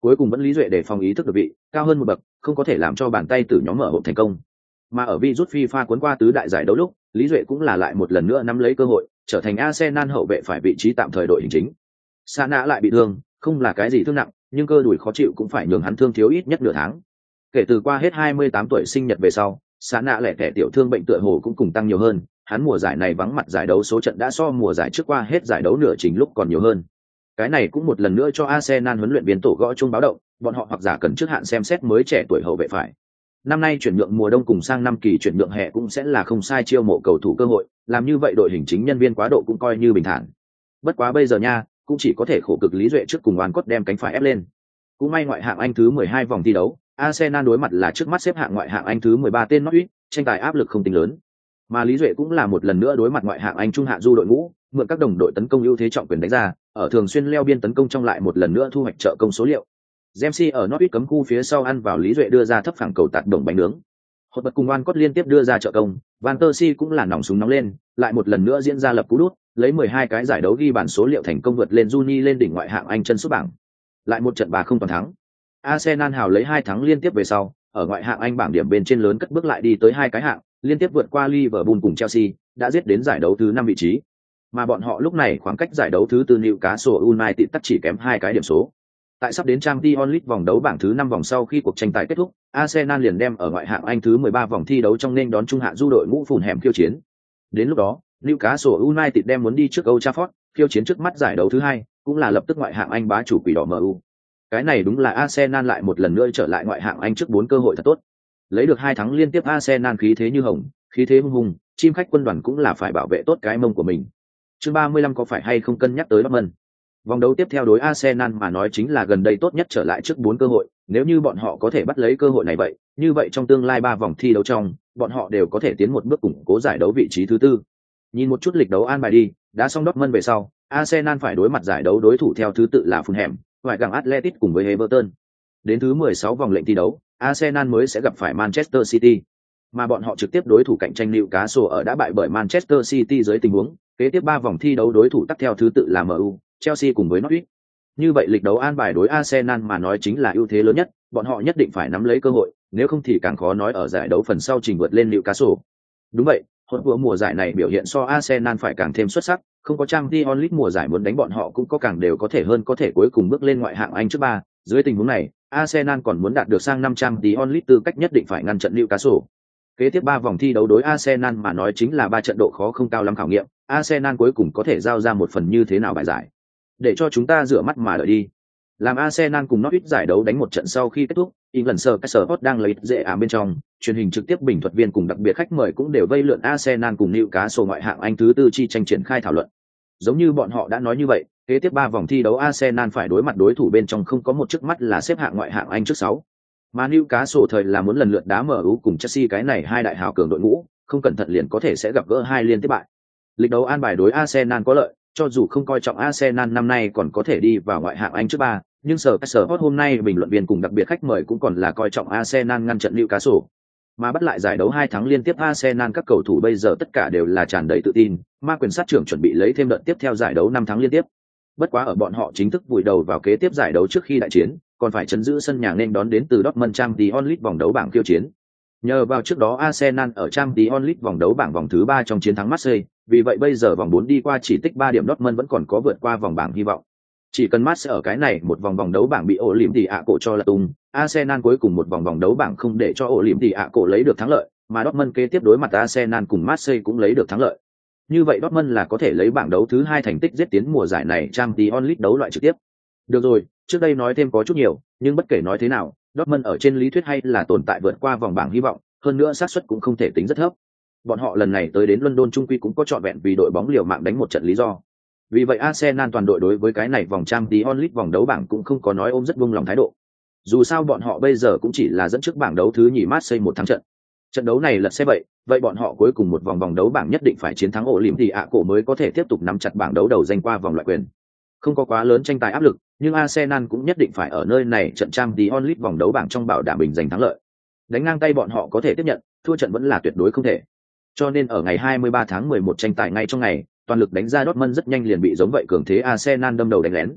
cuối cùng vẫn Lý Duệ để phòng ý thức được vị cao hơn một bậc, không có thể làm cho bàn tay tử nhóm mở hộp thành công. Mà ở virus FIFA cuốn qua tứ đại giải đấu lúc, Lý Duệ cũng là lại một lần nữa nắm lấy cơ hội, trở thành Arsenal hậu vệ phải vị trí tạm thời đội hình chính. Sana lại bị thương, không là cái gì thương nặng, nhưng cơ đùi khó chịu cũng phải nhường hắn thương thiếu ít nhất nửa tháng. Kể từ qua hết hai mươi tám tuổi sinh nhật về sau, Sana lẻ tẻ tiểu thương bệnh tựa hồ cũng cùng tăng nhiều hơn, hắn mùa giải này vắng mặt giải đấu số trận đã so mùa giải trước qua hết giải đấu nửa trình lúc còn nhiều hơn. Cái này cũng một lần nữa cho Arsenal huấn luyện viên tổ gõ chuông báo động, bọn họ hoặc giả cần trước hạn xem xét mới trẻ tuổi hậu vệ phải. Năm nay chuyển nhượng mùa đông cùng sang năm kỳ chuyển nhượng hè cũng sẽ là không sai chiêu mộ cầu thủ cơ hội, làm như vậy đội hình chính nhân viên quá độ cũng coi như bình thản. Bất quá bây giờ nha, cũng chỉ có thể khổ cực Lý Duệ trước cùng oan cốt đem cánh phải ép lên. Cũng may ngoại hạng Anh thứ mười hai vòng thi đấu, Arsenal đối mặt là trước mắt xếp hạng ngoại hạng Anh thứ mười ba tên Norwich, tranh tài áp lực không tính lớn. Mà Lý Duệ cũng là một lần nữa đối mặt ngoại hạng Anh trung hạ du đội ngũ, mượn các đồng đội tấn công ưu thế trọng quyền đánh ra, ở thường xuyên leo biên tấn công trong lại một lần nữa thu hoạch trợ công số liệu. Dempsey ở Norwich cấm khu phía sau ăn vào Lý Duệ đưa ra thấp phẳng cầu tạt đồng bánh nướng. Hột bật cùng Oan Cốt liên tiếp đưa ra trợ công, Van Persie cũng là nòng súng nóng lên, lại một lần nữa diễn ra lập cú đút, lấy mười hai cái giải đấu ghi bàn số liệu thành công vượt lên Juni lên đỉnh ngoại hạng Anh chân sút bảng. Lại một trận bà không toàn thắng. Arsenal hào lấy hai thắng liên tiếp về sau, ở ngoại hạng Anh bảng điểm bên trên lớn cất bước lại đi tới hai cái hạng, liên tiếp vượt qua Liverpool cùng Chelsea, đã giết đến giải đấu thứ năm vị trí. Mà bọn họ lúc này khoảng cách giải đấu thứ tư Newcastle United tắc chỉ kém hai cái điểm số. Tại sắp đến Champions League vòng đấu bảng thứ năm vòng sau khi cuộc tranh tài kết thúc, Arsenal liền đem ở ngoại hạng Anh thứ mười ba vòng thi đấu trong nên đón trung hạ du đội ngũ phùn hẻm khiêu chiến. Đến lúc đó, Newcastle United đem muốn đi trước Old Trafford, khiêu chiến trước mắt giải đấu thứ hai, cũng là lập tức ngoại hạng Anh bá chủ quỷ đỏ em u. Cái này đúng là Arsenal lại một lần nữa trở lại ngoại hạng Anh trước bốn cơ hội thật tốt. Lấy được hai thắng liên tiếp Arsenal khí thế như hồng, khí thế hung hùng, chim khách quân đoàn cũng là phải bảo vệ tốt cái mông của mình. Chương ba mươi lăm có phải hay không cân nhắc tới Dortmund. Vòng đấu tiếp theo đối Arsenal mà nói chính là gần đây tốt nhất trở lại trước bốn cơ hội, nếu như bọn họ có thể bắt lấy cơ hội này vậy, như vậy trong tương lai ba vòng thi đấu trong, bọn họ đều có thể tiến một bước củng cố giải đấu vị trí thứ tư. Nhìn một chút lịch đấu an bài đi, đã xong Dortmund về sau, Arsenal phải đối mặt giải đấu đối thủ theo thứ tự là Fulham, ngoại gặng Atletico cùng với Everton. Đến thứ mười sáu vòng lệnh thi đấu, Arsenal mới sẽ gặp phải Manchester City, mà bọn họ trực tiếp đối thủ cạnh tranh Newcastle ở đã bại bởi Manchester City dưới tình huống, kế tiếp ba vòng thi đấu đối thủ tắt theo thứ tự là em u, Chelsea cùng với Norwich. Như vậy lịch đấu an bài đối Arsenal mà nói chính là ưu thế lớn nhất, bọn họ nhất định phải nắm lấy cơ hội, nếu không thì càng khó nói ở giải đấu phần sau trình vượt lên Newcastle. Đúng vậy, hỗn vừa mùa giải này biểu hiện so Arsenal phải càng thêm xuất sắc, không có Champions League mùa giải muốn đánh bọn họ cũng có càng đều có thể hơn có thể cuối cùng bước lên ngoại hạng Anh trước ba, dưới tình huống này, Arsenal còn muốn đạt được sang năm Champions League tư cách nhất định phải ngăn trận Newcastle. Kế tiếp ba vòng thi đấu đối Arsenal mà nói chính là ba trận độ khó không cao lắm khảo nghiệm, Arsenal cuối cùng có thể giao ra một phần như thế nào bài giải. Để cho chúng ta rửa mắt mà đợi đi. Làm Arsenal cùng Norwich giải đấu đánh một trận sau khi kết thúc, England Sport đang lấy dễ ảm bên trong, truyền hình trực tiếp bình thuật viên cùng đặc biệt khách mời cũng đều vây lượn Arsenal cùng Newcastle ngoại hạng Anh thứ tư chi tranh triển khai thảo luận. Giống như bọn họ đã nói như vậy, kế tiếp ba vòng thi đấu Arsenal phải đối mặt đối thủ bên trong không có một trước mắt là xếp hạng ngoại hạng Anh trước sáu. Mà Newcastle thời là muốn lần lượt đá em u cùng Chelsea cái này hai đại hào cường đội ngũ, không cẩn thận liền có thể sẽ gặp gỡ hai liên tiếp bại. Lịch đấu an bài đối Arsenal có lợi, cho dù không coi trọng Arsenal năm nay còn có thể đi vào ngoại hạng Anh trước ba, nhưng sở Sport hôm nay bình luận viên cùng đặc biệt khách mời cũng còn là coi trọng Arsenal ngăn trận Newcastle. Mà bắt lại giải đấu hai tháng liên tiếp Arsenal các cầu thủ bây giờ tất cả đều là tràn đầy tự tin, ma quyền sát trưởng chuẩn bị lấy thêm đợt tiếp theo giải đấu năm tháng liên tiếp. Bất quá ở bọn họ chính thức vùi đầu vào kế tiếp giải đấu trước khi đại chiến, còn phải chấn giữ sân nhà nên đón đến từ Dortmund Champions League vòng đấu bảng khiêu chiến. Nhờ vào trước đó Arsenal ở Champions League vòng đấu bảng vòng thứ ba trong chiến thắng Marseille, vì vậy bây giờ vòng bốn đi qua chỉ tích ba điểm Dortmund vẫn còn có vượt qua vòng bảng hy vọng. Chỉ cần Marseille ở cái này một vòng vòng đấu bảng bị ổ liễm thì ạ cổ cho là tung, Arsenal cuối cùng một vòng vòng đấu bảng không để cho ổ liễm thì ạ cổ lấy được thắng lợi, mà Dortmund kế tiếp đối mặt Arsenal cùng Marseille cũng lấy được thắng lợi. Như vậy Dortmund là có thể lấy bảng đấu thứ hai thành tích giết tiến mùa giải này Champions League đấu loại trực tiếp. Được rồi, trước đây nói thêm có chút nhiều, nhưng bất kể nói thế nào, Dortmund ở trên lý thuyết hay là tồn tại vượt qua vòng bảng hy vọng, hơn nữa xác suất cũng không thể tính rất thấp. Bọn họ lần này tới đến London trung quy cũng có trọn vẹn vì đội bóng liều mạng đánh một trận lý do. Vì vậy Arsenal toàn đội đối với cái này vòng Champions League vòng đấu bảng cũng không có nói ôm rất buông lòng thái độ. Dù sao bọn họ bây giờ cũng chỉ là dẫn trước bảng đấu thứ nhì Marseille một thắng trận. Trận đấu này lật xe vậy, vậy bọn họ cuối cùng một vòng vòng đấu bảng nhất định phải chiến thắng ổ liễm thì ạ cổ mới có thể tiếp tục nắm chặt bảng đấu đầu danh qua vòng loại quyền. Không có quá lớn tranh tài áp lực, nhưng Arsenal cũng nhất định phải ở nơi này trận Champions League vòng đấu bảng trong bảo đảm bình giành thắng lợi. Đánh ngang tay bọn họ có thể tiếp nhận, thua trận vẫn là tuyệt đối không thể. Cho nên ở ngày hai mươi ba tháng mười một tranh tài ngay trong ngày, toàn lực đánh ra Dortmund rất nhanh liền bị giống vậy cường thế Arsenal đâm đầu đánh lén.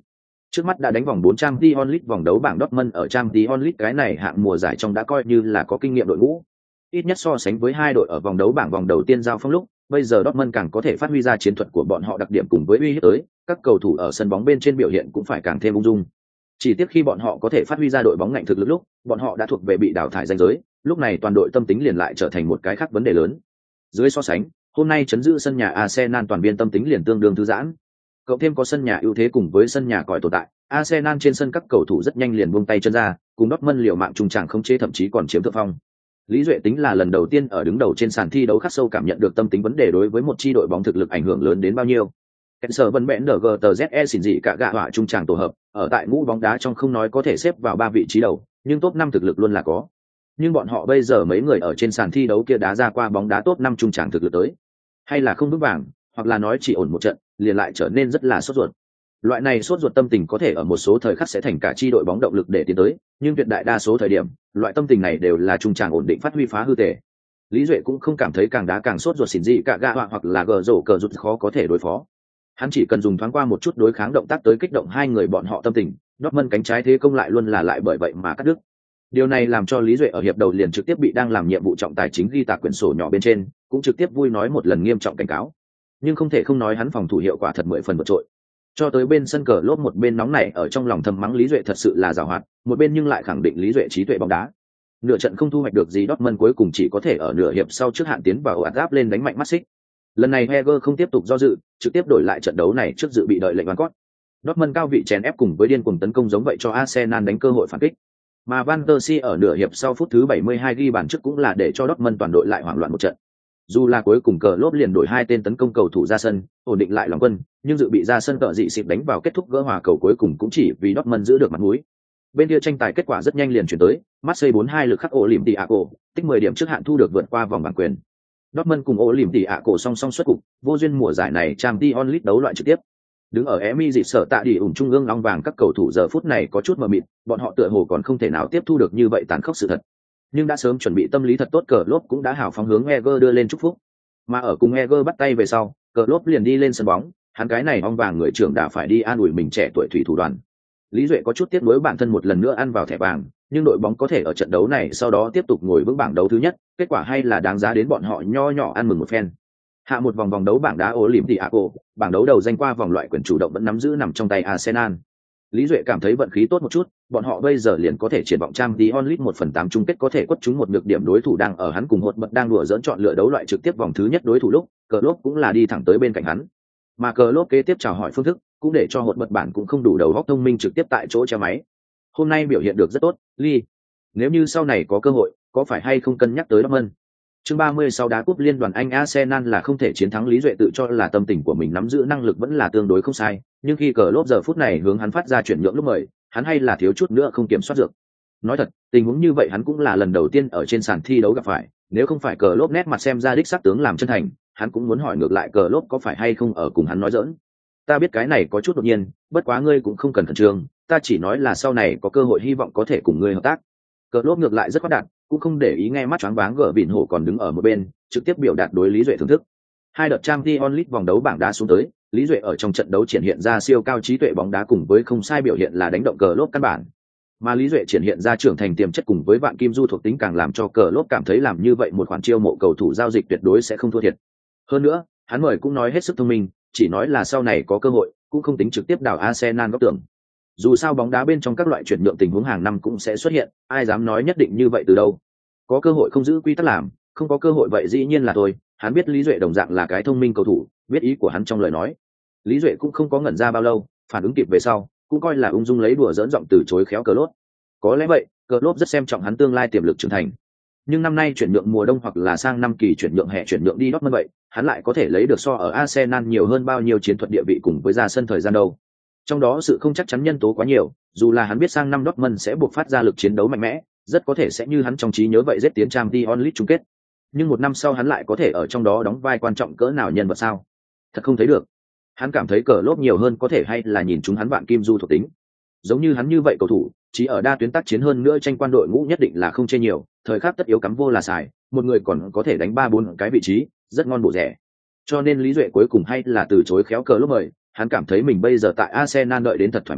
Trước mắt đã đánh vòng bốn Champions League vòng đấu bảng Dortmund ở Champions League cái này hạng mùa giải trong đã coi như là có kinh nghiệm đội ngũ. Ít nhất so sánh với hai đội ở vòng đấu bảng vòng đầu tiên giao phong lúc, bây giờ Dortmund càng có thể phát huy ra chiến thuật của bọn họ đặc điểm cùng với uy hiếp tới, các cầu thủ ở sân bóng bên trên biểu hiện cũng phải càng thêm ung dung. Chỉ tiếc khi bọn họ có thể phát huy ra đội bóng ngạnh thực lực lúc, bọn họ đã thuộc về bị đào thải ranh giới, lúc này toàn đội tâm tính liền lại trở thành một cái khác vấn đề lớn. Dưới so sánh, hôm nay chấn giữ sân nhà Arsenal toàn biên tâm tính liền tương đương thư giãn. Cộng thêm có sân nhà ưu thế cùng với sân nhà còi tồn tại, Arsenal trên sân các cầu thủ rất nhanh liền buông tay chân ra, cùng Dortmund liều mạng trung tràng không chế thậm chí còn chiếm thượng phong. Lý Duệ tính là lần đầu tiên ở đứng đầu trên sàn thi đấu khắc sâu cảm nhận được tâm tính vấn đề đối với một chi đội bóng thực lực ảnh hưởng lớn đến bao nhiêu. Sở Vân Bẽn đờ tê zê xỉn dị cả gạ họa trung tràng tổ hợp, ở tại ngũ bóng đá trong không nói có thể xếp vào ba vị trí đầu, nhưng top năm thực lực luôn là có. Nhưng bọn họ bây giờ mấy người ở trên sàn thi đấu kia đá ra qua bóng đá top năm trung tràng thực lực tới, hay là không vững vàng, hoặc là nói chỉ ổn một trận, liền lại trở nên rất là sốt ruột. Loại này sốt ruột tâm tình có thể ở một số thời khắc sẽ thành cả chi đội bóng động lực để tiến tới, nhưng tuyệt đại đa số thời điểm, loại tâm tình này đều là trung tràng ổn định phát huy phá hư tệ. Lý Duệ cũng không cảm thấy càng đá càng sốt ruột xỉn dị cả gạ họa hoặc là gờ rổ cờ rụt khó có thể đối phó. Hắn chỉ cần dùng thoáng qua một chút đối kháng động tác tới kích động hai người bọn họ tâm tình, Dortmund cánh trái thế công lại luôn là lại bởi vậy mà cắt đứt. Điều này làm cho Lý Duệ ở hiệp đầu liền trực tiếp bị đang làm nhiệm vụ trọng tài chính ghi tạc quyển sổ nhỏ bên trên, cũng trực tiếp vui nói một lần nghiêm trọng cảnh cáo. Nhưng không thể không nói hắn phòng thủ hiệu quả thật mười phần vượt trội. Cho tới bên sân cờ lốp một bên nóng này ở trong lòng thầm mắng Lý Duệ thật sự là giàu hoạt, một bên nhưng lại khẳng định Lý Duệ trí tuệ bóng đá. Nửa trận không thu hoạch được gì, Dortmund cuối cùng chỉ có thể ở nửa hiệp sau trước hạn tiến vào ạt áp lên đánh mạnh mắt xích. Lần này Heger không tiếp tục do dự, trực tiếp đổi lại trận đấu này trước dự bị đợi lệnh Van Cott. Dortmund cao vị chèn ép cùng với điên cuồng tấn công giống vậy cho Arsenal đánh cơ hội phản kích. Mà Van der Sar ở nửa hiệp sau phút thứ bảy mươi hai ghi bàn trước cũng là để cho Dortmund toàn đội lại hoảng loạn một trận. Dù là cuối cùng cờ lốp liền đổi hai tên tấn công cầu thủ ra sân, ổn định lại lòng quân, nhưng dự bị ra sân cờ dị xịt đánh vào kết thúc gỡ hòa cầu cuối cùng cũng chỉ vì Dortmund giữ được mặt mũi. Bên kia tranh tài kết quả rất nhanh liền chuyển tới, Marseille bốn hai lực khắc Olympiacos, tích mười điểm trước hạn thu được vượt qua vòng bảng quyền. Dortmund cùng Olympiacos song song xuất cục, vô duyên mùa giải này Champions League đấu loại trực tiếp. Đứng ở Emi dịp sở tạ đi ủng trung ương long vàng các cầu thủ giờ phút này có chút mờ mịt, bọn họ tựa hồ còn không thể nào tiếp thu được như vậy tàn khốc sự thật. Nhưng đã sớm chuẩn bị tâm lý thật tốt, cờ lốp cũng đã hào phóng hướng Heger đưa lên chúc phúc. Mà ở cùng Heger bắt tay về sau, cờ lốp liền đi lên sân bóng, hắn cái này ong vàng người trưởng đã phải đi an ủi mình trẻ tuổi thủy thủ đoàn. Lý Duệ có chút tiếc nuối bản thân một lần nữa ăn vào thẻ vàng, nhưng đội bóng có thể ở trận đấu này sau đó tiếp tục ngồi vững bảng đấu thứ nhất, kết quả hay là đáng giá đến bọn họ nho nhỏ ăn mừng một phen. Hạ một vòng vòng đấu bảng đá Olympiacos, bảng đấu đầu danh qua vòng loại quyền chủ động vẫn nắm giữ nằm trong tay Arsenal. Lý Duệ cảm thấy vận khí tốt một chút, bọn họ bây giờ liền có thể triển vọng Champions League một phần tám chung kết có thể quất trúng một nhược điểm đối thủ đang ở hắn cùng hột bật đang đùa dỡn chọn lựa đấu loại trực tiếp vòng thứ nhất đối thủ lúc, cờ lốp cũng là đi thẳng tới bên cạnh hắn. Mà cờ lốp kế tiếp chào hỏi phương thức, cũng để cho hột bật bản cũng không đủ đầu óc thông minh trực tiếp tại chỗ treo máy. Hôm nay biểu hiện được rất tốt, Lee. Nếu như sau này có cơ hội, có phải hay không cân nhắc tới Dortmund? Chương ba mươi sáu đá cúp liên đoàn Anh Arsenal là không thể chiến thắng. Lý Duệ tự cho là tâm tình của mình nắm giữ năng lực vẫn là tương đối không sai, nhưng khi cờ lốp giờ phút này hướng hắn phát ra chuyển nhượng lúc mời, hắn hay là thiếu chút nữa không kiểm soát được. Nói thật, tình huống như vậy hắn cũng là lần đầu tiên ở trên sàn thi đấu gặp phải, nếu không phải cờ lốp nét mặt xem ra đích xác tướng làm chân thành, hắn cũng muốn hỏi ngược lại cờ lốp có phải hay không ở cùng hắn nói giỡn. Ta biết cái này có chút đột nhiên, bất quá ngươi cũng không cần khẩn trương, ta chỉ nói là sau này có cơ hội hy vọng có thể cùng ngươi hợp tác. Cờ lốp ngược lại rất khoát đạt, cũng không để ý nghe mắt choáng váng gở vịn hổ còn đứng ở một bên, trực tiếp biểu đạt đối Lý Duệ thưởng thức. Hai đợt Champions League vòng đấu bảng đá xuống tới, Lý Duệ ở trong trận đấu triển hiện ra siêu cao trí tuệ bóng đá cùng với không sai biểu hiện là đánh động cờ lốp căn bản. Mà Lý Duệ triển hiện ra trưởng thành tiềm chất cùng với vạn kim du thuộc tính càng làm cho cờ lốp cảm thấy làm như vậy một khoản chiêu mộ cầu thủ giao dịch tuyệt đối sẽ không thua thiệt. Hơn nữa, hắn mời cũng nói hết sức thông minh, chỉ nói là sau này có cơ hội, cũng không tính trực tiếp đào Arsenal góc tưởng. Dù sao bóng đá bên trong các loại chuyển nhượng tình huống hàng năm cũng sẽ xuất hiện, ai dám nói nhất định như vậy từ đâu. Có cơ hội không giữ quy tắc làm, không có cơ hội vậy dĩ nhiên là thôi. Hắn biết Lý Duệ đồng dạng là cái thông minh cầu thủ, biết ý của hắn trong lời nói. Lý Duệ cũng không có ngẩn ra bao lâu, phản ứng kịp về sau, cũng coi là ung dung lấy đùa dỡn giọng từ chối khéo cờ lốp. Có lẽ vậy, cờ lốp rất xem trọng hắn tương lai tiềm lực trưởng thành. Nhưng năm nay chuyển nhượng mùa đông hoặc là sang năm kỳ chuyển nhượng hè chuyển nhượng đi Dortmund vậy, hắn lại có thể lấy được so ở Arsenal nhiều hơn bao nhiêu chiến thuật địa vị cùng với ra sân thời gian đâu. Trong đó sự không chắc chắn nhân tố quá nhiều, dù là hắn biết sang năm Dortmund sẽ buộc phát ra lực chiến đấu mạnh mẽ, rất có thể sẽ như hắn trong trí nhớ vậy giết tiến Champions League chung kết. Nhưng một năm sau hắn lại có thể ở trong đó đóng vai quan trọng cỡ nào nhân vật sao? Thật không thấy được. Hắn cảm thấy cờ lốp nhiều hơn có thể hay là nhìn chúng hắn vạn kim du thuộc tính. Giống như hắn như vậy cầu thủ, chỉ ở đa tuyến tác chiến hơn nữa tranh quan đội ngũ nhất định là không chê nhiều, thời khắc tất yếu cắm vô là xài, một người còn có thể đánh ba bốn cái vị trí, rất ngon bổ rẻ. Cho nên Lý Duệ cuối cùng hay là từ chối khéo cờ lốp mời, hắn cảm thấy mình bây giờ tại Arsenal đợi đến thật thoải mái,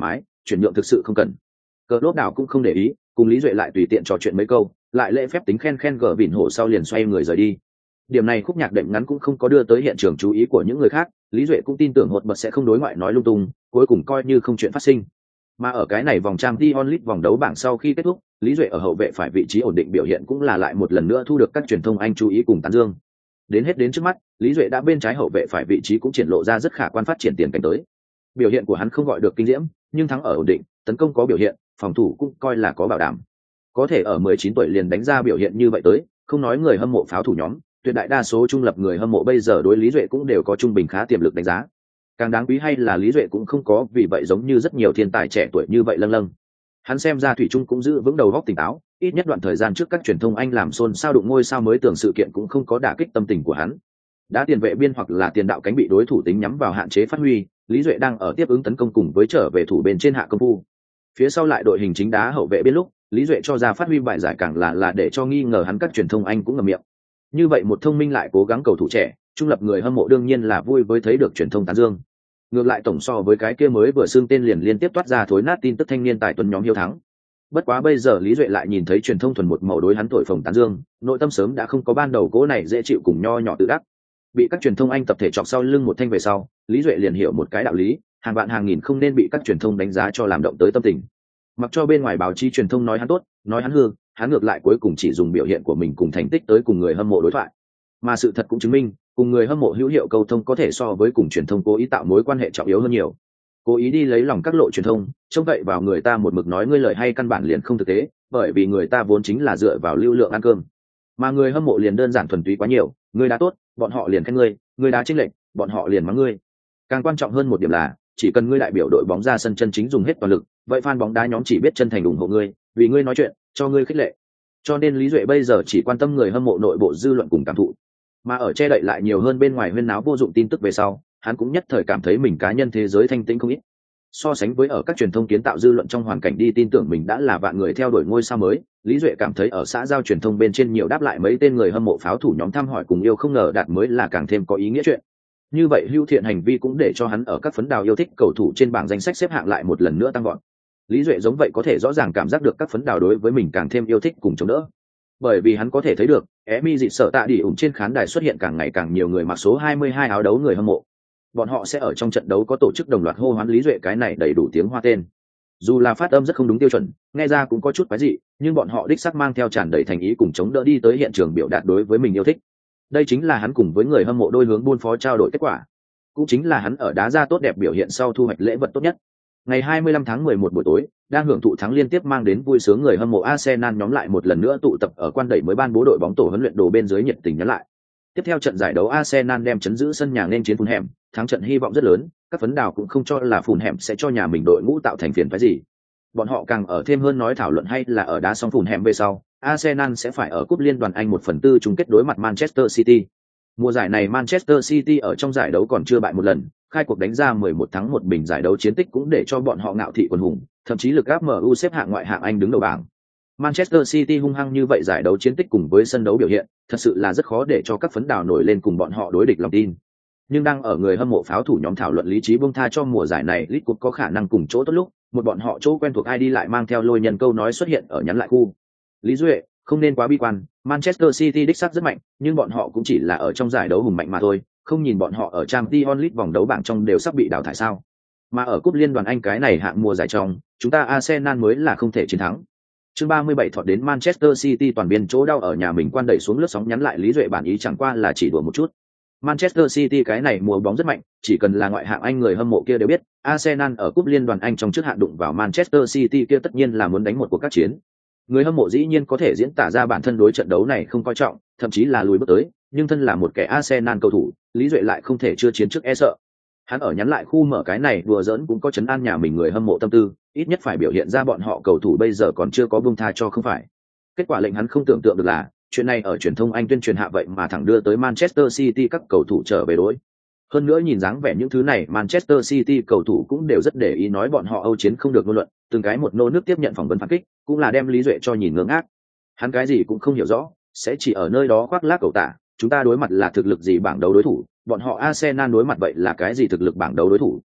chuyển nhượng thực sự không cần. Cờ lốp đảo cũng không để ý, cùng Lý Duệ lại tùy tiện trò chuyện mấy câu, lại lễ phép tính khen khen gở vỉn hộ sau liền xoay người rời đi. Điểm này khúc nhạc đệm ngắn cũng không có đưa tới hiện trường chú ý của những người khác, Lý Duệ cũng tin tưởng hột bật sẽ không đối ngoại nói lung tung, cuối cùng coi như không chuyện phát sinh. Mà ở cái này vòng trang Champions League vòng đấu bảng sau khi kết thúc, Lý Duệ ở hậu vệ phải vị trí ổn định biểu hiện cũng là lại một lần nữa thu được các truyền thông Anh chú ý cùng tán dương. Đến hết đến trước mắt, Lý Duệ đã bên trái hậu vệ phải vị trí cũng triển lộ ra rất khả quan phát triển tiền cảnh tới. Biểu hiện của hắn không gọi được kinh diễm, nhưng thắng ở ổn định, tấn công có biểu hiện, phòng thủ cũng coi là có bảo đảm. Có thể ở mười chín tuổi liền đánh ra biểu hiện như vậy tới, không nói người hâm mộ pháo thủ nhóm, tuyệt đại đa số trung lập người hâm mộ bây giờ đối Lý Duệ cũng đều có trung bình khá tiềm lực đánh giá. Càng đáng quý hay là Lý Duệ cũng không có vì vậy giống như rất nhiều thiên tài trẻ tuổi như vậy lâng lâng. Hắn xem ra thủy chung cũng giữ vững đầu óc tỉnh táo, ít nhất đoạn thời gian trước các truyền thông Anh làm xôn xao đụng ngôi sao mới tưởng sự kiện cũng không có đả kích tâm tình của hắn. Đã tiền vệ biên hoặc là tiền đạo cánh bị đối thủ tính nhắm vào hạn chế phát huy, Lý Duệ đang ở tiếp ứng tấn công cùng với trở về thủ bên trên hạ công phu. Phía sau lại đội hình chính đá hậu vệ biên lúc, Lý Duệ cho ra phát huy bài giải càng là là để cho nghi ngờ hắn các truyền thông Anh cũng ngậm miệng. Như vậy một thông minh lại cố gắng cầu thủ trẻ, trung lập người hâm mộ đương nhiên là vui với thấy được truyền thông tán dương. Ngược lại tổng so với cái kia mới vừa xương tên liền liên tiếp toát ra thối nát tin tức thanh niên tài tuấn nhóm hiếu thắng. Bất quá bây giờ Lý Duệ lại nhìn thấy truyền thông thuần một màu đối hắn thổi phồng tán dương, nội tâm sớm đã không có ban đầu cố này dễ chịu cùng nho nhỏ tự đắc. Bị các truyền thông Anh tập thể chọc sau lưng một thanh về sau, Lý Duệ liền hiểu một cái đạo lý, hàng vạn hàng nghìn không nên bị các truyền thông đánh giá cho làm động tới tâm tình. Mặc cho bên ngoài báo chí truyền thông nói hắn tốt, nói hắn hư, hắn ngược lại cuối cùng chỉ dùng biểu hiện của mình cùng thành tích tới cùng người hâm mộ đối thoại. Mà sự thật cũng chứng minh, cùng người hâm mộ hữu hiệu câu thông có thể so với cùng truyền thông cố ý tạo mối quan hệ trọng yếu hơn nhiều. Cố ý đi lấy lòng các lộ truyền thông, trông cậy vào người ta một mực nói ngươi lời hay căn bản liền không thực tế, bởi vì người ta vốn chính là dựa vào lưu lượng ăn cơm. Mà người hâm mộ liền đơn giản thuần túy quá nhiều, ngươi đá tốt, bọn họ liền khen ngươi, ngươi đá chênh lệch, bọn họ liền mắng ngươi. Càng quan trọng hơn một điểm là, chỉ cần ngươi đại biểu đội bóng ra sân chân chính dùng hết toàn lực, vậy fan bóng đá nhóm chỉ biết chân thành ủng hộ ngươi, vì ngươi nói chuyện, cho ngươi khích lệ. Cho nên Lý Duệ bây giờ chỉ quan tâm người hâm mộ nội bộ dư luận cùng cảm thụ, mà ở che đậy lại nhiều hơn bên ngoài huyên náo vô dụng tin tức về sau, hắn cũng nhất thời cảm thấy mình cá nhân thế giới thanh tĩnh không ít. So sánh với ở các truyền thông kiến tạo dư luận trong hoàn cảnh đi tin tưởng mình đã là vạn người theo đuổi ngôi sao mới, Lý Duệ cảm thấy ở xã giao truyền thông bên trên nhiều đáp lại mấy tên người hâm mộ pháo thủ nhóm thăm hỏi cùng yêu không ngờ đạt mới là càng thêm có ý nghĩa chuyện. Như vậy hữu thiện hành vi cũng để cho hắn ở các phấn đào yêu thích cầu thủ trên bảng danh sách xếp hạng lại một lần nữa tăng gọn. Lý Duệ giống vậy có thể rõ ràng cảm giác được các phấn đào đối với mình càng thêm yêu thích cùng chống đỡ. Bởi vì hắn có thể thấy được, Emi dị sợ tạ đi ủng trên khán đài xuất hiện càng ngày càng nhiều người mặc số hai mươi hai áo đấu người hâm mộ. Bọn họ sẽ ở trong trận đấu có tổ chức đồng loạt hô hoán Lý Duệ cái này đầy đủ tiếng Hoa tên. Dù là phát âm rất không đúng tiêu chuẩn, nghe ra cũng có chút quái dị, nhưng bọn họ đích xác mang theo tràn đầy thành ý cùng chống đỡ đi tới hiện trường biểu đạt đối với mình yêu thích. Đây chính là hắn cùng với người hâm mộ đôi hướng buôn phó trao đổi kết quả. Cũng chính là hắn ở đá ra tốt đẹp biểu hiện sau thu hoạch lễ vật tốt nhất. Ngày hai mươi lăm tháng mười một buổi tối, đang hưởng thụ thắng liên tiếp mang đến vui sướng người hâm mộ Arsenal nhóm lại một lần nữa tụ tập ở quan đẩy mới ban bố đội bóng tổ huấn luyện đồ bên dưới nhiệt tình nhắn lại. Tiếp theo trận giải đấu Arsenal đem chấn giữ sân nhà nên chiến Fulham, thắng trận hy vọng rất lớn, các phấn đào cũng không cho là Fulham sẽ cho nhà mình đội ngũ tạo thành phiền phức gì. Bọn họ càng ở thêm hơn nói thảo luận hay là ở đá xong Fulham về sau, Arsenal sẽ phải ở cúp liên đoàn Anh một phần tư chung kết đối mặt Manchester City. Mùa giải này Manchester City ở trong giải đấu còn chưa bại một lần, khai cuộc đánh ra mười một thắng một bình giải đấu chiến tích cũng để cho bọn họ ngạo thị quần hùng, thậm chí lực áp em u xếp hạng ngoại hạng Anh đứng đầu bảng. Manchester City hung hăng như vậy giải đấu chiến tích cùng với sân đấu biểu hiện, thật sự là rất khó để cho các phấn đào nổi lên cùng bọn họ đối địch lòng tin. Nhưng đang ở người hâm mộ pháo thủ nhóm thảo luận lý trí buông tha cho mùa giải này League Cup có khả năng cùng chỗ tốt lúc, một bọn họ chỗ quen thuộc ai đi lại mang theo lôi nhân câu nói xuất hiện ở nhắn lại khu. Lý Duệ, không nên quá bi quan, Manchester City đích xác rất mạnh, nhưng bọn họ cũng chỉ là ở trong giải đấu hùng mạnh mà thôi, không nhìn bọn họ ở Champions League vòng đấu bảng trong đều sắp bị đào thải sao? Mà ở cúp liên đoàn Anh cái này hạng mùa giải trong, chúng ta Arsenal mới là không thể chiến thắng. Chương ba mươi bảy thọt đến Manchester City toàn biên chỗ đau ở nhà mình quan đẩy xuống lướt sóng nhắn lại Lý Duệ bản ý chẳng qua là chỉ đùa một chút. Manchester City cái này mùa bóng rất mạnh, chỉ cần là ngoại hạng Anh người hâm mộ kia đều biết, Arsenal ở cúp liên đoàn Anh trong trước hạn đụng vào Manchester City kia tất nhiên là muốn đánh một cuộc các chiến. Người hâm mộ dĩ nhiên có thể diễn tả ra bản thân đối trận đấu này không coi trọng, thậm chí là lùi bước tới, nhưng thân là một kẻ Arsenal cầu thủ, Lý Duệ lại không thể chưa chiến trước e sợ. Hắn ở nhắn lại khu mở cái này đùa giỡn cũng có chấn an nhà mình người hâm mộ tâm tư, ít nhất phải biểu hiện ra bọn họ cầu thủ bây giờ còn chưa có buông tha cho không phải. Kết quả lệnh hắn không tưởng tượng được là, chuyện này ở truyền thông Anh tuyên truyền hạ vậy mà thẳng đưa tới Manchester City các cầu thủ trở về đối. Hơn nữa nhìn dáng vẻ những thứ này Manchester City cầu thủ cũng đều rất để ý nói bọn họ Âu chiến không được ngôn luận, từng cái một nô nước tiếp nhận phỏng vấn phản kích, cũng là đem Lý Duệ cho nhìn ngưỡng ác. Hắn cái gì cũng không hiểu rõ, sẽ chỉ ở nơi đó khoác lác cầu tả, chúng ta đối mặt là thực lực gì bảng đấu đối thủ, bọn họ Arsenal đối mặt vậy là cái gì thực lực bảng đấu đối thủ.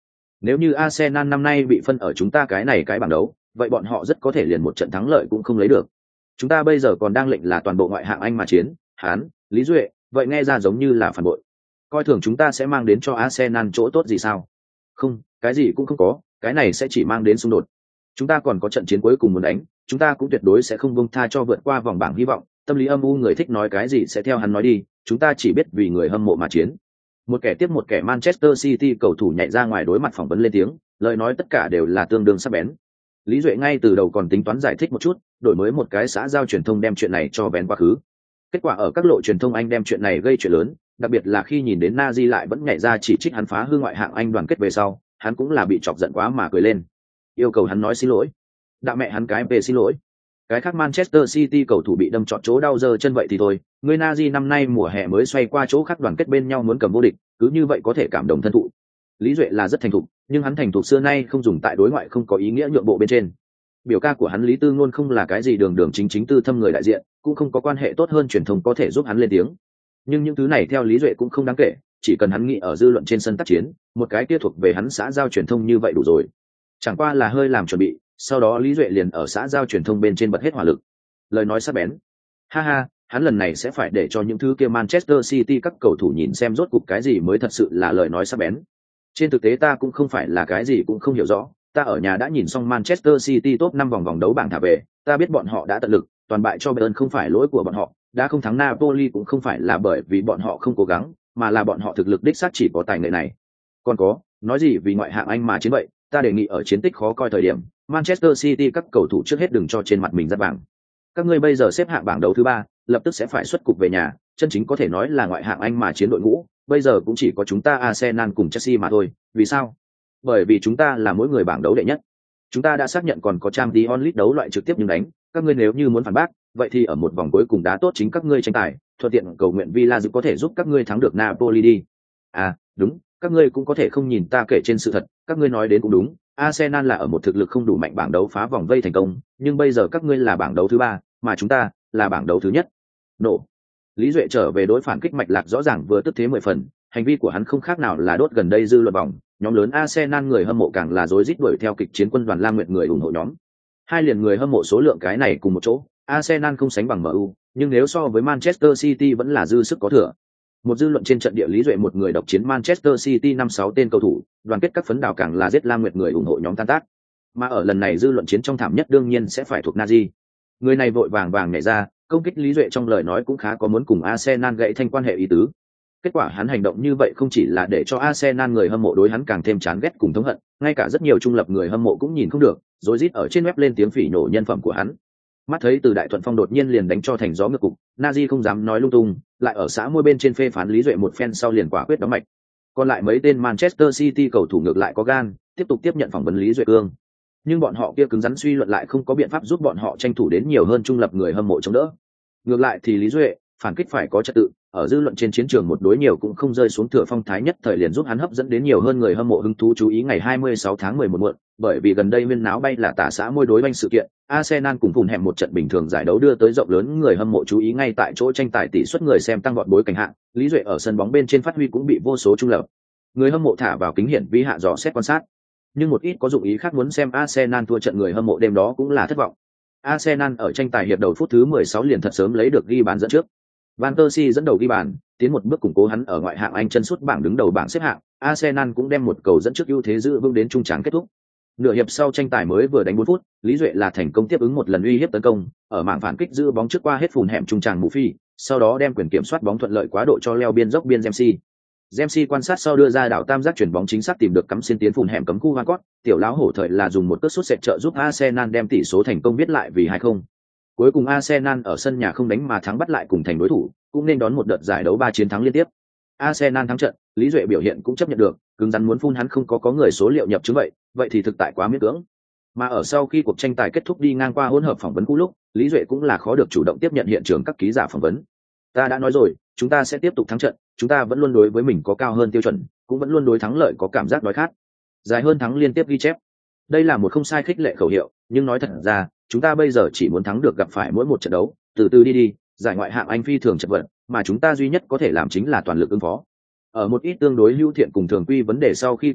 Nếu như Arsenal năm nay bị phân ở chúng ta cái này cái bảng đấu, vậy bọn họ rất có thể liền một trận thắng lợi cũng không lấy được. Chúng ta bây giờ còn đang lệnh là toàn bộ ngoại hạng Anh mà chiến, Hán, Lý Duệ, vậy nghe ra giống như là phản bội. Coi thường chúng ta sẽ mang đến cho Arsenal chỗ tốt gì sao? Không, cái gì cũng không có, cái này sẽ chỉ mang đến xung đột. Chúng ta còn có trận chiến cuối cùng muốn đánh, chúng ta cũng tuyệt đối sẽ không buông tha cho vượt qua vòng bảng hy vọng. Tâm lý âm u người thích nói cái gì sẽ theo hắn nói đi, chúng ta chỉ biết vì người hâm mộ mà chiến. Một kẻ tiếp một kẻ Manchester City cầu thủ nhảy ra ngoài đối mặt phỏng vấn lên tiếng, lời nói tất cả đều là tương đương sắc bén. Lý Duệ ngay từ đầu còn tính toán giải thích một chút, đổi mới một cái xã giao truyền thông đem chuyện này cho bén quá khứ. Kết quả ở các lộ truyền thông Anh đem chuyện này gây chuyện lớn, đặc biệt là khi nhìn đến Nazi lại vẫn nhảy ra chỉ trích hắn phá hư ngoại hạng Anh đoàn kết về sau, hắn cũng là bị chọc giận quá mà cười lên. Yêu cầu hắn nói xin lỗi. Đạo mẹ hắn cái về xin lỗi. Cái khác Manchester City cầu thủ bị đâm trọt chỗ đau giơ chân vậy thì thôi, người Nazi năm nay mùa hè mới xoay qua chỗ khác đoàn kết bên nhau muốn cầm vô địch, cứ như vậy có thể cảm động thân thụ. Lý Duệ là rất thành thục, nhưng hắn thành thục xưa nay không dùng tại đối ngoại không có ý nghĩa nhượng bộ bên trên. Biểu ca của hắn Lý Tư Ngôn không là cái gì đường đường chính chính tư thâm người đại diện, cũng không có quan hệ tốt hơn truyền thông có thể giúp hắn lên tiếng. Nhưng những thứ này theo Lý Duệ cũng không đáng kể, chỉ cần hắn nghĩ ở dư luận trên sân tác chiến, một cái kia thuộc về hắn xã giao truyền thông như vậy đủ rồi. Chẳng qua là hơi làm chuẩn bị, sau đó Lý Duệ liền ở xã giao truyền thông bên trên bật hết hỏa lực. Lời nói sắc bén. Ha ha, hắn lần này sẽ phải để cho những thứ kia Manchester City các cầu thủ nhìn xem rốt cục cái gì mới thật sự là lời nói sắc bén. Trên thực tế ta cũng không phải là cái gì cũng không hiểu rõ, ta ở nhà đã nhìn xong Manchester City top năm vòng vòng đấu bảng thả về, ta biết bọn họ đã tận lực, toàn bại cho Bayern không phải lỗi của bọn họ, đã không thắng Napoli cũng không phải là bởi vì bọn họ không cố gắng, mà là bọn họ thực lực đích xác chỉ có tài nghệ này. Còn có, nói gì vì ngoại hạng Anh mà chiến vậy, ta đề nghị ở chiến tích khó coi thời điểm, Manchester City các cầu thủ trước hết đừng cho trên mặt mình dắt bảng. Các ngươi bây giờ xếp hạng bảng đấu thứ ba, lập tức sẽ phải xuất cục về nhà, chân chính có thể nói là ngoại hạng Anh mà chiến đội ngũ, bây giờ cũng chỉ có chúng ta Arsenal cùng Chelsea mà thôi. Vì sao? Bởi vì chúng ta là mỗi người bảng đấu đệ nhất. Chúng ta đã xác nhận còn có Champions League đấu loại trực tiếp nhưng đánh, các ngươi nếu như muốn phản bác, vậy thì ở một vòng cuối cùng đá tốt chính các ngươi tranh tài, thuận tiện cầu nguyện Villa có thể giúp các ngươi thắng được Napoli đi. À, đúng, các ngươi cũng có thể không nhìn ta kể trên sự thật, các ngươi nói đến cũng đúng, Arsenal là ở một thực lực không đủ mạnh bảng đấu phá vòng vây thành công, nhưng bây giờ các ngươi là bảng đấu thứ ba, mà chúng ta là bảng đấu thứ nhất. Nổ. Lý Duệ trở về đối phản kích mạch lạc rõ ràng vừa tức thế mười phần, hành vi của hắn không khác nào là đốt gần đây dư luận vòng, nhóm lớn Arsenal người hâm mộ càng là rối rít đuổi theo kịch chiến quân đoàn Lam Nguyệt người ủng hộ nhóm. Hai liền người hâm mộ số lượng cái này cùng một chỗ, Arsenal không sánh bằng em u, nhưng nếu so với Manchester City vẫn là dư sức có thừa. Một dư luận trên trận địa Lý Duệ một người độc chiến Manchester City năm sáu tên cầu thủ, đoàn kết các phấn đảo càng là giết Lam Nguyệt người ủng hộ nhóm tan tác. Mà ở lần này dư luận chiến trong thảm nhất đương nhiên sẽ phải thuộc Nazi. Người này vội vàng vàng nhảy ra, công kích Lý Duệ trong lời nói cũng khá có muốn cùng Arsenal gãy thanh quan hệ ý tứ. Kết quả hắn hành động như vậy không chỉ là để cho Arsenal người hâm mộ đối hắn càng thêm chán ghét cùng thống hận, ngay cả rất nhiều trung lập người hâm mộ cũng nhìn không được, rối rít ở trên web lên tiếng phỉ nhổ nhân phẩm của hắn. Mắt thấy từ Đại Thuận Phong đột nhiên liền đánh cho thành gió ngược cục, Nazi không dám nói lung tung, lại ở xã môi bên trên phê phán Lý Duệ một phen sau liền quả quyết đóng mạch. Còn lại mấy tên Manchester City cầu thủ ngược lại có gan, tiếp tục tiếp nhận phỏng vấn Lý Duệ cương. Nhưng bọn họ kia cứng rắn suy luận lại không có biện pháp giúp bọn họ tranh thủ đến nhiều hơn trung lập người hâm mộ chống đỡ. Ngược lại thì Lý Duệ, phản kích phải có trật tự, ở dư luận trên chiến trường một đối nhiều cũng không rơi xuống thừa phong thái nhất thời liền giúp hắn hấp dẫn đến nhiều hơn người hâm mộ hứng thú chú ý ngày hai mươi sáu tháng mười một muộn, bởi vì gần đây viên náo bay là tả xã môi đối banh sự kiện, Arsenal cùng vùng hẻm một trận bình thường giải đấu đưa tới rộng lớn người hâm mộ chú ý ngay tại chỗ tranh tài tỷ suất người xem tăng vọt bối cảnh hạng, Lý Duệ ở sân bóng bên trên phát huy cũng bị vô số trung lập. Người hâm mộ thả vào kính hiển vi hạ dò xét quan sát. Nhưng một ít có dụng ý khác muốn xem Arsenal thua trận người hâm mộ đêm đó cũng là thất vọng. Arsenal ở tranh tài hiệp đầu phút thứ mười sáu liền thật sớm lấy được ghi bàn dẫn trước. Van Persie dẫn đầu ghi bàn, tiến một bước củng cố hắn ở ngoại hạng Anh chân sút bảng đứng đầu bảng xếp hạng, Arsenal cũng đem một cầu dẫn trước ưu thế giữ vững đến trung tráng kết thúc. Nửa hiệp sau tranh tài mới vừa đánh bốn phút, Lý Duệ là thành công tiếp ứng một lần uy hiếp tấn công, ở mảng phản kích giữ bóng trước qua hết phùn hẻm trung tràng mù phi, sau đó đem quyền kiểm soát bóng thuận lợi quá độ cho leo biên dốc biên Dempsey. Dempsey quan sát sau đưa ra đảo tam giác chuyển bóng chính xác tìm được cắm xuyên tiến phùn hẻm cấm khu Van Cott, tiểu lão hổ thời là dùng một cước sút sệt trợ giúp Arsenal đem tỷ số thành công viết lại vì hai không. Cuối cùng Arsenal ở sân nhà không đánh mà thắng bắt lại cùng thành đối thủ, cũng nên đón một đợt giải đấu ba chiến thắng liên tiếp. Arsenal thắng trận, Lý Duệ biểu hiện cũng chấp nhận được, cứng rắn muốn phun hắn không có có người số liệu nhập chứng vậy, vậy thì thực tại quá miễn cưỡng. Mà ở sau khi cuộc tranh tài kết thúc đi ngang qua hỗn hợp phỏng vấn cũ lúc, Lý Duệ cũng là khó được chủ động tiếp nhận hiện trường các ký giả phỏng vấn. Ta đã nói rồi, chúng ta sẽ tiếp tục thắng trận, chúng ta vẫn luôn đối với mình có cao hơn tiêu chuẩn, cũng vẫn luôn đối thắng lợi có cảm giác đói khát. Dài hơn thắng liên tiếp ghi chép. Đây là một không sai khích lệ khẩu hiệu, nhưng nói thật ra, chúng ta bây giờ chỉ muốn thắng được gặp phải mỗi một trận đấu, từ từ đi đi, giải ngoại hạng Anh phi thường chật vật, mà chúng ta duy nhất có thể làm chính là toàn lực ứng phó. Ở một ít tương đối lưu thiện cùng thường quy vấn đề sau khi kết thúc,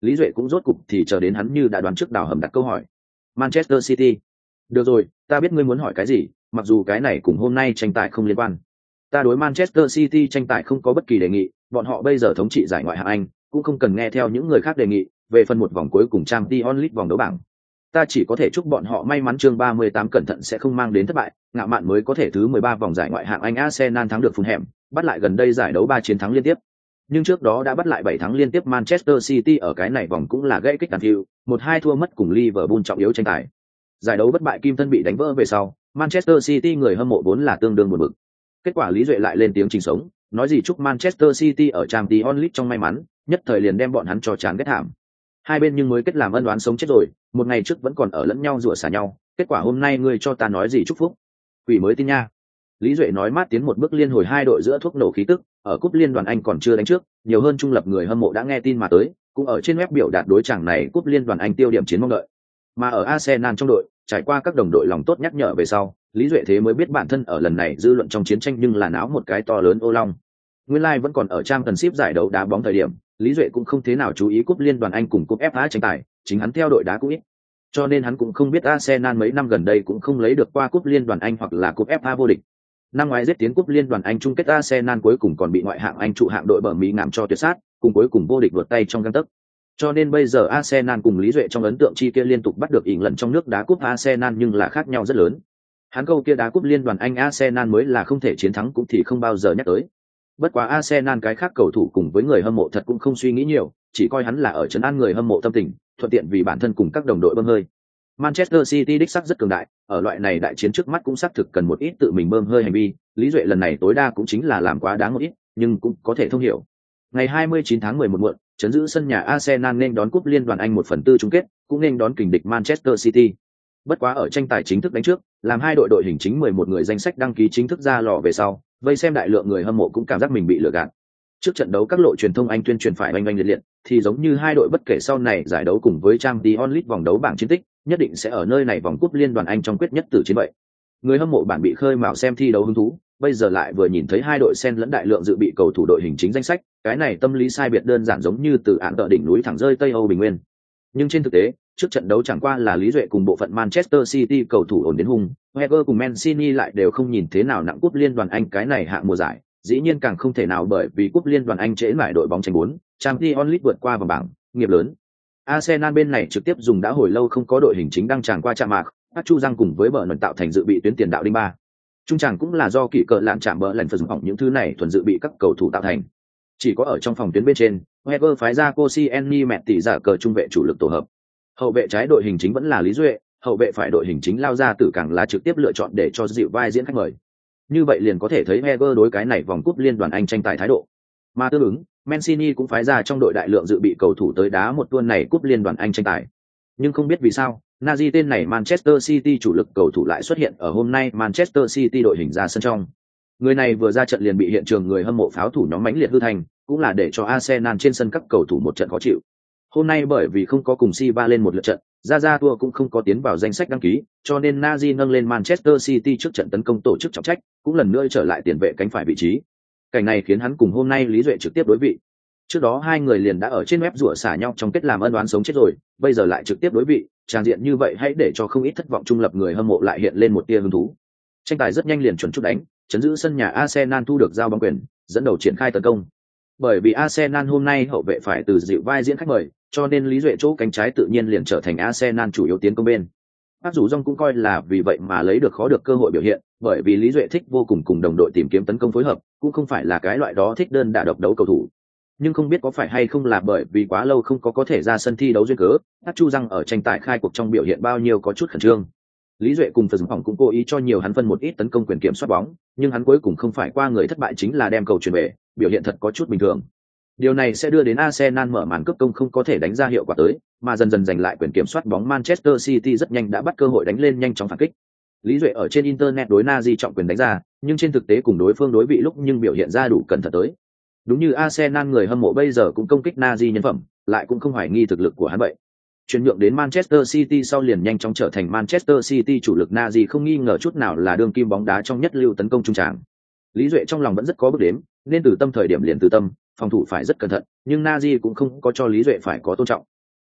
Lý Duệ cũng rốt cục thì chờ đến hắn như đã đoán trước đào hầm đặt câu hỏi. Manchester City. Được rồi, ta biết ngươi muốn hỏi cái gì, mặc dù cái này cùng hôm nay tranh tài không liên quan. Ta đối Manchester City tranh tài không có bất kỳ đề nghị, bọn họ bây giờ thống trị giải ngoại hạng Anh, cũng không cần nghe theo những người khác đề nghị, về phần một vòng cuối cùng Champions League vòng đấu bảng. Ta chỉ có thể chúc bọn họ may mắn chương ba mươi tám cẩn thận sẽ không mang đến thất bại, ngạo mạn mới có thể thứ mười ba vòng giải ngoại hạng Anh Arsenal thắng được Fulham, bắt lại gần đây giải đấu ba chiến thắng liên tiếp. Nhưng trước đó đã bắt lại bảy thắng liên tiếp Manchester City ở cái này vòng cũng là gãy kích Anfield, một hai thua mất cùng Liverpool trọng yếu tranh tài. Giải đấu bất bại kim thân bị đánh vỡ về sau, Manchester City người hâm mộ vốn là tương đương buồn bực. Kết quả Lý Duệ lại lên tiếng trình sống, nói gì chúc Manchester City ở Champions League trong may mắn, nhất thời liền đem bọn hắn cho chán ghét thảm. Hai bên nhưng mới kết làm ân oán sống chết rồi, một ngày trước vẫn còn ở lẫn nhau rủa xả nhau, kết quả hôm nay ngươi cho ta nói gì chúc phúc? Quỷ mới tin nha. Lý Duệ nói mát tiến một bước liên hồi hai đội giữa thuốc nổ khí tức, ở cúp liên đoàn Anh còn chưa đánh trước, nhiều hơn trung lập người hâm mộ đã nghe tin mà tới, cũng ở trên web biểu đạt đối chàng này cúp liên đoàn Anh tiêu điểm chiến mong đợi. Mà ở Arsenal trong đội, trải qua các đồng đội lòng tốt nhắc nhở về sau, Lý Duệ thế mới biết bản thân ở lần này dư luận trong chiến tranh nhưng là náo một cái to lớn ô long. Nguyên lai like vẫn còn ở trang tần ship giải đấu đá bóng thời điểm, Lý Duệ cũng không thế nào chú ý cúp liên đoàn Anh cùng cúp ép a tranh tài, chính hắn theo đội đá cũng ít. Cho nên hắn cũng không biết Arsenal mấy năm gần đây cũng không lấy được qua cúp liên đoàn Anh hoặc là cúp ép a vô địch. Năm ngoái giết tiến cúp liên đoàn Anh chung kết Arsenal cuối cùng còn bị ngoại hạng Anh trụ hạng đội bờ Mỹ ngảm cho tuyệt sát, cùng cuối cùng vô địch vượt tay trong gang tấc. Cho nên bây giờ Arsenal cùng Lý Duệ trong ấn tượng chi kia liên tục bắt được ỉn lần trong nước đá cúp Arsenal nhưng là khác nhau rất lớn. Hắn câu kia đá cúp liên đoàn Anh Arsenal mới là không thể chiến thắng cũng thì không bao giờ nhắc tới. Bất quá Arsenal cái khác cầu thủ cùng với người hâm mộ thật cũng không suy nghĩ nhiều, chỉ coi hắn là ở trấn an người hâm mộ tâm tình, thuận tiện vì bản thân cùng các đồng đội bơm hơi. Manchester City đích sắc rất cường đại, ở loại này đại chiến trước mắt cũng xác thực cần một ít tự mình bơm hơi hành vi, Lý Duệ lần này tối đa cũng chính là làm quá đáng một ít, nhưng cũng có thể thông hiểu. Ngày hai mươi chín tháng mười một muộn, trấn giữ sân nhà Arsenal nên đón cúp liên đoàn Anh một phần tư chung kết, cũng nên đón kình địch Manchester City. Bất quá ở tranh tài chính thức đánh trước, làm hai đội đội hình chính mười một người danh sách đăng ký chính thức ra lò về sau, vây xem đại lượng người hâm mộ cũng cảm giác mình bị lừa gạt. Trước trận đấu các lộ truyền thông Anh tuyên truyền phải oanh oanh liệt liệt, thì giống như hai đội bất kể sau này giải đấu cùng với Champions League vòng đấu bảng chiến tích, nhất định sẽ ở nơi này vòng cúp liên đoàn Anh trong quyết nhất tử chiến vậy. Người hâm mộ bản bị khơi mào xem thi đấu hứng thú, bây giờ lại vừa nhìn thấy hai đội xen lẫn đại lượng dự bị cầu thủ đội hình chính danh sách, cái này tâm lý sai biệt đơn giản giống như từ án tợ đỉnh núi thẳng rơi Tây Âu bình nguyên. Nhưng trên thực tế, trước trận đấu chẳng qua là Lý Duệ cùng bộ phận Manchester City cầu thủ ổn đến hung, Wenger cùng Mancini lại đều không nhìn thế nào nặng cúp liên đoàn Anh cái này hạng mùa giải, dĩ nhiên càng không thể nào bởi vì cúp liên đoàn Anh trễ mãi đội bóng tranh bốn, Champions League vượt qua vòng bảng, nghiệp lớn. Arsenal bên này trực tiếp dùng đã hồi lâu không có đội hình chính đang tràn qua chạm mạc, Park Chu Giang cùng với bờ nền tạo thành dự bị tuyến tiền đạo đinh ba. Trung tràng cũng là do kỷ cờ lạn chạm bờ lần phần dùng hỏng những thứ này thuần dự bị các cầu thủ tạo thành. Chỉ có ở trong phòng tuyến bên trên, Wenger phái ra Koscielny mẹ tỷ giả cờ trung vệ chủ lực tổ hợp. Hậu vệ trái đội hình chính vẫn là Lý Duệ, hậu vệ phải đội hình chính lao ra tử càng là trực tiếp lựa chọn để cho dịu vai diễn khách mời. Như vậy liền có thể thấy Wenger đối cái này vòng cúp liên đoàn Anh tranh tài thái độ. Mà tương ứng, Mancini cũng phái ra trong đội đại lượng dự bị cầu thủ tới đá một tuần này cúp liên đoàn Anh tranh tài. Nhưng không biết vì sao, Nazi tên này Manchester City chủ lực cầu thủ lại xuất hiện ở hôm nay Manchester City đội hình ra sân trong. Người này vừa ra trận liền bị hiện trường người hâm mộ pháo thủ nhóm mãnh liệt hư thành, cũng là để cho Arsenal trên sân các cầu thủ một trận khó chịu. Hôm nay bởi vì không có cùng Silva lên một lượt trận, Zaza Tour cũng không có tiến vào danh sách đăng ký, cho nên Nazi nâng lên Manchester City trước trận tấn công tổ chức trọng trách, cũng lần nữa trở lại tiền vệ cánh phải vị trí. Cảnh này khiến hắn cùng hôm nay Lý Duệ trực tiếp đối vị. Trước đó hai người liền đã ở trên web rủa xả nhau trong kết làm ân oán sống chết rồi, bây giờ lại trực tiếp đối vị, tràng diện như vậy hãy để cho không ít thất vọng trung lập người hâm mộ lại hiện lên một tia hứng thú. Tranh tài rất nhanh liền chuẩn chút đánh, chấn giữ sân nhà Arsenal thu được giao bóng quyền, dẫn đầu triển khai tấn công. Bởi vì Arsenal hôm nay hậu vệ phải từ dịu vai diễn khách mời, cho nên Lý Duệ chỗ cánh trái tự nhiên liền trở thành Arsenal chủ yếu tiến công bên. Bác Dù Dông cũng coi là vì vậy mà lấy được khó được cơ hội biểu hiện, bởi vì Lý Duệ thích vô cùng cùng đồng đội tìm kiếm tấn công phối hợp, cũng không phải là cái loại đó thích đơn đả độc đấu cầu thủ. Nhưng không biết có phải hay không là bởi vì quá lâu không có có thể ra sân thi đấu duyên cớ, Bác Chu Răng ở tranh tài khai cuộc trong biểu hiện bao nhiêu có chút khẩn trương. Lý Duệ cùng Phần Phòng cũng cố ý cho nhiều hắn phân một ít tấn công quyền kiểm soát bóng, nhưng hắn cuối cùng không phải qua người thất bại chính là đem cầu chuyển về, biểu hiện thật có chút bình thường. Điều này sẽ đưa đến Arsenal mở màn cướp công không có thể đánh ra hiệu quả tới, mà dần dần giành lại quyền kiểm soát bóng Manchester City rất nhanh đã bắt cơ hội đánh lên nhanh chóng phản kích. Lý Duệ ở trên internet đối Nazi trọng quyền đánh ra, nhưng trên thực tế cùng đối phương đối vị lúc nhưng biểu hiện ra đủ cẩn thận tới. Đúng như Arsenal người hâm mộ bây giờ cũng công kích Nazi nhân phẩm, lại cũng không hoài nghi thực lực của hắn vậy. Chuyển nhượng đến Manchester City sau liền nhanh chóng trở thành Manchester City chủ lực Nazi không nghi ngờ chút nào là đương kim bóng đá trong nhất lưu tấn công trung tràng. Lý Duệ trong lòng vẫn rất có bước đếm, nên từ tâm thời điểm liền từ tâm, phòng thủ phải rất cẩn thận, nhưng Nazi cũng không có cho Lý Duệ phải có tôn trọng,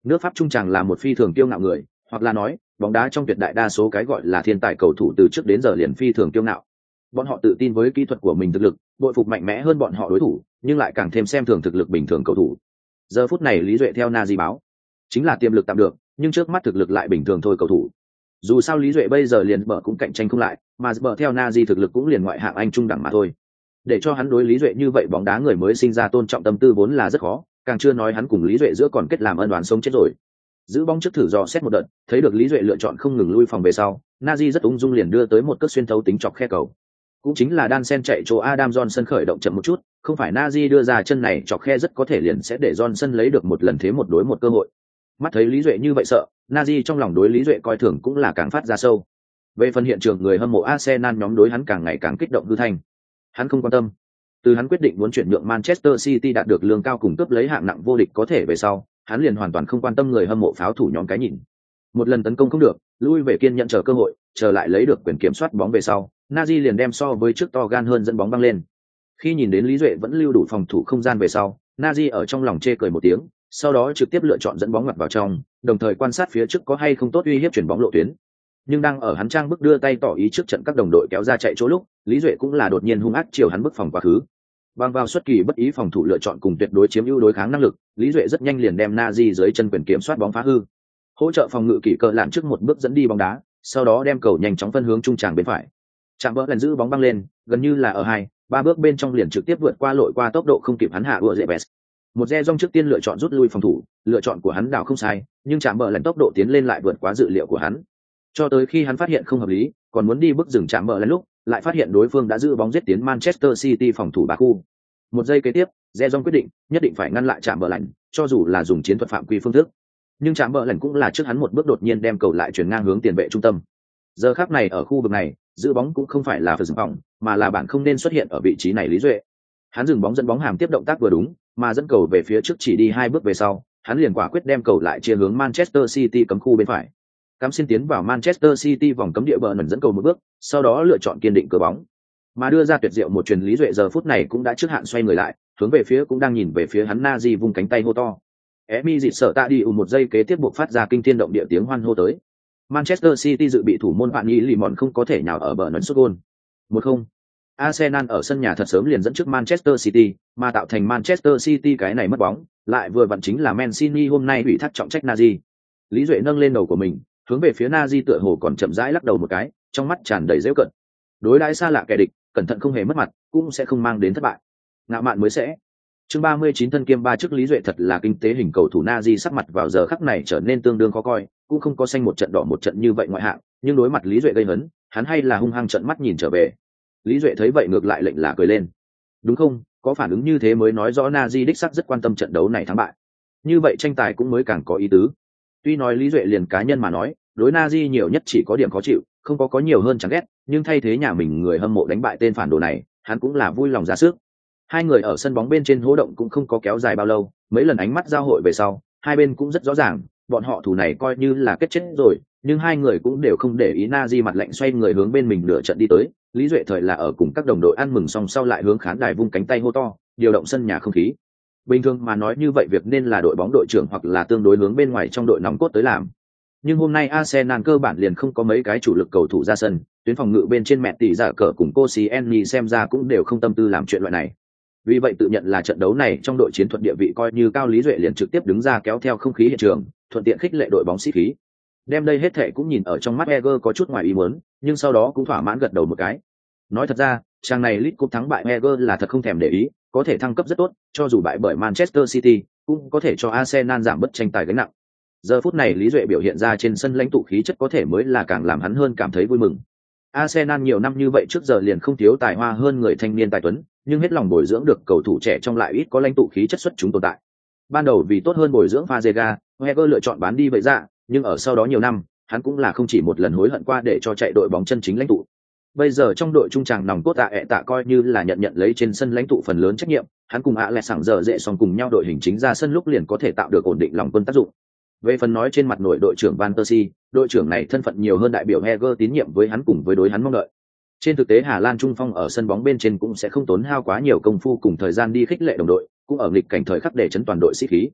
Nước Pháp trung tràng là một phi thường kiêu ngạo người, hoặc là nói, bóng đá trong tuyệt đại đa số cái gọi là thiên tài cầu thủ từ trước đến giờ liền phi thường kiêu ngạo. Bọn họ tự tin với kỹ thuật của mình thực lực, bội phục mạnh mẽ hơn bọn họ đối thủ, nhưng lại càng thêm xem thường thực lực bình thường cầu thủ. Giờ phút này Lý Duệ theo Nazi báo, chính là tiềm lực tạm được, nhưng trước mắt thực lực lại bình thường thôi cầu thủ. Dù sao Lý Duệ bây giờ liền bờ cũng cạnh tranh không lại, mà bờ theo Nazi thực lực cũng liền ngoại hạng Anh trung đẳng mà thôi. Để cho hắn đối Lý Duệ như vậy bóng đá người mới sinh ra tôn trọng tâm tư vốn là rất khó, càng chưa nói hắn cùng Lý Duệ giữa còn kết làm ân oán sống chết rồi. Giữ bóng trước thử dò xét một đợt, thấy được Lý Duệ lựa chọn không ngừng lui phòng về sau, Nazi rất ung dung liền đưa tới một cước xuyên thấu tính chọc khe cầu. Cũng chính là đan sen chạy chỗ Adam Johnson khởi động chậm một chút, không phải Nazi đưa ra chân này chọc khe rất có thể liền sẽ để Johnson lấy được một lần thế một đối một cơ hội. Mắt thấy Lý Duệ như vậy sợ, Nazi trong lòng đối Lý Duệ coi thường cũng là càng phát ra sâu. Về phần hiện trường người hâm mộ Arsenal nhóm đối hắn càng ngày càng kích động hư thanh. Hắn không quan tâm. Từ hắn quyết định muốn chuyển nhượng Manchester City đạt được lương cao cùng cướp lấy hạng nặng vô địch có thể về sau, hắn liền hoàn toàn không quan tâm người hâm mộ pháo thủ nhóm cái nhìn. Một lần tấn công không được, lui về kiên nhận chờ cơ hội, chờ lại lấy được quyền kiểm soát bóng về sau, Nazi liền đem so với trước to gan hơn dẫn bóng băng lên. Khi nhìn đến Lý Duệ vẫn lưu đủ phòng thủ không gian về sau, Nazi ở trong lòng chê cười một tiếng, sau đó trực tiếp lựa chọn dẫn bóng ngoặt vào trong, đồng thời quan sát phía trước có hay không tốt uy hiếp chuyển bóng lộ tuyến. Nhưng đang ở hắn trang bức đưa tay tỏ ý trước trận các đồng đội kéo ra chạy chỗ lúc, Lý Duệ cũng là đột nhiên hung ác chiều hắn bức phòng quá khứ. Bằng vào xuất kỳ bất ý phòng thủ lựa chọn cùng tuyệt đối chiếm ưu đối kháng năng lực, Lý Duệ rất nhanh liền đem Nazi dưới chân quyền kiểm soát bóng phá hư. Hỗ trợ phòng ngự kỳ cờ lạn trước một bước dẫn đi bóng đá, sau đó đem cầu nhanh chóng phân hướng trung tràng bên phải. Chạm vỡ lần giữ bóng băng lên, gần như là ở hai, ba bước bên trong liền trực tiếp vượt qua lội qua tốc độ không kịp hắn hạ ùa dễ bẹt. Một re rong trước tiên lựa chọn rút lui phòng thủ, lựa chọn của hắn đảo không sai, nhưng chạm vỡ lần tốc độ tiến lên lại vượt quá dự liệu của hắn. Cho tới khi hắn phát hiện không hợp lý, còn muốn đi bước dừng chạm vỡ lần lúc, lại phát hiện đối phương đã giữ bóng giết tiến Manchester City phòng thủ ba khu. Một giây kế tiếp, re rong quyết định, nhất định phải ngăn lại chạm vỡ lần, cho dù là dùng chiến thuật phạm quy phương thức. Nhưng chạm vỡ lần cũng là trước hắn một bước đột nhiên đem cầu lại chuyển ngang hướng tiền vệ trung tâm. Giờ khắc này ở khu vực này, giữ bóng cũng không phải là phần dừng bóng, mà là bạn không nên xuất hiện ở vị trí này Lý Duệ. Hắn dừng bóng dẫn bóng hàm tiếp động tác vừa đúng, mà dẫn cầu về phía trước chỉ đi hai bước về sau, hắn liền quả quyết đem cầu lại chia hướng Manchester City cấm khu bên phải. Cắm xin tiến vào Manchester City vòng cấm địa bờ nần dẫn cầu một bước, sau đó lựa chọn kiên định cửa bóng. Mà đưa ra tuyệt diệu một truyền Lý Duệ giờ phút này cũng đã trước hạn xoay người lại, hướng về phía cũng đang nhìn về phía hắn Nazi vung cánh tay hô to. Emi dịt sợ tạ đi ù một giây kế tiếp buộc phát ra kinh thiên động địa tiếng hoan hô tới. Manchester City dự bị thủ môn bạn nghĩ lì mòn không có thể nào ở bờ nấn sút gol. một không. Arsenal ở sân nhà thật sớm liền dẫn trước Manchester City, mà tạo thành Manchester City cái này mất bóng, lại vừa vặn chính là Mancini hôm nay bị thác trọng trách Nazi. Lý Duệ nâng lên đầu của mình, hướng về phía Nazi tựa hồ còn chậm rãi lắc đầu một cái, trong mắt tràn đầy giễu cợt. Đối đãi xa lạ kẻ địch, cẩn thận không hề mất mặt, cũng sẽ không mang đến thất bại. Ngạo mạn mới sẽ. Chương ba mươi chín thân kiêm ba chức Lý Duệ thật là kinh tế hình cầu thủ Nazi sắc mặt vào giờ khắc này trở nên tương đương khó coi, cũng không có xanh một trận đỏ một trận như vậy ngoại hạng, nhưng đối mặt Lý Duệ gây hấn, hắn hay là hung hăng trợn mắt nhìn trở về. Lý Duệ thấy vậy ngược lại lệnh là cười lên. Đúng không, có phản ứng như thế mới nói rõ Nazi đích sắc rất quan tâm trận đấu này thắng bại. Như vậy tranh tài cũng mới càng có ý tứ. Tuy nói Lý Duệ liền cá nhân mà nói, đối Nazi nhiều nhất chỉ có điểm khó chịu, không có có nhiều hơn chẳng ghét, nhưng thay thế nhà mình người hâm mộ đánh bại tên phản đồ này, hắn cũng là vui lòng ra sức. Hai người ở sân bóng bên trên hố động cũng không có kéo dài bao lâu, mấy lần ánh mắt giao hội về sau, hai bên cũng rất rõ ràng, bọn họ thủ này coi như là kết chết rồi, nhưng hai người cũng đều không để ý Nazi mặt lạnh xoay người hướng bên mình nửa trận đi tới. Lý Duệ thời là ở cùng các đồng đội ăn mừng xong sau lại hướng khán đài vung cánh tay hô to, điều động sân nhà không khí. Bình thường mà nói như vậy việc nên là đội bóng đội trưởng hoặc là tương đối hướng bên ngoài trong đội nòng cốt tới làm. Nhưng hôm nay Arsenal cơ bản liền không có mấy cái chủ lực cầu thủ ra sân, tuyến phòng ngự bên trên mẹ tỷ giả cờ cùng Koscielny xem ra cũng đều không tâm tư làm chuyện loại này. Vì vậy tự nhận là trận đấu này trong đội chiến thuật địa vị coi như cao, Lý Duệ liền trực tiếp đứng ra kéo theo không khí hiện trường, thuận tiện khích lệ đội bóng sĩ khí. Đem đây hết thệ cũng nhìn ở trong mắt Eger có chút ngoài ý muốn, nhưng sau đó cũng thỏa mãn gật đầu một cái. Nói thật ra, trang này League Cup thắng bại Eger là thật không thèm để ý, có thể thăng cấp rất tốt, cho dù bại bởi Manchester City, cũng có thể cho Arsenal giảm bớt tranh tài gánh nặng. Giờ phút này Lý Duệ biểu hiện ra trên sân lãnh tụ khí chất có thể mới là càng làm hắn hơn cảm thấy vui mừng. Arsenal nhiều năm như vậy trước giờ liền không thiếu tài hoa hơn người thanh niên tài tuấn, nhưng hết lòng bồi dưỡng được cầu thủ trẻ trong lại ít có lãnh tụ khí chất xuất chúng tồn tại. Ban đầu vì tốt hơn bồi dưỡng Fazega, Wenger lựa chọn bán đi vậy ra, nhưng ở sau đó nhiều năm, hắn cũng là không chỉ một lần hối hận qua để cho chạy đội bóng chân chính lãnh tụ. Bây giờ trong đội trung tràng nòng cốt tạ ẹ tạ coi như là nhận nhận lấy trên sân lãnh tụ phần lớn trách nhiệm, hắn cùng ạ lẹ sảng giờ dễ xong cùng nhau đội hình chính ra sân lúc liền có thể tạo được ổn định lòng quân tác dụng. Về phần nói trên mặt nội đội trưởng Van Persie, đội trưởng này thân phận nhiều hơn đại biểu Heger tín nhiệm với hắn cùng với đối hắn mong đợi. Trên thực tế Hà Lan trung phong ở sân bóng bên trên cũng sẽ không tốn hao quá nhiều công phu cùng thời gian đi khích lệ đồng đội, cũng ở nghịch cảnh thời khắc để chấn toàn đội sĩ khí.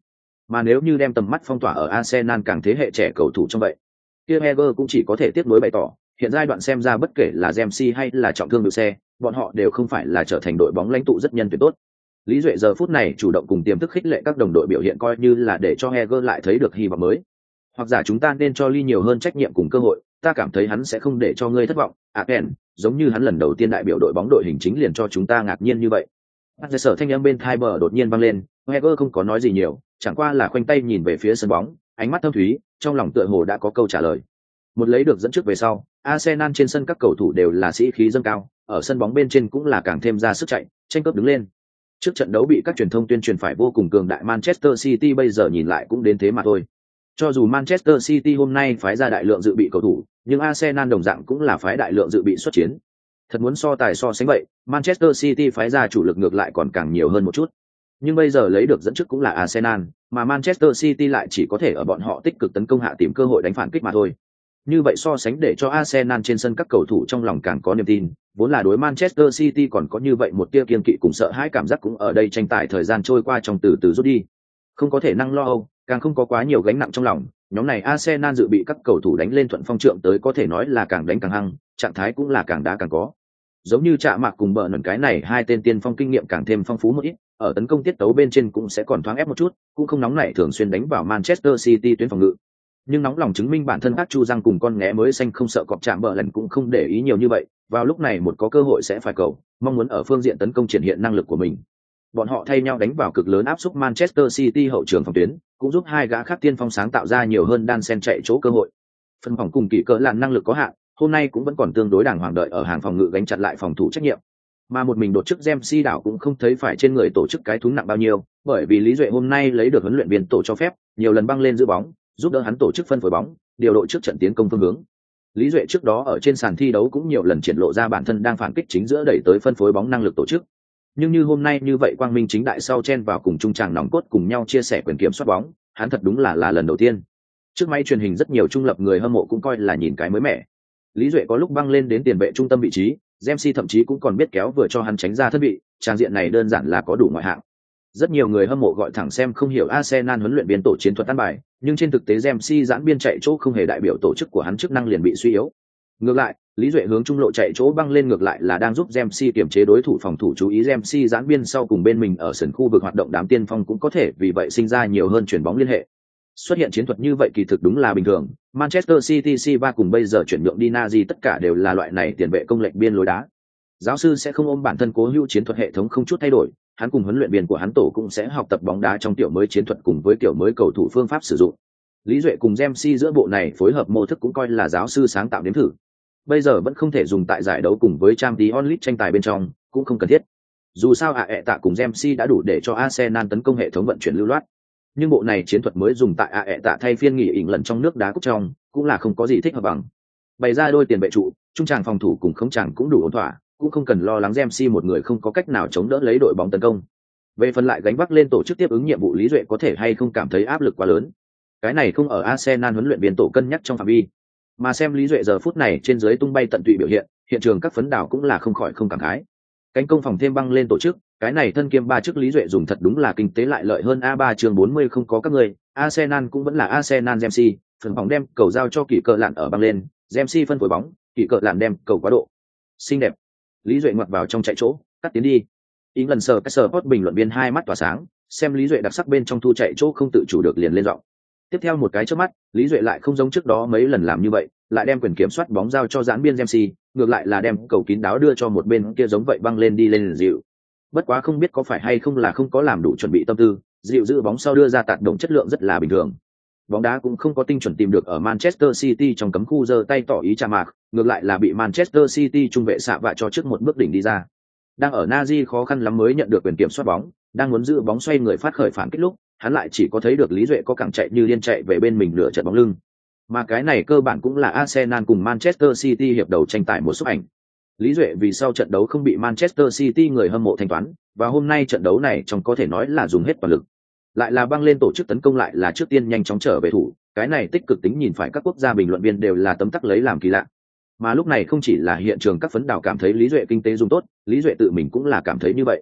Mà nếu như đem tầm mắt phong tỏa ở Arsenal càng thế hệ trẻ cầu thủ trong vậy, kia Heger cũng chỉ có thể tiếp nối bày tỏ, hiện giai đoạn xem ra bất kể là Dempsey hay là trọng thương đội xe, bọn họ đều không phải là trở thành đội bóng lãnh tụ rất nhân tuyệt tốt. Lý Duệ giờ phút này chủ động cùng tiềm thức khích lệ các đồng đội biểu hiện coi như là để cho Heger lại thấy được hy vọng mới. Hoặc giả chúng ta nên cho Lee nhiều hơn trách nhiệm cùng cơ hội, ta cảm thấy hắn sẽ không để cho ngươi thất vọng. Aken, giống như hắn lần đầu tiên đại biểu đội bóng đội hình chính liền cho chúng ta ngạc nhiên như vậy. Bắt sở thanh âm bên tai bờ đột nhiên vang lên, Heger không có nói gì nhiều, chẳng qua là khoanh tay nhìn về phía sân bóng, ánh mắt thâm thúy, trong lòng tựa hồ đã có câu trả lời. Một lấy được dẫn trước về sau, Arsenal trên sân các cầu thủ đều là sĩ khí dâng cao, ở sân bóng bên trên cũng là càng thêm ra sức chạy, tranh cướp đứng lên. Trước trận đấu bị các truyền thông tuyên truyền phải vô cùng cường đại Manchester City bây giờ nhìn lại cũng đến thế mà thôi. Cho dù Manchester City hôm nay phái ra đại lượng dự bị cầu thủ, nhưng Arsenal đồng dạng cũng là phái đại lượng dự bị xuất chiến. Thật muốn so tài so sánh vậy, Manchester City phái ra chủ lực ngược lại còn càng nhiều hơn một chút. Nhưng bây giờ lấy được dẫn trước cũng là Arsenal, mà Manchester City lại chỉ có thể ở bọn họ tích cực tấn công hạ tìm cơ hội đánh phản kích mà thôi. Như vậy so sánh để cho Arsenal trên sân các cầu thủ trong lòng càng có niềm tin, vốn là đối Manchester City còn có như vậy một tia kiên kỵ cùng sợ hãi cảm giác cũng ở đây tranh tài thời gian trôi qua trong từ từ rút đi. Không có thể năng lo âu, càng không có quá nhiều gánh nặng trong lòng, nhóm này Arsenal dự bị các cầu thủ đánh lên thuận phong trượng tới có thể nói là càng đánh càng hăng, trạng thái cũng là càng đá càng có. Giống như Trạ Mạc cùng Bờ Nần cái này hai tên tiên phong kinh nghiệm càng thêm phong phú một ít, ở tấn công tiết tấu bên trên cũng sẽ còn thoáng ép một chút, cũng không nóng nảy thường xuyên đánh vào Manchester City tuyến phòng ngự. Nhưng nóng lòng chứng minh bản thân các chu răng cùng con nghé mới xanh không sợ cọp chạm Bờ lần cũng không để ý nhiều như vậy, vào lúc này một có cơ hội sẽ phải cầu, mong muốn ở phương diện tấn công triển hiện năng lực của mình. Bọn họ thay nhau đánh vào cực lớn áp xúc Manchester City hậu trường phòng tuyến, cũng giúp hai gã khác tiên phong sáng tạo ra nhiều hơn đan sen chạy chỗ cơ hội. Phần phòng cùng kỳ cỡ lạn năng lực có hạn, hôm nay cũng vẫn còn tương đối đàng hoàng đợi ở hàng phòng ngự gánh chặn lại phòng thủ trách nhiệm. Mà một mình đột chức Dempsey đảo cũng không thấy phải trên người tổ chức cái thúng nặng bao nhiêu, bởi vì Lý Duệ hôm nay lấy được huấn luyện viên tổ cho phép, nhiều lần băng lên giữ bóng, giúp đỡ hắn tổ chức phân phối bóng, điều đội trước trận tiến công phương hướng. Lý Duệ trước đó ở trên sàn thi đấu cũng nhiều lần triển lộ ra bản thân đang phản kích chính giữa đẩy tới phân phối bóng năng lực tổ chức. Nhưng như hôm nay như vậy quang minh chính đại sau chen vào cùng trung tràng nòng cốt cùng nhau chia sẻ quyền kiểm soát bóng, hắn thật đúng là là lần đầu tiên. Trước máy truyền hình rất nhiều trung lập người hâm mộ cũng coi là nhìn cái mới mẻ. Lý Duệ có lúc băng lên đến tiền vệ trung tâm vị trí, Dempsey thậm chí cũng còn biết kéo vừa cho hắn tránh ra thân vị, trang diện này đơn giản là có đủ ngoại hạng. Rất nhiều người hâm mộ gọi thẳng xem không hiểu Arsenal huấn luyện viên tổ chiến thuật ăn bài, nhưng trên thực tế Dempsey giãn biên chạy chỗ không hề đại biểu tổ chức của hắn chức năng liền bị suy yếu. Ngược lại, Lý Duệ hướng trung lộ chạy chỗ băng lên ngược lại là đang giúp Dempsey kiềm chế đối thủ phòng thủ chú ý Dempsey giãn biên sau cùng bên mình ở sân khu vực hoạt động đám tiên phong cũng có thể vì vậy sinh ra nhiều hơn chuyển bóng liên hệ. Xuất hiện chiến thuật như vậy kỳ thực đúng là bình thường, Manchester City Silva cùng bây giờ chuyển nhượng đi Nazi tất cả đều là loại này tiền vệ công lệnh biên lối đá. Giáo sư sẽ không ôm bản thân cố hữu chiến thuật hệ thống không chút thay đổi, hắn cùng huấn luyện viên của hắn tổ cũng sẽ học tập bóng đá trong tiểu mới chiến thuật cùng với tiểu mới cầu thủ phương pháp sử dụng. Lý Duệ cùng Dempsey giữa bộ này phối hợp mô thức cũng coi là giáo sư sáng tạo nếm thử. Bây giờ vẫn không thể dùng tại giải đấu cùng với Champions League tranh tài bên trong, cũng không cần thiết. Dù sao ạ ẹ tạ cùng Dempsey đã đủ để cho Arsenal tấn công hệ thống vận chuyển lưu loát. Nhưng bộ này chiến thuật mới dùng tại ạ ẹ tạ thay phiên nghỉ ỉn lần trong nước đá cúc trong, cũng là không có gì thích hợp bằng. Bày ra đôi tiền vệ trụ, trung tràng phòng thủ cùng không tràng cũng đủ ổn thỏa, cũng không cần lo lắng Dempsey một người không có cách nào chống đỡ lấy đội bóng tấn công. Về phần lại gánh vác lên tổ chức tiếp ứng nhiệm vụ Lý Duệ có thể hay không cảm thấy áp lực quá lớn. Cái này không ở Arsenal huấn luyện viên tổ cân nhắc trong phạm vi. Mà xem Lý Duệ giờ phút này trên dưới tung bay tận tụy biểu hiện, hiện trường các phấn đảo cũng là không khỏi không cảm khái. Cánh công phòng thêm băng lên tổ chức, cái này thân kiêm ba chức Lý Duệ dùng thật đúng là kinh tế lại lợi hơn a ba chương bốn mươi không có các người, Arsenal cũng vẫn là Arsenal Dempsey, phần bóng đem cầu giao cho Kỷ Cờ Lạn ở băng lên, Dempsey phân phối bóng, Kỷ Cờ Lạn đem cầu quá độ. Xinh đẹp. Lý Duệ ngoặt vào trong chạy chỗ, cắt tiến đi. Ý lần sờ cái sờ post bình luận viên hai mắt tỏa sáng, xem Lý Duệ đặc sắc bên trong thu chạy chỗ không tự chủ được liền lên giọng. Tiếp theo một cái chớp mắt, Lý Duệ lại không giống trước đó mấy lần làm như vậy, lại đem quyền kiểm soát bóng giao cho giãn biên Dempsey, ngược lại là đem cầu kín đáo đưa cho một bên kia giống vậy băng lên đi lên dịu. Bất quá không biết có phải hay không là không có làm đủ chuẩn bị tâm tư, dịu giữ bóng sau đưa ra tạt động chất lượng rất là bình thường. Bóng đá cũng không có tinh chuẩn tìm được ở Manchester City trong cấm khu giơ tay tỏ ý chà mạc, ngược lại là bị Manchester City trung vệ xạ vạ cho trước một bước đỉnh đi ra. Đang ở Nazi khó khăn lắm mới nhận được quyền kiểm soát bóng, đang muốn giữ bóng xoay người phát khởi phản kích lúc, hắn lại chỉ có thấy được Lý Duệ có cẳng chạy như điên chạy về bên mình nửa trận bóng lưng. Mà cái này cơ bản cũng là Arsenal cùng Manchester City hiệp đầu tranh tài một xúc ảnh. Lý Duệ vì sau trận đấu không bị Manchester City người hâm mộ thanh toán, và hôm nay trận đấu này trong có thể nói là dùng hết toàn lực. Lại là băng lên tổ chức tấn công lại là trước tiên nhanh chóng trở về thủ, cái này tích cực tính nhìn phải các quốc gia bình luận viên đều là tấm tắc lấy làm kỳ lạ. Mà lúc này không chỉ là hiện trường các phấn đảo cảm thấy Lý Duệ kinh tế dùng tốt, Lý Duệ tự mình cũng là cảm thấy như vậy.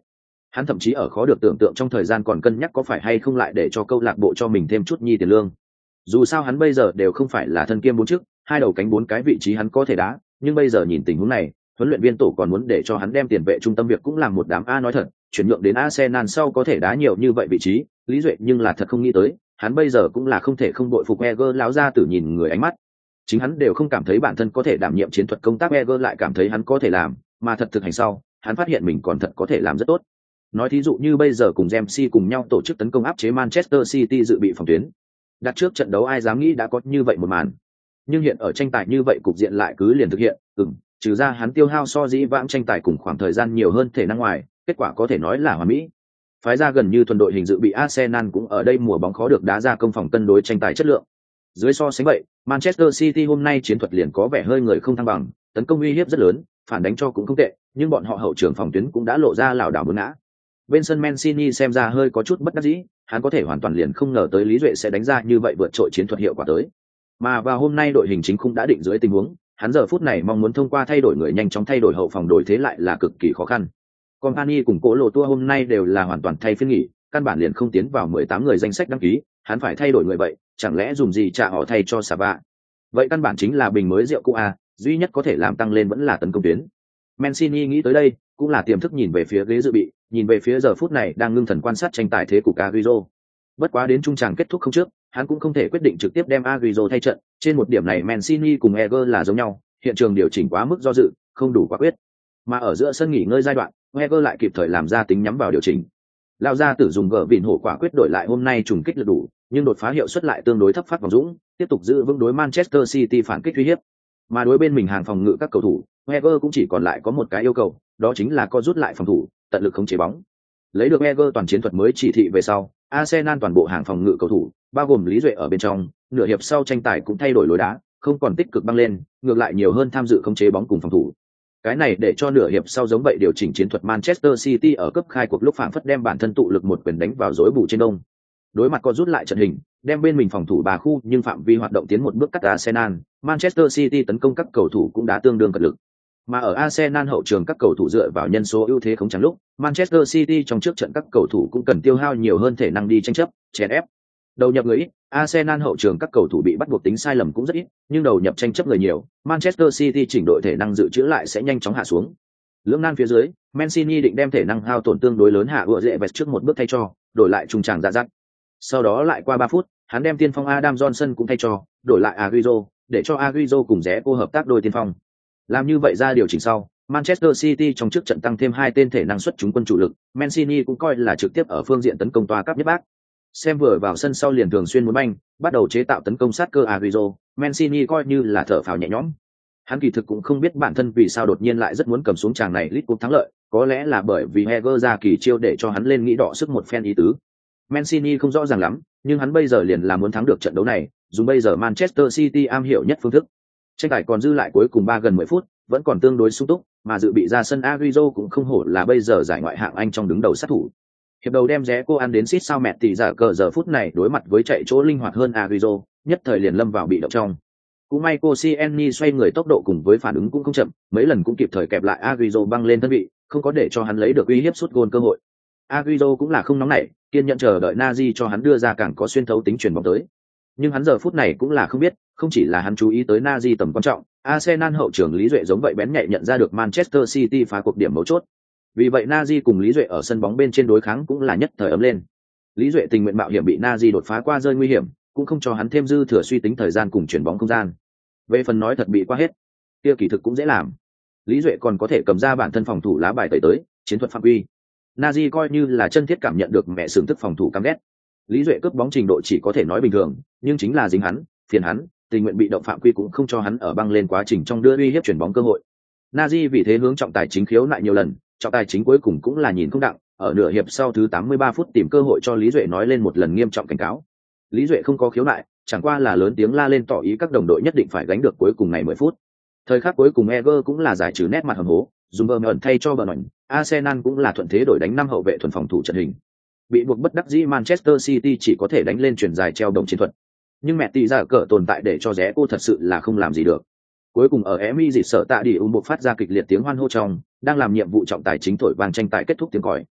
Hắn thậm chí ở khó được tưởng tượng trong thời gian còn cân nhắc có phải hay không lại để cho câu lạc bộ cho mình thêm chút nhi tiền lương. Dù sao hắn bây giờ đều không phải là thân kiêm bốn chức, hai đầu cánh bốn cái vị trí hắn có thể đá, nhưng bây giờ nhìn tình huống này, huấn luyện viên tổ còn muốn để cho hắn đem tiền vệ trung tâm việc cũng làm một đám a nói thật, chuyển nhượng đến Arsenal sau có thể đá nhiều như vậy vị trí, Lý Duệ nhưng là thật không nghĩ tới, hắn bây giờ cũng là không thể không đội phục Eger lão ra tử nhìn người ánh mắt. Chính hắn đều không cảm thấy bản thân có thể đảm nhiệm chiến thuật công tác, Eger lại cảm thấy hắn có thể làm, mà thật thực hành sau, hắn phát hiện mình còn thật có thể làm rất tốt. Nói thí dụ như bây giờ cùng Ramsey cùng nhau tổ chức tấn công áp chế Manchester City dự bị phòng tuyến. Đặt trước trận đấu ai dám nghĩ đã có như vậy một màn. Nhưng hiện ở tranh tài như vậy cục diện lại cứ liền thực hiện, ừm, trừ ra hắn tiêu hao so dĩ vãng tranh tài cùng khoảng thời gian nhiều hơn thể năng ngoài, kết quả có thể nói là hoàn mỹ. Phái ra gần như thuần đội hình dự bị Arsenal cũng ở đây mùa bóng khó được đá ra công phòng cân đối tranh tài chất lượng. Dưới so sánh vậy, Manchester City hôm nay chiến thuật liền có vẻ hơi người không thăng bằng, tấn công uy hiếp rất lớn, phản đánh cho cũng không tệ, nhưng bọn họ hậu trường phòng tuyến cũng đã lộ ra lảo đảo muốn ngã. Bên sân Mancini xem ra hơi có chút bất đắc dĩ, hắn có thể hoàn toàn liền không ngờ tới Lý Duệ sẽ đánh ra như vậy vượt trội chiến thuật hiệu quả tới. Mà vào hôm nay đội hình chính cũng đã định dưới tình huống, hắn giờ phút này mong muốn thông qua thay đổi người nhanh chóng thay đổi hậu phòng đổi thế lại là cực kỳ khó khăn. Company cùng Cố Lộ Tua hôm nay đều là hoàn toàn thay phiên nghỉ, căn bản liền không tiến vào mười tám người danh sách đăng ký, hắn phải thay đổi người vậy, chẳng lẽ dùng gì trả họ thay cho Sava? Vậy căn bản chính là bình mới rượu cũ a, duy nhất có thể làm tăng lên vẫn là tấn công tuyến. Mancini nghĩ tới đây, cũng là tiềm thức nhìn về phía ghế dự bị, nhìn về phía giờ phút này đang ngưng thần quan sát tranh tài thế của Agüero. Bất quá đến trung tràng kết thúc không trước, hắn cũng không thể quyết định trực tiếp đem Agüero thay trận, trên một điểm này Mancini cùng Eger là giống nhau, hiện trường điều chỉnh quá mức do dự, không đủ quả quyết. Mà ở giữa sân nghỉ ngơi giai đoạn, Eger lại kịp thời làm ra tính nhắm vào điều chỉnh. Lao ra tử dùng gỡ vịn hổ quả quyết đổi lại hôm nay trùng kích lực đủ, nhưng đột phá hiệu suất lại tương đối thấp phát vòng dũng, tiếp tục giữ vững đối Manchester City phản kích uy hiếp. Mà đối bên mình hàng phòng ngự các cầu thủ, Eger cũng chỉ còn lại có một cái yêu cầu, đó chính là co rút lại phòng thủ, tận lực khống chế bóng. Lấy được Eger toàn chiến thuật mới chỉ thị về sau, Arsenal toàn bộ hàng phòng ngự cầu thủ, bao gồm Lý Duệ ở bên trong, nửa hiệp sau tranh tài cũng thay đổi lối đá, không còn tích cực băng lên, ngược lại nhiều hơn tham dự khống chế bóng cùng phòng thủ. Cái này để cho nửa hiệp sau giống vậy điều chỉnh chiến thuật Manchester City ở cấp khai cuộc lúc phản phất đem bản thân tụ lực một quyền đánh vào rối bù trên đông. Đối mặt co rút lại trận hình, đem bên mình phòng thủ ba khu nhưng phạm vi hoạt động tiến một bước cắt Arsenal, Manchester City tấn công các cầu thủ cũng đã tương đương cật lực. Mà ở Arsenal hậu trường các cầu thủ dựa vào nhân số ưu thế không chẳng lúc, Manchester City trong trước trận các cầu thủ cũng cần tiêu hao nhiều hơn thể năng đi tranh chấp, chèn ép. Đầu nhập người ít, Arsenal hậu trường các cầu thủ bị bắt buộc tính sai lầm cũng rất ít, nhưng đầu nhập tranh chấp người nhiều, Manchester City chỉnh đội thể năng dự trữ lại sẽ nhanh chóng hạ xuống. Lưỡng nan phía dưới, Mancini định đem thể năng hao tổn tương đối lớn hạ ựa dễ vẹt trước một bước thay cho, đổi lại trung tràng ra dắt. Sau đó lại qua ba phút, hắn đem tiên phong Adam Johnson cũng thay cho, đổi lại Agüero, để cho Agüero cùng rẽ cô hợp tác đôi tiên phong. Làm như vậy ra điều chỉnh sau, Manchester City trong trước trận tăng thêm hai tên thể năng xuất chúng quân chủ lực, Mancini cũng coi là trực tiếp ở phương diện tấn công toa cấp nhất bác. Xem vừa vào sân sau liền thường xuyên muốn banh, bắt đầu chế tạo tấn công sát cơ Agüero, Mancini coi như là thở phào nhẹ nhõm. Hắn kỳ thực cũng không biết bản thân vì sao đột nhiên lại rất muốn cầm xuống tràng này League Cup thắng lợi, có lẽ là bởi vì Heger ra kỳ chiêu để cho hắn lên nghĩ đọ sức một phen ý tứ. Mancini không rõ ràng lắm, nhưng hắn bây giờ liền là muốn thắng được trận đấu này, dùng bây giờ Manchester City am hiểu nhất phương thức. Tranh tài còn dư lại cuối cùng ba gần mười phút, vẫn còn tương đối sung túc, mà dự bị ra sân Agüero cũng không hổ là bây giờ giải ngoại hạng Anh trong đứng đầu sát thủ. Hiệp đầu đem rẽ cô ăn đến xít sao mẹ tỷ giả cờ giờ phút này đối mặt với chạy chỗ linh hoạt hơn Agüero, nhất thời liền lâm vào bị động trong. Cũng may Koscielny xoay người tốc độ cùng với phản ứng cũng không chậm, mấy lần cũng kịp thời kẹp lại Agüero băng lên thân vị, không có để cho hắn lấy được uy hiếp sút gôn cơ hội. Agüero cũng là không nóng nảy, kiên nhẫn chờ đợi Nazi cho hắn đưa ra càng có xuyên thấu tính chuyển bóng tới. Nhưng hắn giờ phút này cũng là không biết, không chỉ là hắn chú ý tới Nazi tầm quan trọng, Arsenal hậu trường Lý Duệ giống vậy bén nhạy nhận ra được Manchester City phá cuộc điểm mấu chốt. Vì vậy Nazi cùng Lý Duệ ở sân bóng bên trên đối kháng cũng là nhất thời ấm lên. Lý Duệ tình nguyện mạo hiểm bị Nazi đột phá qua rơi nguy hiểm, cũng không cho hắn thêm dư thừa suy tính thời gian cùng chuyển bóng không gian. Về phần nói thật bị qua hết, kia kỳ thực cũng dễ làm. Lý Duệ còn có thể cầm ra bản thân phòng thủ lá bài tẩy tới, chiến thuật phạm quy. Nazi coi như là chân thiết cảm nhận được mẹ sừng thức phòng thủ căm ghét. Lý Duệ cướp bóng trình độ chỉ có thể nói bình thường, nhưng chính là dính hắn, phiền hắn, tình nguyện bị động phạm quy cũng không cho hắn ở băng lên quá trình trong đưa uy hiếp chuyển bóng cơ hội. Nazi vì thế hướng trọng tài chính khiếu nại nhiều lần, trọng tài chính cuối cùng cũng là nhìn không đặng, ở nửa hiệp sau thứ tám mươi ba phút tìm cơ hội cho Lý Duệ nói lên một lần nghiêm trọng cảnh cáo. Lý Duệ không có khiếu nại, chẳng qua là lớn tiếng la lên tỏ ý các đồng đội nhất định phải gánh được cuối cùng này mười phút. Thời khắc cuối cùng Eger cũng là giải trừ nét mặt hầm hố, dùng bờ ẩn thay cho bờ nổi, Arsenal cũng là thuận thế đổi đánh năm hậu vệ thuần phòng thủ trận hình. Bị buộc bất đắc dĩ Manchester City chỉ có thể đánh lên chuyển dài treo đồng chiến thuật. Nhưng mẹ tỷ ra cỡ tồn tại để cho rẽ cô thật sự là không làm gì được. Cuối cùng ở Emi dịt sợ tạ đi ủng buộc phát ra kịch liệt tiếng hoan hô trong, đang làm nhiệm vụ trọng tài chính thổi vang tranh tài kết thúc tiếng còi.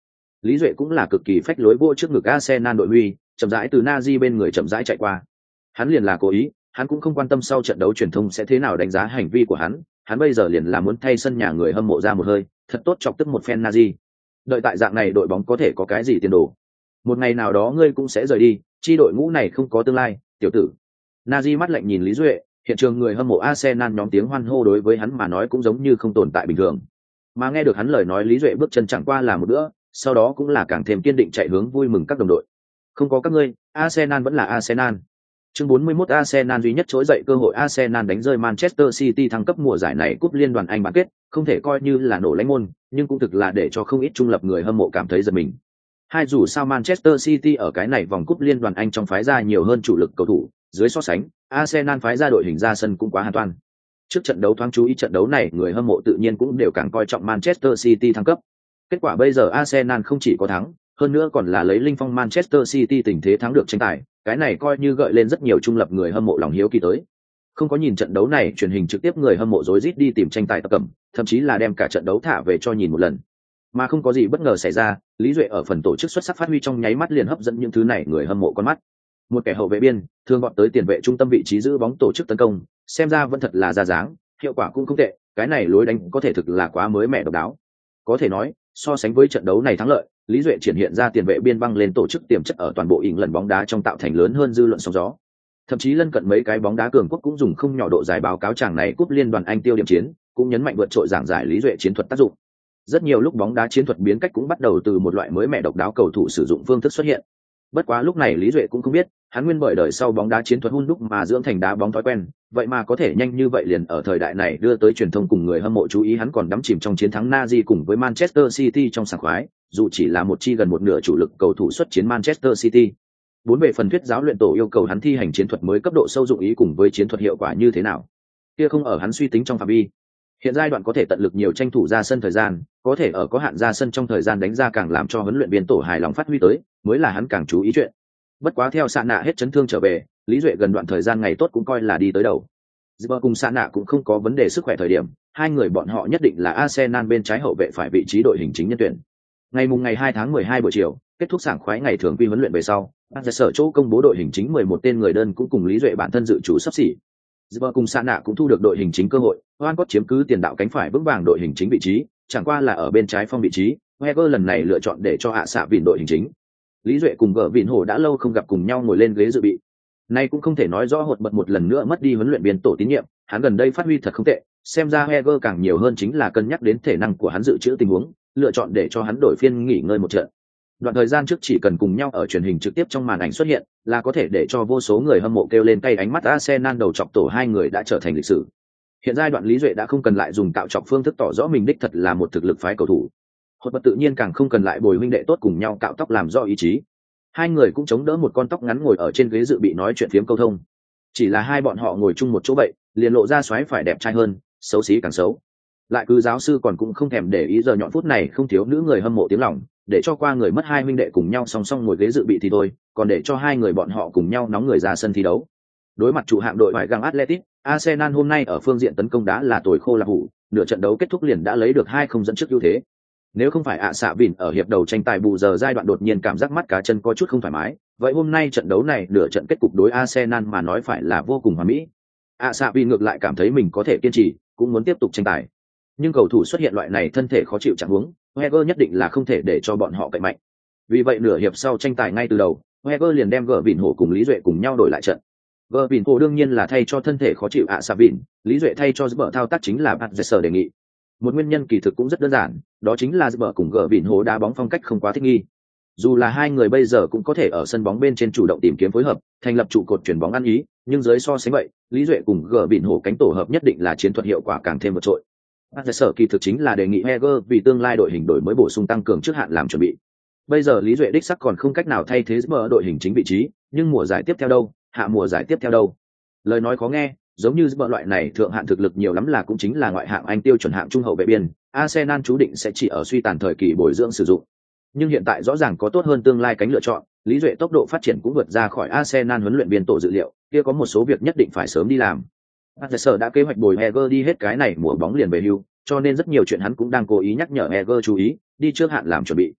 Lý Duệ cũng là cực kỳ phách lối vô trước ngực Arsenal đội huy, chậm rãi từ Nazi bên người chậm rãi chạy qua. Hắn liền là cố ý, hắn cũng không quan tâm sau trận đấu truyền thông sẽ thế nào đánh giá hành vi của hắn, hắn bây giờ liền là muốn thay sân nhà người hâm mộ ra một hơi, thật tốt chọc tức một fan Nazi. Đợi tại dạng này đội bóng có thể có cái gì tiền đồ. Một ngày nào đó ngươi cũng sẽ rời đi, chi đội ngũ này không có tương lai, tiểu tử. Nazi mắt lạnh nhìn Lý Duệ, hiện trường người hâm mộ Arsenal nhóm tiếng hoan hô đối với hắn mà nói cũng giống như không tồn tại bình thường. Mà nghe được hắn lời nói, Lý Duệ bước chân chẳng qua là một bữa, sau đó cũng là càng thêm kiên định chạy hướng vui mừng các đồng đội. Không có các ngươi, Arsenal vẫn là Arsenal. Chương bốn mươi mốt Arsenal duy nhất trỗi dậy cơ hội. Arsenal đánh rơi Manchester City thăng cấp mùa giải này cúp liên đoàn Anh bán kết, không thể coi như là nổ lãnh môn, nhưng cũng thực là để cho không ít trung lập người hâm mộ cảm thấy giật mình. Hai dù sao Manchester City ở cái này vòng cúp liên đoàn Anh trong phái ra nhiều hơn chủ lực cầu thủ, dưới so sánh, Arsenal phái ra đội hình ra sân cũng quá hoàn toàn. Trước trận đấu thoáng chú ý trận đấu này, người hâm mộ tự nhiên cũng đều càng coi trọng Manchester City thăng cấp. Kết quả bây giờ Arsenal không chỉ có thắng, hơn nữa còn là lấy linh phong Manchester City tình thế thắng được tranh tài, cái này coi như gợi lên rất nhiều trung lập người hâm mộ lòng hiếu kỳ tới. Không có nhìn trận đấu này truyền hình trực tiếp, người hâm mộ rối rít đi tìm tranh tài tập cẩm, thậm chí là đem cả trận đấu thả về cho nhìn một lần. Mà không có gì bất ngờ xảy ra, Lý Duệ ở phần tổ chức xuất sắc phát huy trong nháy mắt liền hấp dẫn những thứ này người hâm mộ con mắt. Một kẻ hậu vệ biên, thường gọn tới tiền vệ trung tâm vị trí giữ bóng tổ chức tấn công, xem ra vẫn thật là ra dáng, hiệu quả cũng không tệ, cái này lối đánh có thể thực là quá mới mẻ độc đáo. Có thể nói, so sánh với trận đấu này thắng lợi, Lý Duệ triển hiện ra tiền vệ biên băng lên tổ chức tiềm chất ở toàn bộ ỉn lần bóng đá trong tạo thành lớn hơn dư luận sóng gió. Thậm chí lân cận mấy cái bóng đá cường quốc cũng dùng không nhỏ độ dài báo cáo chàng này cúp liên đoàn Anh tiêu điểm chiến, cũng nhấn mạnh vượt trội giảng giải Lý Duệ chiến thuật tác dụng. Rất nhiều lúc bóng đá chiến thuật biến cách cũng bắt đầu từ một loại mới mẻ độc đáo cầu thủ sử dụng phương thức xuất hiện. Bất quá lúc này Lý Duệ cũng không biết, hắn nguyên bởi đời sau bóng đá chiến thuật hun đúc mà dưỡng thành đá bóng thói quen, vậy mà có thể nhanh như vậy liền ở thời đại này đưa tới truyền thông cùng người hâm mộ chú ý. Hắn còn đắm chìm trong chiến thắng Nazi cùng với Manchester City trong sảng khoái, dù chỉ là một chi gần một nửa chủ lực cầu thủ xuất chiến Manchester City. Bốn về phần thuyết giáo luyện tổ yêu cầu hắn thi hành chiến thuật mới cấp độ sâu dụng ý cùng với chiến thuật hiệu quả như thế nào, kia không ở hắn suy tính trong phạm vi. Hiện giai đoạn có thể tận lực nhiều tranh thủ ra sân thời gian, có thể ở có hạn ra sân trong thời gian đánh ra càng làm cho huấn luyện viên tổ hài lòng phát huy tới, mới là hắn càng chú ý chuyện. Bất quá theo Sạ Nạ hết chấn thương trở về, Lý Duệ gần đoạn thời gian ngày tốt cũng coi là đi tới đầu. Zipper cùng Sạ Nạ cũng không có vấn đề sức khỏe thời điểm, hai người bọn họ nhất định là Arsenal bên trái hậu vệ phải vị trí đội hình chính nhân tuyển. Ngày mùng ngày hai tháng mười hai buổi chiều, kết thúc sảng khoái ngày thường quy huấn luyện về sau, Ban sở chỗ công bố đội hình chính mười một tên người đơn cũng cùng Lý Duệ bản thân dự chủ sắp xỉ. Zipper cùng Sạ Nạ cũng thu được đội hình chính cơ hội, Oan chiếm cứ tiền đạo cánh phải vững vàng đội hình chính vị trí, chẳng qua là ở bên trái phong vị trí, Wenger lần này lựa chọn để cho hạ xạ vịn đội hình chính. Lý Duệ cùng Gở Vịn Hồ đã lâu không gặp cùng nhau ngồi lên ghế dự bị. Nay cũng không thể nói rõ hột bật một lần nữa mất đi huấn luyện viên tổ tín nhiệm, hắn gần đây phát huy thật không tệ, xem ra Wenger càng nhiều hơn chính là cân nhắc đến thể năng của hắn dự trữ tình huống, lựa chọn để cho hắn đổi phiên nghỉ ngơi một trận. Đoạn thời gian trước chỉ cần cùng nhau ở truyền hình trực tiếp trong màn ảnh xuất hiện, là có thể để cho vô số người hâm mộ kêu lên cay ánh mắt. Arsenal đầu chọc tổ hai người đã trở thành lịch sử. Hiện giai đoạn Lý Duệ đã không cần lại dùng cạo chọc phương thức tỏ rõ mình đích thật là một thực lực phái cầu thủ. Hột bật tự nhiên càng không cần lại bồi huynh đệ tốt cùng nhau cạo tóc làm do ý chí. Hai người cũng chống đỡ một con tóc ngắn ngồi ở trên ghế dự bị nói chuyện phiếm câu thông. Chỉ là hai bọn họ ngồi chung một chỗ vậy, liền lộ ra xoáy phải đẹp trai hơn, xấu xí càng xấu. Lại cứ giáo sư còn cũng không thèm để ý giờ nhọn phút này không thiếu nữ người hâm mộ tiếng lòng, để cho qua người mất hai huynh đệ cùng nhau song song ngồi ghế dự bị thì thôi, còn để cho hai người bọn họ cùng nhau nóng người ra sân thi đấu. Đối mặt chủ hạng đội ngoại găng Athletic, Arsenal hôm nay ở phương diện tấn công đá là tồi khô là hủ, nửa trận đấu kết thúc liền đã lấy được hai không dẫn trước ưu thế. Nếu không phải ạ xạ vịn ở hiệp đầu tranh tài bù giờ giai đoạn đột nhiên cảm giác mắt cá chân có chút không thoải mái, vậy hôm nay trận đấu này nửa trận kết cục đối Arsenal mà nói phải là vô cùng hoàn mỹ. ạ xạ vịn ngược lại cảm thấy mình có thể kiên trì, cũng muốn tiếp tục tranh tài. Nhưng cầu thủ xuất hiện loại này thân thể khó chịu chẳng huống, Wenger nhất định là không thể để cho bọn họ cậy mạnh. Vì vậy nửa hiệp sau tranh tài ngay từ đầu, Wenger liền đem Gở Vịn Hổ cùng Lý Duệ cùng nhau đổi lại trận. Gở Vịn Hổ đương nhiên là thay cho thân thể khó chịu ạ xạ vịn, Lý Duệ thay cho Zber thao tác chính là Bạt Dẹt đề nghị. Một nguyên nhân kỳ thực cũng rất đơn giản, đó chính là Zber cùng Gở Vịn Hổ đá bóng phong cách không quá thích nghi. Dù là hai người bây giờ cũng có thể ở sân bóng bên trên chủ động tìm kiếm phối hợp, thành lập trụ cột chuyển bóng ăn ý, nhưng dưới so sánh vậy, Lý Duệ cùng Gở Vịn Hổ cánh tổ hợp nhất định là chiến thuật hiệu quả càng thêm vượt trội. Bạt Dẹt kỳ thực chính là đề nghị Wenger vì tương lai đội hình đổi mới bổ sung tăng cường trước hạn làm chuẩn bị. Bây giờ Lý Duệ đích sắc còn không cách nào thay thế Zber đội hình chính vị trí, nhưng mùa giải tiếp theo đâu, hạ mùa giải tiếp theo đâu? Lời nói khó nghe, giống như Zber loại này thượng hạn thực lực nhiều lắm là cũng chính là ngoại hạng Anh tiêu chuẩn hạng trung hậu vệ biên, Arsenal chú định sẽ chỉ ở suy tàn thời kỳ bồi dưỡng sử dụng. Nhưng hiện tại rõ ràng có tốt hơn tương lai cánh lựa chọn, Lý Duệ tốc độ phát triển cũng vượt ra khỏi Arsenal huấn luyện viên tổ dự liệu, kia có một số việc nhất định phải sớm đi làm. Arteta đã kế hoạch bồi Heger đi hết cái này mùa bóng liền về hưu, cho nên rất nhiều chuyện hắn cũng đang cố ý nhắc nhở Heger chú ý, đi trước hạn làm chuẩn bị.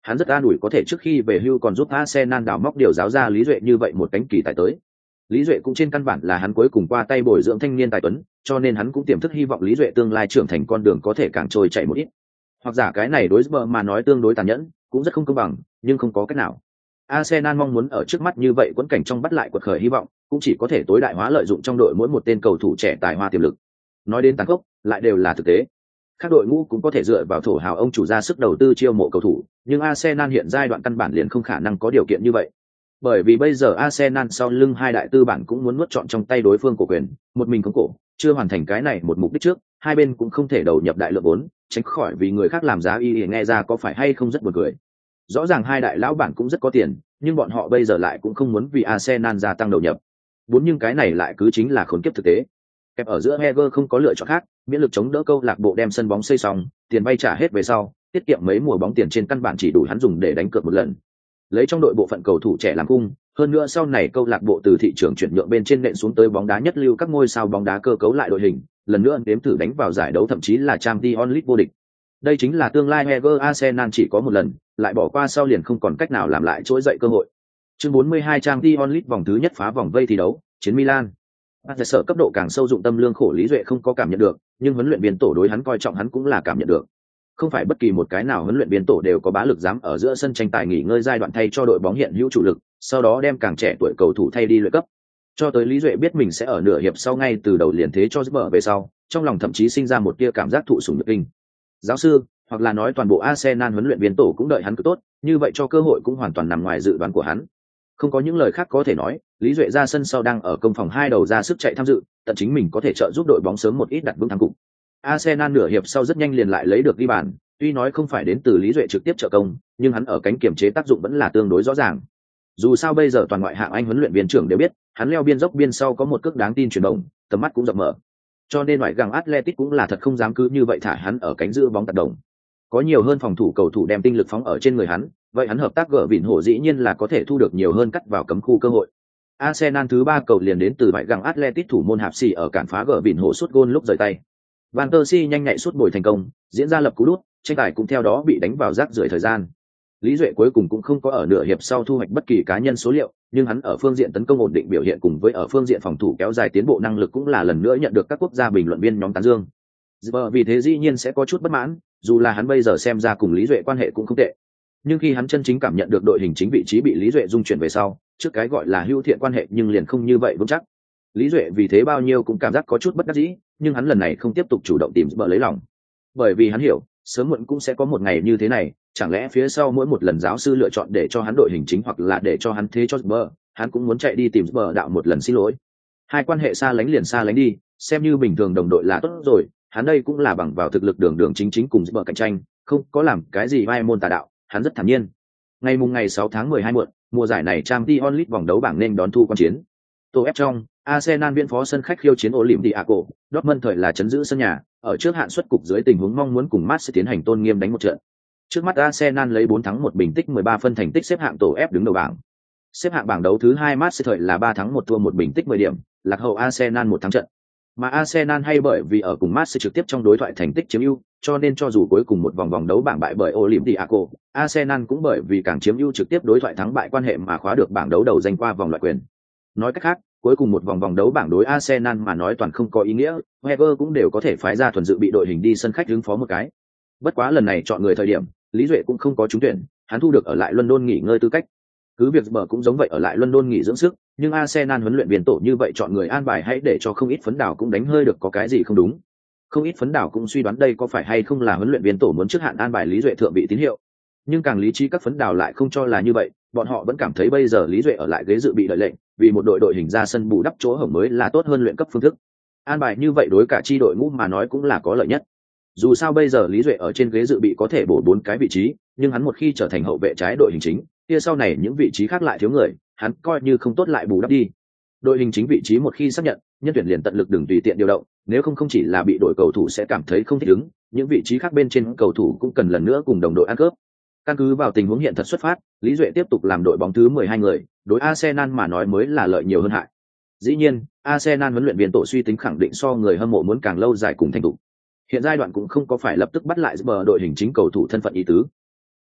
Hắn rất an ủi có thể trước khi về hưu còn giúp Arsenal đào móc điều giáo ra Lý Duệ như vậy một cánh kỳ tài tới. Lý Duệ cũng trên căn bản là hắn cuối cùng qua tay bồi dưỡng thanh niên tài tuấn, cho nên hắn cũng tiềm thức hy vọng Lý Duệ tương lai trưởng thành con đường có thể càng trôi chạy một ít. Hoặc giả cái này đối với mà nói tương đối tàn nhẫn, cũng rất không công bằng, nhưng không có cách nào. Arsenal mong muốn ở trước mắt như vậy quẫn cảnh trong bắt lại quật khởi hy vọng, cũng chỉ có thể tối đại hóa lợi dụng trong đội mỗi một tên cầu thủ trẻ tài hoa tiềm lực. Nói đến tàn khốc, lại đều là thực tế. Các đội ngũ cũng có thể dựa vào thổ hào ông chủ ra sức đầu tư chiêu mộ cầu thủ, nhưng Arsenal hiện giai đoạn căn bản liền không khả năng có điều kiện như vậy. Bởi vì bây giờ Arsenal sau lưng hai đại tư bản cũng muốn nuốt trọn trong tay đối phương cổ quyền, một mình khống cổ, chưa hoàn thành cái này một mục đích trước, hai bên cũng không thể đầu nhập đại lượng vốn, tránh khỏi vì người khác làm giá y nghe ra có phải hay không rất buồn cười. Rõ ràng hai đại lão bản cũng rất có tiền, nhưng bọn họ bây giờ lại cũng không muốn vì Arsenal gia tăng đầu nhập. Bốn nhưng cái này lại cứ chính là khốn kiếp thực tế. Kẹp ở giữa Heger không có lựa chọn khác, miễn lực chống đỡ câu lạc bộ đem sân bóng xây xong, tiền vay trả hết về sau, tiết kiệm mấy mùa bóng tiền trên căn bản chỉ đủ hắn dùng để đánh cược một lần. Lấy trong đội bộ phận cầu thủ trẻ làm cung, hơn nữa sau này câu lạc bộ từ thị trường chuyển nhượng bên trên nện xuống tới bóng đá nhất lưu các ngôi sao bóng đá cơ cấu lại đội hình, lần nữa nếm thử đánh vào giải đấu thậm chí là Champions League vô địch. Đây chính là tương lai Heger Arsenal chỉ có một lần, lại bỏ qua sau liền không còn cách nào làm lại trỗi dậy cơ hội. Chương bốn mươi hai Champions League vòng thứ nhất phá vòng vây thi đấu, chiến Milan. Tại sở cấp độ càng sâu dụng tâm lương khổ Lý Duệ không có cảm nhận được, nhưng huấn luyện viên tổ đối hắn coi trọng hắn cũng là cảm nhận được. Không phải bất kỳ một cái nào huấn luyện viên tổ đều có bá lực dám ở giữa sân tranh tài nghỉ ngơi giai đoạn thay cho đội bóng hiện hữu chủ lực, sau đó đem càng trẻ tuổi cầu thủ thay đi luyện cấp. Cho tới Lý Duệ biết mình sẽ ở nửa hiệp sau ngay từ đầu liền thế cho mở về sau, trong lòng thậm chí sinh ra một tia cảm giác thụ sủng nhược kinh. Giáo sư, hoặc là nói toàn bộ Arsenal huấn luyện viên tổ cũng đợi hắn cứ tốt, như vậy cho cơ hội cũng hoàn toàn nằm ngoài dự đoán của hắn. Không có những lời khác có thể nói, Lý Duệ ra sân sau đang ở công phòng hai đầu ra sức chạy tham dự, tận chính mình có thể trợ giúp đội bóng sớm một ít đặt vững thắng cục. Arsenal nửa hiệp sau rất nhanh liền lại lấy được ghi bàn, tuy nói không phải đến từ Lý Duệ trực tiếp trợ công, nhưng hắn ở cánh kiểm chế tác dụng vẫn là tương đối rõ ràng. Dù sao bây giờ toàn ngoại hạng Anh huấn luyện viên trưởng đều biết, hắn leo biên dốc biên sau có một cước đáng tin chuyển động, tầm mắt cũng rộng mở. Cho nên ngoại găng Atletico cũng là thật không dám cứ như vậy thả hắn ở cánh giữ bóng tạt đồng. Có nhiều hơn phòng thủ cầu thủ đem tinh lực phóng ở trên người hắn, vậy hắn hợp tác gỡ vịn hổ dĩ nhiên là có thể thu được nhiều hơn cắt vào cấm khu cơ hội. Arsenal thứ ba cầu liền đến từ ngoại găng Atletico thủ môn Hạp Xì ở cản phá gỡ vịn hổ sút gôn lúc rời tay. Van Persie nhanh nhạy sút bồi thành công, diễn ra lập cú đút, tranh tài cũng theo đó bị đánh vào rác rưởi thời gian. Lý Duệ cuối cùng cũng không có ở nửa hiệp sau thu hoạch bất kỳ cá nhân số liệu, nhưng hắn ở phương diện tấn công ổn định biểu hiện cùng với ở phương diện phòng thủ kéo dài tiến bộ năng lực cũng là lần nữa nhận được các quốc gia bình luận viên nhóm tán dương. Giờ vì thế dĩ nhiên sẽ có chút bất mãn, dù là hắn bây giờ xem ra cùng Lý Duệ quan hệ cũng không tệ. Nhưng khi hắn chân chính cảm nhận được đội hình chính vị trí bị Lý Duệ dung chuyển về sau, trước cái gọi là hữu thiện quan hệ nhưng liền không như vậy vững chắc. Lý Duệ vì thế bao nhiêu cũng cảm giác có chút bất đắc dĩ, nhưng hắn lần này không tiếp tục chủ động tìm bờ lấy lòng. Bởi vì hắn hiểu, sớm muộn cũng sẽ có một ngày như thế này, chẳng lẽ phía sau mỗi một lần giáo sư lựa chọn để cho hắn đội hình chính hoặc là để cho hắn thế cho bờ, hắn cũng muốn chạy đi tìm bờ đạo một lần xin lỗi. Hai quan hệ xa lánh liền xa lánh đi, xem như bình thường đồng đội là tốt rồi, hắn đây cũng là bằng vào thực lực đường đường chính chính cùng bờ cạnh tranh, không có làm cái gì vai môn tà đạo, hắn rất thản nhiên. Ngày mùng ngày sáu tháng mười hai muộn, mùa giải này Champions League vòng đấu bảng nên đón thu quan chiến. Tô ép trong, Arsenal viên phó sân khách khiêu chiến Olympiacos, Dortmund thời là chấn giữ sân nhà, ở trước hạn suất cục dưới tình huống mong muốn cùng Marseille tiến hành tôn nghiêm đánh một trận. Trước mắt Arsenal lấy bốn thắng một bình tích mười ba phân thành tích xếp hạng tổ F đứng đầu bảng. Xếp hạng bảng đấu thứ hai Marseille thời là ba thắng một thua một bình tích mười điểm, lạc hậu Arsenal một thắng trận. Mà Arsenal hay bởi vì ở cùng Marseille trực tiếp trong đối thoại thành tích chiếm ưu, cho nên cho dù cuối cùng một vòng vòng đấu bảng bại bởi Olympiacos, Arsenal cũng bởi vì càng chiếm ưu trực tiếp đối thoại thắng bại quan hệ mà khóa được bảng đấu đầu danh qua vòng loại quyền. Nói cách khác, cuối cùng một vòng vòng đấu bảng đối Arsenal mà nói toàn không có ý nghĩa, Wenger cũng đều có thể phái ra thuần dự bị đội hình đi sân khách ứng phó một cái. Bất quá lần này chọn người thời điểm, Lý Duệ cũng không có trúng tuyển, hắn thu được ở lại London nghỉ ngơi tư cách. Cứ việc bờ cũng giống vậy ở lại London nghỉ dưỡng sức, nhưng Arsenal huấn luyện viên tổ như vậy chọn người an bài hãy để cho không ít phấn đảo cũng đánh hơi được có cái gì không đúng. Không ít phấn đảo cũng suy đoán đây có phải hay không là huấn luyện viên tổ muốn trước hạn an bài Lý Duệ thượng vị tín hiệu. Nhưng càng lý trí các phấn đảo lại không cho là như vậy, bọn họ vẫn cảm thấy bây giờ Lý Duệ ở lại ghế dự bị đợi lệnh, vì một đội đội hình ra sân bù đắp chỗ hổng mới là tốt hơn luyện cấp phương thức. An bài như vậy đối cả chi đội ngũ mà nói cũng là có lợi nhất. Dù sao bây giờ Lý Duệ ở trên ghế dự bị có thể bổ bốn cái vị trí, nhưng hắn một khi trở thành hậu vệ trái đội hình chính, kia sau này những vị trí khác lại thiếu người, hắn coi như không tốt lại bù đắp đi. Đội hình chính vị trí một khi xác nhận, nhân tuyển liền tận lực đừng tùy tiện điều động, nếu không không chỉ là bị đội cầu thủ sẽ cảm thấy không thích ứng, những vị trí khác bên trên cầu thủ cũng cần lần nữa cùng đồng đội ăn cướp. Căn cứ vào tình huống hiện thật xuất phát, Lý Duệ tiếp tục làm đội bóng thứ mười hai người, đối Arsenal mà nói mới là lợi nhiều hơn hại. Dĩ nhiên, Arsenal huấn luyện viên tổ suy tính khẳng định so người hâm mộ muốn càng lâu dài cùng thành tựu. Hiện giai đoạn cũng không có phải lập tức bắt lại bờ đội hình chính cầu thủ thân phận ý tứ.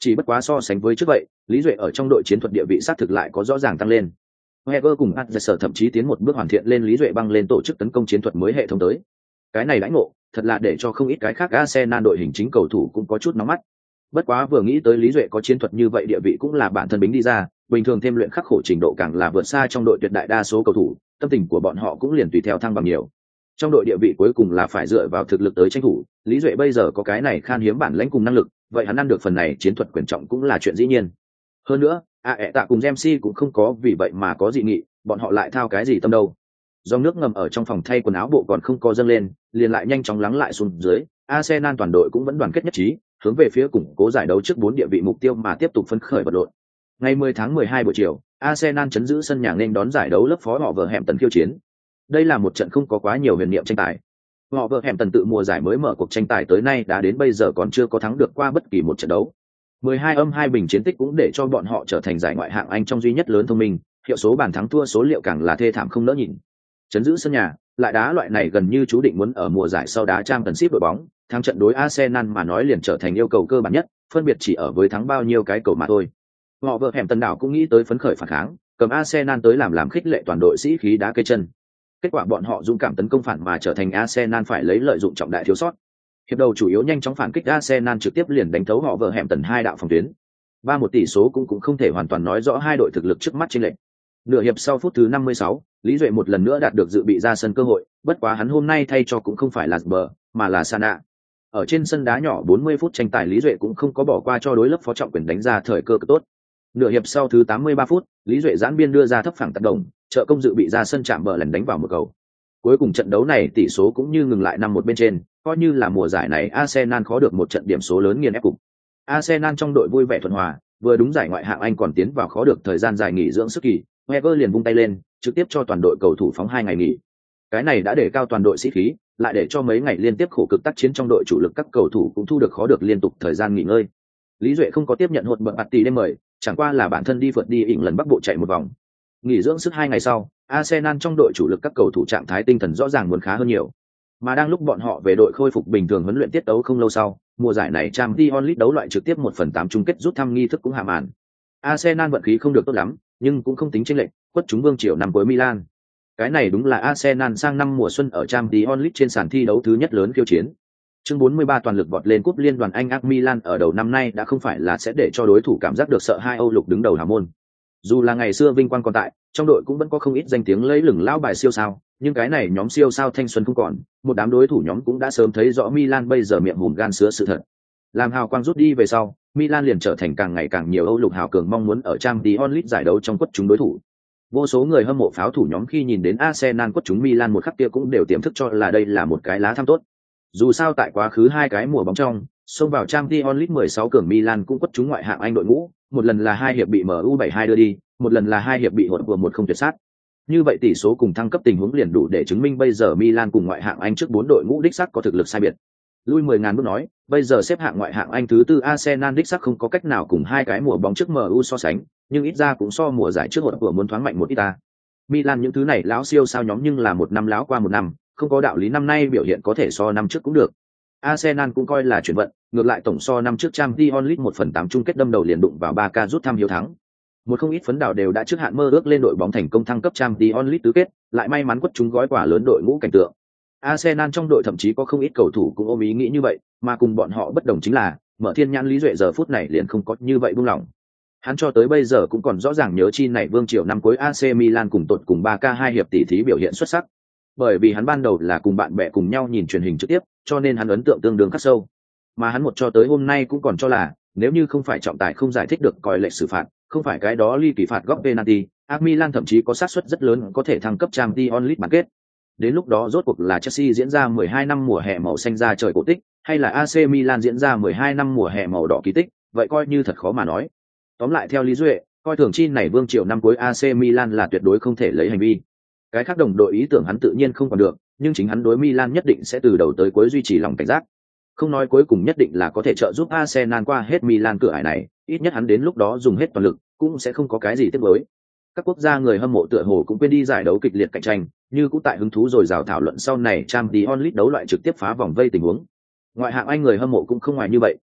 Chỉ bất quá so sánh với trước vậy, Lý Duệ ở trong đội chiến thuật địa vị xác thực lại có rõ ràng tăng lên. Heger cùng Adler thậm chí tiến một bước hoàn thiện lên Lý Duệ băng lên tổ chức tấn công chiến thuật mới hệ thống tới. Cái này lãnh ngộ, thật là để cho không ít cái khác Arsenal đội hình chính cầu thủ cũng có chút nóng mắt. Bất quá vừa nghĩ tới Lý Duệ có chiến thuật như vậy địa vị cũng là bản thân bính đi ra, bình thường thêm luyện khắc khổ trình độ càng là vượt xa trong đội tuyệt đại đa số cầu thủ, tâm tình của bọn họ cũng liền tùy theo thăng bằng nhiều. Trong đội địa vị cuối cùng là phải dựa vào thực lực tới tranh thủ, Lý Duệ bây giờ có cái này khan hiếm bản lãnh cùng năng lực, vậy hắn ăn được phần này chiến thuật quyền trọng cũng là chuyện dĩ nhiên. Hơn nữa, Aeta cùng Jamesy cũng không có vì vậy mà có dị nghị, bọn họ lại thao cái gì tâm đâu. Dòng nước ngầm ở trong phòng thay quần áo bộ còn không có dâng lên, liền lại nhanh chóng lắng lại xuống dưới, Arsenal toàn đội cũng vẫn đoàn kết nhất trí, hướng về phía củng cố giải đấu trước bốn địa vị mục tiêu mà tiếp tục phấn khởi vật lộn. Ngày mười tháng mười hai buổi chiều, Arsenal chấn giữ sân nhà nên đón giải đấu lớp phó họ vợ hẻm tần khiêu chiến. Đây là một trận không có quá nhiều huyền niệm tranh tài. Họ vợ hẻm tần tự mùa giải mới mở cuộc tranh tài tới nay đã đến bây giờ còn chưa có thắng được qua bất kỳ một trận đấu. mười hai âm hai bình chiến tích cũng để cho bọn họ trở thành giải ngoại hạng Anh trong duy nhất lớn thông minh, hiệu số bàn thắng thua số liệu càng là thê thảm không nỡ nhìn. Chấn giữ sân nhà, lại đá loại này gần như chú định muốn ở mùa giải sau đá Championship đội bóng, thắng trận đối Arsenal mà nói liền trở thành yêu cầu cơ bản nhất, phân biệt chỉ ở với thắng bao nhiêu cái cầu mà thôi. Họ vợ hẻm tần đảo cũng nghĩ tới phấn khởi phản kháng, cầm Arsenal tới làm làm khích lệ toàn đội sĩ khí đá cây chân. Kết quả bọn họ dũng cảm tấn công phản mà trở thành Arsenal phải lấy lợi dụng trọng đại thiếu sót. Hiệp đầu chủ yếu nhanh chóng phản kích Arsenal trực tiếp liền đánh thấu họ vợ hẻm tần hai đạo phòng tuyến. Ba một tỷ số cũng cũng không thể hoàn toàn nói rõ hai đội thực lực trước mắt chênh lệch. Nửa hiệp sau phút thứ năm mươi sáu, Lý Duệ một lần nữa đạt được dự bị ra sân cơ hội, bất quá hắn hôm nay thay cho cũng không phải là Sber, mà là Sana. Ở trên sân đá nhỏ bốn mươi phút tranh tài Lý Duệ cũng không có bỏ qua cho đối lớp phó trọng quyền đánh ra thời cơ cực tốt. Nửa hiệp sau thứ tám mươi ba phút, Lý Duệ giãn biên đưa ra thấp phẳng tác động, trợ công dự bị ra sân chạm bờ lần đánh vào một cầu. Cuối cùng trận đấu này tỷ số cũng như ngừng lại năm một bên trên, coi như là mùa giải này Arsenal khó được một trận điểm số lớn nghiền ép cục. Arsenal trong đội vui vẻ thuận hòa, vừa đúng giải ngoại hạng Anh còn tiến vào khó được thời gian dài nghỉ dưỡng sức kỳ, Wenger liền vung tay lên, trực tiếp cho toàn đội cầu thủ phóng hai ngày nghỉ. Cái này đã để cao toàn đội sĩ khí, lại để cho mấy ngày liên tiếp khổ cực tác chiến trong đội chủ lực các cầu thủ cũng thu được khó được liên tục thời gian nghỉ ngơi. Lý Duệ không có tiếp nhận hột bận bạt tỷ đêm mời, chẳng qua là bản thân đi phượt đi ỉn lần Bắc Bộ chạy một vòng. Nghỉ dưỡng sức hai ngày sau, Arsenal trong đội chủ lực các cầu thủ trạng thái tinh thần rõ ràng muốn khá hơn nhiều. Mà đang lúc bọn họ về đội khôi phục bình thường huấn luyện tiết đấu không lâu sau, mùa giải này Champions League đấu loại trực tiếp một phần tám chung kết rút thăm nghi thức cũng hạ màn. Arsenal vận khí không được tốt lắm, nhưng cũng không tính chênh lệch, quất chúng vương triều năm cuối Milan. Cái này đúng là Arsenal sang năm mùa xuân ở Champions League trên sàn thi đấu thứ nhất lớn khiêu chiến. Chương bốn mươi ba toàn lực vọt lên cúp liên đoàn Anh ác Milan ở đầu năm nay đã không phải là sẽ để cho đối thủ cảm giác được sợ hai Âu lục đứng đầu hào môn. Dù là ngày xưa vinh quang còn tại, trong đội cũng vẫn có không ít danh tiếng lấy lừng lão bài siêu sao, nhưng cái này nhóm siêu sao thanh xuân không còn, một đám đối thủ nhóm cũng đã sớm thấy rõ Milan bây giờ miệng hùn gan sứa sự thật. Làm hào quang rút đi về sau, Milan liền trở thành càng ngày càng nhiều Âu lục hào cường mong muốn ở Champions League giải đấu trong quất chúng đối thủ. Vô số người hâm mộ pháo thủ nhóm khi nhìn đến Arsenal quất chúng Milan một khắc kia cũng đều tiềm thức cho là đây là một cái lá thăm tốt. Dù sao tại quá khứ hai cái mùa bóng trong, xông vào Champions League mười sáu cường Milan cũng quất chúng ngoại hạng Anh đội ngũ, một lần là hai hiệp bị em u bảy hai đưa đi, một lần là hai hiệp bị hụt vừa một không tuyệt sát. Như vậy tỷ số cùng thăng cấp tình huống liền đủ để chứng minh bây giờ Milan cùng ngoại hạng Anh trước bốn đội ngũ đích sắc có thực lực sai biệt. Lui mười ngàn bước nói, bây giờ xếp hạng ngoại hạng Anh thứ tư Arsenal đích sắc không có cách nào cùng hai cái mùa bóng trước em u so sánh, nhưng ít ra cũng so mùa giải trước hụt vừa muốn thoáng mạnh một ít ta. Milan những thứ này lão siêu sao nhóm nhưng là một năm lão qua một năm, không có đạo lý năm nay biểu hiện có thể so năm trước cũng được. Arsenal cũng coi là chuyển vận, ngược lại tổng so năm trước Champions League một phần tám chung kết đâm đầu liền đụng vào ba ca rút thăm hiếu thắng. Một không ít phấn đảo đều đã trước hạn mơ ước lên đội bóng thành công thăng cấp Champions League tứ kết, lại may mắn quất chúng gói quả lớn đội ngũ cảnh tượng. Arsenal trong đội thậm chí có không ít cầu thủ cũng ôm ý nghĩ như vậy, mà cùng bọn họ bất đồng chính là, Mở Thiên Nhãn Lý Duệ giờ phút này liền không có như vậy buông lỏng. Hắn cho tới bây giờ cũng còn rõ ràng nhớ chi này vương triều năm cuối a xê Milan cùng tột cùng ba ca hai hiệp tỷ thí biểu hiện xuất sắc. Bởi vì hắn ban đầu là cùng bạn bè cùng nhau nhìn truyền hình trực tiếp, cho nên hắn ấn tượng tương đương khắc sâu. Mà hắn một cho tới hôm nay cũng còn cho là, nếu như không phải trọng tài không giải thích được coi lệch xử phạt, không phải cái đó ly kỳ phạt góc penalty, a xê Milan thậm chí có xác suất rất lớn có thể thăng cấp Champions League bán kết. Đến lúc đó rốt cuộc là Chelsea diễn ra mười hai năm mùa hè màu xanh ra trời cổ tích, hay là a xê Milan diễn ra mười hai năm mùa hè màu đỏ kỳ tích, vậy coi như thật khó mà nói. Tóm lại theo Lý Duệ, coi thường chi này vương triều năm cuối a xê Milan là tuyệt đối không thể lấy hành vi. Cái khác đồng đội ý tưởng hắn tự nhiên không còn được, nhưng chính hắn đối Milan nhất định sẽ từ đầu tới cuối duy trì lòng cảnh giác. Không nói cuối cùng nhất định là có thể trợ giúp Arsenal qua hết Milan cửa ải này, ít nhất hắn đến lúc đó dùng hết toàn lực, cũng sẽ không có cái gì tiếc nuối. Các quốc gia người hâm mộ tựa hồ cũng quên đi giải đấu kịch liệt cạnh tranh, như cũng tại hứng thú rồi rào thảo luận sau này Champions League đấu loại trực tiếp phá vòng vây tình huống. Ngoại hạng Anh người hâm mộ cũng không ngoài như vậy,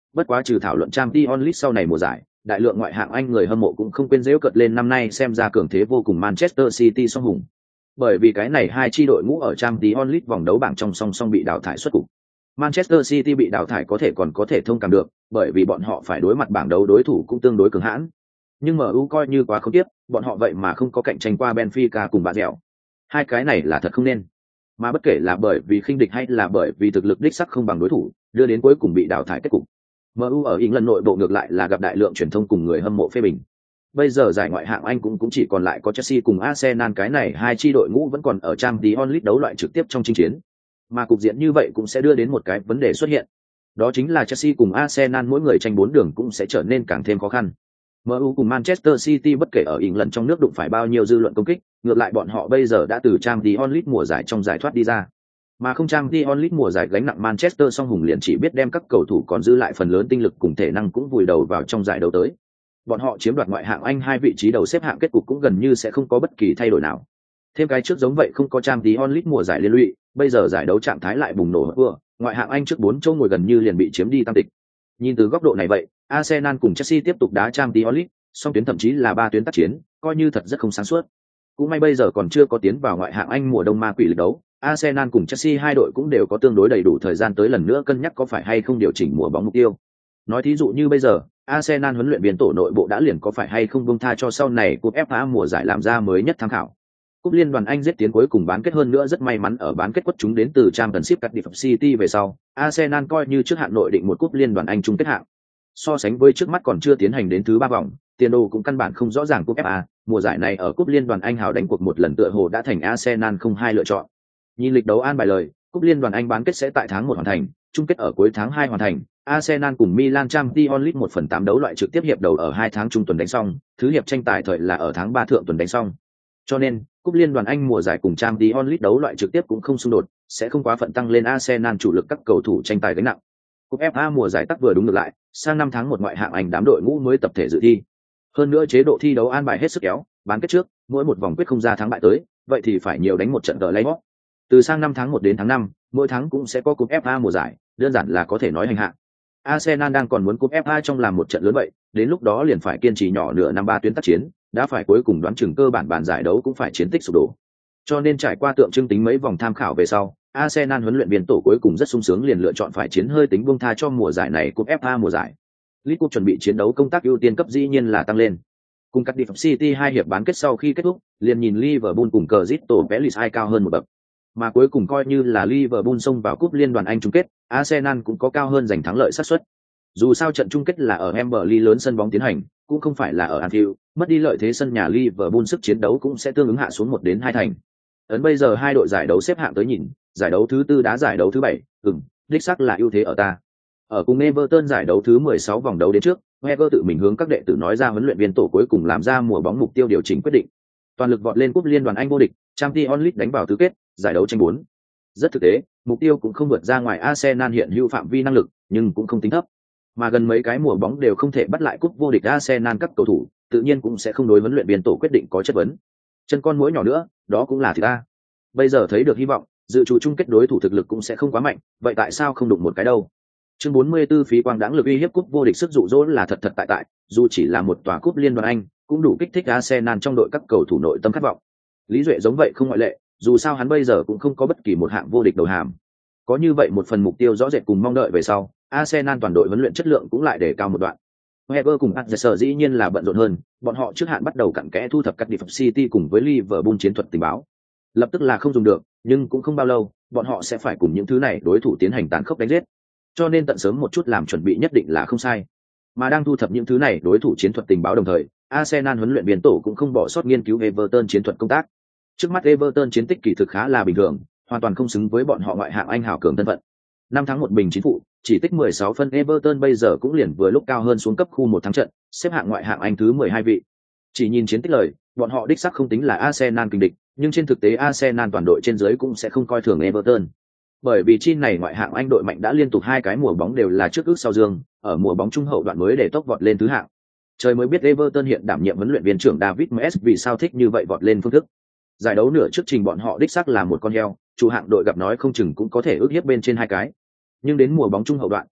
Bất quá trừ thảo luận Champions League sau này mùa giải, đại lượng ngoại hạng Anh người hâm mộ cũng không quên giễu cợt lên năm nay xem ra cường thế vô cùng Manchester City song hùng. Bởi vì cái này hai chi đội ngũ ở Champions League vòng đấu bảng trong song song bị đào thải xuất cục. Manchester City bị đào thải có thể còn có thể thông cảm được, bởi vì bọn họ phải đối mặt bảng đấu đối thủ cũng tương đối cường hãn. Nhưng em u coi như quá không tiếp, bọn họ vậy mà không có cạnh tranh qua Benfica cùng bà dẻo. Hai cái này là thật không nên. Mà bất kể là bởi vì khinh địch hay là bởi vì thực lực đích sắc không bằng đối thủ, đưa đến cuối cùng bị đào thải kết cục. em u ở England nội bộ ngược lại là gặp đại lượng truyền thông cùng người hâm mộ phê bình. Bây giờ giải ngoại hạng Anh cũng cũng chỉ còn lại có Chelsea cùng Arsenal, cái này hai chi đội ngũ vẫn còn ở Champions League đấu loại trực tiếp trong chinh chiến. Mà cục diện như vậy cũng sẽ đưa đến một cái vấn đề xuất hiện. Đó chính là Chelsea cùng Arsenal mỗi người tranh bốn đường cũng sẽ trở nên càng thêm khó khăn. em u cùng Manchester City bất kể ở England trong nước đụng phải bao nhiêu dư luận công kích, ngược lại bọn họ bây giờ đã từ Champions League mùa giải trong giải thoát đi ra. Mà không Champions League mùa giải gánh nặng Manchester song hùng liền chỉ biết đem các cầu thủ còn dư lại phần lớn tinh lực cùng thể năng cũng vùi đầu vào trong giải đấu tới. Bọn họ chiếm đoạt ngoại hạng Anh hai vị trí đầu xếp hạng kết cục cũng gần như sẽ không có bất kỳ thay đổi nào. Thêm cái trước giống vậy không có Champions League mùa giải liên lụy, bây giờ giải đấu trạng thái lại bùng nổ vừa, ngoại hạng Anh trước bốn chỗ ngồi gần như liền bị chiếm đi tam tịch. Nhìn từ góc độ này vậy, Arsenal cùng Chelsea tiếp tục đá Champions League, song tuyến thậm chí là ba tuyến tác chiến, coi như thật rất không sáng suốt. Cũng may bây giờ còn chưa có tiến vào ngoại hạng Anh mùa đông ma quỷ lịch đấu, Arsenal cùng Chelsea hai đội cũng đều có tương đối đầy đủ thời gian tới lần nữa cân nhắc có phải hay không điều chỉnh mùa bóng mục tiêu. Nói thí dụ như bây giờ, Arsenal huấn luyện viên tổ nội bộ đã liền có phải hay không buông tha cho sau này cúp ép a mùa giải làm ra mới nhất tham khảo. Cúp Liên đoàn Anh giết tiến cuối cùng bán kết hơn nữa rất may mắn ở bán kết quất chúng đến từ Championship Cardiff City về sau, Arsenal coi như trước hạn nội định một cúp Liên đoàn Anh chung kết hạng. So sánh với trước mắt còn chưa tiến hành đến thứ ba vòng, tiền đồ cũng căn bản không rõ ràng cúp ép a, mùa giải này ở cúp Liên đoàn Anh hào đánh cuộc một lần tựa hồ đã thành Arsenal không hai lựa chọn. Nhìn lịch đấu an bài lời, cúp Liên đoàn Anh bán kết sẽ tại tháng một hoàn thành, chung kết ở cuối tháng hai hoàn thành. Arsenal cùng Milan Champions League một phần tám đấu loại trực tiếp hiệp đầu ở hai tháng trung tuần đánh xong, thứ hiệp tranh tài thời là ở tháng ba thượng tuần đánh xong. Cho nên, cúp Liên đoàn Anh mùa giải cùng Champions League đấu loại trực tiếp cũng không xung đột, sẽ không quá phận tăng lên Arsenal chủ lực các cầu thủ tranh tài gánh nặng. Cúp ép a mùa giải tắc vừa đúng ngược lại, sang năm tháng một ngoại hạng Anh đám đội ngũ mới tập thể dự thi. Hơn nữa chế độ thi đấu an bài hết sức kéo, bán kết trước, mỗi một vòng quyết không ra thắng bại tới, vậy thì phải nhiều đánh một trận đỡ lấy bóp. Từ sang năm tháng một đến tháng năm, mỗi tháng cũng sẽ có cúp ép a mùa giải, đơn giản là có thể nói hành hạ. Arsenal đang còn muốn cúp ép a trong làm một trận lớn vậy, đến lúc đó liền phải kiên trì nhỏ nửa năm ba tuyến tác chiến, đã phải cuối cùng đoán chừng cơ bản bàn giải đấu cũng phải chiến tích sụp đổ. Cho nên trải qua tượng trưng tính mấy vòng tham khảo về sau, Arsenal huấn luyện viên tổ cuối cùng rất sung sướng liền lựa chọn phải chiến hơi tính buông tha cho mùa giải này cúp ép a mùa giải. League Cup chuẩn bị chiến đấu công tác ưu tiên cấp dĩ nhiên là tăng lên. Cùng Cardiff City hai hiệp bán kết sau khi kết thúc, liền nhìn Liverpool cùng Crystal Palace ai cao hơn một bậc. Mà cuối cùng coi như là Liverpool xông vào cúp Liên đoàn Anh chung kết, Arsenal cũng có cao hơn giành thắng lợi xác suất. Dù sao trận chung kết là ở Wembley lớn sân bóng tiến hành, cũng không phải là ở Anfield, mất đi lợi thế sân nhà Liverpool sức chiến đấu cũng sẽ tương ứng hạ xuống một đến hai thành. Ấn bây giờ hai đội giải đấu xếp hạng tới nhìn, giải đấu thứ tư đá giải đấu thứ bảy, ừm, đích xác là ưu thế ở ta. Ở cùng Everton giải đấu thứ mười sáu vòng đấu đến trước, Wenger tự mình hướng các đệ tử nói ra huấn luyện viên tổ cuối cùng làm ra mùa bóng mục tiêu điều chỉnh quyết định. Toàn lực vọt lên cúp Liên đoàn Anh vô địch, Champions League đánh vào tứ kết, giải đấu tranh bốn. Rất thực tế, mục tiêu cũng không vượt ra ngoài Arsenal hiện hữu phạm vi năng lực, nhưng cũng không tính thấp. Mà gần mấy cái mùa bóng đều không thể bắt lại cúp vô địch Arsenal các cầu thủ, tự nhiên cũng sẽ không đối huấn luyện viên tổ quyết định có chất vấn. Chân con muỗi nhỏ nữa, đó cũng là thì ta. Bây giờ thấy được hy vọng, dự chủ chung kết đối thủ thực lực cũng sẽ không quá mạnh, vậy tại sao không đụng một cái đâu? Chương bốn mươi tư phí quang đáng lực uy hiếp cúp vô địch sức dụ dỗ là thật thật tại tại, dù chỉ là một tòa cúp Liên đoàn Anh, cũng đủ kích thích Arsenal trong đội các cầu thủ nội tâm khát vọng. Lý Duệ giống vậy không ngoại lệ, dù sao hắn bây giờ cũng không có bất kỳ một hạng vô địch đầu hàm. Có như vậy một phần mục tiêu rõ rệt cùng mong đợi về sau, Arsenal toàn đội huấn luyện chất lượng cũng lại để cao một đoạn. Wenger cùng Arteta dĩ nhiên là bận rộn hơn, bọn họ trước hạn bắt đầu cặn kẽ thu thập các Cardiff City cùng với Liverpool chiến thuật tình báo. Lập tức là không dùng được, nhưng cũng không bao lâu, bọn họ sẽ phải cùng những thứ này đối thủ tiến hành tàn khốc đánh giết. Cho nên tận sớm một chút làm chuẩn bị nhất định là không sai. Mà đang thu thập những thứ này đối thủ chiến thuật tình báo đồng thời, Arsenal huấn luyện viên tổ cũng không bỏ sót nghiên cứu Everton chiến thuật công tác. Trước mắt Everton chiến tích kỳ thực khá là bình thường, hoàn toàn không xứng với bọn họ ngoại hạng Anh hào cường thân phận. Năm tháng một bình chín phụ, chỉ tích mười sáu phân, Everton bây giờ cũng liền vừa lúc cao hơn xuống cấp khu một thắng trận, xếp hạng ngoại hạng Anh thứ mười hai vị. Chỉ nhìn chiến tích lời, bọn họ đích xác không tính là Arsenal kình địch, nhưng trên thực tế Arsenal toàn đội trên dưới cũng sẽ không coi thường Everton. Bởi vì chi này ngoại hạng Anh đội mạnh đã liên tục hai cái mùa bóng đều là trước ước sau dương, ở mùa bóng trung hậu đoạn mới để tốc vọt lên thứ hạng. Trời mới biết Everton hiện đảm nhiệm huấn luyện viên trưởng David Moyes vì sao thích như vậy vọt lên phương thức. Giải đấu nửa trước trình bọn họ đích xác là một con heo, chủ hạng đội gặp nói không chừng cũng có thể ước hiếp bên trên hai cái. Nhưng đến mùa bóng trung hậu đoạn,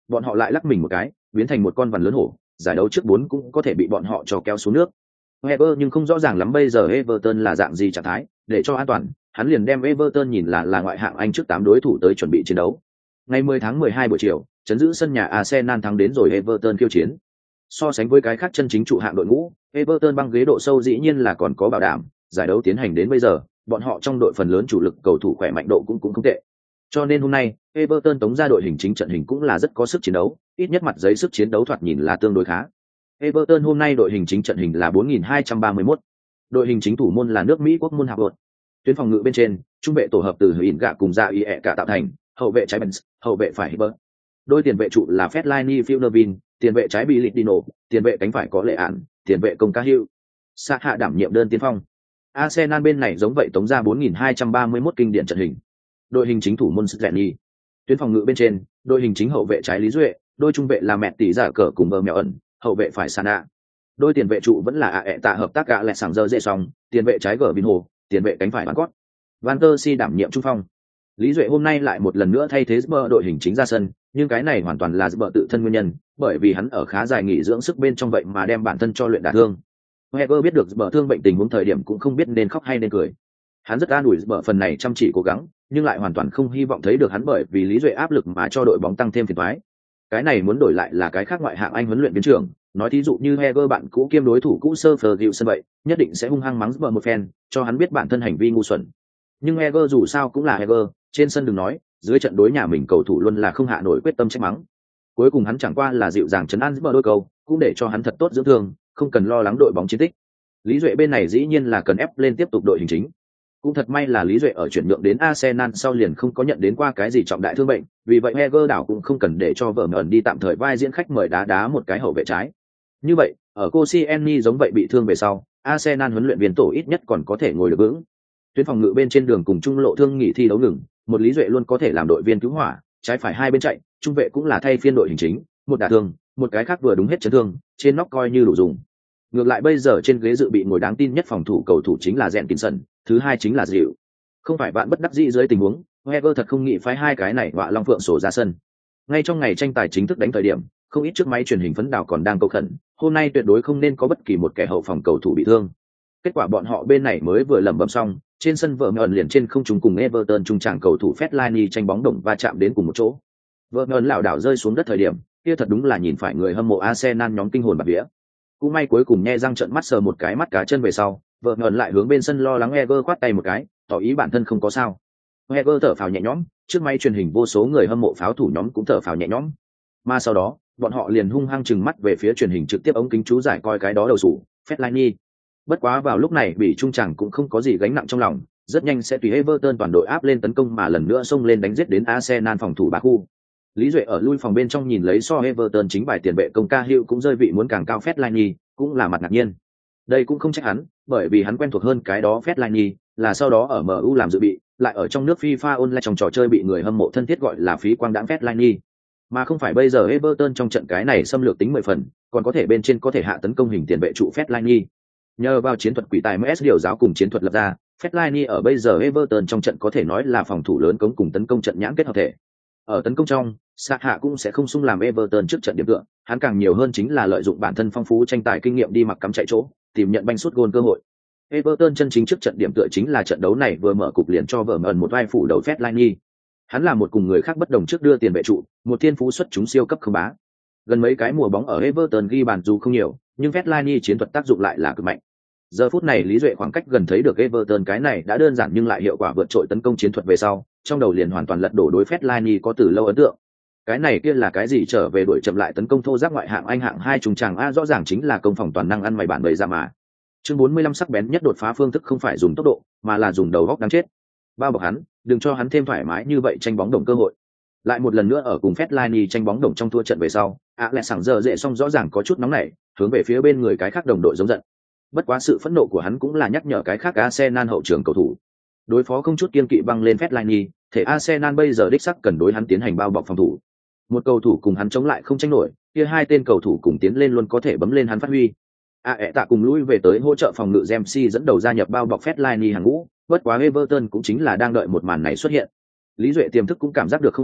bọn họ lại lắc mình một cái biến thành một con vằn lớn hổ, giải đấu trước bốn cũng có thể bị bọn họ cho kéo xuống nước. Wenger nhưng không rõ ràng lắm bây giờ Everton là dạng gì trạng thái, để cho an toàn, hắn liền đem Everton nhìn là là ngoại hạng Anh trước tám đối thủ tới chuẩn bị chiến đấu. Ngày mười tháng mười hai buổi chiều, chấn giữ sân nhà Arsenal thắng đến rồi Everton khiêu chiến. So sánh với cái khác chân chính trụ hạng đội ngũ, Everton băng ghế độ sâu dĩ nhiên là còn có bảo đảm, giải đấu tiến hành đến bây giờ, bọn họ trong đội phần lớn chủ lực cầu thủ khỏe mạnh độ cũng cũng không tệ. Cho nên hôm nay, Everton tống ra đội hình chính trận hình cũng là rất có sức chiến đấu, ít nhất mặt giấy sức chiến đấu thoạt nhìn là tương đối khá. Everton hôm nay đội hình chính trận hình là bốn nghìn hai trăm ba mươi mốt. Đội hình chính thủ môn là nước Mỹ quốc môn Hạc Luật. Tuyến phòng ngự bên trên, trung vệ tổ hợp từ Huyền Gạ cùng Dạ Y ẹ cả tạo thành, hậu vệ trái Benz, hậu vệ phải Hibbert. Đôi tiền vệ trụ là Fellaini Philnervin, tiền vệ trái Bilitino, tiền vệ cánh phải có Lệ Án, tiền vệ công Cahill. Sa hạ đảm nhiệm đơn tiên phong. Arsenal bên này giống vậy tống ra bốn nghìn hai trăm ba mươi mốt kinh điển trận hình. Đội hình chính thủ môn Svenny. Tuyến phòng ngự bên trên, đội hình chính hậu vệ trái Lý Duệ, đôi trung vệ là Mẹ Tỷ Giả Cờ cùng Bờ Mèo ẩn, hậu vệ phải Sana. Đôi tiền vệ trụ vẫn là A ẹ tạ hợp tác gạ lẹ sảng giờ dễ xong, tiền vệ trái Gờ Bình Hồ, tiền vệ cánh phải Van Cott. Van der Si đảm nhiệm trung phong. Lý Duệ hôm nay lại một lần nữa thay thế Spurs đội hình chính ra sân, nhưng cái này hoàn toàn là Spurs tự thân nguyên nhân, bởi vì hắn ở khá dài nghỉ dưỡng sức bên trong vậy mà đem bản thân cho luyện đả thương. Wenger biết được Spurs thương bệnh tình huống thời điểm cũng không biết nên khóc hay nên cười. Hắn rất an ủi Spurs phần này chăm chỉ cố gắng, nhưng lại hoàn toàn không hy vọng thấy được hắn bởi vì Lý Duệ áp lực mà cho đội bóng tăng thêm phiền toái. Cái này muốn đổi lại là cái khác ngoại hạng Anh huấn luyện viên trưởng, nói thí dụ như Wenger bạn cũ kiêm đối thủ cũ Sir Ferguson vậy, nhất định sẽ hung hăng mắng Spurs một phen, cho hắn biết bản thân hành vi ngu xuẩn. Nhưng Wenger dù sao cũng là Wenger, trên sân đừng nói, dưới trận đối nhà mình cầu thủ luôn là không hạ nổi quyết tâm trách mắng. Cuối cùng hắn chẳng qua là dịu dàng trấn an Spurs đôi câu, cũng để cho hắn thật tốt dưỡng thương, không cần lo lắng đội bóng chiến tích. Lý Duệ bên này dĩ nhiên là cần ép lên tiếp tục đội hình chính. Cũng thật may là Lý Duệ ở chuyển nhượng đến Arsenal sau liền không có nhận đến qua cái gì trọng đại thương bệnh, vì vậy Wenger đảo cũng không cần để cho vợ ẩn đi tạm thời vai diễn khách mời đá đá một cái hậu vệ trái. Như vậy, ở Koscielny giống vậy bị thương về sau, Arsenal huấn luyện viên tổ ít nhất còn có thể ngồi được vững. Tuyến phòng ngự bên trên đường cùng trung lộ thương nghỉ thi đấu ngừng, một Lý Duệ luôn có thể làm đội viên cứu hỏa, trái phải hai bên chạy, trung vệ cũng là thay phiên đội hình chính, một đả thương, một cái khác vừa đúng hết chấn thương, trên nóc coi như đủ dùng. Ngược lại bây giờ trên ghế dự bị ngồi đáng tin nhất phòng thủ cầu thủ chính là Jenkinson, thứ hai chính là Dịu. Không phải bạn bất đắc dĩ dưới tình huống, Wenger thật không nghĩ phái hai cái này họa long phượng sổ ra sân. Ngay trong ngày tranh tài chính thức đánh thời điểm, không ít chiếc máy truyền hình phấn đảo còn đang cầu khẩn, hôm nay tuyệt đối không nên có bất kỳ một kẻ hậu phòng cầu thủ bị thương. Kết quả bọn họ bên này mới vừa lẩm bẩm xong, trên sân vợ ngẩn liền trên không trung cùng Everton trung tràng cầu thủ Fellaini tranh bóng đồng va chạm đến cùng một chỗ. Vợ ngẩn lảo đảo rơi xuống đất thời điểm, kia thật đúng là nhìn phải người hâm mộ Arsenal nhóm kinh hồn bạt vía. Cũng may cuối cùng nhe răng trợn mắt sờ một cái mắt cá chân về sau, vợ ngẩn lại hướng bên sân lo lắng Wenger khoát tay một cái, tỏ ý bản thân không có sao. Wenger thở phào nhẹ nhõm, trước máy truyền hình vô số người hâm mộ pháo thủ nhóm cũng thở phào nhẹ nhõm. Mà sau đó, bọn họ liền hung hăng chừng mắt về phía truyền hình trực tiếp ống kính chú giải coi cái đó đầu sủ, Fellaini. Bất quá vào lúc này bị trung tràng cũng không có gì gánh nặng trong lòng, rất nhanh sẽ tùy Everton toàn đội áp lên tấn công mà lần nữa xông lên đánh giết đến Arsenal phòng thủ ba khu. Lý Duệ ở lui phòng bên trong nhìn lấy so Everton chính bài tiền vệ công Cahill cũng rơi vị muốn càng cao Fellaini, cũng là mặt ngạc nhiên. Đây cũng không trách hắn, bởi vì hắn quen thuộc hơn cái đó Fellaini, là sau đó ở em u làm dự bị, lại ở trong nước FIFA Online trong trò chơi bị người hâm mộ thân thiết gọi là phí quang đãng Fellaini. Mà không phải bây giờ Everton trong trận cái này xâm lược tính mười phần, còn có thể bên trên có thể hạ tấn công hình tiền vệ trụ Fellaini. Nhờ vào chiến thuật quỷ tài em ét điều giáo cùng chiến thuật lập ra, Fellaini ở bây giờ Everton trong trận có thể nói là phòng thủ lớn cống cùng tấn công trận nhãn kết hợp thể. Ở tấn công trong, Sa hạ cũng sẽ không sung làm Everton trước trận điểm tựa, hắn càng nhiều hơn chính là lợi dụng bản thân phong phú tranh tài kinh nghiệm đi mặc cắm chạy chỗ, tìm nhận banh sút gôn cơ hội. Everton chân chính trước trận điểm tựa chính là trận đấu này vừa mở cục liền cho vở mẩn một vai phủ đầu Fellaini. Hắn là một cùng người khác bất đồng trước đưa tiền vệ trụ, một thiên phú xuất chúng siêu cấp không bá. Gần mấy cái mùa bóng ở Everton ghi bàn dù không nhiều, nhưng Fellaini chiến thuật tác dụng lại là cực mạnh. Giờ phút này Lý Duệ khoảng cách gần thấy được Everton cái này đã đơn giản nhưng lại hiệu quả vượt trội tấn công chiến thuật về sau, trong đầu liền hoàn toàn lật đổ đối Fellaini có từ lâu ấn tượng. Cái này kia là cái gì trở về đuổi chậm lại tấn công thô giác ngoại hạng Anh hạng hai trùng tràng a rõ ràng chính là công phòng toàn năng ăn mày bản bậy ra mà. Chương bốn mươi lăm sắc bén nhất đột phá phương thức không phải dùng tốc độ, mà là dùng đầu góc đáng chết. Bao bọc hắn, đừng cho hắn thêm thoải mái như vậy tranh bóng đồng cơ hội. Lại một lần nữa ở cùng Fellaini tranh bóng đồng trong thua trận về sau, ạ lẹ sảng giờ dễ xong rõ ràng có chút nóng nảy, hướng về phía bên người cái khác đồng đội giống giận. Bất quá sự phẫn nộ của hắn cũng là nhắc nhở cái khác Arsenal hậu trường cầu thủ. Đối phó không chút kiên kỵ băng lên Fellaini, thể Arsenal bây giờ đích sắc cần đối hắn tiến hành bao bọc phòng thủ. Một cầu thủ cùng hắn chống lại không tranh nổi, kia hai tên cầu thủ cùng tiến lên luôn có thể bấm lên hắn phát huy. A ẹ tạ cùng lui về tới hỗ trợ phòng ngự Dempsey dẫn đầu gia nhập bao bọc Fellaini hàng ngũ, bất quá Everton cũng chính là đang đợi một màn này xuất hiện. Lý Duệ tiềm thức cũng cảm giác được không ổn,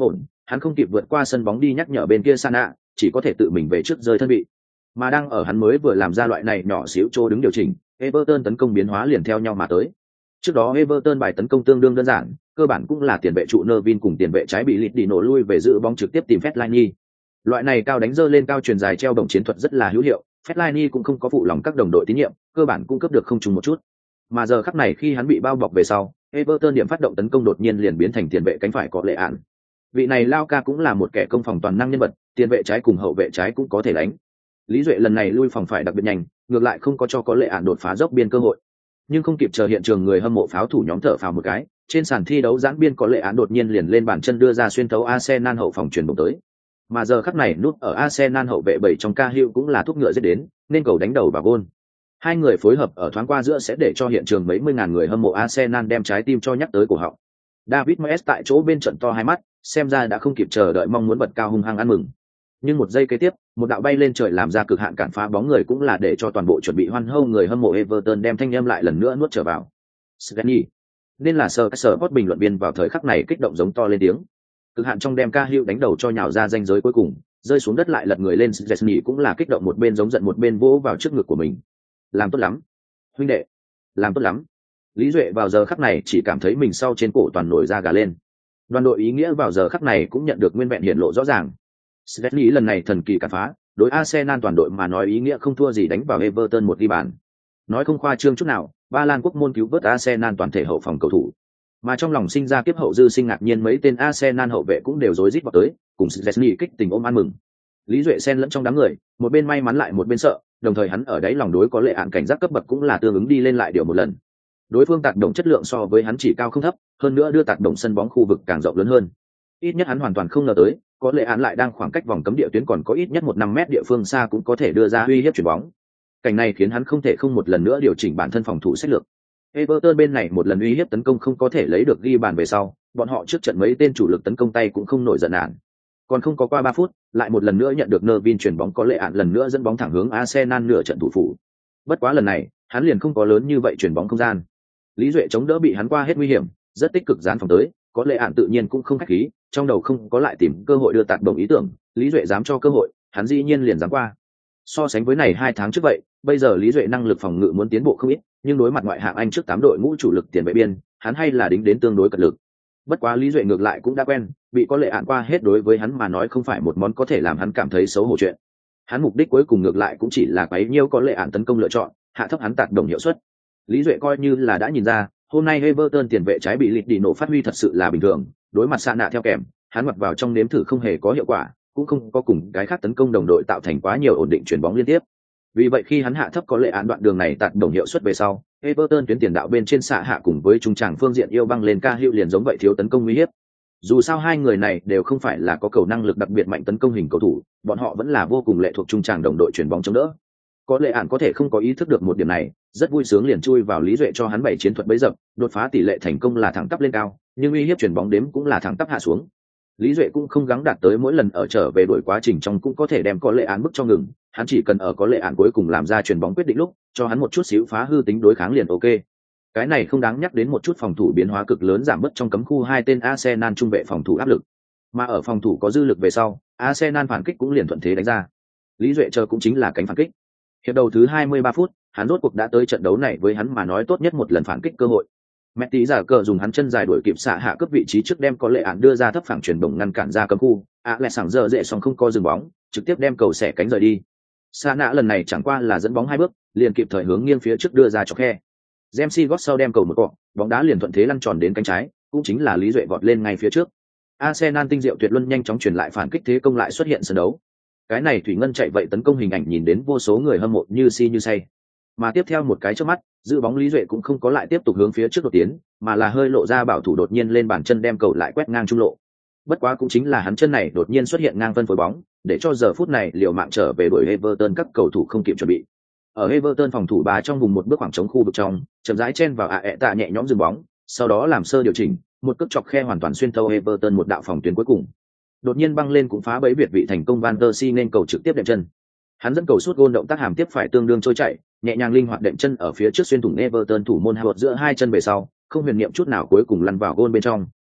hắn không kịp vượt qua sân bóng đi nhắc nhở bên kia Sana, chỉ có thể tự mình về trước rơi thân vị. Mà đang ở hắn mới vừa làm ra loại này nhỏ xíu chỗ đứng điều chỉnh, Everton tấn công biến hóa liền theo nhau mà tới. Trước đó Everton bài tấn công tương đương đơn giản, cơ bản cũng là tiền vệ trụ Nervin cùng tiền vệ trái bị lịt đi nổ lui về giữ bóng trực tiếp tìm Fellaini. Loại này cao đánh dơ lên cao truyền dài treo đồng chiến thuật rất là hữu hiệu, Fellaini cũng không có phụ lòng các đồng đội tín nhiệm, cơ bản cung cấp được không trùng một chút. Mà giờ khắc này khi hắn bị bao bọc về sau, Everton điểm phát động tấn công đột nhiên liền biến thành tiền vệ cánh phải có lệ ạn. Vị này Lao Ca cũng là một kẻ công phòng toàn năng nhân vật, tiền vệ trái cùng hậu vệ trái cũng có thể đánh. Lý Duệ lần này lui phòng phải đặc biệt nhanh, ngược lại không có cho có lệ ạn đột phá dốc biên cơ hội. Nhưng không kịp chờ hiện trường người hâm mộ pháo thủ nhóm thở phào một cái, trên sàn thi đấu giãn biên có lệ ạn đột nhiên liền lên bàn chân đưa ra xuyên thấu Arsenal hậu phòng chuyển bóng tới. Mà giờ khắc này nút ở Arsenal hậu vệ bảy trong Cahill cũng là thúc ngựa giết đến, nên cầu đánh đầu vào gôn. Hai người phối hợp ở thoáng qua giữa sẽ để cho hiện trường mấy mươi ngàn người hâm mộ Arsenal đem trái tim cho nhắc tới cổ họng. David Moyes tại chỗ bên trận to hai mắt, xem ra đã không kịp chờ đợi mong muốn bật cao hung hăng ăn mừng. Nhưng một giây kế tiếp, một đạo bay lên trời làm ra cực hạn cản phá bóng người cũng là để cho toàn bộ chuẩn bị hoan hô người hâm mộ Everton đem thanh âm lại lần nữa nuốt trở vào. Svenny, nên là Sir Sport bình luận viên vào thời khắc này kích động giống to lên tiếng. Cực hạn trong đem Cahill đánh đầu cho nhào ra ranh giới cuối cùng, rơi xuống đất lại lật người lên, Svenny cũng là kích động một bên giống giận một bên vỗ vào trước ngực của mình. Làm tốt lắm, huynh đệ, làm tốt lắm. Lý Duệ vào giờ khắc này chỉ cảm thấy mình sau trên cổ toàn nổi da gà lên. Đoàn đội ý nghĩa vào giờ khắc này cũng nhận được nguyên vẹn hiện lộ rõ ràng. Svenny lần này thần kỳ cản phá, đối Arsenal toàn đội mà nói ý nghĩa không thua gì đánh vào Everton một ghi bàn. Nói không khoa trương chút nào, Ba Lan quốc môn cứu vớt Arsenal toàn thể hậu phòng cầu thủ. Mà trong lòng sinh ra kiếp hậu dư sinh ngạc nhiên mấy tên Arsenal hậu vệ cũng đều rối rít vào tới, cùng Svenny kích tình ôm ăn mừng. Lý Duệ xen lẫn trong đám người, một bên may mắn lại một bên sợ, đồng thời hắn ở đáy lòng đối có lệ ạn cảnh giác cấp bậc cũng là tương ứng đi lên lại điều một lần. Đối phương tạt động chất lượng so với hắn chỉ cao không thấp, hơn nữa đưa tạt động sân bóng khu vực càng rộng lớn hơn. Ít nhất hắn hoàn toàn không ngờ tới, có lệ ạn lại đang khoảng cách vòng cấm địa tuyến còn có ít nhất một năm mét địa phương xa cũng có thể đưa ra uy hiếp chuyển bóng. Cảnh này khiến hắn không thể không một lần nữa điều chỉnh bản thân phòng thủ sách lược. Everton bên này một lần uy hiếp tấn công không có thể lấy được ghi bàn về sau, bọn họ trước trận mấy tên chủ lực tấn công tay cũng không nổi giận nản. Còn không có qua ba phút, lại một lần nữa nhận được Nervin chuyển bóng có lệ ạn lần nữa dẫn bóng thẳng hướng Arsenal nửa trận thủ phủ. Bất quá lần này, hắn liền không có lớn như vậy chuyển bóng không gian. Lý Duệ chống đỡ bị hắn qua hết nguy hiểm, rất tích cực dán phòng tới, có lệ ạn tự nhiên cũng không khách khí, trong đầu không có lại tìm cơ hội đưa tạt đồng ý tưởng, Lý Duệ dám cho cơ hội, hắn dĩ nhiên liền dám qua. So sánh với này hai tháng trước vậy, bây giờ Lý Duệ năng lực phòng ngự muốn tiến bộ không ít, nhưng đối mặt ngoại hạng Anh trước tám đội ngũ chủ lực tiền vệ biên, hắn hay là đính đến tương đối cật lực. Bất quá Lý Duệ ngược lại cũng đã quen, bị có lệ ạn qua hết đối với hắn mà nói không phải một món có thể làm hắn cảm thấy xấu hổ chuyện. Hắn mục đích cuối cùng ngược lại cũng chỉ là quấy nhiêu có lệ ạn tấn công lựa chọn, hạ thấp hắn tạt đồng hiệu suất. Lý Duệ coi như là đã nhìn ra, hôm nay Everton tiền vệ trái bị lịt đi nổ phát huy thật sự là bình thường, đối mặt Sana theo kèm, hắn mặc vào trong nếm thử không hề có hiệu quả, cũng không có cùng cái khác tấn công đồng đội tạo thành quá nhiều ổn định chuyển bóng liên tiếp. Vì vậy khi hắn hạ thấp có lệ án đoạn đường này tạt đồng hiệu suất về sau, Everton tuyến tiền đạo bên trên xạ hạ cùng với trung tràng phương diện yêu băng lên Cahill liền giống vậy thiếu tấn công nguy hiếp. Dù sao hai người này đều không phải là có cầu năng lực đặc biệt mạnh tấn công hình cầu thủ, bọn họ vẫn là vô cùng lệ thuộc trung tràng đồng đội chuyển bóng chống đỡ. Có lệ án có thể không có ý thức được một điểm này, rất vui sướng liền chui vào Lý Duệ cho hắn bảy chiến thuật bấy dập, đột phá tỷ lệ thành công là thẳng tắp lên cao, nhưng uy hiếp chuyển bóng đếm cũng là thẳng tắp hạ xuống. Lý Duệ cũng không gắng đạt tới mỗi lần ở trở về đuổi quá trình trong cũng có thể đem có lệ án bức cho ngừng, hắn chỉ cần ở có lệ án cuối cùng làm ra chuyền bóng quyết định lúc, cho hắn một chút xíu phá hư tính đối kháng liền ok. Cái này không đáng nhắc đến một chút phòng thủ biến hóa cực lớn giảm bớt trong cấm khu hai tên Arsenal trung vệ phòng thủ áp lực. Mà ở phòng thủ có dư lực về sau, Arsenal phản kích cũng liền thuận thế đánh ra. Lý Duệ chờ cũng chính là cánh phản kích. Hiệp đầu thứ hai mươi ba phút, hắn rốt cuộc đã tới trận đấu này với hắn mà nói tốt nhất một lần phản kích cơ hội. Mẹ tí giả cờ dùng hắn chân dài đuổi kịp xạ hạ cấp vị trí trước đem có lệ án đưa ra thấp phẳng chuyển bổng ngăn cản ra cấm khu, ạ lẹ sảng giờ dễ xong không co dừng bóng, trực tiếp đem cầu xẻ cánh rời đi. Sa nã lần này chẳng qua là dẫn bóng hai bước, liền kịp thời hướng nghiêng phía trước đưa ra cho khe. Dempsey gót sau đem cầu một cọ, bóng đá liền thuận thế lăn tròn đến cánh trái, cũng chính là Lý Duệ vọt lên ngay phía trước. Arsenal tinh diệu tuyệt luân nhanh chóng chuyển lại phản kích thế công lại xuất hiện sân đấu. Cái này thủy ngân chạy vậy tấn công hình ảnh nhìn đến vô số người hâm mộ như si như say. Mà tiếp theo một cái chớp mắt, giữ bóng Lý Duệ cũng không có lại tiếp tục hướng phía trước đột tiến, mà là hơi lộ ra bảo thủ đột nhiên lên bàn chân đem cầu lại quét ngang trung lộ. Bất quá cũng chính là hắn chân này đột nhiên xuất hiện ngang phân phối bóng, để cho giờ phút này liều mạng trở về đuổi Everton các cầu thủ không kịp chuẩn bị. Ở Everton phòng thủ bà trong vùng một bước khoảng trống khu vực trong, chậm rãi chen vào ạ tạ nhẹ nhõm dừng bóng, sau đó làm sơ điều chỉnh, một cước chọc khe hoàn toàn xuyên thấu Everton một đạo phòng tuyến cuối cùng. Đột nhiên băng lên cũng phá bẫy Việt vị thành công Van der Si nên cầu trực tiếp đệm chân. Hắn dẫn cầu sút gôn động tác hàm tiếp phải tương đương trôi chảy, nhẹ nhàng linh hoạt đệm chân ở phía trước xuyên thủng Everton thủ môn Howard giữa hai chân về sau, không huyền niệm chút nào cuối cùng lăn vào gôn bên trong.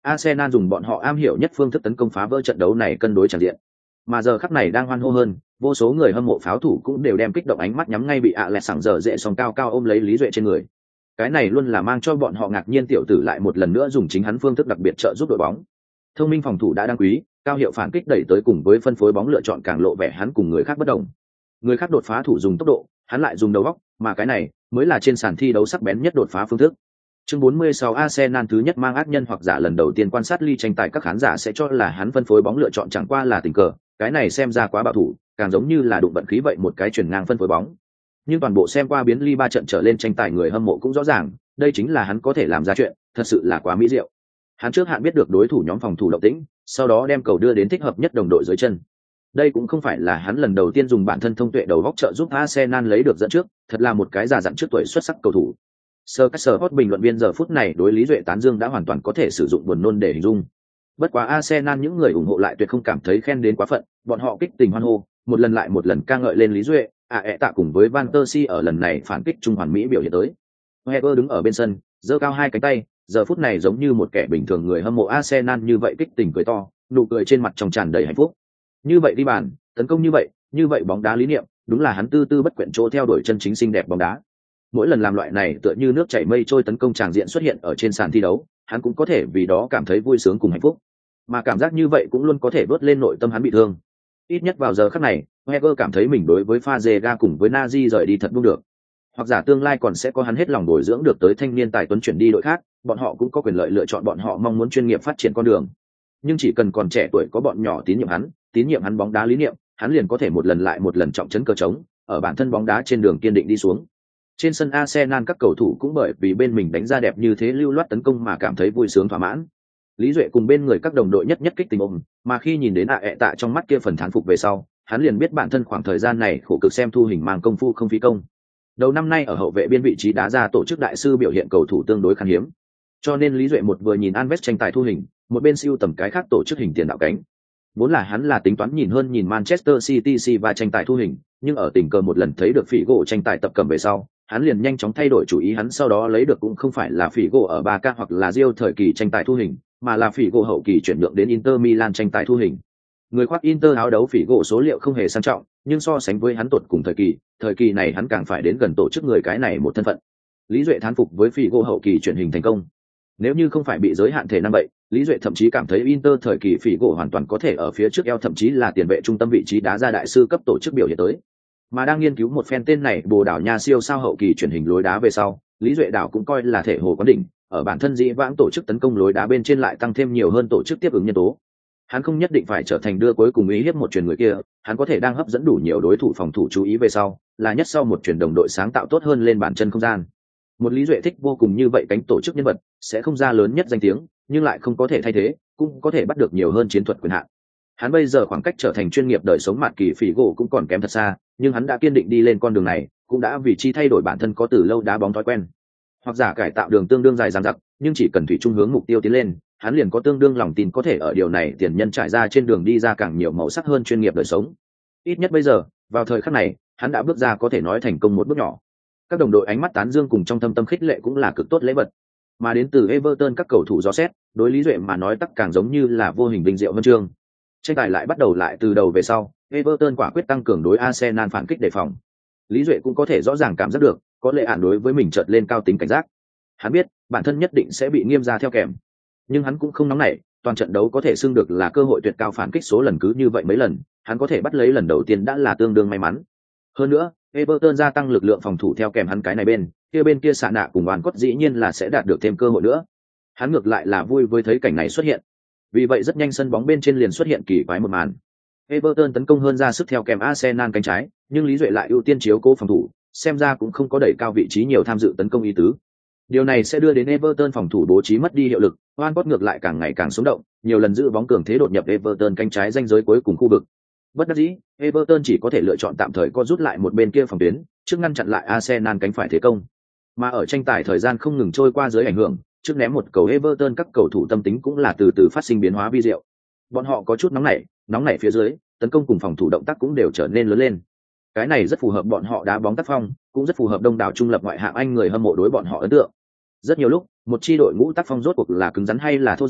Arsenal dùng bọn họ am hiểu nhất phương thức tấn công phá vỡ trận đấu này cân đối tràn diện. Mà giờ khắc này đang hoan hô hơn, vô số người hâm mộ pháo thủ cũng đều đem kích động ánh mắt nhắm ngay bị ạ lẹt sẵn giờ dễ sòng cao cao ôm lấy Lý Duệ trên người. Cái này luôn là mang cho bọn họ ngạc nhiên, tiểu tử lại một lần nữa dùng chính hắn phương thức đặc biệt trợ giúp đội bóng. Thông minh phòng thủ đã đáng quý, cao hiệu phản kích đẩy tới cùng với phân phối bóng lựa chọn càng lộ vẻ hắn cùng người khác bất đồng. Người khác đột phá thủ dùng tốc độ, hắn lại dùng đầu óc, mà cái này mới là trên sàn thi đấu sắc bén nhất đột phá phương thức. Chương bốn mươi sáu Arsenal thứ nhất mang ác nhân hoặc giả lần đầu tiên quan sát ly tranh tài, các khán giả sẽ cho là hắn phân phối bóng lựa chọn chẳng qua là tình cờ, cái này xem ra quá bảo thủ, càng giống như là đụng vận khí vậy, một cái chuyển ngang phân phối bóng. Nhưng toàn bộ xem qua biến ly ba trận trở lên tranh tài, người hâm mộ cũng rõ ràng, đây chính là hắn có thể làm ra chuyện, thật sự là quá mỹ diệu. Hắn trước hạn biết được đối thủ nhóm phòng thủ động tĩnh, sau đó đem cầu đưa đến thích hợp nhất đồng đội dưới chân. Đây cũng không phải là hắn lần đầu tiên dùng bản thân thông tuệ đầu góc trợ giúp Arsenal lấy được dẫn trước, thật là một cái già dặn trước tuổi xuất sắc cầu thủ. Sir Caesar bình luận viên giờ phút này đối Lý Duệ tán dương đã hoàn toàn có thể sử dụng buồn nôn để hình dung. Bất quá Arsenal những người ủng hộ lại tuyệt không cảm thấy khen đến quá phận, bọn họ kích tình hoan hô, một lần lại một lần ca ngợi lên Lý Duệ, à ẹ tạ cùng với Van der Si ở lần này phản kích trung hoàn mỹ biểu hiện tới. Wenger đứng ở bên sân, giơ cao hai cánh tay, giờ phút này giống như một kẻ bình thường, người hâm mộ Arsenal như vậy kích tình cười to, nụ cười trên mặt trong tràn đầy hạnh phúc. Như vậy đi bàn, tấn công như vậy, như vậy bóng đá lý niệm, đúng là hắn tư tư bất quyện chỗ theo đuổi chân chính xinh đẹp bóng đá. Mỗi lần làm loại này tựa như nước chảy mây trôi tấn công tràng diện xuất hiện ở trên sàn thi đấu, hắn cũng có thể vì đó cảm thấy vui sướng cùng hạnh phúc. Mà cảm giác như vậy cũng luôn có thể vớt lên nội tâm hắn bị thương. Ít nhất vào giờ khắc này, Wenger cảm thấy mình đối với Fazega cùng với Nazi rời đi thật buông được. Hoặc giả tương lai còn sẽ có hắn hết lòng bồi dưỡng được tới thanh niên tài tuấn chuyển đi đội khác, bọn họ cũng có quyền lợi lựa chọn bọn họ mong muốn chuyên nghiệp phát triển con đường. Nhưng chỉ cần còn trẻ tuổi có bọn nhỏ tín nhiệm hắn, tín nhiệm hắn bóng đá lý niệm, hắn liền có thể một lần lại một lần trọng trấn cờ trống, ở bản thân bóng đá trên đường kiên định đi xuống. Trên sân Arsenal các cầu thủ cũng bởi vì bên mình đánh ra đẹp như thế lưu loát tấn công mà cảm thấy vui sướng thỏa mãn. Lý Duệ cùng bên người các đồng đội nhất nhất kích tình ôm, mà khi nhìn đến ạ ẹ tạ trong mắt kia phần thán phục về sau, hắn liền biết bản thân khoảng thời gian này khổ cực xem thu hình mang công phu không phí công. Đầu năm nay ở hậu vệ biên vị trí đá ra tổ chức đại sư biểu hiện cầu thủ tương đối khan hiếm. Cho nên Lý Duệ một vừa nhìn Alves tranh tài thu hình, một bên siêu tầm cái khác tổ chức hình tiền đạo cánh. Vốn là hắn là tính toán nhìn hơn nhìn Manchester City Silva tranh tài thu hình, nhưng ở tình cờ một lần thấy được Figo tranh tài tập cầm về sau, hắn liền nhanh chóng thay đổi chủ ý, hắn sau đó lấy được cũng không phải là Figo ở ba K hoặc là Real thời kỳ tranh tài thu hình, mà là Figo hậu kỳ chuyển nhượng đến Inter Milan tranh tài thu hình. Người khoác Inter áo đấu Figo số liệu không hề sang trọng, nhưng so sánh với hắn tột cùng thời kỳ, thời kỳ này hắn càng phải đến gần tổ chức người cái này một thân phận. Lý Duệ thán phục với Figo hậu kỳ chuyển hình thành công. Nếu như không phải bị giới hạn thể năng bệnh, Lý Duệ thậm chí cảm thấy Inter thời kỳ Figo hoàn toàn có thể ở phía trước eo, thậm chí là tiền vệ trung tâm vị trí đá ra đại sư cấp tổ chức biểu hiện tới. Mà đang nghiên cứu một phen tên này Bồ Đào Nha siêu sao hậu kỳ chuyển hình lối đá về sau, Lý Duệ đảo cũng coi là thể hồ quán đỉnh, ở bản thân dĩ vãng tổ chức tấn công lối đá bên trên lại tăng thêm nhiều hơn tổ chức tiếp ứng nhân tố. Hắn không nhất định phải trở thành đưa cuối cùng ý hiếp một chuyền người kia, hắn có thể đang hấp dẫn đủ nhiều đối thủ phòng thủ chú ý về sau, là nhất sau một chuyền đồng đội sáng tạo tốt hơn lên bàn chân không gian. Một Lý Duệ thích vô cùng như vậy cánh tổ chức nhân vật, sẽ không ra lớn nhất danh tiếng, nhưng lại không có thể thay thế, cũng có thể bắt được nhiều hơn chiến thuật quyền hạn. Hắn bây giờ khoảng cách trở thành chuyên nghiệp đời sống mạt kỳ Figo cũng còn kém thật xa, nhưng hắn đã kiên định đi lên con đường này, cũng đã vì chi thay đổi bản thân có từ lâu đá bóng thói quen. Hoặc giả cải tạo đường tương đương dài dằng dặc, nhưng chỉ cần thủy chung hướng mục tiêu tiến lên, hắn liền có tương đương lòng tin có thể ở điều này tiền nhân trải ra trên đường đi ra càng nhiều màu sắc hơn chuyên nghiệp đời sống. Ít nhất bây giờ, vào thời khắc này, hắn đã bước ra có thể nói thành công một bước nhỏ. Các đồng đội ánh mắt tán dương cùng trong thâm tâm khích lệ cũng là cực tốt lễ vật. Mà đến từ Everton các cầu thủ dò xét, đối Lý Duệ mà nói tắc càng giống như là vô hình vinh diệu huân chương. Tranh tài lại bắt đầu lại từ đầu về sau, Everton quả quyết tăng cường đối Arsenal phản kích đề phòng. Lý Duệ cũng có thể rõ ràng cảm giác được, có lệ ản đối với mình chợt lên cao tính cảnh giác. Hắn biết, bản thân nhất định sẽ bị nghiêm ra theo kèm. Nhưng hắn cũng không nóng nảy, toàn trận đấu có thể xưng được là cơ hội tuyệt cao, phản kích số lần cứ như vậy mấy lần, hắn có thể bắt lấy lần đầu tiên đã là tương đương may mắn. Hơn nữa, Everton gia tăng lực lượng phòng thủ theo kèm hắn cái này bên, kia bên kia xạ nạ cùng Van Cott dĩ nhiên là sẽ đạt được thêm cơ hội nữa. Hắn ngược lại là vui với thấy cảnh này xuất hiện. Vì vậy rất nhanh sân bóng bên trên liền xuất hiện kỳ quái một màn. Everton tấn công hơn ra sức theo kèm Arsenal cánh trái, nhưng Lý Duệ lại ưu tiên chiếu cố phòng thủ, xem ra cũng không có đẩy cao vị trí nhiều tham dự tấn công ý tứ. Điều này sẽ đưa đến Everton phòng thủ bố trí mất đi hiệu lực, Van Cott ngược lại càng ngày càng sống động, nhiều lần giữ bóng cường thế đột nhập Everton cánh trái ranh giới cuối cùng khu vực. Bất đắc dĩ, Everton chỉ có thể lựa chọn tạm thời co rút lại một bên kia phòng tuyến, trước ngăn chặn lại Arsenal cánh phải thế công. Mà ở tranh tài thời gian không ngừng trôi qua dưới ảnh hưởng, trước ném một cầu Everton các cầu thủ tâm tính cũng là từ từ phát sinh biến hóa vi diệu. Bọn họ có chút nóng nảy, nóng nảy phía dưới, tấn công cùng phòng thủ động tác cũng đều trở nên lớn lên. Cái này rất phù hợp bọn họ đá bóng tác phong, cũng rất phù hợp đông đảo trung lập ngoại hạng Anh người hâm mộ đối bọn họ ấn tượng. Rất nhiều lúc, một chi đội ngũ tác phong rốt cuộc là cứng rắn hay là thô dã,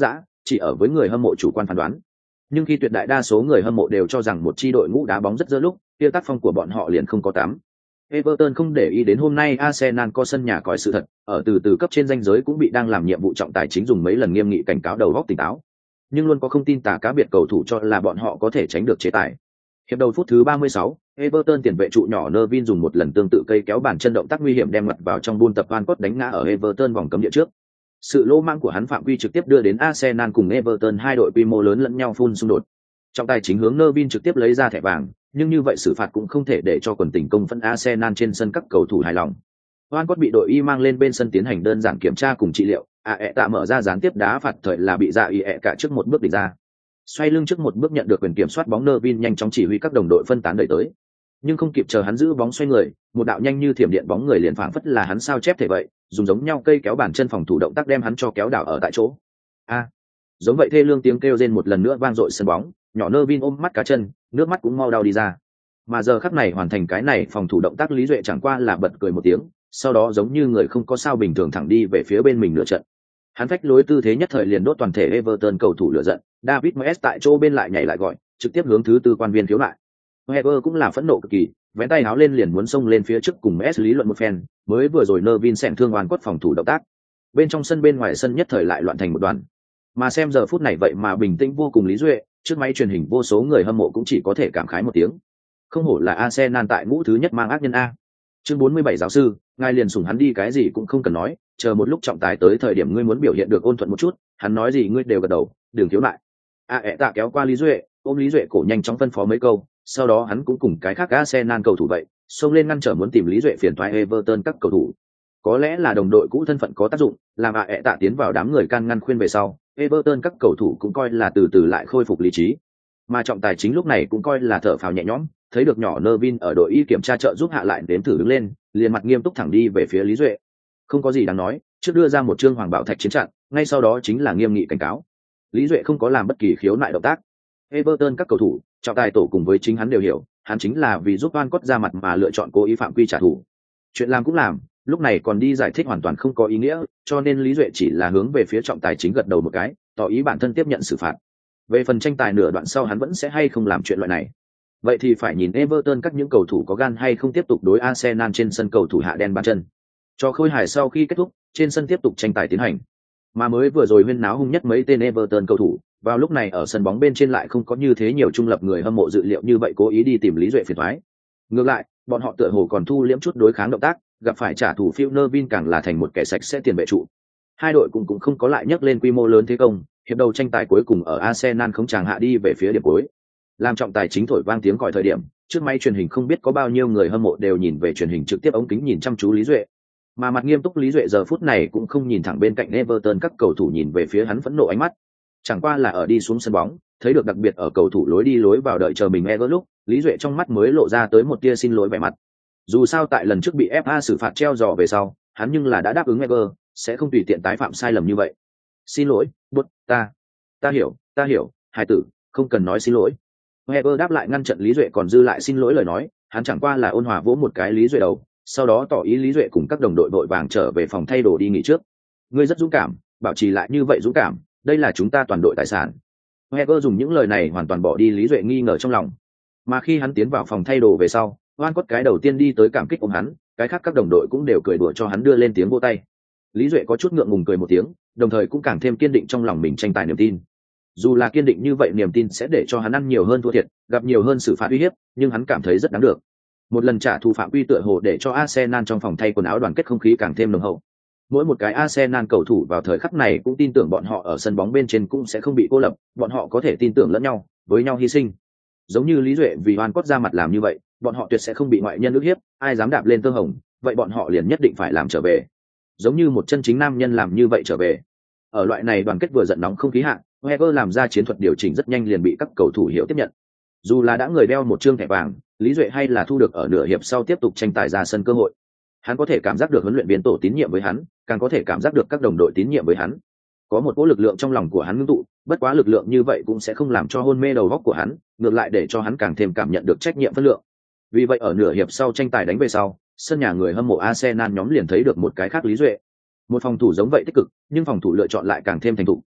chỉ ở với người hâm mộ chủ quan phán đoán. Nhưng khi tuyệt đại đa số người hâm mộ đều cho rằng một chi đội ngũ đá bóng rất dơ lúc, kia tác phong của bọn họ liền không có tám. Everton không để ý đến hôm nay Arsenal có sân nhà còi sự thật, ở từ từ cấp trên danh giới cũng bị đang làm nhiệm vụ trọng tài chính dùng mấy lần nghiêm nghị cảnh cáo đầu óc tỉnh táo. Nhưng luôn có không tin tà cá biệt cầu thủ cho là bọn họ có thể tránh được chế tài. Hiệp đầu phút thứ ba mươi sáu, Everton tiền vệ trụ nhỏ Nervin dùng một lần tương tự cây kéo bàn chân động tác nguy hiểm đem mặt vào trong buôn tập Van Cott đánh ngã ở Everton vòng cấm địa trước. Sự lỗ mãng của hắn phạm quy trực tiếp đưa đến Arsenal cùng Everton hai đội quy mô lớn lẫn nhau phun xung đột. Trọng tài chính hướng Nervin trực tiếp lấy ra thẻ vàng, nhưng như vậy xử phạt cũng không thể để cho quần tình công phẫn Arsenal trên sân các cầu thủ hài lòng. Van Cott bị đội y mang lên bên sân tiến hành đơn giản kiểm tra cùng trị liệu, a e tạ mở ra gián tiếp đá phạt thời là bị dạ y e cả trước một bước đỉnh ra. Xoay lưng trước một bước nhận được quyền kiểm soát bóng, Nervin nhanh chóng chỉ huy các đồng đội phân tán đẩy tới. Nhưng không kịp chờ hắn giữ bóng xoay người, một đạo nhanh như thiểm điện bóng người liền phảng phất là hắn sao chép thể vậy, dùng giống nhau cây kéo bàn chân phòng thủ động tác đem hắn cho kéo đảo ở tại chỗ. A, giống vậy thê lương tiếng kêu rên một lần nữa vang dội sân bóng, nhỏ Nervin ôm mắt cá chân, nước mắt cũng mau đau đi ra. Mà giờ khắc này hoàn thành cái này phòng thủ động tác Lý Duệ chẳng qua là bật cười một tiếng, sau đó giống như người không có sao bình thường thẳng đi về phía bên mình nửa trận. Hắn phách lối tư thế nhất thời liền đốt toàn thể Everton cầu thủ lửa giận, David Moyes tại chỗ bên lại nhảy lại gọi, trực tiếp hướng thứ tư quan viên khiếu lại. Wenger cũng là phẫn nộ cực kỳ, vén tay áo lên liền muốn xông lên phía trước cùng Moyes lý luận một phen, mới vừa rồi Nervin xẻng thương oan quất phòng thủ động tác. Bên trong sân bên ngoài sân nhất thời lại loạn thành một đoàn. Mà xem giờ phút này vậy mà bình tĩnh vô cùng Lý Duệ, trước máy truyền hình vô số người hâm mộ cũng chỉ có thể cảm khái một tiếng. Không hổ là Arsenal tại ngũ thứ nhất mang ác nhân a. Chương bốn mươi bảy giáo sư, ngài liền sủng hắn đi cái gì cũng không cần nói, chờ một lúc trọng tài tới thời điểm ngươi muốn biểu hiện được ôn thuận một chút, hắn nói gì ngươi đều gật đầu, đừng thiếu lại. A ẹ tạ kéo qua Lý Duệ, ôm Lý Duệ cổ nhanh chóng phân phó mấy câu, sau đó hắn cũng cùng cái khác Arsenal cầu thủ vậy, xông lên ngăn trở muốn tìm Lý Duệ phiền toái Everton các cầu thủ. Có lẽ là đồng đội cũ thân phận có tác dụng, làm A ẹ tạ tiến vào đám người can ngăn khuyên về sau, Everton các cầu thủ cũng coi là từ từ lại khôi phục lý trí. Mà trọng tài chính lúc này cũng coi là thở phào nhẹ nhõm, thấy được nhỏ Nervin ở đội y kiểm tra trợ giúp hạ lại đến thử đứng lên, liền mặt nghiêm túc thẳng đi về phía Lý Duệ. Không có gì đáng nói, trước đưa ra một chương hoàng bảo thạch chiến trận, ngay sau đó chính là nghiêm nghị cảnh cáo. Lý Duệ không có làm bất kỳ khiếu nại động tác. Everton các cầu thủ, trọng tài tổ cùng với chính hắn đều hiểu, hắn chính là vì giúp Van Cott ra mặt mà lựa chọn cố ý phạm quy trả thù. Chuyện làm cũng làm, lúc này còn đi giải thích hoàn toàn không có ý nghĩa, cho nên Lý Duệ chỉ là hướng về phía trọng tài chính gật đầu một cái, tỏ ý bản thân tiếp nhận xử phạt. Về phần tranh tài nửa đoạn sau hắn vẫn sẽ hay không làm chuyện loại này. Vậy thì phải nhìn Everton các những cầu thủ có gan hay không tiếp tục đối Arsenal trên sân cầu thủ hạ đen bàn chân. Cho khôi hài sau khi kết thúc, trên sân tiếp tục tranh tài tiến hành. Mà mới vừa rồi huyên náo hung nhất mấy tên Everton cầu thủ, vào lúc này ở sân bóng bên trên lại không có như thế nhiều trung lập người hâm mộ dự liệu như vậy cố ý đi tìm Lý Duệ phiền toái. Ngược lại, bọn họ tựa hồ còn thu liễm chút đối kháng động tác, gặp phải trả thù Phil Nervin càng là thành một kẻ sạch sẽ tiền vệ trụ. Hai đội cũng cũng không có lại nhấc lên quy mô lớn thế công, hiệp đầu tranh tài cuối cùng ở Arsenal không chàng hạ đi về phía điểm cuối. Làm trọng tài chính thổi vang tiếng còi thời điểm, trước máy truyền hình không biết có bao nhiêu người hâm mộ đều nhìn về truyền hình trực tiếp ống kính nhìn chăm chú Lý Duệ. Mà mặt nghiêm túc Lý Duệ giờ phút này cũng không nhìn thẳng bên cạnh Everton các cầu thủ nhìn về phía hắn phẫn nộ ánh mắt. Chẳng qua là ở đi xuống sân bóng, thấy được đặc biệt ở cầu thủ lối đi lối vào đợi chờ mình Ever lúc, Lý Duệ trong mắt mới lộ ra tới một tia xin lỗi vẻ mặt. Dù sao tại lần trước bị ép a xử phạt treo giò về sau, hắn nhưng là đã đáp ứng Ever, sẽ không tùy tiện tái phạm sai lầm như vậy. Xin lỗi, bút, ta, ta hiểu, ta hiểu, hài tử, không cần nói xin lỗi. Ever đáp lại ngăn trận Lý Duệ còn dư lại xin lỗi lời nói, hắn chẳng qua là ôn hòa vỗ một cái Lý Duệ đầu, sau đó tỏ ý Lý Duệ cùng các đồng đội vội vàng trở về phòng thay đồ đi nghỉ trước. Ngươi rất dũng cảm, bảo trì lại như vậy dũng cảm, đây là chúng ta toàn đội tài sản. Ever dùng những lời này hoàn toàn bỏ đi Lý Duệ nghi ngờ trong lòng. Mà khi hắn tiến vào phòng thay đồ về sau, Van Cott cái đầu tiên đi tới cảm kích ôm hắn, cái khác các đồng đội cũng đều cười đùa cho hắn đưa lên tiếng vỗ tay. Lý Duệ có chút ngượng ngùng cười một tiếng, đồng thời cũng càng thêm kiên định trong lòng mình tranh tài niềm tin. Dù là kiên định như vậy niềm tin sẽ để cho hắn ăn nhiều hơn thua thiệt, gặp nhiều hơn xử phạt uy hiếp, nhưng hắn cảm thấy rất đáng được. Một lần trả thù phạm quy tựa hồ để cho Arsenal trong phòng thay quần áo đoàn kết không khí càng thêm nồng hậu. Mỗi một cái Arsenal cầu thủ vào thời khắc này cũng tin tưởng bọn họ ở sân bóng bên trên cũng sẽ không bị cô lập, bọn họ có thể tin tưởng lẫn nhau, với nhau hy sinh. Giống như Lý Duệ vì Van Cott ra mặt làm như vậy, bọn họ tuyệt sẽ không bị ngoại nhân ức hiếp, ai dám đạp lên tơ hồng, vậy bọn họ liền nhất định phải làm trở về. Giống như một chân chính nam nhân làm như vậy trở về. Ở loại này đoàn kết vừa giận nóng không khí hạ, Wenger làm ra chiến thuật điều chỉnh rất nhanh liền bị các cầu thủ hiểu tiếp nhận. Dù là đã người đeo một trương thẻ vàng, Lý Duệ hay là thu được ở nửa hiệp sau tiếp tục tranh tài ra sân cơ hội. Hắn có thể cảm giác được huấn luyện viên tổ tín nhiệm với hắn, càng có thể cảm giác được các đồng đội tín nhiệm với hắn. Có một cỗ lực lượng trong lòng của hắn ngưng tụ, bất quá lực lượng như vậy cũng sẽ không làm cho hôn mê đầu óc của hắn, ngược lại để cho hắn càng thêm cảm nhận được trách nhiệm phân lượng. Vì vậy ở nửa hiệp sau tranh tài đánh về sau, sân nhà người hâm mộ Arsenal nhóm liền thấy được một cái khác Lý Duệ. Một phòng thủ giống vậy tích cực, nhưng phòng thủ lựa chọn lại càng thêm thành thục,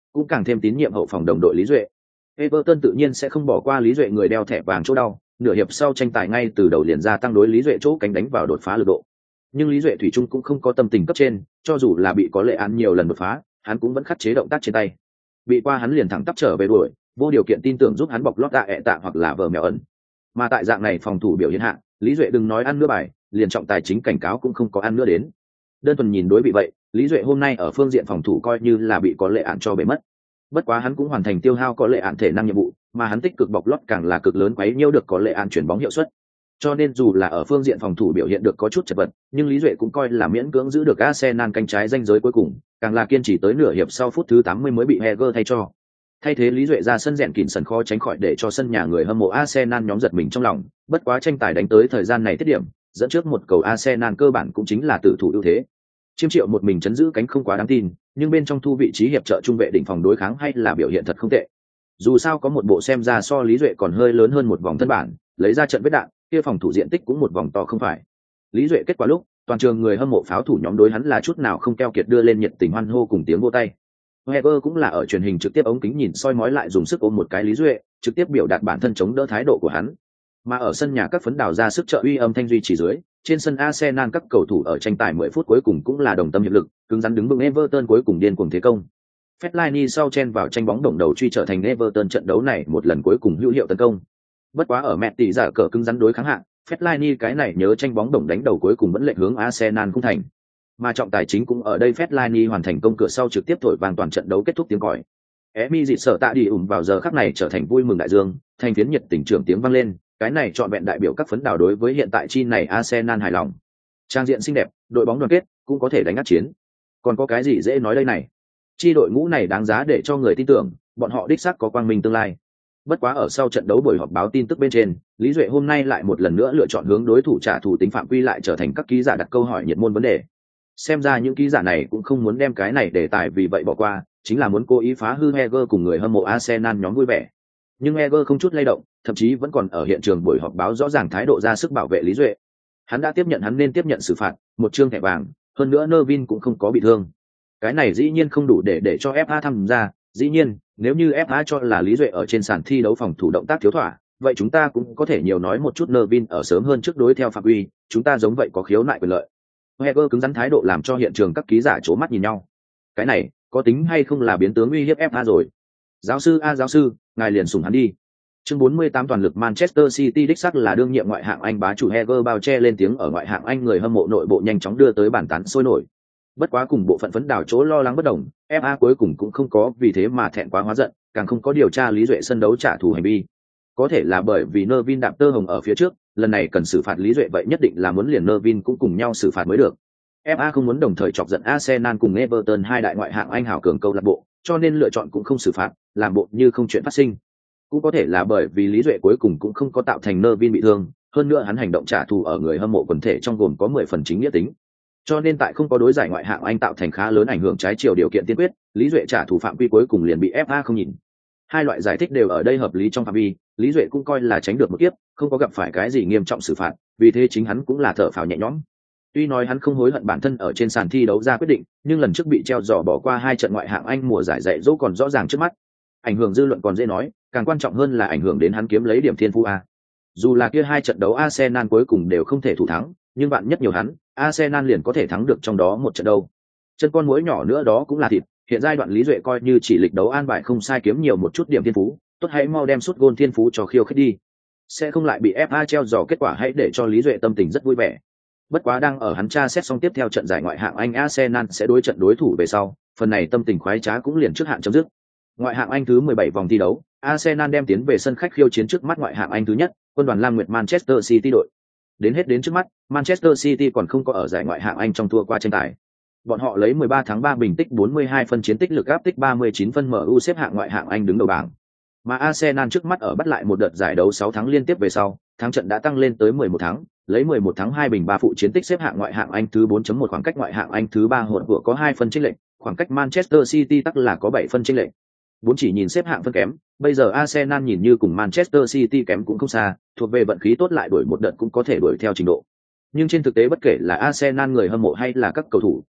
cũng càng thêm tín nhiệm hậu phòng đồng đội Lý Duệ. Everton tự nhiên sẽ không bỏ qua Lý Duệ người đeo thẻ vàng chỗ đau, nửa hiệp sau tranh tài ngay từ đầu liền ra tăng đối Lý Duệ chỗ cánh đánh vào đột phá lực độ. Nhưng Lý Duệ thủy chung cũng không có tâm tình cấp trên, cho dù là bị có lệ án nhiều lần đột phá, hắn cũng vẫn khắc chế động tác trên tay. Bị qua hắn liền thẳng tắp trở về đuổi, vô điều kiện tin tưởng giúp hắn bọc lót tạ ẹ tạ hoặc là vờ mèo ẩn. Mà tại dạng này phòng thủ biểu hiện hạ, Lý Duệ đừng nói ăn nữa bài, liền trọng tài chính cảnh cáo cũng không có ăn nữa đến. Đơn thuần nhìn đối bị vậy, Lý Duệ hôm nay ở phương diện phòng thủ coi như là bị có lệ án cho bể mất. Bất quá hắn cũng hoàn thành tiêu hao có lệ án thể năng nhiệm vụ, mà hắn tích cực bọc lót càng là cực lớn quấy nhiêu được có lệ án chuyển bóng hiệu suất. Cho nên dù là ở phương diện phòng thủ biểu hiện được có chút chật vật, nhưng Lý Duệ cũng coi là miễn cưỡng giữ được Arsenal cánh trái ranh giới cuối cùng, càng là kiên trì tới nửa hiệp sau phút thứ tám mươi mới bị Heger thay cho. Thay thế Lý Duệ ra sân rèn kỉn sân khó tránh khỏi để cho sân nhà người hâm mộ Arsenal nhóm giật mình trong lòng, bất quá tranh tài đánh tới thời gian này tiết điểm, dẫn trước một cầu Arsenal cơ bản cũng chính là tử thủ ưu thế. Chiêm Triệu một mình chấn giữ cánh không quá đáng tin, nhưng bên trong thu vị trí hiệp trợ trung vệ đỉnh phòng đối kháng hay là biểu hiện thật không tệ. Dù sao có một bộ xem ra so Lý Duệ còn hơi lớn hơn một vòng thân bản, lấy ra trận vết đạn, kia phòng thủ diện tích cũng một vòng to không phải. Lý Duệ kết quả lúc, toàn trường người hâm mộ pháo thủ nhóm đối hắn là chút nào không keo kiệt đưa lên nhiệt tình hoan hô cùng tiếng vỗ tay. Heger cũng là ở truyền hình trực tiếp ống kính nhìn soi mói lại dùng sức ôm một cái Lý Duệ, trực tiếp biểu đạt bản thân chống đỡ thái độ của hắn. Mà ở sân nhà các phấn đảo ra sức trợ uy âm thanh duy trì dưới, trên sân Arsenal các cầu thủ ở tranh tài mười phút cuối cùng cũng là đồng tâm hiệp lực, cứng rắn đứng vững Everton cuối cùng điên cuồng thế công. Fellaini sau chen vào tranh bóng đồng đầu truy trở thành Everton trận đấu này một lần cuối cùng hữu hiệu tấn công. Bất quá ở mẹ tỷ giả cờ cứng rắn đối kháng hạ, Fellaini cái này nhớ tranh bóng đồng đánh đầu cuối cùng vẫn lệch hướng Arsenal cũng thành. Mà trọng tài chính cũng ở đây Fellaini hoàn thành công cửa sau trực tiếp thổi vang toàn trận đấu kết thúc tiếng còi. Emi dịt sợ tạ đi ủng vào giờ khắc này trở thành vui mừng đại dương, thành phiến nhiệt tình trưởng tiếng vang lên, cái này chọn vẹn đại biểu các phấn đảo đối với hiện tại chi này Arsenal hài lòng. Trang diện xinh đẹp, đội bóng đoàn kết, cũng có thể đánh áp chiến. Còn có cái gì dễ nói đây này? Chi đội ngũ này đáng giá để cho người tin tưởng, bọn họ đích xác có quang minh tương lai. Bất quá ở sau trận đấu buổi họp báo tin tức bên trên, Lý Duệ hôm nay lại một lần nữa lựa chọn hướng đối thủ trả thù tính phạm quy lại trở thành các ký giả đặt câu hỏi nhiệt môn vấn đề. Xem ra những ký giả này cũng không muốn đem cái này đề tài vì vậy bỏ qua, chính là muốn cố ý phá hư Heger cùng người hâm mộ Arsenal nhóm vui vẻ. Nhưng Heger không chút lay động, thậm chí vẫn còn ở hiện trường buổi họp báo rõ ràng thái độ ra sức bảo vệ Lý Duệ. Hắn đã tiếp nhận hắn nên tiếp nhận xử phạt, một chương thẻ vàng, hơn nữa Nervin cũng không có bị thương. Cái này dĩ nhiên không đủ để để cho ép a tham gia, dĩ nhiên, nếu như ép a cho là Lý Duệ ở trên sàn thi đấu phòng thủ động tác thiếu thỏa, vậy chúng ta cũng có thể nhiều nói một chút Nervin ở sớm hơn trước đối theo phạm quy, chúng ta giống vậy có khiếu nại quyền lợi. Heger cứng rắn thái độ làm cho hiện trường các ký giả trố mắt nhìn nhau. Cái này, có tính hay không là biến tướng uy hiếp ép a rồi? Giáo sư a giáo sư, ngài liền sủng hắn đi. Chương bốn mươi tám toàn lực Manchester City đích xác là đương nhiệm ngoại hạng Anh bá chủ Heger bao che lên tiếng ở ngoại hạng Anh người hâm mộ nội bộ nhanh chóng đưa tới bàn tán sôi nổi. Bất quá cùng bộ phận phấn đảo chỗ lo lắng bất đồng, ép a cuối cùng cũng không có vì thế mà thẹn quá hóa giận, càng không có điều tra Lý Duệ sân đấu trả thù hành vi. Có thể là bởi vì Nervin đạp tơ hồng ở phía trước, lần này cần xử phạt Lý Duệ vậy nhất định là muốn liền Nervin cũng cùng nhau xử phạt mới được. ép a không muốn đồng thời chọc giận Arsenal cùng Everton hai đại ngoại hạng Anh hảo cường câu lạc bộ, cho nên lựa chọn cũng không xử phạt, làm bộ như không chuyện phát sinh. Cũng có thể là bởi vì Lý Duệ cuối cùng cũng không có tạo thành Nervin bị thương, hơn nữa hắn hành động trả thù ở người hâm mộ quần thể trong gồm có mười phần chính nghĩa tính. Cho nên tại không có đối giải ngoại hạng Anh tạo thành khá lớn ảnh hưởng trái chiều điều kiện tiên quyết, Lý Duệ trả thù phạm vi cuối cùng liền bị ép a không nhìn. Hai loại giải thích đều ở đây hợp lý trong phạm vi, Lý Duệ cũng coi là tránh được một kiếp, không có gặp phải cái gì nghiêm trọng xử phạt, vì thế chính hắn cũng là thở phào nhẹ nhõm. Tuy nói hắn không hối hận bản thân ở trên sàn thi đấu ra quyết định, nhưng lần trước bị treo giò bỏ qua hai trận ngoại hạng Anh mùa giải dạy dỗ còn rõ ràng trước mắt. Ảnh hưởng dư luận còn dễ nói, càng quan trọng hơn là ảnh hưởng đến hắn kiếm lấy điểm thiên phú a. Dù là kia hai trận đấu Arsenal cuối cùng đều không thể thủ thắng, nhưng bạn nhất nhiều hắn, Arsenal liền có thể thắng được trong đó một trận đâu. Chân con muỗi nhỏ nữa đó cũng là thịt, hiện giai đoạn Lý Duệ coi như chỉ lịch đấu an bài không sai kiếm nhiều một chút điểm thiên phú, tốt hãy mau đem sút gôn thiên phú cho khiêu khích đi. Sẽ không lại bị ép a treo giò kết quả hãy để cho Lý Duệ tâm tình rất vui vẻ. Bất quá đang ở hắn tra xét xong tiếp theo trận giải ngoại hạng Anh Arsenal sẽ đối trận đối thủ về sau, phần này tâm tình khoái trá cũng liền trước hạn chấm dứt. Ngoại hạng Anh thứ mười bảy vòng thi đấu, Arsenal đem tiến về sân khách khiêu chiến trước mắt ngoại hạng Anh thứ nhất, quân đoàn Lam Nguyệt Manchester City đội. Đến hết đến trước mắt, Manchester City còn không có ở giải ngoại hạng Anh trong thua qua tranh tài. Bọn họ lấy mười ba tháng ba bình tích bốn mươi hai phân chiến tích lực áp tích ba mươi chín phân em u xếp hạng ngoại hạng Anh đứng đầu bảng. Mà Arsenal trước mắt ở bắt lại một đợt giải đấu sáu tháng liên tiếp về sau, thắng trận đã tăng lên tới mười một tháng, lấy mười một tháng hai bình ba phụ chiến tích xếp hạng ngoại hạng Anh thứ bốn chấm một khoảng cách ngoại hạng Anh thứ ba hỗn vừa có hai phân chênh lệch, khoảng cách Manchester City tắc là có bảy phân chênh lệch. Bốn chỉ nhìn xếp hạng phân kém, bây giờ Arsenal nhìn như cùng Manchester City kém cũng không xa, thuộc về vận khí tốt lại đuổi một đợt cũng có thể đuổi theo trình độ. Nhưng trên thực tế bất kể là Arsenal người hâm mộ hay là các cầu thủ,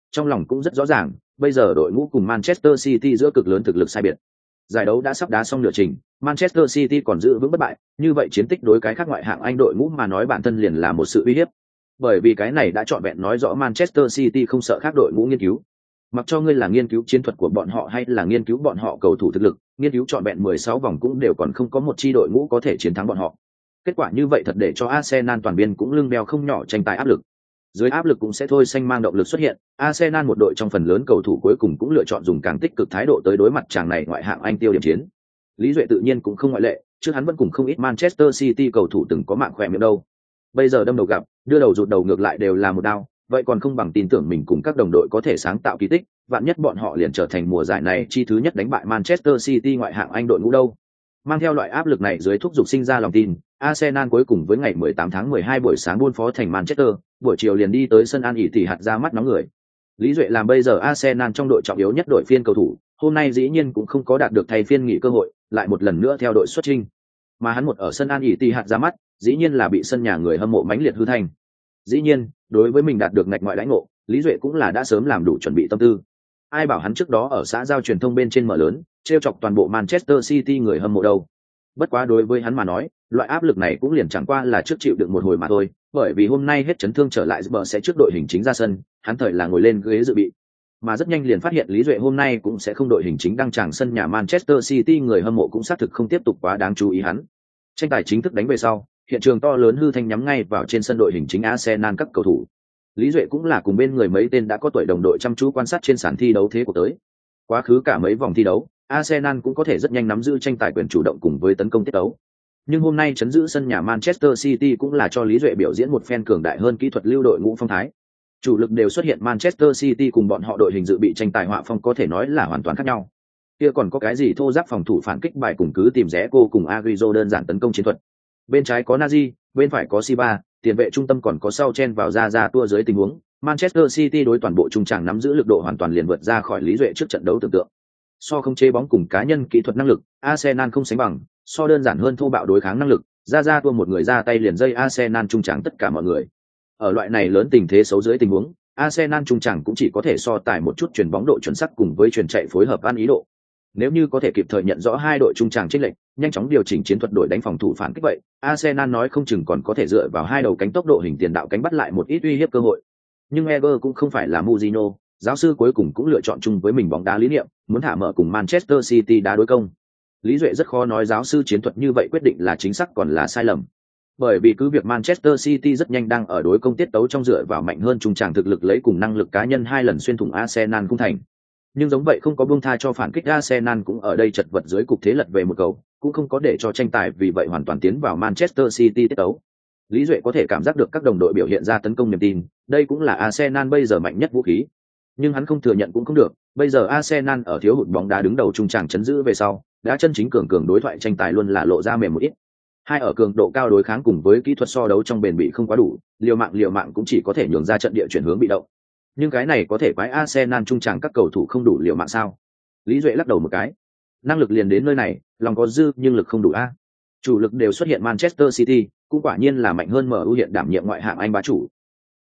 trong lòng cũng rất rõ ràng, bây giờ đội ngũ cùng Manchester City giữa cực lớn thực lực sai biệt. Giải đấu đã sắp đá xong nửa trình, Manchester City còn giữ vững bất bại, như vậy chiến tích đối cái khác ngoại hạng Anh đội ngũ mà nói bản thân liền là một sự uy hiếp. Bởi vì cái này đã trọn vẹn nói rõ Manchester City không sợ khác đội ngũ nghiên cứu. Mặc cho ngươi là nghiên cứu chiến thuật của bọn họ hay là nghiên cứu bọn họ cầu thủ thực lực, nghiên cứu trọn vẹn mười sáu vòng cũng đều còn không có một chi đội ngũ có thể chiến thắng bọn họ. Kết quả như vậy thật để cho Arsenal toàn biên cũng lưng đeo không nhỏ tranh tài áp lực. Dưới áp lực cũng sẽ thôi xanh mang động lực xuất hiện, Arsenal một đội trong phần lớn cầu thủ cuối cùng cũng lựa chọn dùng càng tích cực thái độ tới đối mặt chàng này ngoại hạng Anh tiêu điểm chiến. Lý Duệ tự nhiên cũng không ngoại lệ, trước hắn vẫn cùng không ít Manchester City cầu thủ từng có mạng khỏe miệng đâu. Bây giờ đâm đầu gặp, đưa đầu rụt đầu ngược lại đều là một đao, vậy còn không bằng tin tưởng mình cùng các đồng đội có thể sáng tạo kỳ tích, vạn nhất bọn họ liền trở thành mùa giải này chi thứ nhất đánh bại Manchester City ngoại hạng Anh đội ngũ đâu. Mang theo loại áp lực này dưới thúc giục sinh ra lòng tin, Arsenal cuối cùng với ngày mười tám tháng mười hai buổi sáng buôn phó thành Manchester, buổi chiều liền đi tới sân An ỉ thì hạt ra mắt nóng người. Lý Duệ làm bây giờ Arsenal trong đội trọng yếu nhất đội phiên cầu thủ, hôm nay dĩ nhiên cũng không có đạt được thay phiên nghỉ cơ hội, lại một lần nữa theo đội xuất chinh. Mà hắn một ở sân An ỉ thì hạt ra mắt, dĩ nhiên là bị sân nhà người hâm mộ mãnh liệt hư thành. Dĩ nhiên, đối với mình đạt được ngạch ngoại đãi ngộ, Lý Duệ cũng là đã sớm làm đủ chuẩn bị tâm tư. Ai bảo hắn trước đó ở xã giao truyền thông bên trên mở lớn, trêu chọc toàn bộ Manchester City người hâm mộ đâu. Bất quá đối với hắn mà nói, loại áp lực này cũng liền chẳng qua là trước chịu được một hồi mà thôi, bởi vì hôm nay hết chấn thương trở lại bờ sẽ trước đội hình chính ra sân, hắn thời là ngồi lên ghế dự bị. Mà rất nhanh liền phát hiện Lý Duệ hôm nay cũng sẽ không đội hình chính đăng tràng sân nhà Manchester City, người hâm mộ cũng xác thực không tiếp tục quá đáng chú ý hắn. Tranh tài chính thức đánh về sau, hiện trường to lớn hư thanh nhắm ngay vào trên sân đội hình chính Arsenal các cầu thủ. Lý Duệ cũng là cùng bên người mấy tên đã có tuổi đồng đội chăm chú quan sát trên sàn thi đấu thế của tới. Quá khứ cả mấy vòng thi đấu, Arsenal cũng có thể rất nhanh nắm giữ tranh tài quyền chủ động cùng với tấn công tiết tấu. Nhưng hôm nay chấn giữ sân nhà Manchester City cũng là cho Lý Duệ biểu diễn một phen cường đại hơn kỹ thuật lưu đội ngũ phong thái. Chủ lực đều xuất hiện Manchester City cùng bọn họ đội hình dự bị tranh tài họa phong có thể nói là hoàn toàn khác nhau. Kia còn có cái gì thô giáp phòng thủ phản kích bài cùng cứ tìm rẽ cô cùng Agüero đơn giản tấn công chiến thuật. Bên trái có Nazi, bên phải có Siba, tiền vệ trung tâm còn có sau chen vào ra ra tua dưới tình huống. Manchester City đối toàn bộ trung tràng nắm giữ lực độ hoàn toàn liền vượt ra khỏi Lý Duệ trước trận đấu tưởng tượng. So không chế bóng cùng cá nhân kỹ thuật năng lực, Arsenal không sánh bằng, so đơn giản hơn thô bạo đối kháng năng lực, ra ra tua một người ra tay liền dây Arsenal trung tràng tất cả mọi người. Ở loại này lớn tình thế xấu dưới tình huống, Arsenal trung tràng cũng chỉ có thể so tài một chút chuyển bóng độ chuẩn xác cùng với chuyển chạy phối hợp ăn ý độ. Nếu như có thể kịp thời nhận rõ hai đội trung tràng chênh lệch, nhanh chóng điều chỉnh chiến thuật đổi đánh phòng thủ phản kích vậy, Arsenal nói không chừng còn có thể dựa vào hai đầu cánh tốc độ hình tiền đạo cánh bắt lại một ít uy hiếp cơ hội. Nhưng Eger cũng không phải là Mourinho, giáo sư cuối cùng cũng lựa chọn chung với mình bóng đá lý niệm, muốn thả mở cùng Manchester City đá đối công. Lý Duệ rất khó nói giáo sư chiến thuật như vậy quyết định là chính xác còn là sai lầm. Bởi vì cứ việc Manchester City rất nhanh đang ở đối công tiết tấu trong dựa vào mạnh hơn trung tràng thực lực lấy cùng năng lực cá nhân hai lần xuyên thủng Arsenal cũng thành. Nhưng giống vậy không có buông tha cho phản kích, Arsenal cũng ở đây chật vật dưới cục thế lật về một cầu, cũng không có để cho tranh tài vì vậy hoàn toàn tiến vào Manchester City tiết tấu. Lý Duệ có thể cảm giác được các đồng đội biểu hiện ra tấn công niềm tin, đây cũng là Arsenal bây giờ mạnh nhất vũ khí. Nhưng hắn không thừa nhận cũng không được, bây giờ Arsenal ở thiếu hụt bóng đá đứng đầu trung tràng chấn giữ về sau, đã chân chính cường cường đối thoại tranh tài luôn là lộ ra mềm một ít. Hai ở cường độ cao đối kháng cùng với kỹ thuật so đấu trong bền bỉ không quá đủ, liều mạng liều mạng cũng chỉ có thể nhường ra trận địa chuyển hướng bị động. Nhưng cái này có thể quái Arsenal trung tràng các cầu thủ không đủ liều mạng sao? Lý Duệ lắc đầu một cái. Năng lực liền đến nơi này, lòng có dư nhưng lực không đủ a. Chủ lực đều xuất hiện Manchester City, cũng quả nhiên là mạnh hơn em u hiện đảm nhiệm ngoại hạng Anh bá chủ,